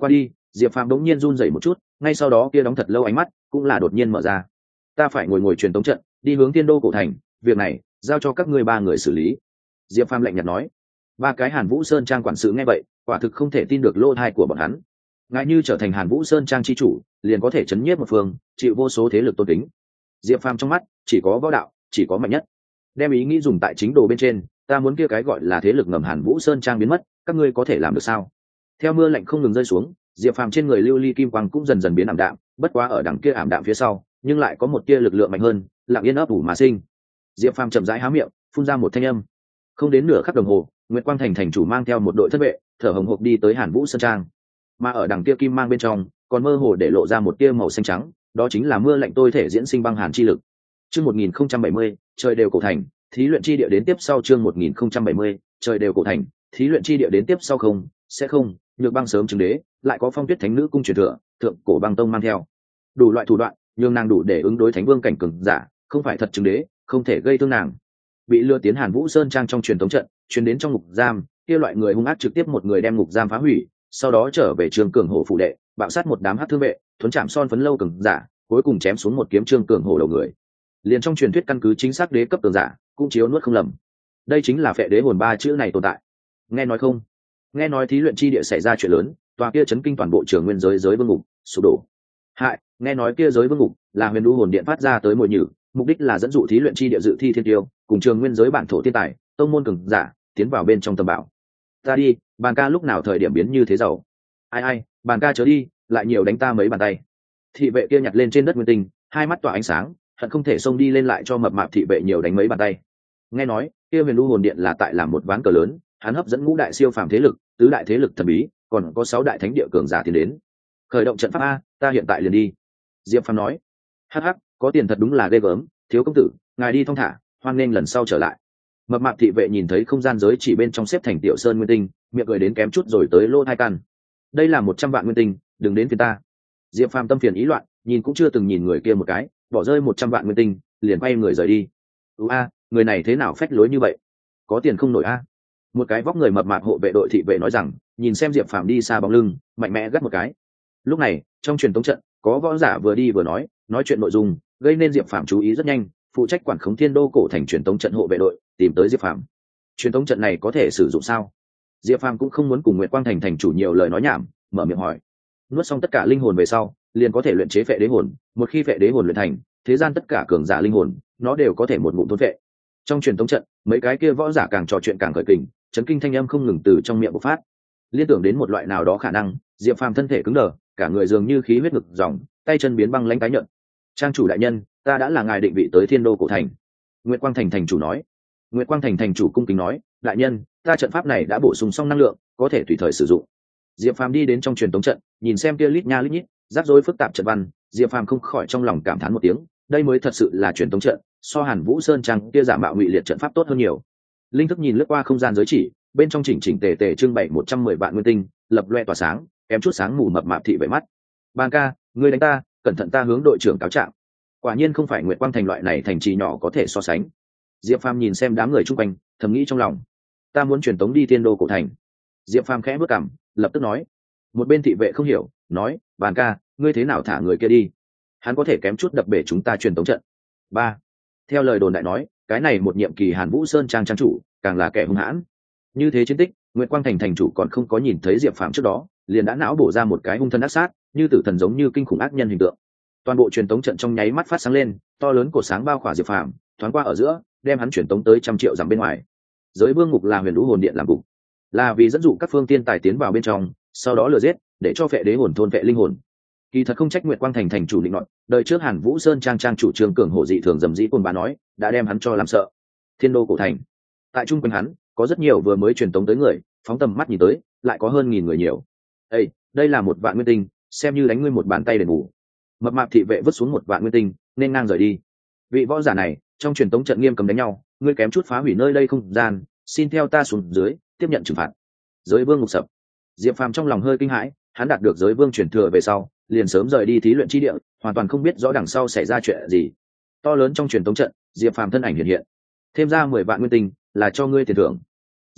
Diệp Phàm đống nhiên run rẩy một chút, ngay sau đó kia đóng thật lâu ánh mắt cũng là đột nhiên mở ra. Ta phải ngồi ngồi truyền tống trận đi hướng Tiên Đô cổ thành, việc này giao cho các ngươi ba người xử lý. Diệp Phàm lạnh nhạt nói. Ba cái Hàn Vũ Sơn Trang quản sự nghe vậy, quả thực không thể tin được lỗ tai của bọn hắn. Ngài như trở thành Hàn Vũ Sơn Trang chi chủ, liền có thể chấn nhiếp một phương, chịu vô số thế lực tôn kính. Diệp Phàm trong mắt chỉ có võ đạo, chỉ có mạnh nhất. Đem ý nghĩ dùng tại chính đồ bên trên, ta muốn kia cái gọi là thế lực ngầm Hàn Vũ Sơn Trang biến mất, các ngươi có thể làm được sao? Theo mưa lạnh không ngừng rơi xuống, Diệp Phàm trên người lưu ly kim quang cũng dần dần biến ảm đạm, bất quá ở đằng kia ảm đạm phía sau, nhưng lại có một tia lực lượng mạnh hơn, lặng yên ấp ủ mà sinh. Diệp Phàm chậm rãi há miệng, phun ra một thanh âm. Không đến nửa khắc đồng hồ, Nguyệt Quang Thành thành chủ mang theo một đội thân vệ, thở hồng hộc đi tới Hàn Vũ Sơn Trang. Mà ở đằng kia kim mang bên trong, còn mơ hồ để lộ ra một tia màu xanh trắng, đó chính là mưa lạnh tôi thể diễn sinh băng hàn chi lực. Chương một nghìn không trăm bảy mươi, trời đều cổ thành, thí luyện chi địa đến tiếp sau chương một nghìn không trăm bảy mươi, trời đều cổ thành, thí luyện chi địa đến tiếp sau không, sẽ không, Nhược Băng sớm chứng đế, lại có Phong Tuyết Thánh nữ cung truyền thừa, thượng cổ băng tông mang theo. Đủ loại thủ đoạn, nhưng nàng đủ để ứng đối thánh vương cảnh cường giả, không phải thật chứng đế, không thể gây thương nàng. Bị lừa tiến Hàn Vũ Sơn Trang trong truyền thống trận, truyền đến trong ngục giam, kia loại người hung ác trực tiếp một người đem ngục giam phá hủy, sau đó trở về Trương Cường Hổ phủ đệ, bạo sát một đám hắc thương vệ, thuấn chạm son phấn lâu cường giả, cuối cùng chém xuống một kiếm Trương Cường Hổ đầu người. Liền trong truyền thuyết căn cứ chính xác đế cấp cường giả, cũng chiếu nuốt không lầm. Đây chính là phệ đế hồn ba chữ này tồn tại. Nghe nói không? Nghe nói thí luyện chi địa xảy ra chuyện lớn, tòa kia chấn kinh toàn bộ trường nguyên giới giới vương ngục sụp đổ. Hại, nghe nói kia giới vương ngục là huyền đu hồn điện phát ra tới mồi nhử, mục đích là dẫn dụ thí luyện chi địa dự thi thiên tiêu, cùng trường nguyên giới bản thổ thiên tài, tông môn cường giả tiến vào bên trong tầm bảo. Ta đi, bàn ca lúc nào thời điểm biến như thế giàu? Ai ai, bàn ca chớ đi, lại nhiều đánh ta mấy bàn tay. Thị vệ kia nhặt lên trên đất nguyên tinh, hai mắt tỏa ánh sáng, hận không thể xông đi lên lại cho mập mạp thị vệ nhiều đánh mấy bàn tay. Nghe nói kia huyền đu hồn điện là tại làm một ván cờ lớn, hắn hấp dẫn ngũ đại siêu phàm thế lực, tứ đại thế lực thần bí, còn có sáu đại thánh địa cường giả tiến đến. Khởi động trận pháp a, ta hiện tại liền đi. Diệp Phàm nói. Hắc hắc, có tiền thật đúng là ghê gớm, thiếu công tử, ngài đi thong thả, hoan nghênh lần sau trở lại. Mập mạp thị vệ nhìn thấy không gian giới chỉ bên trong xếp thành tiểu sơn nguyên tinh, miệng cười đến kém chút rồi tới lô hai căn. Đây là một trăm vạn nguyên tinh, đừng đến phiền ta. Diệp Phàm tâm phiền ý loạn, nhìn cũng chưa từng nhìn người kia một cái, bỏ rơi một trăm vạn nguyên tinh, liền quay người rời đi. Ú a, người này thế nào phách lối như vậy? Có tiền không nổi a? Một cái vóc người mập mạp hộ vệ đội thị vệ nói rằng, nhìn xem Diệp Phàm đi xa bóng lưng, mạnh mẽ gắt một cái. Lúc này, trong truyền tống trận, có võ giả vừa đi vừa nói, nói chuyện nội dung, gây nên Diệp Phàm chú ý rất nhanh, phụ trách quản khống Thiên Đô cổ thành truyền tống trận hộ vệ đội, tìm tới Diệp Phàm. Truyền tống trận này có thể sử dụng sao? Diệp Phàm cũng không muốn cùng Nguyệt Quang Thành thành chủ nhiều lời nói nhảm, mở miệng hỏi. Nuốt xong tất cả linh hồn về sau, liền có thể luyện chế phệ đế hồn, một khi phệ đế hồn luyện thành, thế gian tất cả cường giả linh hồn, nó đều có thể một ngụm thôn phệ. Trong truyền tống trận, mấy cái kia võ giả càng trò chuyện càng khởi kình, chấn kinh thanh âm không ngừng từ trong miệng bộc phát. Liên tưởng đến một loại nào đó khả năng, Diệp Phàm thân thể cứng đờ, cả người dường như khí huyết ngực dòng, tay chân biến băng lãnh tái nhợt. Trang chủ đại nhân, ta đã là ngài định vị tới Thiên Đô cổ thành. Nguyệt Quang Thành thành chủ nói. Nguyệt Quang Thành thành chủ cung kính nói, đại nhân, ta trận pháp này đã bổ sung xong năng lượng, có thể tùy thời sử dụng. Diệp Phàm đi đến trong truyền tống trận, nhìn xem kia lít nha lít nhít, rắc rối phức tạp trận văn, Diệp Phàm không khỏi trong lòng cảm thán một tiếng, đây mới thật sự là truyền tống trận, so Hàn Vũ Sơn Trang kia giả mạo ngụy liệt trận pháp tốt hơn nhiều. Linh thức nhìn lướt qua không gian giới chỉ, bên trong chỉnh chỉnh tề tề trưng bày một trăm mười vạn nguyên tinh, lập loe tỏa sáng, kém chút sáng mù mập mạp thị vệ mắt. Ban ca, ngươi đánh ta, cẩn thận ta hướng đội trưởng cáo trạng. Quả nhiên không phải Nguyệt Quang Thành loại này thành trì nhỏ có thể so sánh. Diệp Phàm nhìn xem đám người chung quanh, thầm nghĩ trong lòng, ta muốn truyền tống đi Thiên Đô cổ thành. Diệp Phàm khẽ bước cằm, lập tức nói. Một bên thị vệ không hiểu, nói, Bàn ca, ngươi thế nào thả người kia đi? Hắn có thể kém chút đập bể chúng ta truyền tống trận. Ba. Theo lời đồn đại nói, cái này một nhiệm kỳ Hàn Vũ Sơn Trang trang chủ, càng là kẻ hung hãn. Như thế chiến tích, Nguyệt Quang Thành thành chủ còn không có nhìn thấy Diệp Phàm trước đó, liền đã não bổ ra một cái hung thân ác sát, như tử thần giống như kinh khủng ác nhân hình tượng. Toàn bộ truyền tống trận trong nháy mắt phát sáng lên, to lớn cột sáng bao khỏa Diệp Phàm, thoáng qua ở giữa, đem hắn truyền tống tới trăm triệu dặm bên ngoài. Giới vương ngục là huyền lũ hồn điện làm cục, là vì dẫn dụ các phương tiên tài tiến vào bên trong, sau đó lừa giết, để cho phệ đế hồn thôn phệ linh hồn. Kỳ thật không trách Nguyệt Quang Thành thành chủ định nọ, đời trước Hàn Vũ Sơn Trang trang chủ Trương Cường Hổ dị thường dầm dĩ côn bá nói, đã đem hắn cho làm sợ. Thiên Đô cổ thành, tại trung quanh hắn, có rất nhiều vừa mới truyền tống tới người, phóng tầm mắt nhìn tới, lại có hơn nghìn người nhiều. Ê, đây là một vạn nguyên tinh, xem như đánh ngươi một bàn tay để ngủ. Mập mạp thị vệ vứt xuống một vạn nguyên tinh, nên ngang rời đi. Vị võ giả này, trong truyền tống trận nghiêm cấm đánh nhau, ngươi kém chút phá hủy nơi đây không gian, xin theo ta xuống dưới, tiếp nhận trừng phạt. Giới vương ngục sập. Diệp Phàm trong lòng hơi kinh hãi, hắn đạt được giới vương truyền thừa về sau, liền sớm rời đi thí luyện chi địa, hoàn toàn không biết rõ đằng sau xảy ra chuyện gì. To lớn trong truyền tống trận, Diệp Phàm thân ảnh hiện hiện. Thêm ra mười vạn nguyên tinh, là cho ngươi tiền thưởng.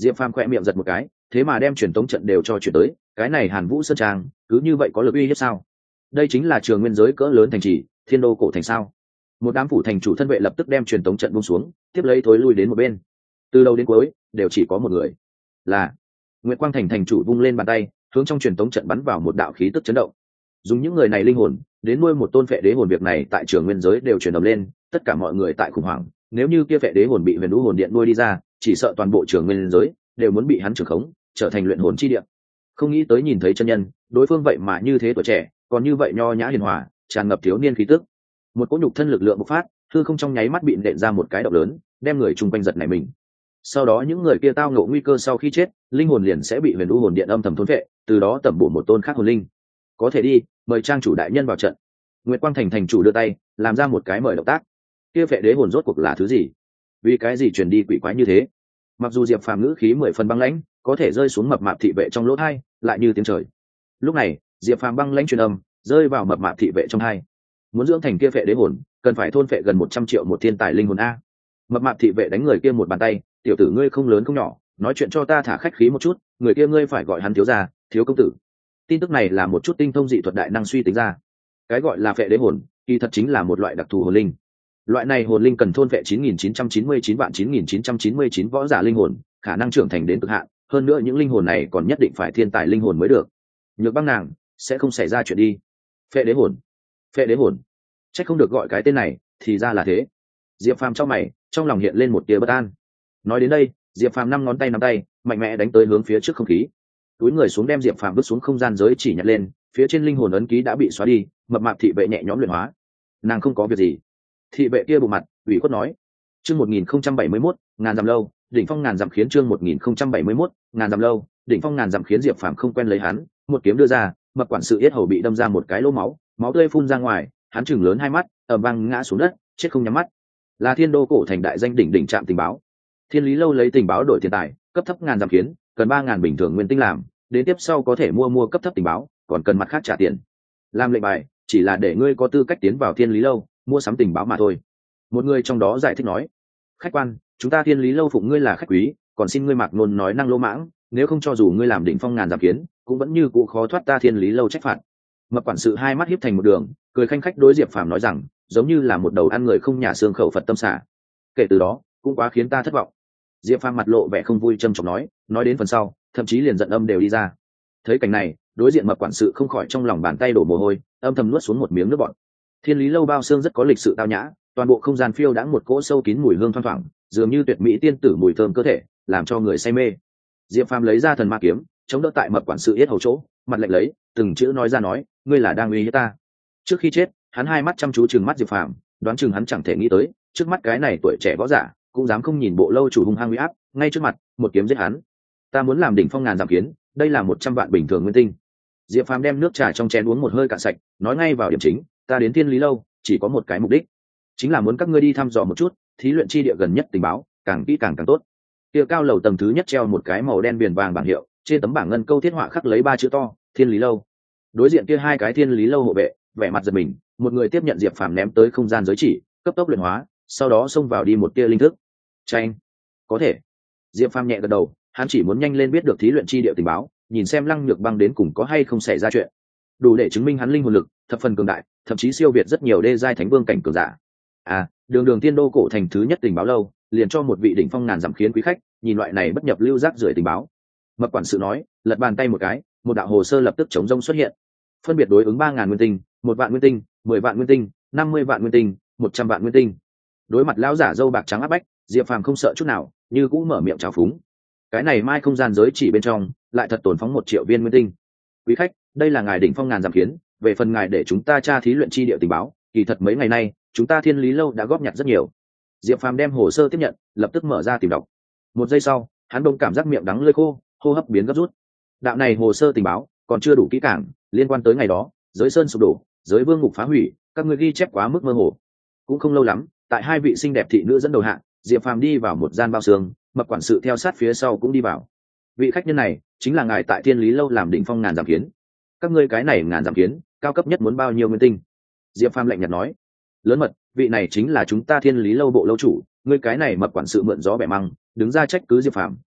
Diệp Phàm khỏe miệng giật một cái, thế mà đem truyền tống trận đều cho chuyển tới, cái này Hàn Vũ Sơn Trang cứ như vậy có lực uy hiếp sao? Đây chính là trường nguyên giới cỡ lớn thành trì, thiên đô cổ thành sao? Một đám phủ thành chủ thân vệ lập tức đem truyền tống trận buông xuống, tiếp lấy thối lui đến một bên. Từ đầu đến cuối đều chỉ có một người, là Nguyệt Quang thành thành chủ vung lên bàn tay, hướng trong truyền tống trận bắn vào một đạo khí tức chấn động. Dùng những người này linh hồn đến nuôi một tôn phệ đế hồn, việc này tại trường nguyên giới đều truyền động lên, tất cả mọi người tại khủng hoảng. Nếu như kia phệ đế hồn bị huyền đũ hồn điện nuôi đi ra, chỉ sợ toàn bộ trường nguyên giới đều muốn bị hắn trưởng khống, trở thành luyện hồn chi địa. Không nghĩ tới nhìn thấy chân nhân, đối phương vậy mà như thế tuổi trẻ, còn như vậy nho nhã hiền hòa, tràn ngập thiếu niên khí tức. Một cỗ nhục thân lực lượng bộc phát, hư không trong nháy mắt bị nện ra một cái động lớn, đem người chung quanh giật nảy mình. Sau đó những người kia tao ngộ nguy cơ, sau khi chết linh hồn liền sẽ bị huyền đũ hồn điện âm thầm thôn phệ, từ đó tẩm bổ một tôn khác hồn linh. Có thể đi, mời trang chủ đại nhân vào trận. Nguyệt Quang thành thành chủ đưa tay làm ra một cái mời động tác. Kia phệ đế hồn rốt cuộc là thứ gì? Vì cái gì truyền đi quỷ quái như thế? Mặc dù Diệp Phàm ngữ khí mười phần băng lãnh, có thể rơi xuống mập mạp thị vệ trong lỗ tai lại như tiếng trời. Lúc này Diệp Phàm băng lãnh truyền âm rơi vào mập mạp thị vệ trong tai. Muốn dưỡng thành kia phệ đế hồn cần phải thôn phệ gần một trăm triệu một thiên tài linh hồn a. Mập mạp thị vệ đánh người kia một bàn tay, tiểu tử ngươi không lớn không nhỏ, nói chuyện cho ta thả khách khí một chút, người kia ngươi phải gọi hắn thiếu gia, thiếu công tử. Tin tức này là một chút tinh thông dị thuật đại năng suy tính ra. Cái gọi là phệ đế hồn kỳ thật chính là một loại đặc thù hồn linh. Loại này hồn linh cần thôn phệ chín nghìn chín trăm chín mươi chín vạn chín nghìn chín trăm chín mươi chín võ giả linh hồn, khả năng trưởng thành đến cực hạn, hơn nữa những linh hồn này còn nhất định phải thiên tài linh hồn mới được. Nhược Băng nàng sẽ không xảy ra chuyện đi. Phệ đế hồn, phệ đế hồn, chắc không được gọi cái tên này, thì ra là thế. Diệp Phàm trong mày, trong lòng hiện lên một tia bất an. Nói đến đây, Diệp Phàm năm ngón tay nắm tay, mạnh mẽ đánh tới hướng phía trước không khí. Túi người xuống đem Diệp Phàm vứt xuống không gian giới chỉ nhặt lên, phía trên linh hồn ấn ký đã bị xóa đi, mập mạp thị vệ nhẹ nhõm luyện hóa. Nàng không có việc gì. Thị vệ kia bù mặt ủy khuất nói. Chương một nghìn không trăm bảy mươi mốt, ngàn dặm lâu, đỉnh phong ngàn dặm khiến chương một nghìn không trăm bảy mươi mốt, ngàn dặm lâu, đỉnh phong ngàn dặm khiến Diệp Phàm không quen lấy hắn, một kiếm đưa ra, mập quản sự yết hầu bị đâm ra một cái lỗ máu, máu tươi phun ra ngoài, hắn chừng lớn hai mắt, ầm vang ngã xuống đất, chết không nhắm mắt. Là Thiên Đô cổ thành đại danh đỉnh đỉnh trạm tình báo. Thiên Lý lâu lấy tình báo đổi tiền tài, cấp thấp ngàn dặm khiến, cần ba ngàn bình thường nguyên tinh làm, đến tiếp sau có thể mua mua cấp thấp tình báo, còn cần mặt khác trả tiền. Làm lệnh bài chỉ là để ngươi có tư cách tiến vào Thiên Lý lâu, mua sắm tình báo mà thôi. Một người trong đó giải thích nói. Khách quan, chúng ta Thiên Lý lâu phụng ngươi là khách quý, còn xin ngươi mặc nôn nói năng lỗ mãng, nếu không cho dù ngươi làm đỉnh phong ngàn dặm kiến, cũng vẫn như cũ khó thoát ta Thiên Lý lâu trách phạt. Mập quản sự hai mắt híp thành một đường, cười khanh khách đối Diệp Phàm nói rằng, giống như là một đầu ăn người không nhà xương khẩu Phật tâm xả. Kể từ đó, cũng quá khiến ta thất vọng. Diệp Phàm mặt lộ vẻ không vui trầm trọng nói, nói đến phần sau, thậm chí liền giận âm đều đi ra. Thấy cảnh này, đối diện mập quản sự không khỏi trong lòng bàn tay đổ mồ hôi, âm thầm nuốt xuống một miếng nước bọt. Thiên Lý lâu bao xương rất có lịch sự tao nhã, toàn bộ không gian phiêu đãng một cỗ sâu kín mùi hương thoang thoảng, dường như tuyệt mỹ tiên tử mùi thơm cơ thể, làm cho người say mê. Diệp Phàm lấy ra thần ma kiếm, chống đỡ tại mập quản sự yết hầu chỗ, mặt lạnh lấy, từng chữ nói ra nói, ngươi là đang uy hiếp ta. Trước khi chết, hắn hai mắt chăm chú trừng mắt Diệp Phàm, đoán chừng hắn chẳng thể nghĩ tới, trước mắt cái này tuổi trẻ võ giả, cũng dám không nhìn bộ lâu chủ hung hăng uy áp, ngay trước mặt, một kiếm giết hắn. Ta muốn làm đỉnh phong ngàn giảm kiến, đây là một trăm vạn bình thường nguyên tinh. Diệp Phàm đem nước trà trong chén uống một hơi cạn sạch, nói ngay vào điểm chính, ta đến Thiên Lý lâu chỉ có một cái mục đích, chính là muốn các ngươi đi thăm dò một chút thí luyện chi địa gần nhất tình báo, càng kỹ càng càng tốt. Kia cao lầu tầng thứ nhất treo một cái màu đen viền vàng bảng hiệu, trên tấm bảng ngân câu thiết họa khắc lấy ba chữ to, Thiên Lý lâu. Đối diện kia hai cái Thiên Lý lâu hộ vệ, vẻ mặt giật mình, một người tiếp nhận Diệp Phàm ném tới không gian giới chỉ, cấp tốc luyện hóa, sau đó xông vào đi một tia linh thức. Tranh, có thể. Diệp Phàm nhẹ gật đầu, hắn chỉ muốn nhanh lên biết được thí luyện chi địa tình báo, nhìn xem Lăng Nhược Băng đến cùng có hay không xảy ra chuyện, đủ để chứng minh hắn linh hồn lực thập phần cường đại, thậm chí siêu việt rất nhiều đê giai thánh vương cảnh cường giả. À, đường đường Tiên Đô cổ thành thứ nhất tình báo lâu, liền cho một vị đỉnh phong ngàn dặm khiến quý khách, nhìn loại này bất nhập lưu rác rưởi tình báo. Mập quản sự nói, lật bàn tay một cái, một đạo hồ sơ lập tức chống rông xuất hiện, phân biệt đối ứng ba ngàn nguyên tinh, một vạn nguyên tinh, mười vạn nguyên tinh, năm mươi vạn nguyên tinh, một trăm vạn nguyên tinh. Đối mặt lão giả dâu bạc trắng áp bách, Diệp Phàm không sợ chút nào, như cũng mở miệng trào phúng. Cái này mai không gian giới chỉ bên trong, lại thật tổn phóng một triệu viên nguyên tinh. Quý khách, đây là ngài đỉnh phong ngàn dặm kiến, về phần ngài để chúng ta tra thí luyện chi địa tình báo, kỳ thật mấy ngày nay, chúng ta Thiên Lý lâu đã góp nhặt rất nhiều. Diệp Phàm đem hồ sơ tiếp nhận, lập tức mở ra tìm đọc. Một giây sau, hắn bỗng cảm giác miệng đắng lưỡi khô, hô hấp biến gấp rút. Đạo này hồ sơ tình báo còn chưa đủ kỹ càng, liên quan tới ngày đó, giới sơn sụp đổ, giới vương ngục phá hủy, các ngươi ghi chép quá mức mơ hồ. Cũng không lâu lắm, tại hai vị xinh đẹp thị nữ dẫn đầu hạng, Diệp Phàm đi vào một gian bao xương, mập quản sự theo sát phía sau cũng đi vào. Vị khách nhân này chính là ngài tại Thiên Lý lâu làm đỉnh phong ngàn giảm kiến. Các ngươi cái này ngàn giảm kiến, cao cấp nhất muốn bao nhiêu nguyên tinh? Diệp Phàm lạnh nhạt nói. Lớn mật, vị này chính là chúng ta Thiên Lý lâu bộ lâu chủ, ngươi cái này mập quản sự mượn gió bẻ măng, đứng ra trách cứ Diệp Phàm,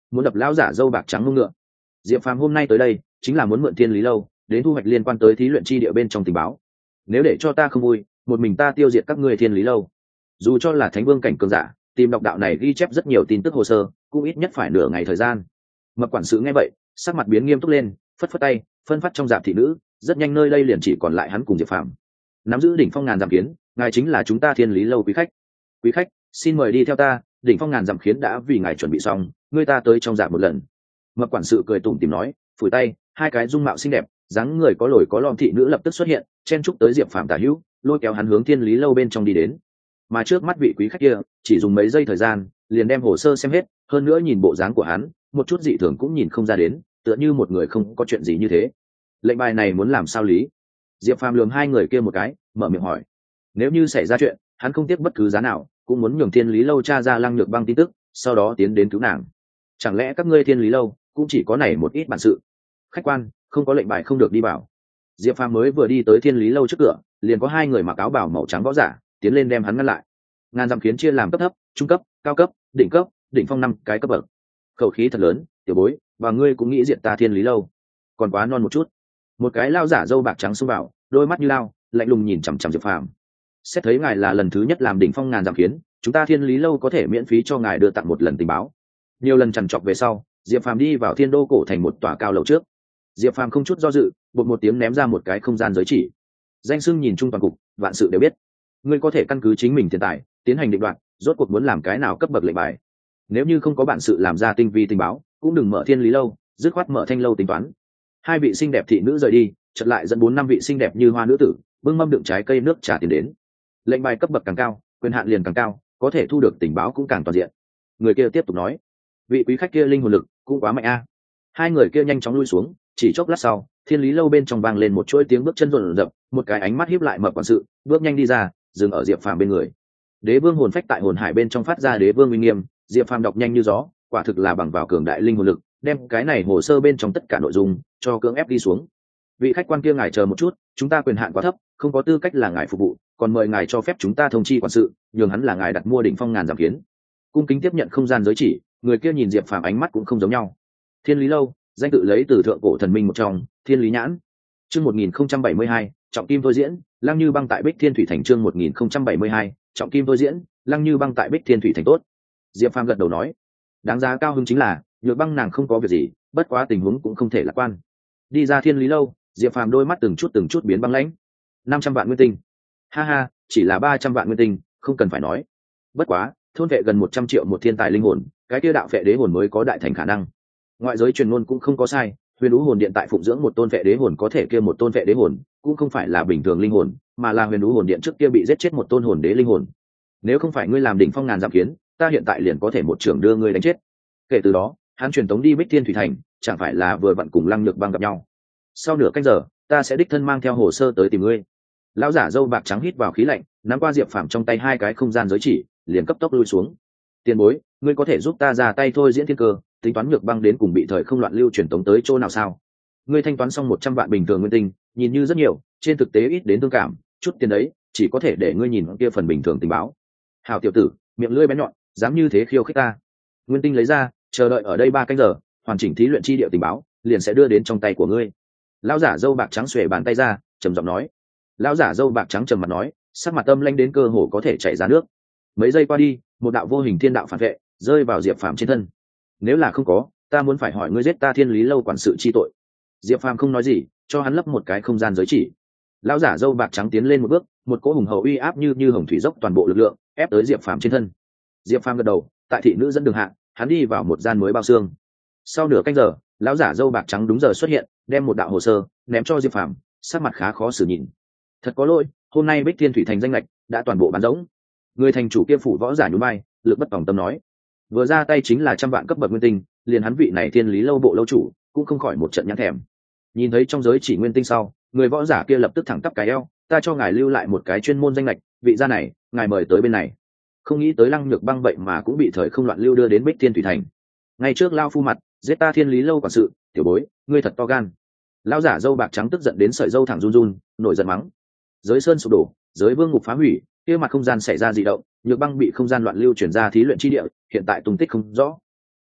muốn đập lão giả dâu bạc trắng ngông ngựa. Diệp Phàm hôm nay tới đây chính là muốn mượn thiên lý lâu đến thu hoạch liên quan tới thí luyện chi địa bên trong tình báo. Nếu để cho ta không vui, một mình ta tiêu diệt các ngươi thiên lý lâu. Dù cho là thánh vương cảnh cường giả, tìm đọc đạo này ghi chép rất nhiều tin tức hồ sơ, cũng ít nhất phải nửa ngày thời gian. Mập quản sự nghe vậy, sắc mặt biến nghiêm túc lên, phất phất tay, phân phát trong dạp thị nữ, rất nhanh nơi đây liền chỉ còn lại hắn cùng Diệp Phàm. Nắm giữ đỉnh phong ngàn dặm kiến, ngài chính là chúng ta thiên lý lâu quý khách. Quý khách, xin mời đi theo ta, đỉnh phong ngàn dặm khiến đã vì ngài chuẩn bị xong, ngươi ta tới trong dạp một lần. Mập quản sự cười tủm tỉm nói, phủi tay, hai cái dung mạo xinh đẹp, dáng người có lồi có lõm thị nữ lập tức xuất hiện, chen chúc tới Diệp Phàm tả hữu, lôi kéo hắn hướng thiên lý lâu bên trong đi đến. Mà trước mắt vị quý khách kia chỉ dùng mấy giây thời gian liền đem hồ sơ xem hết, hơn nữa nhìn bộ dáng của hắn một chút dị thường cũng nhìn không ra đến, tựa như một người không có chuyện gì như thế. Lệnh bài này muốn làm sao lý? Diệp Phàm lườm hai người kia một cái, mở miệng hỏi. Nếu như xảy ra chuyện, hắn không tiếc bất cứ giá nào cũng muốn nhường thiên lý lâu tra ra Lăng Nhược Băng tin tức, sau đó tiến đến cứu nàng. Chẳng lẽ các ngươi thiên lý lâu cũng chỉ có này một ít bản sự? Khách quan, không có lệnh bài không được đi vào. Diệp Phàm mới vừa đi tới thiên lý lâu trước cửa, liền có hai người mặc áo bào màu trắng võ giả tiến lên đem hắn ngăn lại. Ngàn dặm kiến chia làm cấp thấp, trung cấp, cao cấp, đỉnh cấp, đỉnh phong năm cái cấp bậc. Khẩu khí thật lớn, tiểu bối, và ngươi cũng nghĩ diện ta thiên lý lâu, còn quá non một chút. Một cái lao giả râu bạc trắng xông vào, đôi mắt như lao, lạnh lùng nhìn chằm chằm Diệp Phàm. Xét thấy ngài là lần thứ nhất làm đỉnh phong ngàn dặm kiến, chúng ta thiên lý lâu có thể miễn phí cho ngài đưa tặng một lần tình báo. Nhiều lần chằn chọc về sau, Diệp Phàm đi vào thiên đô cổ thành một tòa cao lầu trước. Diệp Phàm không chút do dự, bột một tiếng ném ra một cái không gian giới chỉ. Danh xưng nhìn chung toàn cục, vạn sự đều biết. Ngươi có thể căn cứ chính mình tiền tài tiến hành định đoạt, rốt cuộc muốn làm cái nào cấp bậc lệnh bài. Nếu như không có bản sự làm ra tinh vi tình báo, cũng đừng mở thiên lý lâu, dứt khoát mở thanh lâu tính toán. Hai vị xinh đẹp thị nữ rời đi, chợt lại dẫn bốn năm vị xinh đẹp như hoa nữ tử bưng mâm đựng trái cây nước trà tiền đến. Lệnh bài cấp bậc càng cao, quyền hạn liền càng cao, có thể thu được tình báo cũng càng toàn diện. Người kia tiếp tục nói, vị quý khách kia linh hồn lực cũng quá mạnh a. Hai người kia nhanh chóng lui xuống, chỉ chốc lát sau, thiên lý lâu bên trong vang lên một chuỗi tiếng bước chân rộn rập, một cái ánh mắt híp lại mập quản sự bước nhanh đi ra, dừng ở Diệp Phàm bên người. Đế vương hồn phách tại hồn hải bên trong phát ra đế vương uy nghiêm, Diệp Phàm đọc nhanh như gió, quả thực là bằng vào cường đại linh hồn lực, đem cái này hồ sơ bên trong tất cả nội dung cho cưỡng ép đi xuống. Vị khách quan kia ngài chờ một chút, chúng ta quyền hạn quá thấp, không có tư cách là ngài phục vụ, còn mời ngài cho phép chúng ta thông chi quản sự, nhường hắn là ngài đặt mua đỉnh phong ngàn giảm kiến. Cung kính tiếp nhận không gian giới chỉ, người kia nhìn Diệp Phàm ánh mắt cũng không giống nhau. Thiên lý lâu, danh tự lấy từ thượng cổ thần minh một trong, Thiên Lý Nhãn. Chương một nghìn không trăm bảy mươi hai, trọng kim thôi diễn, Lăng Như Băng tại Bích Thiên Thủy Thành. Chương một nghìn không trăm bảy mươi hai, trọng kim thôi diễn, Lăng Như Băng tại Bích Thiên Thủy Thành. Tốt. Diệp Phàm gật đầu nói, đáng giá cao hứng chính là Nhược Băng nàng không có việc gì, bất quá tình huống cũng không thể lạc quan. Đi ra Thiên Lý lâu, Diệp Phàm đôi mắt từng chút từng chút biến băng lãnh. Năm trăm vạn nguyên tinh. Ha ha, chỉ là ba trăm vạn nguyên tinh, không cần phải nói. Bất quá, thôn vệ gần một trăm triệu một thiên tài linh hồn, cái kia đạo vệ đế hồn mới có đại thành khả năng. Ngoại giới truyền ngôn cũng không có sai, huyền ú hồn điện tại phụng dưỡng một tôn vệ đế hồn, có thể kia một tôn vệ đế hồn cũng không phải là bình thường linh hồn, mà là huyền ú hồn điện trước kia bị giết chết một tôn hồn đế linh hồn. Nếu không phải ngươi làm đỉnh phong ngàn giảm kiến, ta hiện tại liền có thể một trưởng đưa ngươi đánh chết. Kể từ đó, hắn truyền tống đi Bích Thiên Thủy Thành, chẳng phải là vừa vặn cùng Lăng Nhược Băng gặp nhau. Sau nửa canh giờ, ta sẽ đích thân mang theo hồ sơ tới tìm ngươi. Lão giả râu bạc trắng hít vào khí lạnh, nắm qua Diệp Phàm trong tay hai cái không gian giới chỉ, liền cấp tốc lui xuống. Tiền bối, ngươi có thể giúp ta ra tay thôi diễn thiên cơ, tính toán Nhược Băng đến cùng bị thời không loạn lưu truyền tống tới chỗ nào sao? Ngươi thanh toán xong một trăm vạn bình thường nguyên tinh, nhìn như rất nhiều, trên thực tế ít đến thương cảm, chút tiền đấy chỉ có thể để ngươi nhìn kia phần bình thường tình báo. Hảo tiểu tử, miệng lưỡi bén nhọn, dám như thế khiêu khích ta. Nguyên tinh lấy ra, chờ đợi ở đây ba canh giờ, hoàn chỉnh thí luyện chi địa tình báo liền sẽ đưa đến trong tay của ngươi. Lão giả râu bạc trắng xuề bàn tay ra, trầm giọng nói. Lão giả râu bạc trắng trầm mặt nói, sắc mặt âm lanh đến cơ hồ có thể chảy ra nước. Mấy giây qua đi, một đạo vô hình thiên đạo phản vệ rơi vào Diệp Phàm trên thân. Nếu là không có, ta muốn phải hỏi ngươi giết ta Thiên Lý lâu quản sự chi tội. Diệp Phàm không nói gì, cho hắn lấp một cái không gian giới chỉ. Lão giả râu bạc trắng tiến lên một bước, một cỗ hùng hậu uy áp như như hồng thủy dốc toàn bộ lực lượng ép tới Diệp Phàm trên thân. Diệp Phàm gật đầu, tại thị nữ dẫn đường hạ, hắn đi vào một gian mới bao xương. Sau nửa canh giờ, lão giả râu bạc trắng đúng giờ xuất hiện, đem một đạo hồ sơ ném cho Diệp Phàm, sắc mặt khá khó xử nhìn. Thật có lỗi, hôm nay Bích Thiên Thủy Thành danh lệch đã toàn bộ bán rỗng. Người thành chủ kia phủ võ giả nhún vai, lực bất tòng tâm nói, vừa ra tay chính là trăm vạn cấp bậc nguyên tinh, liền hắn vị này Thiên Lý lâu bộ lâu chủ cũng không khỏi một trận nhãn thèm. Nhìn thấy trong giới chỉ nguyên tinh sau, người võ giả kia lập tức thẳng tắp cái eo, ta cho ngài lưu lại một cái chuyên môn danh lệch, vị gia này, ngài mời tới bên này. Không nghĩ tới Lăng Nhược Băng vậy mà cũng bị thời không loạn lưu đưa đến Bích Thiên Thủy Thành. Ngay trước lao phu mặt, giết ta Thiên Lý lâu quản sự, tiểu bối, ngươi thật to gan. Lão giả râu bạc trắng tức giận đến sợi râu thẳng run run, nổi giận mắng. Giới sơn sụp đổ, giới vương ngục phá hủy, kia mặt không gian xảy ra dị động, Nhược Băng bị không gian loạn lưu chuyển ra thí luyện chi địa, hiện tại tung tích không rõ.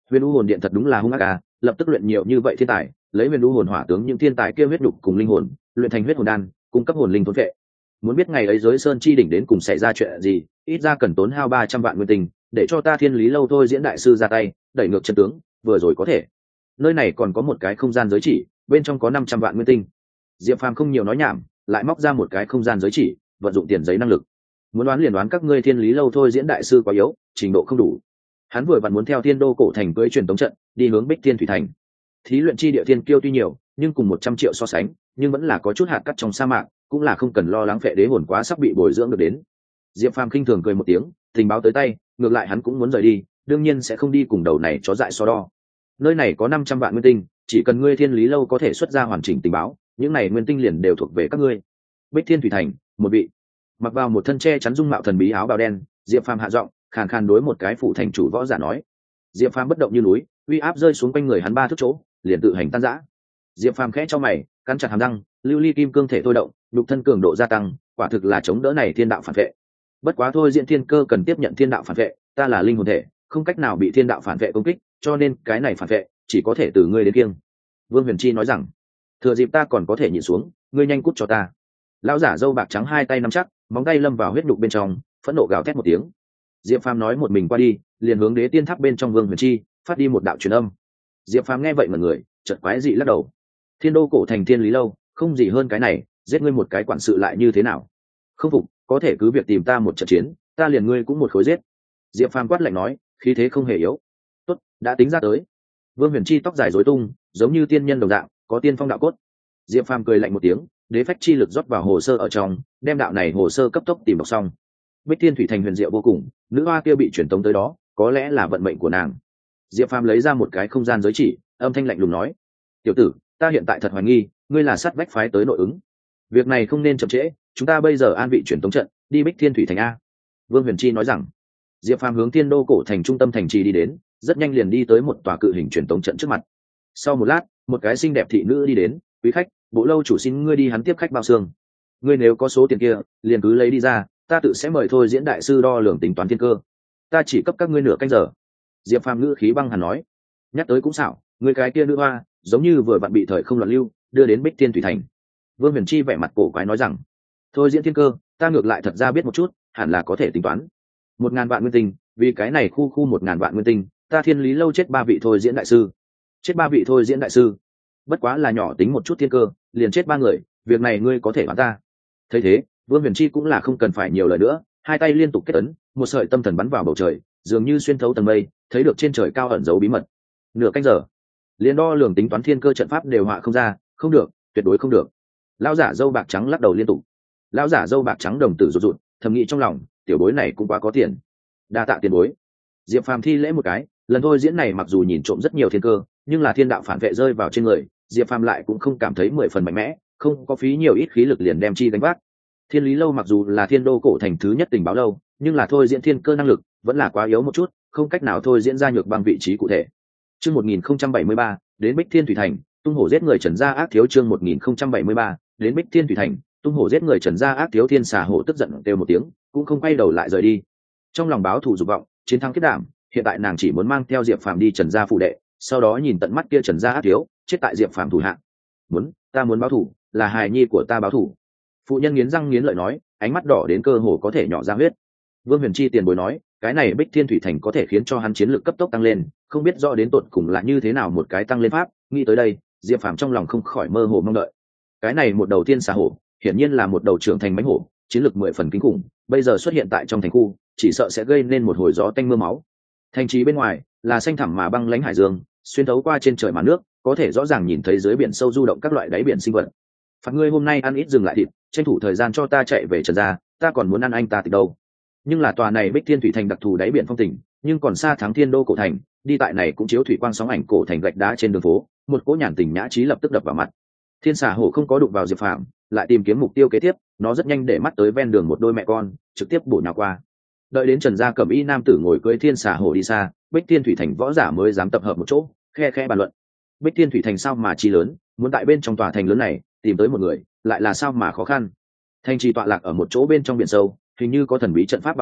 Huyền U hồn điện thật đúng là hung ác à, lập tức luyện nhiều như vậy thiên tài, lấy Huyền U hồn hỏa tướng những thiên tài kia huyết nhục cùng linh hồn, luyện thành huyết hồn đan, cung cấp hồn linh thôn vệ. Muốn biết ngày ấy giới sơn chi đỉnh đến cùng xảy ra chuyện gì, ít ra cần tốn hao ba trăm vạn nguyên tinh, để cho ta Thiên Lý lâu thôi diễn đại sư ra tay, đẩy ngược chân tướng, vừa rồi có thể. Nơi này còn có một cái không gian giới chỉ, bên trong có năm trăm vạn nguyên tinh. Diệp Phàm không nhiều nói nhảm, lại móc ra một cái không gian giới chỉ, vận dụng tiền giấy năng lực. Muốn đoán liền đoán các ngươi Thiên Lý lâu thôi diễn đại sư quá yếu, trình độ không đủ. Hắn vừa vặn muốn theo Thiên Đô cổ thành cưỡi truyền tống trận, đi hướng Bích Thiên thủy thành. Thí luyện chi địa thiên kiêu tuy nhiều, nhưng cùng một trăm triệu so sánh, nhưng vẫn là có chút hạt cát trong sa mạc, cũng là không cần lo lắng phệ đế hồn quá sắp bị bồi dưỡng được đến. Diệp Phàm khinh thường cười một tiếng, tình báo tới tay, ngược lại hắn cũng muốn rời đi, đương nhiên sẽ không đi cùng đầu này chó dại so đo. Nơi này có năm trăm vạn nguyên tinh, chỉ cần ngươi Thiên Lý lâu có thể xuất ra hoàn chỉnh tình báo, những này nguyên tinh liền đều thuộc về các ngươi. Bích Thiên thủy thành, một vị mặc vào một thân che chắn dung mạo thần bí áo bào đen, Diệp Phàm hạ giọng, khàn khàn đối một cái phụ thành chủ võ giả nói. Diệp Phàm bất động như núi, uy áp rơi xuống quanh người hắn ba thước chỗ, liền tự hành tan rã. Diệp Phàm khẽ cho mày, cắn chặt hàm răng, lưu ly kim cương thể thôi động, nhục thân cường độ gia tăng, quả thực là chống đỡ này thiên đạo phản vệ. Bất quá thôi, diễn thiên cơ cần tiếp nhận thiên đạo phản vệ, ta là linh hồn thể, không cách nào bị thiên đạo phản vệ công kích, cho nên cái này phản vệ chỉ có thể từ ngươi đến kiêng. Vương Huyền Chi nói rằng, thừa dịp ta còn có thể nhịn xuống, ngươi nhanh cút cho ta. Lão giả râu bạc trắng hai tay nắm chắc, móng tay lâm vào huyết nhục bên trong, phẫn nộ gào thét một tiếng. Diệp Phàm nói một mình qua đi, liền hướng đế tiên tháp bên trong Vương Huyền Chi phát đi một đạo truyền âm. Diệp Phàm nghe vậy mà người chợt quái dị lắc đầu. Thiên Đô cổ thành Thiên Lý lâu, không gì hơn cái này, giết ngươi một cái quản sự lại như thế nào? Không phục, có thể cứ việc tìm ta một trận chiến, ta liền ngươi cũng một khối giết. Diệp Phàm quát lạnh nói, khí thế không hề yếu. Tốt, đã tính ra tới. Vương Huyền Chi tóc dài rối tung, giống như tiên nhân đồng dạng, có tiên phong đạo cốt. Diệp Phàm cười lạnh một tiếng, đế phách chi lực rót vào hồ sơ ở trong, đem đạo này hồ sơ cấp tốc tìm đọc xong. Bích Thiên thủy thành huyền diệu vô cùng, nữ hoa kia bị truyền tống tới đó, có lẽ là vận mệnh của nàng. Diệp Phàm lấy ra một cái không gian giới chỉ, âm thanh lạnh lùng nói, tiểu tử, ta hiện tại thật hoài nghi ngươi là sát vách phái tới nội ứng, việc này không nên chậm trễ, chúng ta bây giờ an vị truyền tống trận, đi Bích Thiên thủy thành a. Vương Huyền Chi nói rằng. Diệp Phàm hướng Thiên Đô cổ thành trung tâm thành trì đi đến, rất nhanh liền đi tới một tòa cự hình truyền tống trận trước mặt. Sau một lát, một cái xinh đẹp thị nữ đi đến, quý khách, bộ lâu chủ xin ngươi đi hắn tiếp khách bao xương. Ngươi nếu có số tiền kia, liền cứ lấy đi ra, ta tự sẽ mời thôi diễn đại sư đo lường tính toán thiên cơ. Ta chỉ cấp các ngươi nửa canh giờ. Diệp Phàm ngữ khí băng hàn nói. Nhắc tới cũng xảo, người cái kia nữ hoa, giống như vừa vặn bị thời không loạn lưu, đưa đến Bích Thiên thủy thành. Vương Huyền Chi vẻ mặt cổ quái nói rằng, thôi diễn thiên cơ, ta ngược lại thật ra biết một chút, hẳn là có thể tính toán. Một ngàn vạn nguyên tinh, vì cái này khu khu một ngàn vạn nguyên tinh, ta Thiên Lý lâu chết ba vị thôi diễn đại sư. Chết ba vị thôi diễn đại sư, bất quá là nhỏ tính một chút thiên cơ, liền chết ba người, việc này ngươi có thể đoán ta. Thấy thế, Vương Huyền Chi cũng là không cần phải nhiều lời nữa, hai tay liên tục kết ấn, một sợi tâm thần bắn vào bầu trời, dường như xuyên thấu tầng mây, thấy được trên trời cao ẩn giấu bí mật. Nửa canh giờ, liền đo lường tính toán thiên cơ trận pháp đều họa không ra, không được, tuyệt đối không được. Lão giả dâu bạc trắng lắc đầu liên tục. Lão giả dâu bạc trắng đồng tử rụt rụt, thầm nghĩ trong lòng, tiểu bối này cũng quá có tiền. Đa tạ tiền bối. Diệp Phàm thi lễ một cái, lần thôi diễn này mặc dù nhìn trộm rất nhiều thiên cơ, nhưng là thiên đạo phản vệ rơi vào trên người, Diệp Phàm lại cũng không cảm thấy mười phần mạnh mẽ, không có phí nhiều ít khí lực liền đem chi đánh vác. Thiên Lý lâu mặc dù là Thiên Đô cổ thành thứ nhất tình báo lâu, nhưng là thôi diễn thiên cơ năng lực vẫn là quá yếu một chút, không cách nào thôi diễn ra nhược băng vị trí cụ thể. Chương một nghìn không trăm bảy mươi ba, đến Bích Thiên thủy thành, tung hổ giết người Trần Gia ác thiếu. Chương một nghìn không trăm bảy mươi ba, đến Bích Thiên thủy thành, tung hổ giết người Trần Gia ác thiếu. Thiên xà hổ tức giận kêu một tiếng, cũng không quay đầu lại rời đi. Trong lòng báo thù dục vọng, chiến thắng kết đảm, hiện tại nàng chỉ muốn mang theo Diệp Phàm đi Trần Gia phụ đệ, sau đó nhìn tận mắt kia Trần Gia ác thiếu chết tại Diệp Phàm thủ hạ. Muốn, ta muốn báo thù, là hài nhi của ta báo thù. Phụ nhân nghiến răng nghiến lợi nói, ánh mắt đỏ đến cơ hồ có thể nhỏ ra huyết. Vương Huyền Chi tiền bối nói, cái này Bích Thiên thủy thành có thể khiến cho hắn chiến lược cấp tốc tăng lên, không biết rõ đến tột cùng là như thế nào một cái tăng lên pháp. Nghĩ tới đây, Diệp Phàm trong lòng không khỏi mơ hồ mong đợi. Cái này một đầu tiên xà hổ, hiển nhiên là một đầu trưởng thành mãnh hổ, chiến lược mười phần kinh khủng, bây giờ xuất hiện tại trong thành khu, chỉ sợ sẽ gây nên một hồi gió tanh mưa máu. Thành trì bên ngoài là xanh thẳm mà băng lãnh hải dương, xuyên thấu qua trên trời màn nước, có thể rõ ràng nhìn thấy dưới biển sâu du động các loại đáy biển sinh vật. Phạt ngươi hôm nay ăn ít dừng lại thịt, tranh thủ thời gian cho ta chạy về Trần Gia, ta còn muốn ăn anh ta từ đâu. Nhưng là tòa này Bích Thiên thủy thành đặc thù đáy biển phong tình, nhưng còn xa thắng Thiên Đô cổ thành, đi tại này cũng chiếu thủy quang sóng ảnh cổ thành gạch đá trên đường phố, một cỗ nhàn tình nhã trí lập tức đập vào mặt. Thiên xà hổ không có đụng vào Diệp Phàm, lại tìm kiếm mục tiêu kế tiếp, nó rất nhanh để mắt tới ven đường một đôi mẹ con, trực tiếp bổ nhào qua. Đợi đến Trần Gia cầm y nam tử ngồi cưỡi thiên xà hổ đi xa, Bích Thiên thủy thành võ giả mới dám tập hợp một chỗ, khe khe bàn luận. Bích Thiên thủy thành sao mà chi lớn, muốn tại bên trong tòa thành lớn này tìm tới một người, lại là sao mà khó khăn. Thành trì tọa lạc ở một chỗ bên trong biển sâu, hình như có thần bí trận pháp bảo hộ,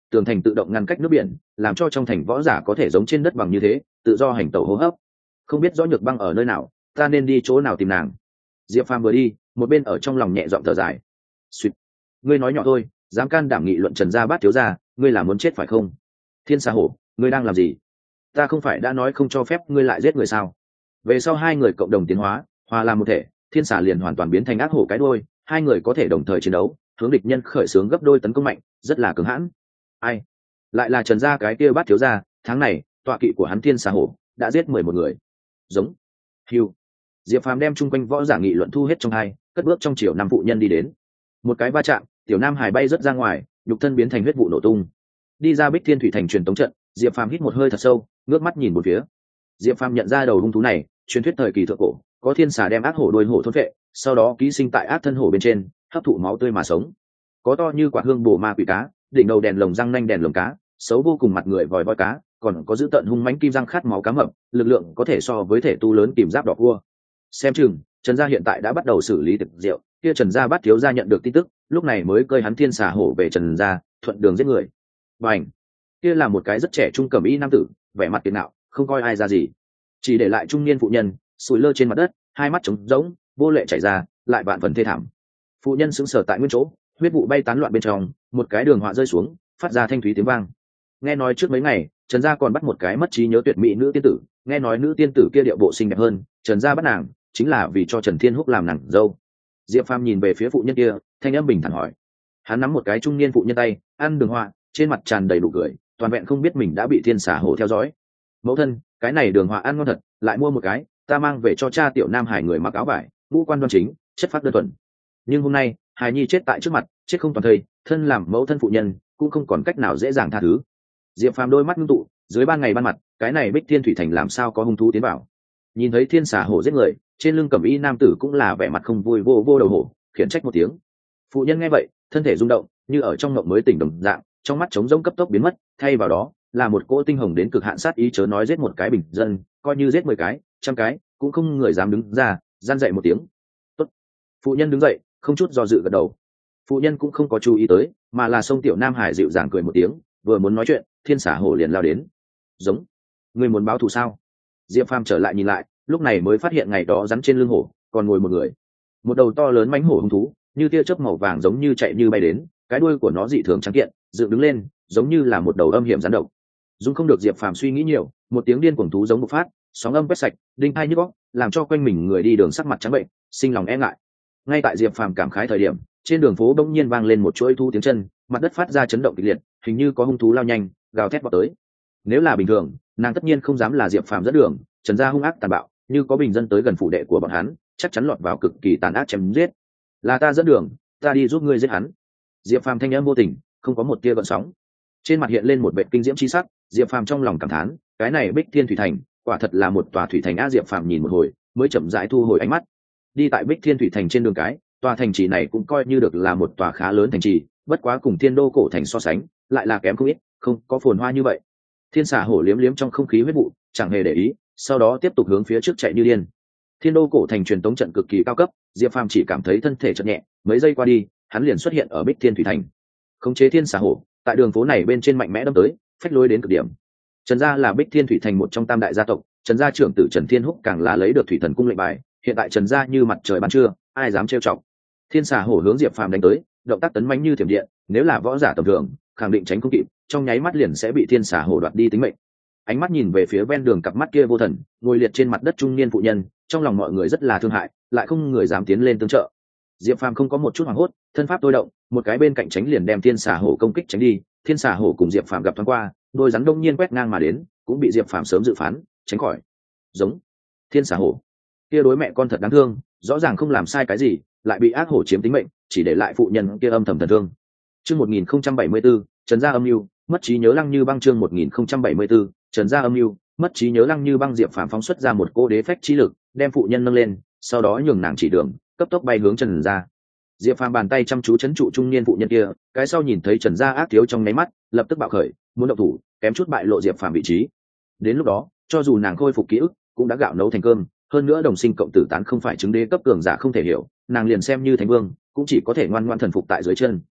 tường thành tự động ngăn cách nước biển, làm cho trong thành võ giả có thể giống trên đất bằng như thế tự do hành tẩu hô hấp. Không biết rõ Nhược Băng ở nơi nào, ta nên đi chỗ nào tìm nàng. Diệp Phàm vừa đi một bên ở trong lòng nhẹ giọng thở dài. Xuyệt, ngươi nói nhỏ thôi, dám can đảm nghị luận Trần Gia Bát thiếu gia, ngươi là muốn chết phải không? Thiên Sa Hổ, ngươi đang làm gì? Ta không phải đã nói không cho phép ngươi lại giết người sao? Về sau hai người cộng đồng tiến hóa, hòa làm một thể, Thiên Xà liền hoàn toàn biến thành ác hổ cái đuôi, hai người có thể đồng thời chiến đấu, hướng địch nhân khởi xướng gấp đôi tấn công mạnh, rất là cứng hãn. Ai? Lại là Trần Gia cái kia Bát thiếu gia, tháng này, tọa kỵ của hắn Thiên Xà Hổ đã giết mười một người. Giống. Hưu. Diệp Phàm đem chung quanh võ giả nghị luận thu hết trong hai, cất bước trong chiều năm phụ nhân đi đến. Một cái va chạm, tiểu nam hải bay rất ra ngoài, nhục thân biến thành huyết vụ nổ tung. Đi ra Bích Thiên Thủy Thành truyền tống trận, Diệp Phàm hít một hơi thật sâu, ngước mắt nhìn một phía. Diệp Phàm nhận ra đầu hung thú này, truyền thuyết thời kỳ thượng cổ, có thiên xà đem ác hổ đuôi hổ thôn vệ, sau đó ký sinh tại ác thân hổ bên trên, hấp thụ máu tươi mà sống. Có to như quả hương bổ ma quỷ cá, đỉnh đầu đèn lồng răng nanh đèn lồng cá, xấu vô cùng mặt người vòi voi cá, còn có giữ tận hung mãnh kim răng khát máu cá mập, lực lượng có thể so với thể tu lớn kìm giáp đỏ cua. Xem chừng, Trần Gia hiện tại đã bắt đầu xử lý thực rượu, kia Trần Gia Bát thiếu gia nhận được tin tức, lúc này mới cơi hắn thiên xà hổ về Trần Gia, thuận đường giết người. Bành! Kia là một cái rất trẻ trung cẩm y nam tử, vẻ mặt tiền nạo, không coi ai ra gì, chỉ để lại trung niên phụ nhân sùi lơ trên mặt đất, hai mắt trống rỗng, vô lệ chảy ra, lại vạn phần thê thảm. Phụ nhân sững sờ tại nguyên chỗ, huyết vụ bay tán loạn bên trong, một cái đường họa rơi xuống, phát ra thanh thúy tiếng vang. Nghe nói trước mấy ngày, Trần Gia còn bắt một cái mất trí nhớ tuyệt mỹ nữ tiên tử, nghe nói nữ tiên tử kia điệu bộ xinh đẹp hơn, Trần Gia bắt nàng chính là vì cho Trần Thiên Húc làm nàng dâu. Diệp Phàm nhìn về phía phụ nhân kia, thanh âm bình thản hỏi. Hắn nắm một cái trung niên phụ nhân tay, ăn đường họa, trên mặt tràn đầy nụ cười, toàn vẹn không biết mình đã bị thiên xà hổ theo dõi. Mẫu thân, cái này đường họa ăn ngon thật, lại mua một cái, ta mang về cho cha tiểu nam hải người mặc áo vải, ngũ quan đoan chính, chất phác đơn thuần. Nhưng hôm nay, hài nhi chết tại trước mặt, chết không toàn thây, thân làm mẫu thân phụ nhân cũng không còn cách nào dễ dàng tha thứ. Diệp Phàm đôi mắt ngưng tụ, dưới ban ngày ban mặt, cái này Bích Thiên Thủy Thành làm sao có hung thú tiến vào? Nhìn thấy thiên xà hổ giết người, trên lưng cẩm y nam tử cũng là vẻ mặt không vui, vô vô đầu hổ, khiển trách một tiếng. Phụ nhân nghe vậy, thân thể rung động, như ở trong mộng mới tỉnh đồng dạng, trong mắt trống rỗng cấp tốc biến mất, thay vào đó là một cỗ tinh hồng đến cực hạn sát ý, chớ nói giết một cái bình dân, coi như giết mười cái, trăm cái, cũng không người dám đứng ra gian dậy một tiếng. Tốt. Phụ nhân đứng dậy, không chút do dự gật đầu. Phụ nhân cũng không có chú ý tới, mà là sông tiểu nam hải dịu dàng cười một tiếng, vừa muốn nói chuyện, thiên xà hổ liền lao đến. Giống. Người muốn báo thù sao? Diệp Phàm trở lại nhìn lại, lúc này mới phát hiện ngày đó rắn trên lưng hổ còn ngồi một người, một đầu to lớn mãnh hổ hung thú, như tia chớp màu vàng giống như chạy như bay đến, cái đuôi của nó dị thường trắng kiện, dựng đứng lên giống như là một đầu âm hiểm rắn độc. Dung không được Diệp Phàm suy nghĩ nhiều, một tiếng điên cuồng thú giống bộc phát, sóng âm quét sạch, đinh hai nhức óc, làm cho quanh mình người đi đường sắc mặt trắng bệnh, sinh lòng e ngại. Ngay tại Diệp Phàm cảm khái thời điểm, trên đường phố bỗng nhiên vang lên một chuỗi thu tiếng chân, mặt đất phát ra chấn động kịch liệt, hình như có hung thú lao nhanh, gào thét vào tới. Nếu là bình thường, nàng tất nhiên không dám là Diệp Phàm dẫn đường, Trần Gia hung ác tàn bạo, như có bình dân tới gần phủ đệ của bọn hắn, chắc chắn lọt vào cực kỳ tàn ác chém giết. Là ta dẫn đường, ta đi giúp ngươi giết hắn. Diệp Phàm thanh âm vô tình, không có một tia gợn sóng. Trên mặt hiện lên một vẻ kinh diễm chi sắc, Diệp Phàm trong lòng cảm thán, cái này Bích Thiên Thủy Thành, quả thật là một tòa thủy thành a. Diệp Phàm nhìn một hồi, mới chậm rãi thu hồi ánh mắt. Đi tại Bích Thiên Thủy Thành trên đường cái, tòa thành trì này cũng coi như được là một tòa khá lớn thành trì, bất quá cùng Thiên Đô cổ thành so sánh, lại là kém không ít, không có phồn hoa như vậy. Thiên xà hổ liếm liếm trong không khí huyết vụ, chẳng hề để ý, sau đó tiếp tục hướng phía trước chạy như điên. Thiên Đô cổ thành truyền tống trận cực kỳ cao cấp, Diệp Phàm chỉ cảm thấy thân thể chợt nhẹ, mấy giây qua đi, hắn liền xuất hiện ở Bích Thiên Thủy Thành. Khống chế thiên xà hổ, tại đường phố này bên trên mạnh mẽ đâm tới, phách lối đến cực điểm. Trần Gia là Bích Thiên Thủy Thành một trong tam đại gia tộc, Trần Gia trưởng tử Trần Thiên Húc càng là lấy được Thủy Thần cung lệnh bài, hiện tại Trần Gia như mặt trời ban trưa, ai dám trêu chọc. Thiên xà hổ hướng Diệp Phàm đánh tới, động tác tấn mãnh như thiểm điện, nếu là võ giả tầm thường, khẳng định tránh không kịp, trong nháy mắt liền sẽ bị thiên xà hổ đoạt đi tính mệnh. Ánh mắt nhìn về phía ven đường, cặp mắt kia vô thần, ngồi liệt trên mặt đất trung niên phụ nhân, trong lòng mọi người rất là thương hại, lại không người dám tiến lên tương trợ. Diệp Phàm không có một chút hoảng hốt, thân pháp tôi động, một cái bên cạnh tránh liền đem thiên xà hổ công kích tránh đi. Thiên xà hổ cùng Diệp Phàm gặp thoáng qua, đôi rắn đông nhiên quét ngang mà đến, cũng bị Diệp Phàm sớm dự phán, tránh khỏi. Giống. Thiên xà hổ, kia đối mẹ con thật đáng thương, rõ ràng không làm sai cái gì, lại bị ác hổ chiếm tính mệnh, chỉ để lại phụ nhân kia âm thầm thần thương. Chương một nghìn không trăm bảy mươi tư, Trần Gia âm mưu, mất trí nhớ Lăng Như Băng. Chương một nghìn không trăm bảy mươi tư, Trần Gia âm mưu, mất trí nhớ Lăng Như Băng. Diệp Phàm phóng xuất ra một cô đế phách chi lực, đem phụ nhân nâng lên, sau đó nhường nàng chỉ đường, cấp tốc bay hướng Trần Gia. Diệp Phàm bàn tay chăm chú chấn trụ trung niên phụ nhân kia, cái sau nhìn thấy Trần Gia ác thiếu trong nháy mắt, lập tức bạo khởi, muốn động thủ, kém chút bại lộ Diệp Phàm vị trí. Đến lúc đó, cho dù nàng khôi phục ký ức, cũng đã gạo nấu thành cơm, hơn nữa đồng sinh cộng tử tán không phải chứng đế cấp cường giả không thể hiểu, nàng liền xem như thánh vương, cũng chỉ có thể ngoan ngoãn thần phục tại dưới chân.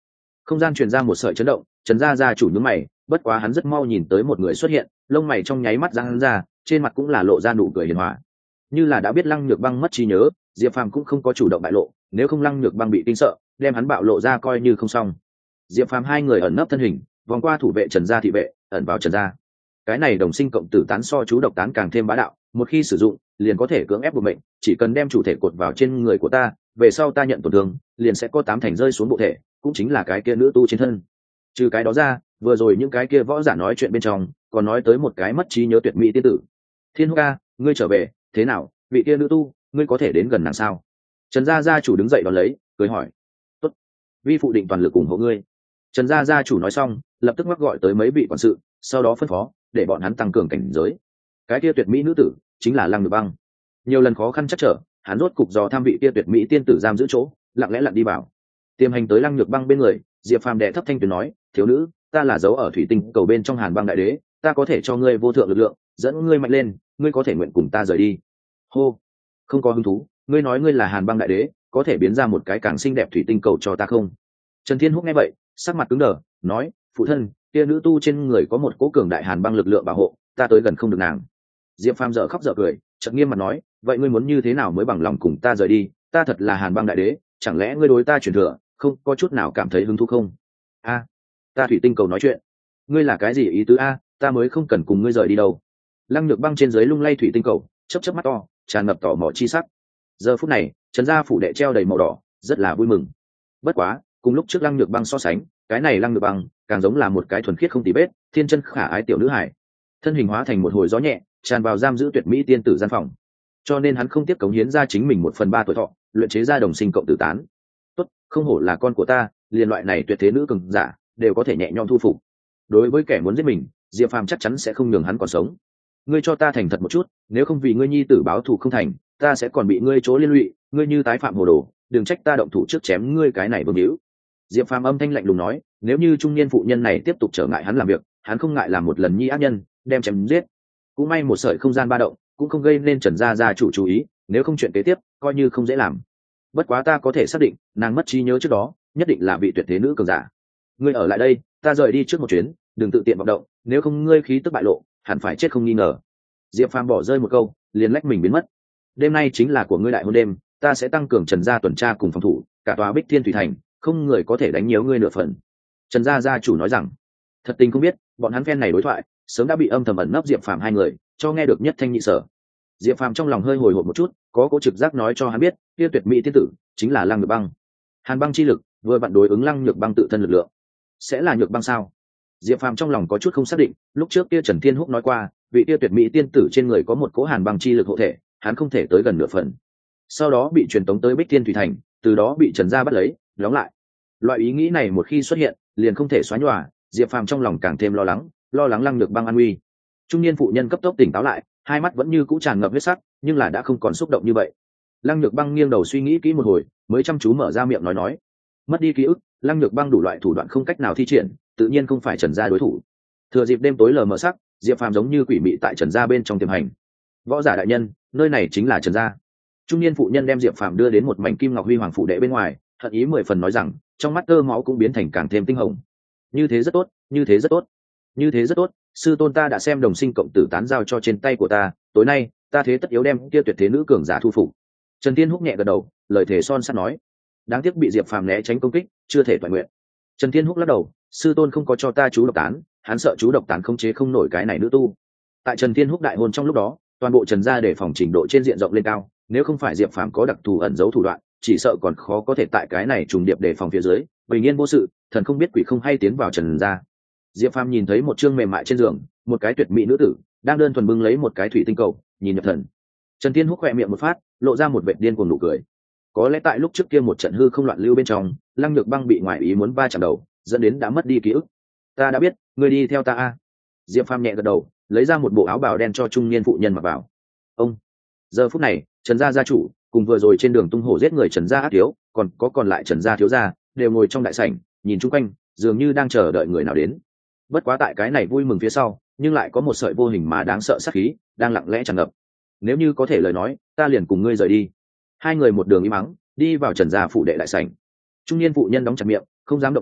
Không gian truyền ra một sợi chấn động, Trần gia gia chủ nhướng mày, bất quá hắn rất mau nhìn tới một người xuất hiện, lông mày trong nháy mắt giãn ra, trên mặt cũng là lộ ra nụ cười hiền hòa. Như là đã biết Lăng Nhược Băng mất trí nhớ, Diệp Phàm cũng không có chủ động bại lộ, nếu không Lăng Nhược Băng bị kinh sợ, đem hắn bạo lộ ra coi như không xong. Diệp Phàm hai người ẩn nấp thân hình, vòng qua thủ vệ Trần gia thị vệ, ẩn vào Trần gia. Cái này đồng sinh cộng tử tán so chú độc tán càng thêm bá đạo, một khi sử dụng, liền có thể cưỡng ép buộc mệnh, chỉ cần đem chủ thể cột vào trên người của ta, về sau ta nhận tổn thương, liền sẽ có tám thành rơi xuống bộ thể, cũng chính là cái kia nữ tu trên thân. Trừ cái đó ra, vừa rồi những cái kia võ giả nói chuyện bên trong, còn nói tới một cái mất trí nhớ tuyệt mỹ tiên tử. Thiên Húc ca, ngươi trở về, thế nào, vị kia nữ tu, ngươi có thể đến gần nàng sao? Trần gia gia chủ đứng dậy đón lấy, cười hỏi. Tốt, vi phụ định toàn lực ủng hộ ngươi. Trần gia gia chủ nói xong, lập tức ngoắc gọi tới mấy vị quản sự, sau đó phân phó để bọn hắn tăng cường cảnh giới. Cái kia tuyệt mỹ nữ tử chính là Lăng Nhược Băng. Nhiều lần khó khăn chắc trở, hắn rốt cục dò tham vị kia tuyệt mỹ tiên tử giam giữ chỗ, lặng lẽ lặn đi vào. Tiềm hành tới Lăng Nhược Băng bên người, Diệp Phàm đệ thấp thanh tuyển nói, thiếu nữ, ta là dấu ở thủy tinh cầu bên trong Hàn Băng đại đế, ta có thể cho ngươi vô thượng lực lượng, dẫn ngươi mạnh lên, ngươi có thể nguyện cùng ta rời đi. Hô, không có hứng thú, ngươi nói ngươi là Hàn Băng đại đế, có thể biến ra một cái càng xinh đẹp thủy tinh cầu cho ta không? Trần Thiên Húc nghe vậy, sắc mặt cứng đờ, nói, phụ thân, kia nữ tu trên người có một cố cường đại Hàn Băng lực lượng bảo hộ, ta tới gần không được nàng. Diệp Phàm dở khóc dở cười, chợt nghiêm mặt nói, vậy ngươi muốn như thế nào mới bằng lòng cùng ta rời đi? Ta thật là Hàn Băng đại đế, chẳng lẽ ngươi đối ta truyền thừa không có chút nào cảm thấy hứng thú không? A, ta thủy tinh cầu nói chuyện, ngươi là cái gì ý tứ a? Ta mới không cần cùng ngươi rời đi đâu. Lăng Nhược Băng trên dưới lung lay thủy tinh cầu, chớp chớp mắt to, tràn ngập tò mò chi sắc. Giờ phút này, Trần gia phủ đệ treo đầy màu đỏ, rất là vui mừng. Bất quá, cùng lúc trước Lăng Nhược Băng so sánh, cái này Lăng Nhược Băng càng giống là một cái thuần khiết không tì vết, thiên chân khả ái tiểu nữ hải. Thân hình hóa thành một hồi gió nhẹ, tràn vào giam giữ tuyệt mỹ tiên tử gian phòng. Cho nên hắn không tiếc cống hiến ra chính mình một phần ba tuổi thọ, luyện chế ra đồng sinh cộng tử tán. Tốt, không hổ là con của ta, liên loại này tuyệt thế nữ cường giả đều có thể nhẹ nhõm thu phục. Đối với kẻ muốn giết mình, Diệp Phàm chắc chắn sẽ không nhường hắn còn sống. Ngươi cho ta thành thật một chút, nếu không vì ngươi nhi tử báo thù không thành, ta sẽ còn bị ngươi chỗ liên lụy, ngươi như tái phạm hồ đồ, đừng trách ta động thủ trước chém ngươi cái này vương hữu. Diệp Phàm âm thanh lạnh lùng nói, nếu như trung niên phụ nhân này tiếp tục trở ngại hắn làm việc, hắn không ngại làm một lần nhi ác nhân, đem chém giết. Cũng may một sợi không gian ba động, cũng không gây nên Trần gia gia chủ chú ý, nếu không chuyện kế tiếp coi như không dễ làm. Bất quá ta có thể xác định, nàng mất trí nhớ trước đó, nhất định là vị tuyệt thế nữ cường giả. Ngươi ở lại đây, ta rời đi trước một chuyến, đừng tự tiện vọng động, nếu không ngươi khí tức bại lộ, hẳn phải chết không nghi ngờ. Diệp Phàm bỏ rơi một câu, liền lách mình biến mất. Đêm nay chính là của ngươi đại hôn đêm, ta sẽ tăng cường Trần gia tuần tra cùng phòng thủ, cả tòa Bích Thiên Thủy Thành, không người có thể đánh nhiễu ngươi nửa phần. Trần gia gia chủ nói rằng, thật tình không biết, bọn hắn phen này đối thoại, sớm đã bị âm thầm ẩn nấp Diệp Phàm hai người, cho nghe được nhất thanh nhị sở. Diệp Phàm trong lòng hơi hồi hộp một chút, có cố trực giác nói cho hắn biết, kia tuyệt mỹ tiên tử chính là Lăng Nhược Băng. Hàn Băng chi lực vừa vặn đối ứng Lăng Nhược Băng tự thân lực lượng. Sẽ là Nhược Băng sao? Diệp Phàm trong lòng có chút không xác định, lúc trước kia Trần Thiên Húc nói qua, vị kia tuyệt mỹ tiên tử trên người có một cỗ Hàn Băng chi lực hộ thể, hắn không thể tới gần nửa phần. Sau đó bị truyền tống tới Bích Thiên Thủy Thành, từ đó bị Trần gia bắt lấy, đóng lại. Loại ý nghĩ này một khi xuất hiện, liền không thể xóa nhòa, Diệp Phàm trong lòng càng thêm lo lắng, lo lắng Lăng Nhược Băng an nguy. Trung niên phụ nhân cấp tốc tỉnh táo lại, hai mắt vẫn như cũ tràn ngập huyết sắc, nhưng là đã không còn xúc động như vậy. Lăng Nhược Băng nghiêng đầu suy nghĩ kỹ một hồi, mới chăm chú mở ra miệng nói nói. Mất đi ký ức, Lăng Nhược Băng đủ loại thủ đoạn không cách nào thi triển, tự nhiên không phải Trần gia đối thủ. Thừa dịp đêm tối lờ mờ sắc, Diệp Phàm giống như quỷ mị tại Trần gia bên trong tiềm hành. Võ giả đại nhân, nơi này chính là Trần gia. Trung niên phụ nhân đem Diệp Phàm đưa đến một mảnh kim ngọc huy hoàng phủ đệ bên ngoài, hận ý mười phần nói rằng, trong mắt tơ máu cũng biến thành càng thêm tinh hồng. Như thế rất tốt, như thế rất tốt, như thế rất tốt, sư tôn ta đã xem đồng sinh cộng tử tán giao cho trên tay của ta, tối nay ta thế tất yếu đem kia tuyệt thế nữ cường giả thu phục. Trần Thiên Húc nhẹ gật đầu, lời thề son sắt nói. Đáng tiếc bị Diệp Phàm né tránh công kích, chưa thể toàn nguyện. Trần Thiên Húc lắc đầu, sư tôn không có cho ta chú độc tán, hắn sợ chú độc tán không chế không nổi cái này nữ tu. Tại Trần Thiên Húc đại hôn trong lúc đó, toàn bộ Trần gia để phòng trình độ trên diện rộng lên cao, nếu không phải Diệp Phàm có đặc thù ẩn giấu thủ đoạn, chỉ sợ còn khó có thể tại cái này trùng điệp để phòng phía dưới, bình yên vô sự, thần không biết quỷ không hay tiến vào Trần gia. Diệp Phàm nhìn thấy một chương mềm mại trên giường, một cái tuyệt mỹ nữ tử đang đơn thuần bưng lấy một cái thủy tinh cầu, nhìn nhập thần. Trần Thiên Húc khẽ miệng một phát, lộ ra một vệt điên cuồng nụ cười. Có lẽ tại lúc trước kia một trận hư không loạn lưu bên trong, Lăng Nhược Băng bị ngoại ý muốn va chạm đầu, dẫn đến đã mất đi ký ức. Ta đã biết, ngươi đi theo ta a. Diệp Phàm nhẹ gật đầu, lấy ra một bộ áo bào đen cho trung niên phụ nhân mặc vào. Ông. Giờ phút này, Trần gia gia chủ cùng vừa rồi trên đường tung hổ giết người Trần gia ác thiếu, còn có còn lại Trần gia thiếu gia, đều ngồi trong đại sảnh, nhìn chung quanh, dường như đang chờ đợi người nào đến. Bất quá tại cái này vui mừng phía sau, nhưng lại có một sợi vô hình mà đáng sợ sát khí đang lặng lẽ tràn ngập. Nếu như có thể lời nói, ta liền cùng ngươi rời đi. Hai người một đường im mắng, đi vào Trần gia phủ đệ đại sảnh. Trung niên phụ nhân đóng chặt miệng, không dám động đậy,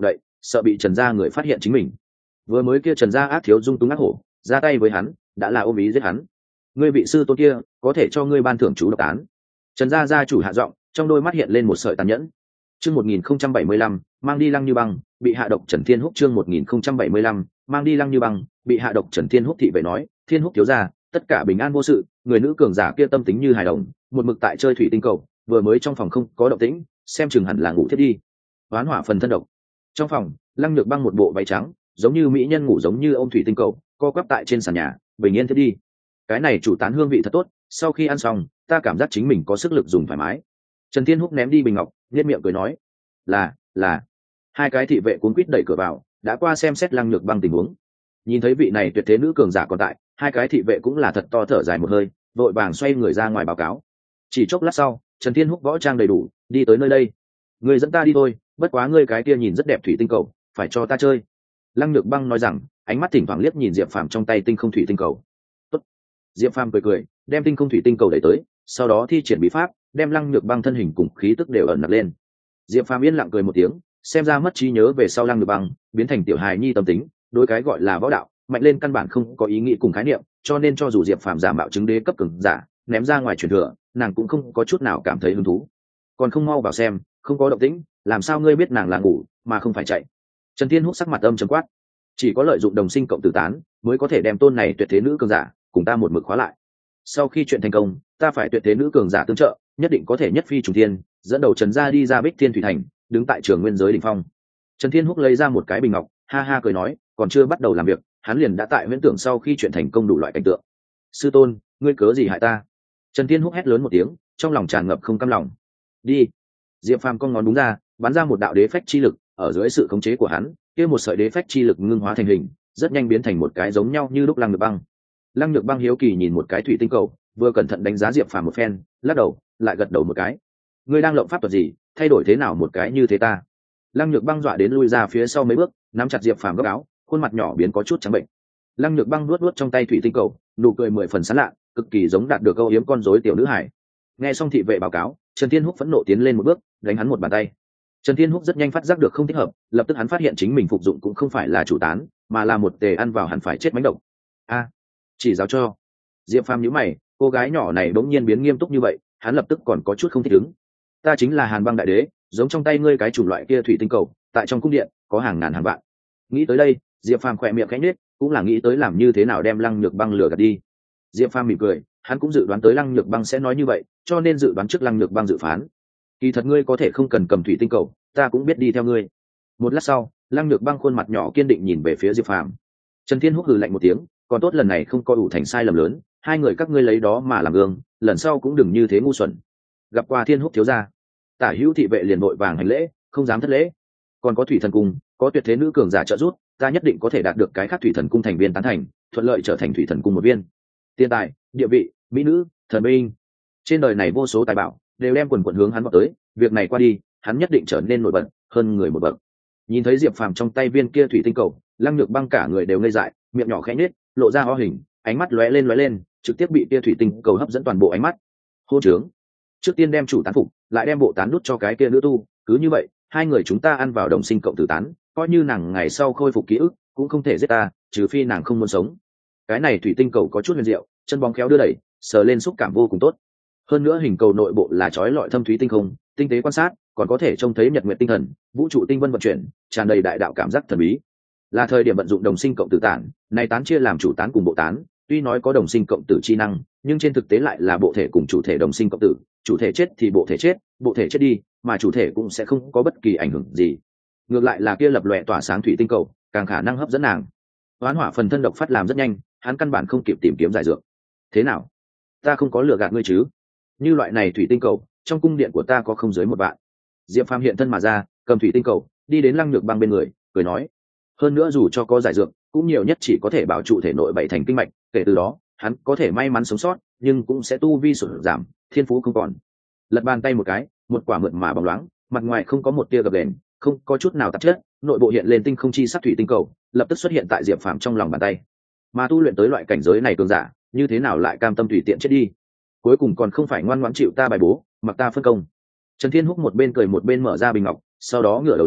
sợ bị Trần gia người phát hiện chính mình. Vừa mới kia Trần gia ác thiếu dung túng ác hổ, ra tay với hắn, đã là ôm ý giết hắn. Ngươi vị sư tôn kia, có thể cho ngươi ban thưởng chú độc án. Trần gia gia chủ hạ giọng, trong đôi mắt hiện lên một sợi tàn nhẫn. Chương một nghìn không trăm bảy mươi lăm, mang đi Lăng Như Băng, bị hạ độc Trần Thiên Húc. Chương một nghìn không trăm bảy mươi lăm, mang đi Lăng Như Băng, bị hạ độc Trần Thiên Húc thị vệ nói, Thiên Húc thiếu gia, tất cả bình an vô sự. Người nữ cường giả kia tâm tính như hài đồng, một mực tại chơi thủy tinh cầu, vừa mới trong phòng không có động tĩnh, xem chừng hẳn là ngủ thiết đi. Oán hỏa phần thân độc. Trong phòng, Lăng Nhược Băng một bộ váy trắng, giống như mỹ nhân ngủ giống như ông thủy tinh cầu, co quắp tại trên sàn nhà, bình yên thiết đi. Cái này chủ tán hương vị thật tốt, sau khi ăn xong, ta cảm giác chính mình có sức lực dùng thoải mái. Trần Thiên Húc ném đi bình ngọc, nhếch miệng cười nói, là là hai cái thị vệ cuốn quýt đẩy cửa vào, đã qua xem xét Lăng Nhược Băng tình huống. Nhìn thấy vị này tuyệt thế nữ cường giả còn tại, hai cái thị vệ cũng là thật to thở dài một hơi, vội vàng xoay người ra ngoài báo cáo. Chỉ chốc lát sau, Trần Thiên Húc võ trang đầy đủ, đi tới nơi đây. Người dẫn ta đi thôi, bất quá ngươi cái kia nhìn rất đẹp thủy tinh cầu, phải cho ta chơi. Lăng Nhược Băng nói rằng, ánh mắt thỉnh thoảng liếc nhìn Diệp Phàm trong tay tinh không thủy tinh cầu. Tốt. Diệp Phàm cười cười, đem tinh không thủy tinh cầu đẩy tới, sau đó thi triển bí pháp, đem Lăng Nhược Băng thân hình cùng khí tức đều ẩn nặc lên. Diệp Phàm yên lặng cười một tiếng, xem ra mất trí nhớ về sau Lăng Nhược Băng biến thành tiểu hài nhi tâm tính, đối cái gọi là võ đạo mạnh lên căn bản không có ý nghĩ cùng khái niệm, cho nên cho dù Diệp Phàm giả mạo chứng đế cấp cường giả ném ra ngoài truyền thừa, nàng cũng không có chút nào cảm thấy hứng thú. Còn không mau vào xem, không có động tĩnh, làm sao ngươi biết nàng là ngủ mà không phải chạy? Trần Thiên Húc sắc mặt âm trầm quát, chỉ có lợi dụng đồng sinh cộng tử tán mới có thể đem tôn này tuyệt thế nữ cường giả cùng ta một mực khóa lại. Sau khi chuyện thành công, ta phải tuyệt thế nữ cường giả tương trợ, nhất định có thể nhất phi trùng thiên, dẫn đầu Trần gia đi ra Bích Thiên thủy thành, đứng tại trường nguyên giới đỉnh phong. Trần Thiên Húc lấy ra một cái bình ngọc, ha ha cười nói, còn chưa bắt đầu làm việc, hắn liền đã tại huyễn tưởng sau khi chuyện thành công đủ loại cảnh tượng. Sư tôn, ngươi cớ gì hại ta? Trần Thiên Húc hét lớn một tiếng, trong lòng tràn ngập không cam lòng. Đi. Diệp Phàm cong ngón đúng ra, bắn ra một đạo đế phách chi lực, ở dưới sự khống chế của hắn, kia một sợi đế phách chi lực ngưng hóa thành hình, rất nhanh biến thành một cái giống nhau như lúc Lăng Nhược Băng. Lăng Nhược Băng hiếu kỳ nhìn một cái thủy tinh cầu, vừa cẩn thận đánh giá Diệp Phàm một phen, lắc đầu, lại gật đầu một cái. Ngươi đang lộng pháp thuật gì, thay đổi thế nào một cái như thế ta? Lăng Nhược Băng dọa đến lui ra phía sau mấy bước, nắm chặt Diệp Phàm góc áo, khuôn mặt nhỏ biến có chút trắng bệnh. Lăng Nhược Băng nuốt nuốt trong tay thủy tinh cầu, nụ cười mười phần sán lạ, cực kỳ giống đạt được câu hiếm con rối tiểu nữ hải. Nghe xong thị vệ báo cáo, Trần Thiên Húc phẫn nộ tiến lên một bước, đánh hắn một bàn tay. Trần Thiên Húc rất nhanh phát giác được không thích hợp, lập tức hắn phát hiện chính mình phục dụng cũng không phải là chủ tán, mà là một tề ăn vào hẳn phải chết mánh độc. A, chỉ giáo cho. Diệp Phàm nhíu mày, cô gái nhỏ này bỗng nhiên biến nghiêm túc như vậy, hắn lập tức còn có chút không thích ứng. Ta chính là Hàn Băng đại đế, giống trong tay ngươi cái chủng loại kia thủy tinh cầu, tại trong cung điện có hàng ngàn hàng vạn. Nghĩ tới đây, Diệp Phàm khỏe miệng khẽ nhếch, cũng là nghĩ tới làm như thế nào đem Lăng Nhược Băng lừa gạt đi. Diệp Phàm mỉm cười, hắn cũng dự đoán tới Lăng Nhược Băng sẽ nói như vậy, cho nên dự đoán trước Lăng Nhược Băng dự phán. Kỳ thật ngươi có thể không cần cầm thủy tinh cầu, ta cũng biết đi theo ngươi. Một lát sau, Lăng Nhược Băng khuôn mặt nhỏ kiên định nhìn về phía Diệp Phàm. Trần Thiên Húc hừ lạnh một tiếng, còn tốt lần này không có ủ thành sai lầm lớn, hai người các ngươi lấy đó mà làm gương, lần sau cũng đừng như thế ngu xuẩn. Gặp qua Thiên Húc thiếu gia, Tả Hữu thị vệ liền vội vàng hành lễ, không dám thất lễ. Còn có Thủy Thần cung, có tuyệt thế nữ cường giả trợ giúp, ta nhất định có thể đạt được cái khác Thủy Thần cung thành viên tán thành, thuận lợi trở thành Thủy Thần cung một viên. Tiền tài, địa vị, mỹ nữ, thần binh, trên đời này vô số tài bảo đều đem quần quần hướng hắn vào tới, việc này qua đi, hắn nhất định trở nên nổi bật hơn người một bậc. Nhìn thấy Diệp Phàm trong tay viên kia thủy tinh cầu, Lăng Nhược Băng cả người đều ngây dại, miệng nhỏ khẽ nhếch, lộ ra ho hình, ánh mắt lóe lên lóe lên, trực tiếp bị kia thủy tinh cầu hấp dẫn toàn bộ ánh mắt. Hô trướng, trước tiên đem chủ tán phục, lại đem bộ tán đút cho cái kia nữ tu, cứ như vậy, hai người chúng ta ăn vào đồng sinh cộng tử tán, coi như nàng ngày sau khôi phục ký ức, cũng không thể giết ta, trừ phi nàng không muốn sống. Cái này thủy tinh cầu có chút huyền diệu, chân bóng khéo đưa đẩy, sờ lên xúc cảm vô cùng tốt. Hơn nữa hình cầu nội bộ là chói lọi thâm thúy tinh không, tinh tế quan sát, còn có thể trông thấy nhật nguyệt tinh thần, vũ trụ tinh vân vận chuyển, tràn đầy đại đạo cảm giác thần bí. Là thời điểm vận dụng đồng sinh cộng tử tán, này tán chia làm chủ tán cùng bộ tán, tuy nói có đồng sinh cộng tử chi năng, nhưng trên thực tế lại là bộ thể cùng chủ thể đồng sinh cộng tử, chủ thể chết thì bộ thể chết, bộ thể chết đi, mà chủ thể cũng sẽ không có bất kỳ ảnh hưởng gì. Ngược lại là kia lập lòe tỏa sáng thủy tinh cầu, càng khả năng hấp dẫn nàng. Hoán hỏa phần thân độc phát làm rất nhanh, hắn căn bản không kịp tìm kiếm giải dược. Thế nào? Ta không có lừa gạt ngươi chứ? Như loại này thủy tinh cầu, trong cung điện của ta có không dưới một vạn. Diệp Phàm hiện thân mà ra, cầm thủy tinh cầu, đi đến Lăng Nhược Băng bên người, cười nói: hơn nữa dù cho có giải dược, cũng nhiều nhất chỉ có thể bảo trụ thể nội bảy thành kinh mạch, kể từ đó, hắn có thể may mắn sống sót, nhưng cũng sẽ tu vi sụt giảm, thiên phú không còn. Lật bàn tay một cái, một quả mượt mà bóng loáng, mặt ngoài không có một tia gập ghềnh, không có chút nào tạp chất, nội bộ hiện lên tinh không chi sắc thủy tinh cầu, lập tức xuất hiện tại Diệp Phàm trong lòng bàn tay. Mà tu luyện tới loại cảnh giới này cường giả, như thế nào lại cam tâm tùy tiện chết đi? Cuối cùng còn không phải ngoan ngoãn chịu ta bài bố, mặc ta phân công. Trần Thiên Húc một bên cười một bên mở ra bình ngọc, sau đó ngửa đầu lên,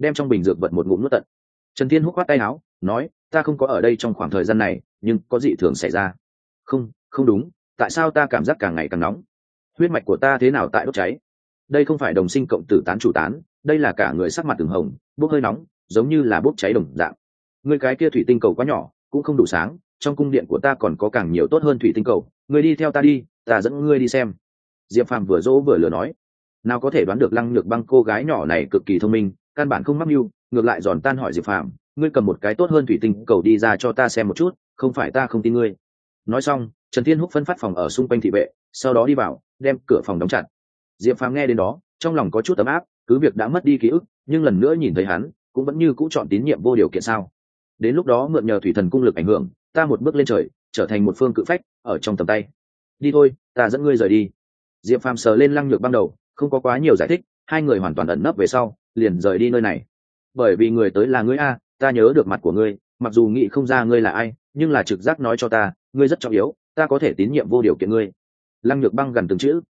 đem trong bình dược vật một ngụm nuốt tận. Trần Thiên Húc khoát tay áo nói, ta không có ở đây trong khoảng thời gian này, nhưng có dị thường xảy ra. Không, không đúng, tại sao ta cảm giác càng ngày càng nóng? Huyết mạch của ta thế nào tại đốt cháy? Đây không phải đồng sinh cộng tử tán chủ tán, đây là cả người sắc mặt từng hồng, bốc hơi nóng, giống như là bốc cháy đồng dạng. Ngươi cái kia thủy tinh cầu quá nhỏ, cũng không đủ sáng, trong cung điện của ta còn có càng nhiều tốt hơn thủy tinh cầu, ngươi đi theo ta đi, ta dẫn ngươi đi xem. Diệp Phàm vừa dỗ vừa lừa nói, nào có thể đoán được Lăng Nhược Băng cô gái nhỏ này cực kỳ thông minh, căn bản không mắc mưu, ngược lại giòn tan hỏi Diệp Phàm, ngươi cầm một cái tốt hơn thủy tinh cầu đi ra cho ta xem một chút, không phải ta không tin ngươi. Nói xong, Trần Thiên Húc phân phát phòng ở xung quanh thị vệ, sau đó đi vào, đem cửa phòng đóng chặt. Diệp Phàm nghe đến đó, trong lòng có chút ấm áp, cứ việc đã mất đi ký ức, nhưng lần nữa nhìn thấy hắn, cũng vẫn như cũ chọn tín nhiệm vô điều kiện sao? Đến lúc đó mượn nhờ thủy thần cung lực ảnh hưởng, ta một bước lên trời, trở thành một phương cự phách ở trong tầm tay. Đi thôi, ta dẫn ngươi rời đi. Diệp Phàm sờ lên Lăng Nhược Băng đầu, không có quá nhiều giải thích, hai người hoàn toàn ẩn nấp về sau, liền rời đi nơi này. Bởi vì người tới là ngươi a, ta nhớ được mặt của ngươi, mặc dù nghĩ không ra ngươi là ai, nhưng là trực giác nói cho ta, ngươi rất trọng yếu, ta có thể tín nhiệm vô điều kiện ngươi. Lăng Nhược Băng gần từng chữ,